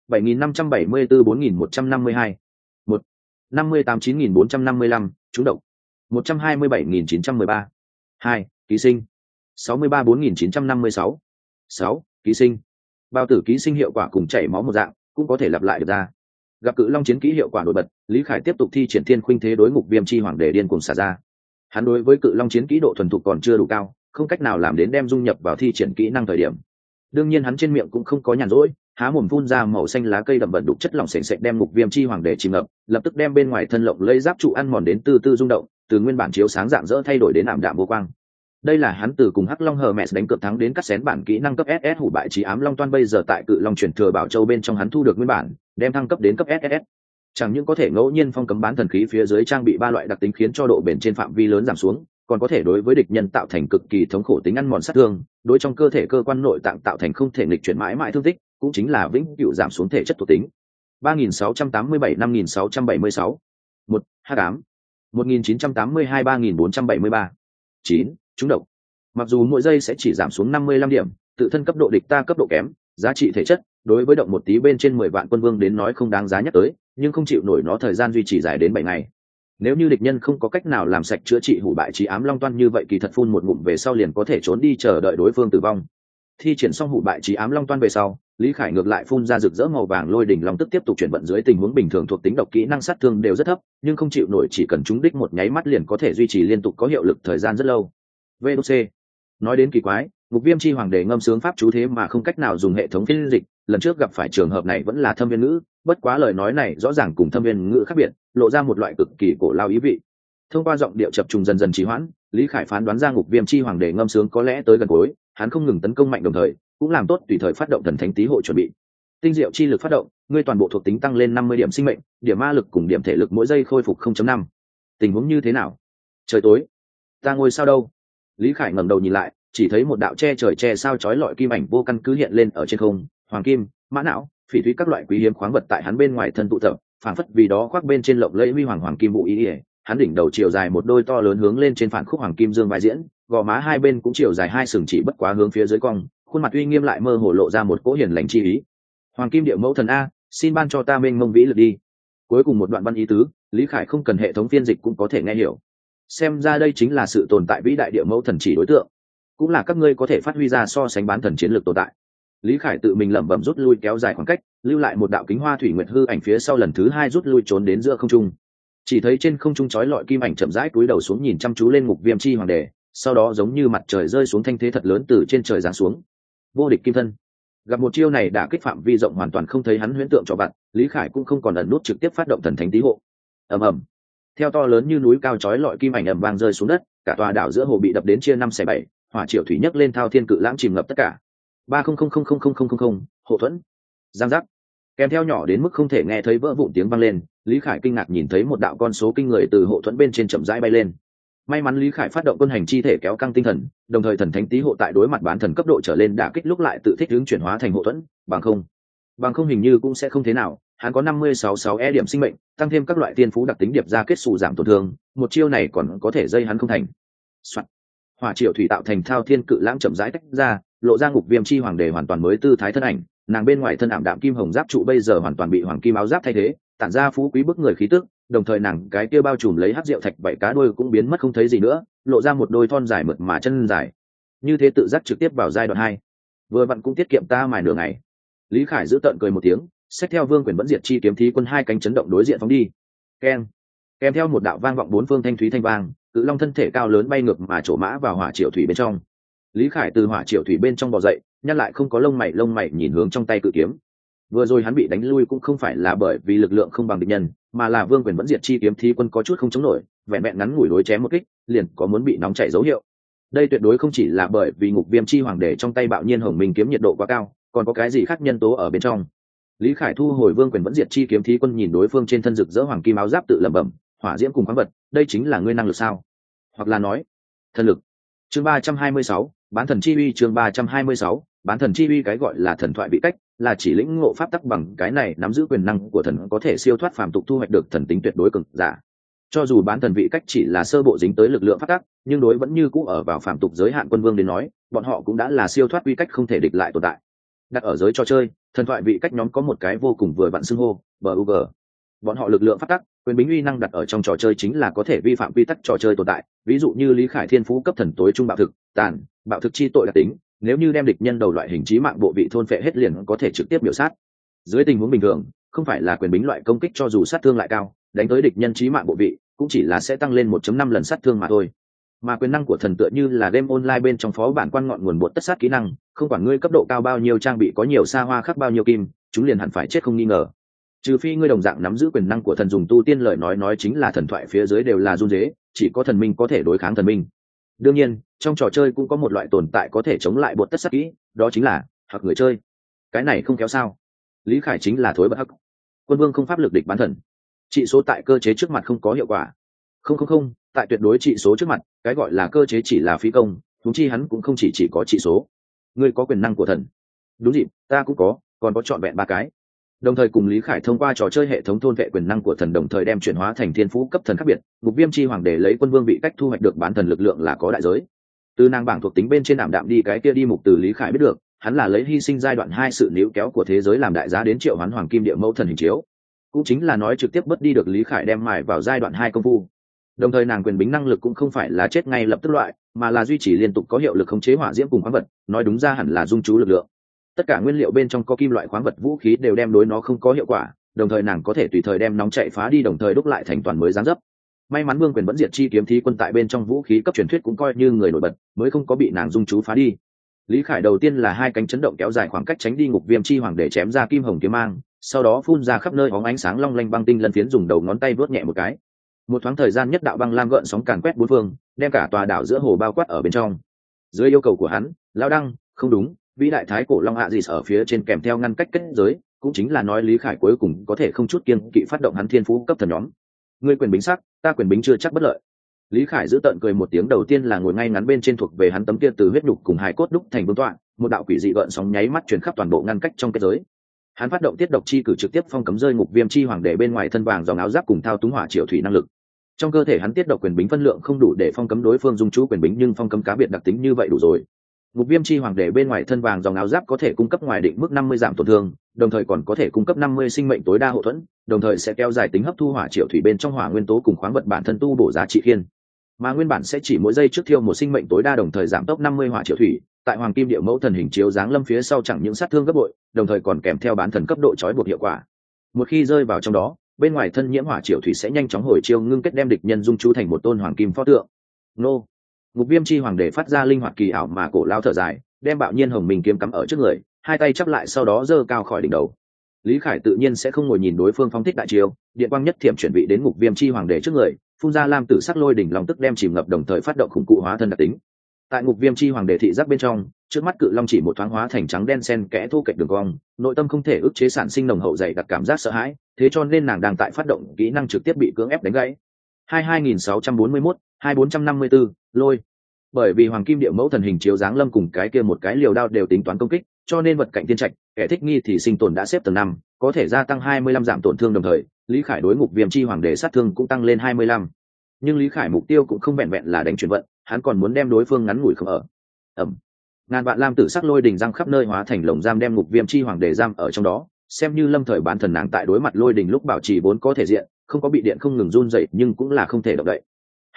7574-4152 1 58-9455 trúng độc 127.913 2 ký sinh 63-4956 6 ký sinh. Bao tử ký sinh hiệu quả cùng chảy máu một dạng, cũng có thể lặp lại được ra. Gặp cự long chiến kỹ hiệu quả nổi bật, Lý Khải tiếp tục thi triển thiên khuynh thế đối ngục viêm chi hoàng để điên cuồng xả ra. Hắn đối với cự long chiến kỹ độ thuần thục còn chưa đủ cao, không cách nào làm đến đem dung nhập vào thi triển kỹ năng thời điểm. Đương nhiên hắn trên miệng cũng không có nhàn rỗi, há mồm phun ra màu xanh lá cây đậm bẩn đục chất lỏng sền sệt đem ngục viêm chi hoàng để chìm ngập, lập tức đem bên ngoài thân lộng lấy giáp trụ ăn mòn đến từ từ rung động, từ nguyên bản chiếu sáng rạng rỡ thay đổi đến ảm đạm vô quang. Đây là hắn từ cùng Hắc Long Hermes đánh cược thắng đến cắt xén bản kỹ năng cấp SS hủ bại chí ám long toan, bây giờ tại cự long truyền thừa bảo châu bên trong hắn thu được nguyên bản, đem thăng cấp đến cấp SS. Chẳng những có thể ngẫu nhiên phong cấm bán thần khí phía dưới trang bị 3 loại đặc tính khiến cho độ bền trên phạm vi lớn giảm xuống, còn có thể đối với địch nhân tạo thành cực kỳ thống khổ tính ăn mòn sát thương, đối trong cơ thể cơ quan nội tạng tạo thành không thể nghịch chuyển mãi mãi thương tích, cũng chính là vĩnh cửu giảm xuống thể chất thuộc tính. 3687-5676 1. Hắc ám 1982-3473 9. Trúng độc. Mặc dù mỗi giây sẽ chỉ giảm xuống 55 điểm, tự thân cấp độ địch ta cấp độ kém, giá trị thể chất đối với động một tí bên trên 10 vạn quân vương đến nói không đáng giá nhắc tới, nhưng không chịu nổi nó thời gian duy trì dài đến 7 ngày. Nếu như địch nhân không có cách nào làm sạch chữa trị hủ bại chí ám long toan, như vậy kỳ thật phun một ngụm về sau liền có thể trốn đi chờ đợi đối phương tử vong. Thi triển xong hủ bại chí ám long toan về sau, Lý Khải ngược lại phun ra rực rỡ màu vàng lôi đỉnh long tức tiếp tục chuyển vận dưới tình huống bình thường thuộc tính độc kỹ năng sát thương đều rất thấp, nhưng không chịu nổi chỉ cần trúng đích một nháy mắt liền có thể duy trì liên tục có hiệu lực thời gian rất lâu. VOC. Nói đến kỳ quái, ngục viêm chi hoàng để ngâm sướng pháp chú thế mà không cách nào dùng hệ thống phiên dịch, lần trước gặp phải trường hợp này vẫn là thâm viên ngữ, bất quá lời nói này rõ ràng cùng thâm viên ngữ khác biệt, lộ ra một loại cực kỳ cổ lao ý vị. Thông qua giọng điệu chập trùng dần dần trì hoãn, Lý Khải phán đoán ra ngục viêm chi hoàng để ngâm sướng có lẽ tới gần cuối, hắn không ngừng tấn công mạnh đồng thời cũng làm tốt tùy thời phát động thần thánh tý hộ chuẩn bị. Tinh diệu chi lực phát động, ngươi toàn bộ thuộc tính tăng lên 50 điểm sinh mệnh, điểm ma lực cùng điểm thể lực mỗi giây khôi phục 0.5. Tình huống như thế nào? Trời tối, ta ngồi sao đâu? Lý Khải ngẩng đầu nhìn lại, chỉ thấy một đạo che trời che sao chói lọi kim ảnh vô căn cứ hiện lên ở trên không, hoàng kim, mã não, phỉ thúy các loại quý hiếm khoáng vật tại hắn bên ngoài thân tụ tập, phảng phất vì đó khoác bên trên lộng lẫy huy hoàng kim vụ ý. Hắn đỉnh đầu chiều dài một đôi to lớn hướng lên trên phản khúc hoàng kim dương vai diễn, gò má hai bên cũng chiều dài 2 sừng chỉ bất quá hướng phía dưới cong, khuôn mặt uy nghiêm lại mơ hồ lộ ra một cỗ hiền lành chi ý. Hoàng kim địa mẫu thần a, xin ban cho ta mênh mông vĩ lực đi. Cuối cùng một đoạn văn ý tứ, Lý Khải không cần hệ thống phiên dịch cũng có thể nghe hiểu. Xem ra đây chính là sự tồn tại vĩ đại địa mẫu thần chỉ đối tượng, cũng là các ngươi có thể phát huy ra so sánh bán thần chiến lược tồn tại. Lý Khải tự mình lẩm bẩm rút lui kéo dài khoảng cách, lưu lại một đạo kính hoa thủy nguyệt hư ảnh phía sau lần thứ 2 rút lui trốn đến giữa không trung. Chỉ thấy trên không trung chói lọi kim ảnh chậm rãi cúi đầu xuống nhìn chăm chú lên ngục viêm chi hoàng đề, sau đó giống như mặt trời rơi xuống thanh thế thật lớn từ trên trời giáng xuống. Vô địch kim thân. Gặp một chiêu này đã kích phạm vi rộng hoàn toàn không thấy hắn huyễn tượng cho vặt, Lý Khải cũng không còn ẩn nút trực tiếp phát động thần thánh tý hộ. Ầm ầm. Theo to lớn như núi cao chói lọi kim ảnh ầm vang rơi xuống đất, cả tòa đảo giữa hồ bị đập đến chia 5 xẻ 7, hỏa triều thủy nhấc lên thao thiên cự lãng chìm ngập tất cả. 30000000 hộ thuẫn. Giang giác. Kèm theo nhỏ đến mức không thể nghe thấy vỡ vụn tiếng vang lên, Lý Khải kinh ngạc nhìn thấy một đạo con số kinh người từ hộ thuẫn bên trên chậm rãi bay lên. May mắn Lý Khải phát động quân hành chi thể kéo căng tinh thần, đồng thời thần thánh tý hộ tại đối mặt bán thần cấp độ trở lên đả kích lúc lại tự thích ứng chuyển hóa thành hộ thuẫn, bằng không hình như cũng sẽ không thế nào. Hắn có 56 điểm sinh mệnh, tăng thêm các loại tiên phú đặc tính điệp ra kết xù giảm tổn thương, một chiêu này còn có thể dây hắn không thành. Soạn. Hỏa triều thủy tạo thành thao thiên cự lãng chậm rãi tách ra, lộ ra ngục viêm chi hoàng đề hoàn toàn mới tư thái thân ảnh, nàng bên ngoài thân ảm đạm kim hồng giáp trụ bây giờ hoàn toàn bị hoàng kim áo giáp thay thế, tản ra phú quý bức người khí tức, đồng thời nàng cái kia bao trùm lấy hắc rượu thạch vậy cá đuôi cũng biến mất không thấy gì nữa, lộ ra một đôi thon dài mượt mà chân dài. Như thế tự giác trực tiếp vào giai đoạn 2. Vừa vặn cũng tiết kiệm ta mài nửa ngày. Lý Khải giữ tợn cười một tiếng, xách theo vương quyền vẫn diệt chi kiếm thí quân 2 cánh chấn động đối diện phóng đi. Keng. Kèm theo một đạo vang vọng 4 phương thanh thúy thanh vang, cự long thân thể cao lớn bay ngược mà trổ mã vào hỏa triều thủy bên trong. Lý Khải từ hỏa triều thủy bên trong bò dậy, nhăn lại không có lông mày nhìn hướng trong tay cự kiếm. Vừa rồi hắn bị đánh lui cũng không phải là bởi vì lực lượng không bằng địch nhân, mà là vương quyền vẫn diệt chi kiếm thí quân có chút không chống nổi, vẹn vẹn ngắn ngủi đối chém một kích liền có muốn bị nóng chảy dấu hiệu. Đây tuyệt đối không chỉ là bởi vì ngục viêm chi hoàng đế trong tay bạo nhiên hồng minh kiếm nhiệt độ quá cao, còn có cái gì khác nhân tố ở bên trong. Lý Khải thu hồi vương quyền vẫn diệt chi kiếm thí quân, nhìn đối phương trên thân rực rỡ hoàng kim áo giáp tự lẩm bẩm, hỏa diễm cùng khoáng vật, đây chính là ngươi năng lực sao? Hoặc là nói, thần lực. Chương 326, bán thần chi uy. Chương 326, bán thần chi uy. Cái gọi là thần thoại vị cách, là chỉ lĩnh ngộ pháp tắc bằng cái này nắm giữ quyền năng của thần có thể siêu thoát phàm tục, thu hoạch được thần tính tuyệt đối cực giả. Cho dù bán thần vị cách chỉ là sơ bộ dính tới lực lượng pháp tắc, nhưng đối vẫn như cũ ở vào phàm tục giới hạn quân vương đến nói, bọn họ cũng đã là siêu thoát uy cách không thể địch lại tồn tại. Đặt ở giới trò chơi, thần thoại vị cách nhóm có một cái vô cùng vừa vặn xưng hô, BUG. Bọn họ lực lượng pháp tắc, quyền bính uy năng đặt ở trong trò chơi chính là có thể vi phạm quy tắc trò chơi tồn tại, ví dụ như Lý Khải thiên phú cấp thần tối trung bạo thực, tàn, bạo thực chi tội đặc tính, nếu như đem địch nhân đầu loại hình chí mạng bộ vị thôn phệ hết liền có thể trực tiếp biểu sát. Dưới tình huống bình thường, không phải là quyền bính loại công kích cho dù sát thương lại cao, đánh tới địch nhân chí mạng bộ vị, cũng chỉ là sẽ tăng lên 1.5 lần sát thương mà thôi. Mà quyền năng của thần tựa như là game online bên trong phó bản quan ngọn nguồn bột tất sát kỹ năng, không quản ngươi cấp độ cao bao nhiêu, trang bị có nhiều xa hoa khắc bao nhiêu kim, chúng liền hẳn phải chết không nghi ngờ. Trừ phi ngươi đồng dạng nắm giữ quyền năng của thần, dùng tu tiên lời nói chính là thần thoại phía dưới đều là run rế, chỉ có thần minh có thể đối kháng thần minh. Đương nhiên, trong trò chơi cũng có một loại tồn tại có thể chống lại bột tất sát kỹ, đó chính là hoặc người chơi. Cái này không kéo sao? Lý Khải chính là thối bất hắc. Quân vương không pháp lực địch bán thần. Trị số tại cơ chế trước mặt không có hiệu quả. Không, tại tuyệt đối trị số trước mặt, cái gọi là cơ chế chỉ là phí công, huống chi hắn cũng không chỉ có trị số. Ngươi có quyền năng của thần. Đúng dịp, ta cũng có, còn có trọn vẹn 3 cái. Đồng thời cùng Lý Khải thông qua trò chơi hệ thống thôn vệ quyền năng của thần, đồng thời đem chuyển hóa thành thiên phú cấp thần khác biệt. Ngục viêm chi hoàng để lấy quân vương vị cách thu hoạch được bán thần lực lượng là có đại giới. Từ nàng bảng thuộc tính bên trên ảm đạm đi cái kia đi mục từ Lý Khải biết được, hắn là lấy hy sinh giai đoạn 2 sự níu kéo của thế giới làm đại giá đến triệu hoán hoàng kim địa mẫu thần hình chiếu. Cũng chính là nói trực tiếp bớt đi được Lý Khải đem mài vào giai đoạn 2 công phu. Đồng thời nàng quyền bính năng lực cũng không phải là chết ngay lập tức loại, mà là duy trì liên tục có hiệu lực khống chế hỏa diễm cùng khoáng vật, nói đúng ra hẳn là dung trú lực lượng. Tất cả nguyên liệu bên trong có kim loại khoáng vật vũ khí đều đem đối nó không có hiệu quả, đồng thời nàng có thể tùy thời đem nóng chạy phá đi, đồng thời đúc lại thành toàn mới dáng dấp. May mắn vương quyền vẫn diệt chi kiếm thí quân tại bên trong vũ khí cấp truyền thuyết cũng coi như người nổi bật, mới không có bị nàng dung trú phá đi. Lý Khải đầu tiên là 2 cánh chấn động kéo dài khoảng cách tránh đi ngục viêm chi hoàng để chém ra kim hồng kiếm mang, sau đó phun ra khắp nơi bóng ánh sáng long lanh băng tinh lân phiến, dùng đầu ngón tay vuốt nhẹ một cái. Một thoáng thời gian nhất đạo băng lam gợn sóng càn quét bốn phương, đem cả tòa đảo giữa hồ bao quát ở bên trong. Dưới yêu cầu của hắn, lão đăng, không đúng, vĩ đại thái cổ long hạ gì ở phía trên kèm theo ngăn cách kết giới, cũng chính là nói Lý Khải cuối cùng có thể không chút kiêng kỵ phát động hắn thiên phú cấp thần nhóm. Ngươi quyền bính sắc, ta quyền bính chưa chắc bất lợi. Lý Khải giữ tợn cười một tiếng, đầu tiên là ngồi ngay ngắn bên trên thuộc về hắn tấm kia từ huyết nhục cùng hài cốt đúc thành vương tọa, một đạo quỷ dị gợn sóng nháy mắt truyền khắp toàn bộ ngăn cách trong kết giới. Hắn phát động tiết độc chi cử, trực tiếp phong cấm rơi ngục viêm chi hoàng để bên ngoài thân vàng dòng áo giáp cùng thao túng hỏa triều thủy năng lực. Trong cơ thể hắn tiết độc quyền bính phân lượng không đủ để phong cấm đối phương dung trú quyền bính, nhưng phong cấm cá biệt đặc tính như vậy đủ rồi. Ngục viêm chi hoàng để bên ngoài thân vàng dòng áo giáp có thể cung cấp ngoài định mức 50 giảm tổn thương, đồng thời còn có thể cung cấp 50 sinh mệnh tối đa hậu thuẫn, đồng thời sẽ kéo dài tính hấp thu hỏa triều thủy bên trong hỏa nguyên tố cùng khoáng vật bản thân tu bổ giá trị khiên. Mà nguyên bản sẽ chỉ mỗi giây trước thiêu một sinh mệnh tối đa, đồng thời giảm tốc 50 hỏa triều thủy, tại hoàng kim địa mẫu thần hình chiếu giáng lâm phía sau chẳng những sát thương gấp bội, đồng thời còn kèm theo bán thần cấp độ trói buộc hiệu quả. Một khi rơi vào trong đó, bên ngoài thân nhiễm hỏa triều thủy sẽ nhanh chóng hồi chiêu ngưng kết, đem địch nhân dung trú thành một tôn hoàng kim pho tượng. Nô. Ngục viêm chi hoàng để phát ra linh hoạt kỳ ảo mà cổ lao thở dài, đem bạo nhiên hồng minh kiếm cắm ở trước người, 2 tay chắp lại sau đó giơ cao khỏi đỉnh đầu. Lý Khải tự nhiên sẽ không ngồi nhìn đối phương phóng thích đại chiêu, điện quang nhất thiểm chuyển vị đến ngục viêm chi hoàng để trước người, phun ra lam tử sắc lôi đỉnh long tức đem chìm ngập, đồng thời phát động khủng cụ hóa thân đặc tính. Tại ngục viêm chi hoàng để thị giác bên trong, trước mắt cự long chỉ một thoáng hóa thành trắng đen xen kẽ thu kệch đường cong, nội tâm không thể ức chế sản sinh nồng hậu dày đặc cảm giác sợ hãi, thế cho nên nàng đang tại phát động kỹ năng trực tiếp bị cưỡng ép đánh gãy. 22641, 2454, lôi. Bởi vì hoàng kim địa mẫu thần hình chiếu giáng lâm cùng cái kia một cái liều đao đều tính toán công kích, cho nên vật cạnh tiên trạch, kẻ thích nghi thì sinh tồn đã xếp tầng 5, có thể gia tăng 25 giảm tổn thương, đồng thời Lý Khải đối ngục viêm chi hoàng để sát thương cũng tăng lên 25. Nhưng Lý Khải mục tiêu cũng không vẹn vẹn là đánh chuyển vận, hắn còn muốn đem đối phương ngắn ngủi không ở. Ngàn vạn lam tử sắc lôi đình răng khắp nơi hóa thành lồng giam, đem ngục viêm chi hoàng để giam ở trong đó, xem như lâm thời bán thần nàng tại đối mặt lôi đình lúc bảo trì vốn có thể diện, không có bị điện không ngừng run dậy, nhưng cũng là không thể động đậy.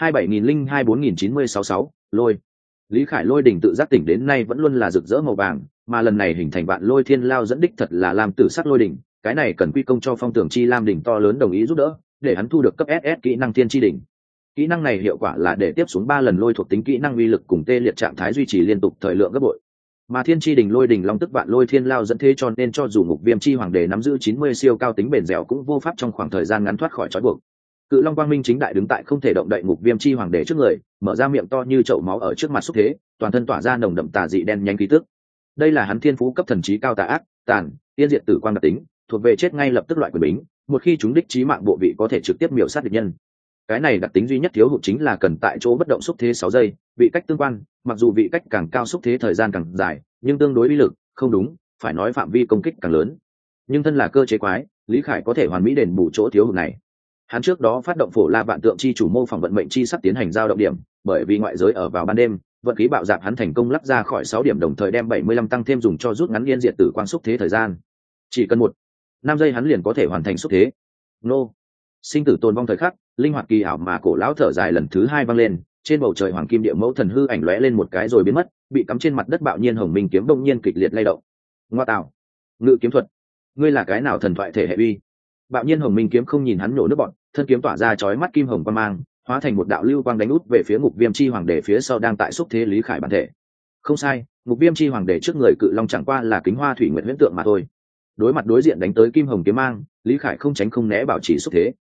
27002409066, lôi. Lý Khải lôi đỉnh tự giác tỉnh đến nay vẫn luôn là rực rỡ màu vàng, mà lần này hình thành vạn lôi thiên lao dẫn đích thật là lam tử sắc lôi đỉnh, cái này cần quy công cho phong tưởng chi lam đỉnh to lớn đồng ý giúp đỡ, để hắn thu được cấp SS kỹ năng thiên chi đỉnh. Kỹ năng này hiệu quả là để tiếp xuống 3 lần lôi thuộc tính kỹ năng uy lực cùng tê liệt trạng thái duy trì liên tục thời lượng gấp bội. Mà thiên tri đình lôi đình long tức vạn lôi thiên lao dẫn thế, cho nên cho dù ngục viêm chi hoàng đế nắm giữ 90 siêu cao tính bền dẻo cũng vô pháp trong khoảng thời gian ngắn thoát khỏi trói buộc. Cự long quang minh chính đại đứng tại không thể động đậy ngục viêm chi hoàng đế trước người, mở ra miệng to như chậu máu ở trước mặt xúc thế, toàn thân tỏa ra nồng đậm tà dị đen nhanh khí tức. Đây là hắn thiên phú cấp thần trí cao tà ác, tàn, tiên diệt tử quang đặc tính, thuộc về chết ngay lập tức loại quyền bính, một khi chúng đích chí mạng bộ vị có thể trực tiếp miểu sát địch nhân. Cái này đặc tính duy nhất thiếu hụt chính là cần tại chỗ bất động xúc thế 6 giây, vị cách tương quan, mặc dù vị cách càng cao xúc thế thời gian càng dài, nhưng tương đối uy lực, không đúng, phải nói phạm vi công kích càng lớn. Nhưng thân là cơ chế quái, Lý Khải có thể hoàn mỹ đền bù chỗ thiếu hụt này. Hắn trước đó phát động Phổ La Vạn Tượng chi chủ mô phỏng vận mệnh chi sắp tiến hành giao động điểm, bởi vì ngoại giới ở vào ban đêm, vận khí bạo dạn, hắn thành công lắp ra khỏi 6 điểm, đồng thời đem 75 tăng thêm dùng cho rút ngắn yên diệt tử quang xúc thế thời gian. Chỉ cần 1-5 giây hắn liền có thể hoàn thành xúc thế. Nô. Sinh tử tồn vong thời khắc, linh hoạt kỳ ảo mà cổ lão thở dài lần thứ 2 vang lên, trên bầu trời hoàng kim địa mẫu thần hư ảnh lóe lên một cái rồi biến mất, bị cắm trên mặt đất bạo nhiên hồng minh kiếm đông nhiên kịch liệt lay động. Ngoa tạo, ngự kiếm thuật, ngươi là cái nào thần thoại thể hệ uy? Bạo nhiên hồng minh kiếm không nhìn hắn nổ nước bọn, thân kiếm tỏa ra chói mắt kim hồng quang mang, hóa thành một đạo lưu quang đánh út về phía ngục viêm chi hoàng đế phía sau đang tại xúc thế Lý Khải bản thể. Không sai, ngục viêm chi hoàng đế trước người cự long chẳng qua là kính hoa thủy nguyện huyễn tượng mà thôi. Đối mặt đối diện đánh tới kim hồng kiếm mang, Lý Khải không tránh không né bảo trì xúc thế.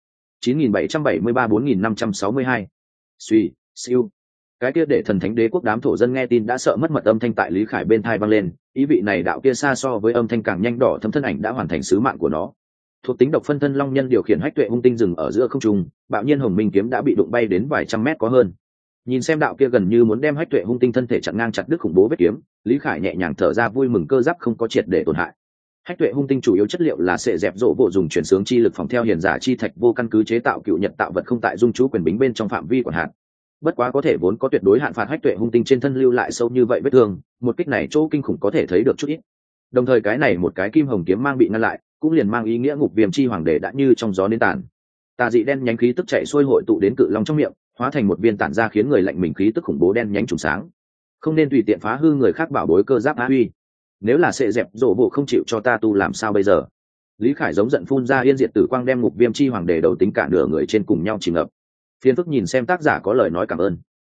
9773-4562. Suy, siêu. Cái kia để thần thánh đế quốc đám thổ dân nghe tin đã sợ mất mật âm thanh tại Lý Khải bên thai vang lên, ý vị này đạo kia xa so với âm thanh càng nhanh đỏ thấm thân ảnh đã hoàn thành sứ mạng của nó. Thuộc tính độc phân thân long nhân điều khiển hách tuệ hung tinh dừng ở giữa không trung, bạo nhiên hồng minh kiếm đã bị đụng bay đến vài trăm mét có hơn. Nhìn xem đạo kia gần như muốn đem hách tuệ hung tinh thân thể chặn ngang chặt đứt khủng bố vết kiếm, Lý Khải nhẹ nhàng thở ra vui mừng cơ giáp không có triệt để tổn hại. Hách tuệ hung tinh chủ yếu chất liệu là sệ dẹp rộ bộ dùng chuyển sướng chi lực phòng theo hiền giả chi thạch vô căn cứ chế tạo cựu nhật tạo vật không tại dung trú quyền bính bên trong phạm vi quản hạt. Bất quá có thể vốn có tuyệt đối hạn phạt hách tuệ hung tinh trên thân lưu lại sâu như vậy vết thương, một kích này chỗ kinh khủng có thể thấy được chút ít. Đồng thời cái này một cái kim hồng kiếm mang bị ngăn lại, cũng liền mang ý nghĩa ngục viêm chi hoàng đế đã như trong gió đến tàn. Tà dị đen nhánh khí tức chạy xuôi hội tụ đến cự long trong miệng, hóa thành một viên tản ra khiến người lạnh mình khí tức khủng bố đen nhánh trùng sáng. Không nên tùy tiện phá hư người khác bảo bối cơ giáp á uy. Nếu là sệ dẹp rộ bộ không chịu cho ta tu làm sao bây giờ? Lý Khải giống giận phun ra yên diệt tử quang đem ngục viêm chi hoàng đế đầu tính cả nửa người trên cùng nhau chìm ngập. Phiền phức nhìn xem tác giả có lời nói cảm ơn.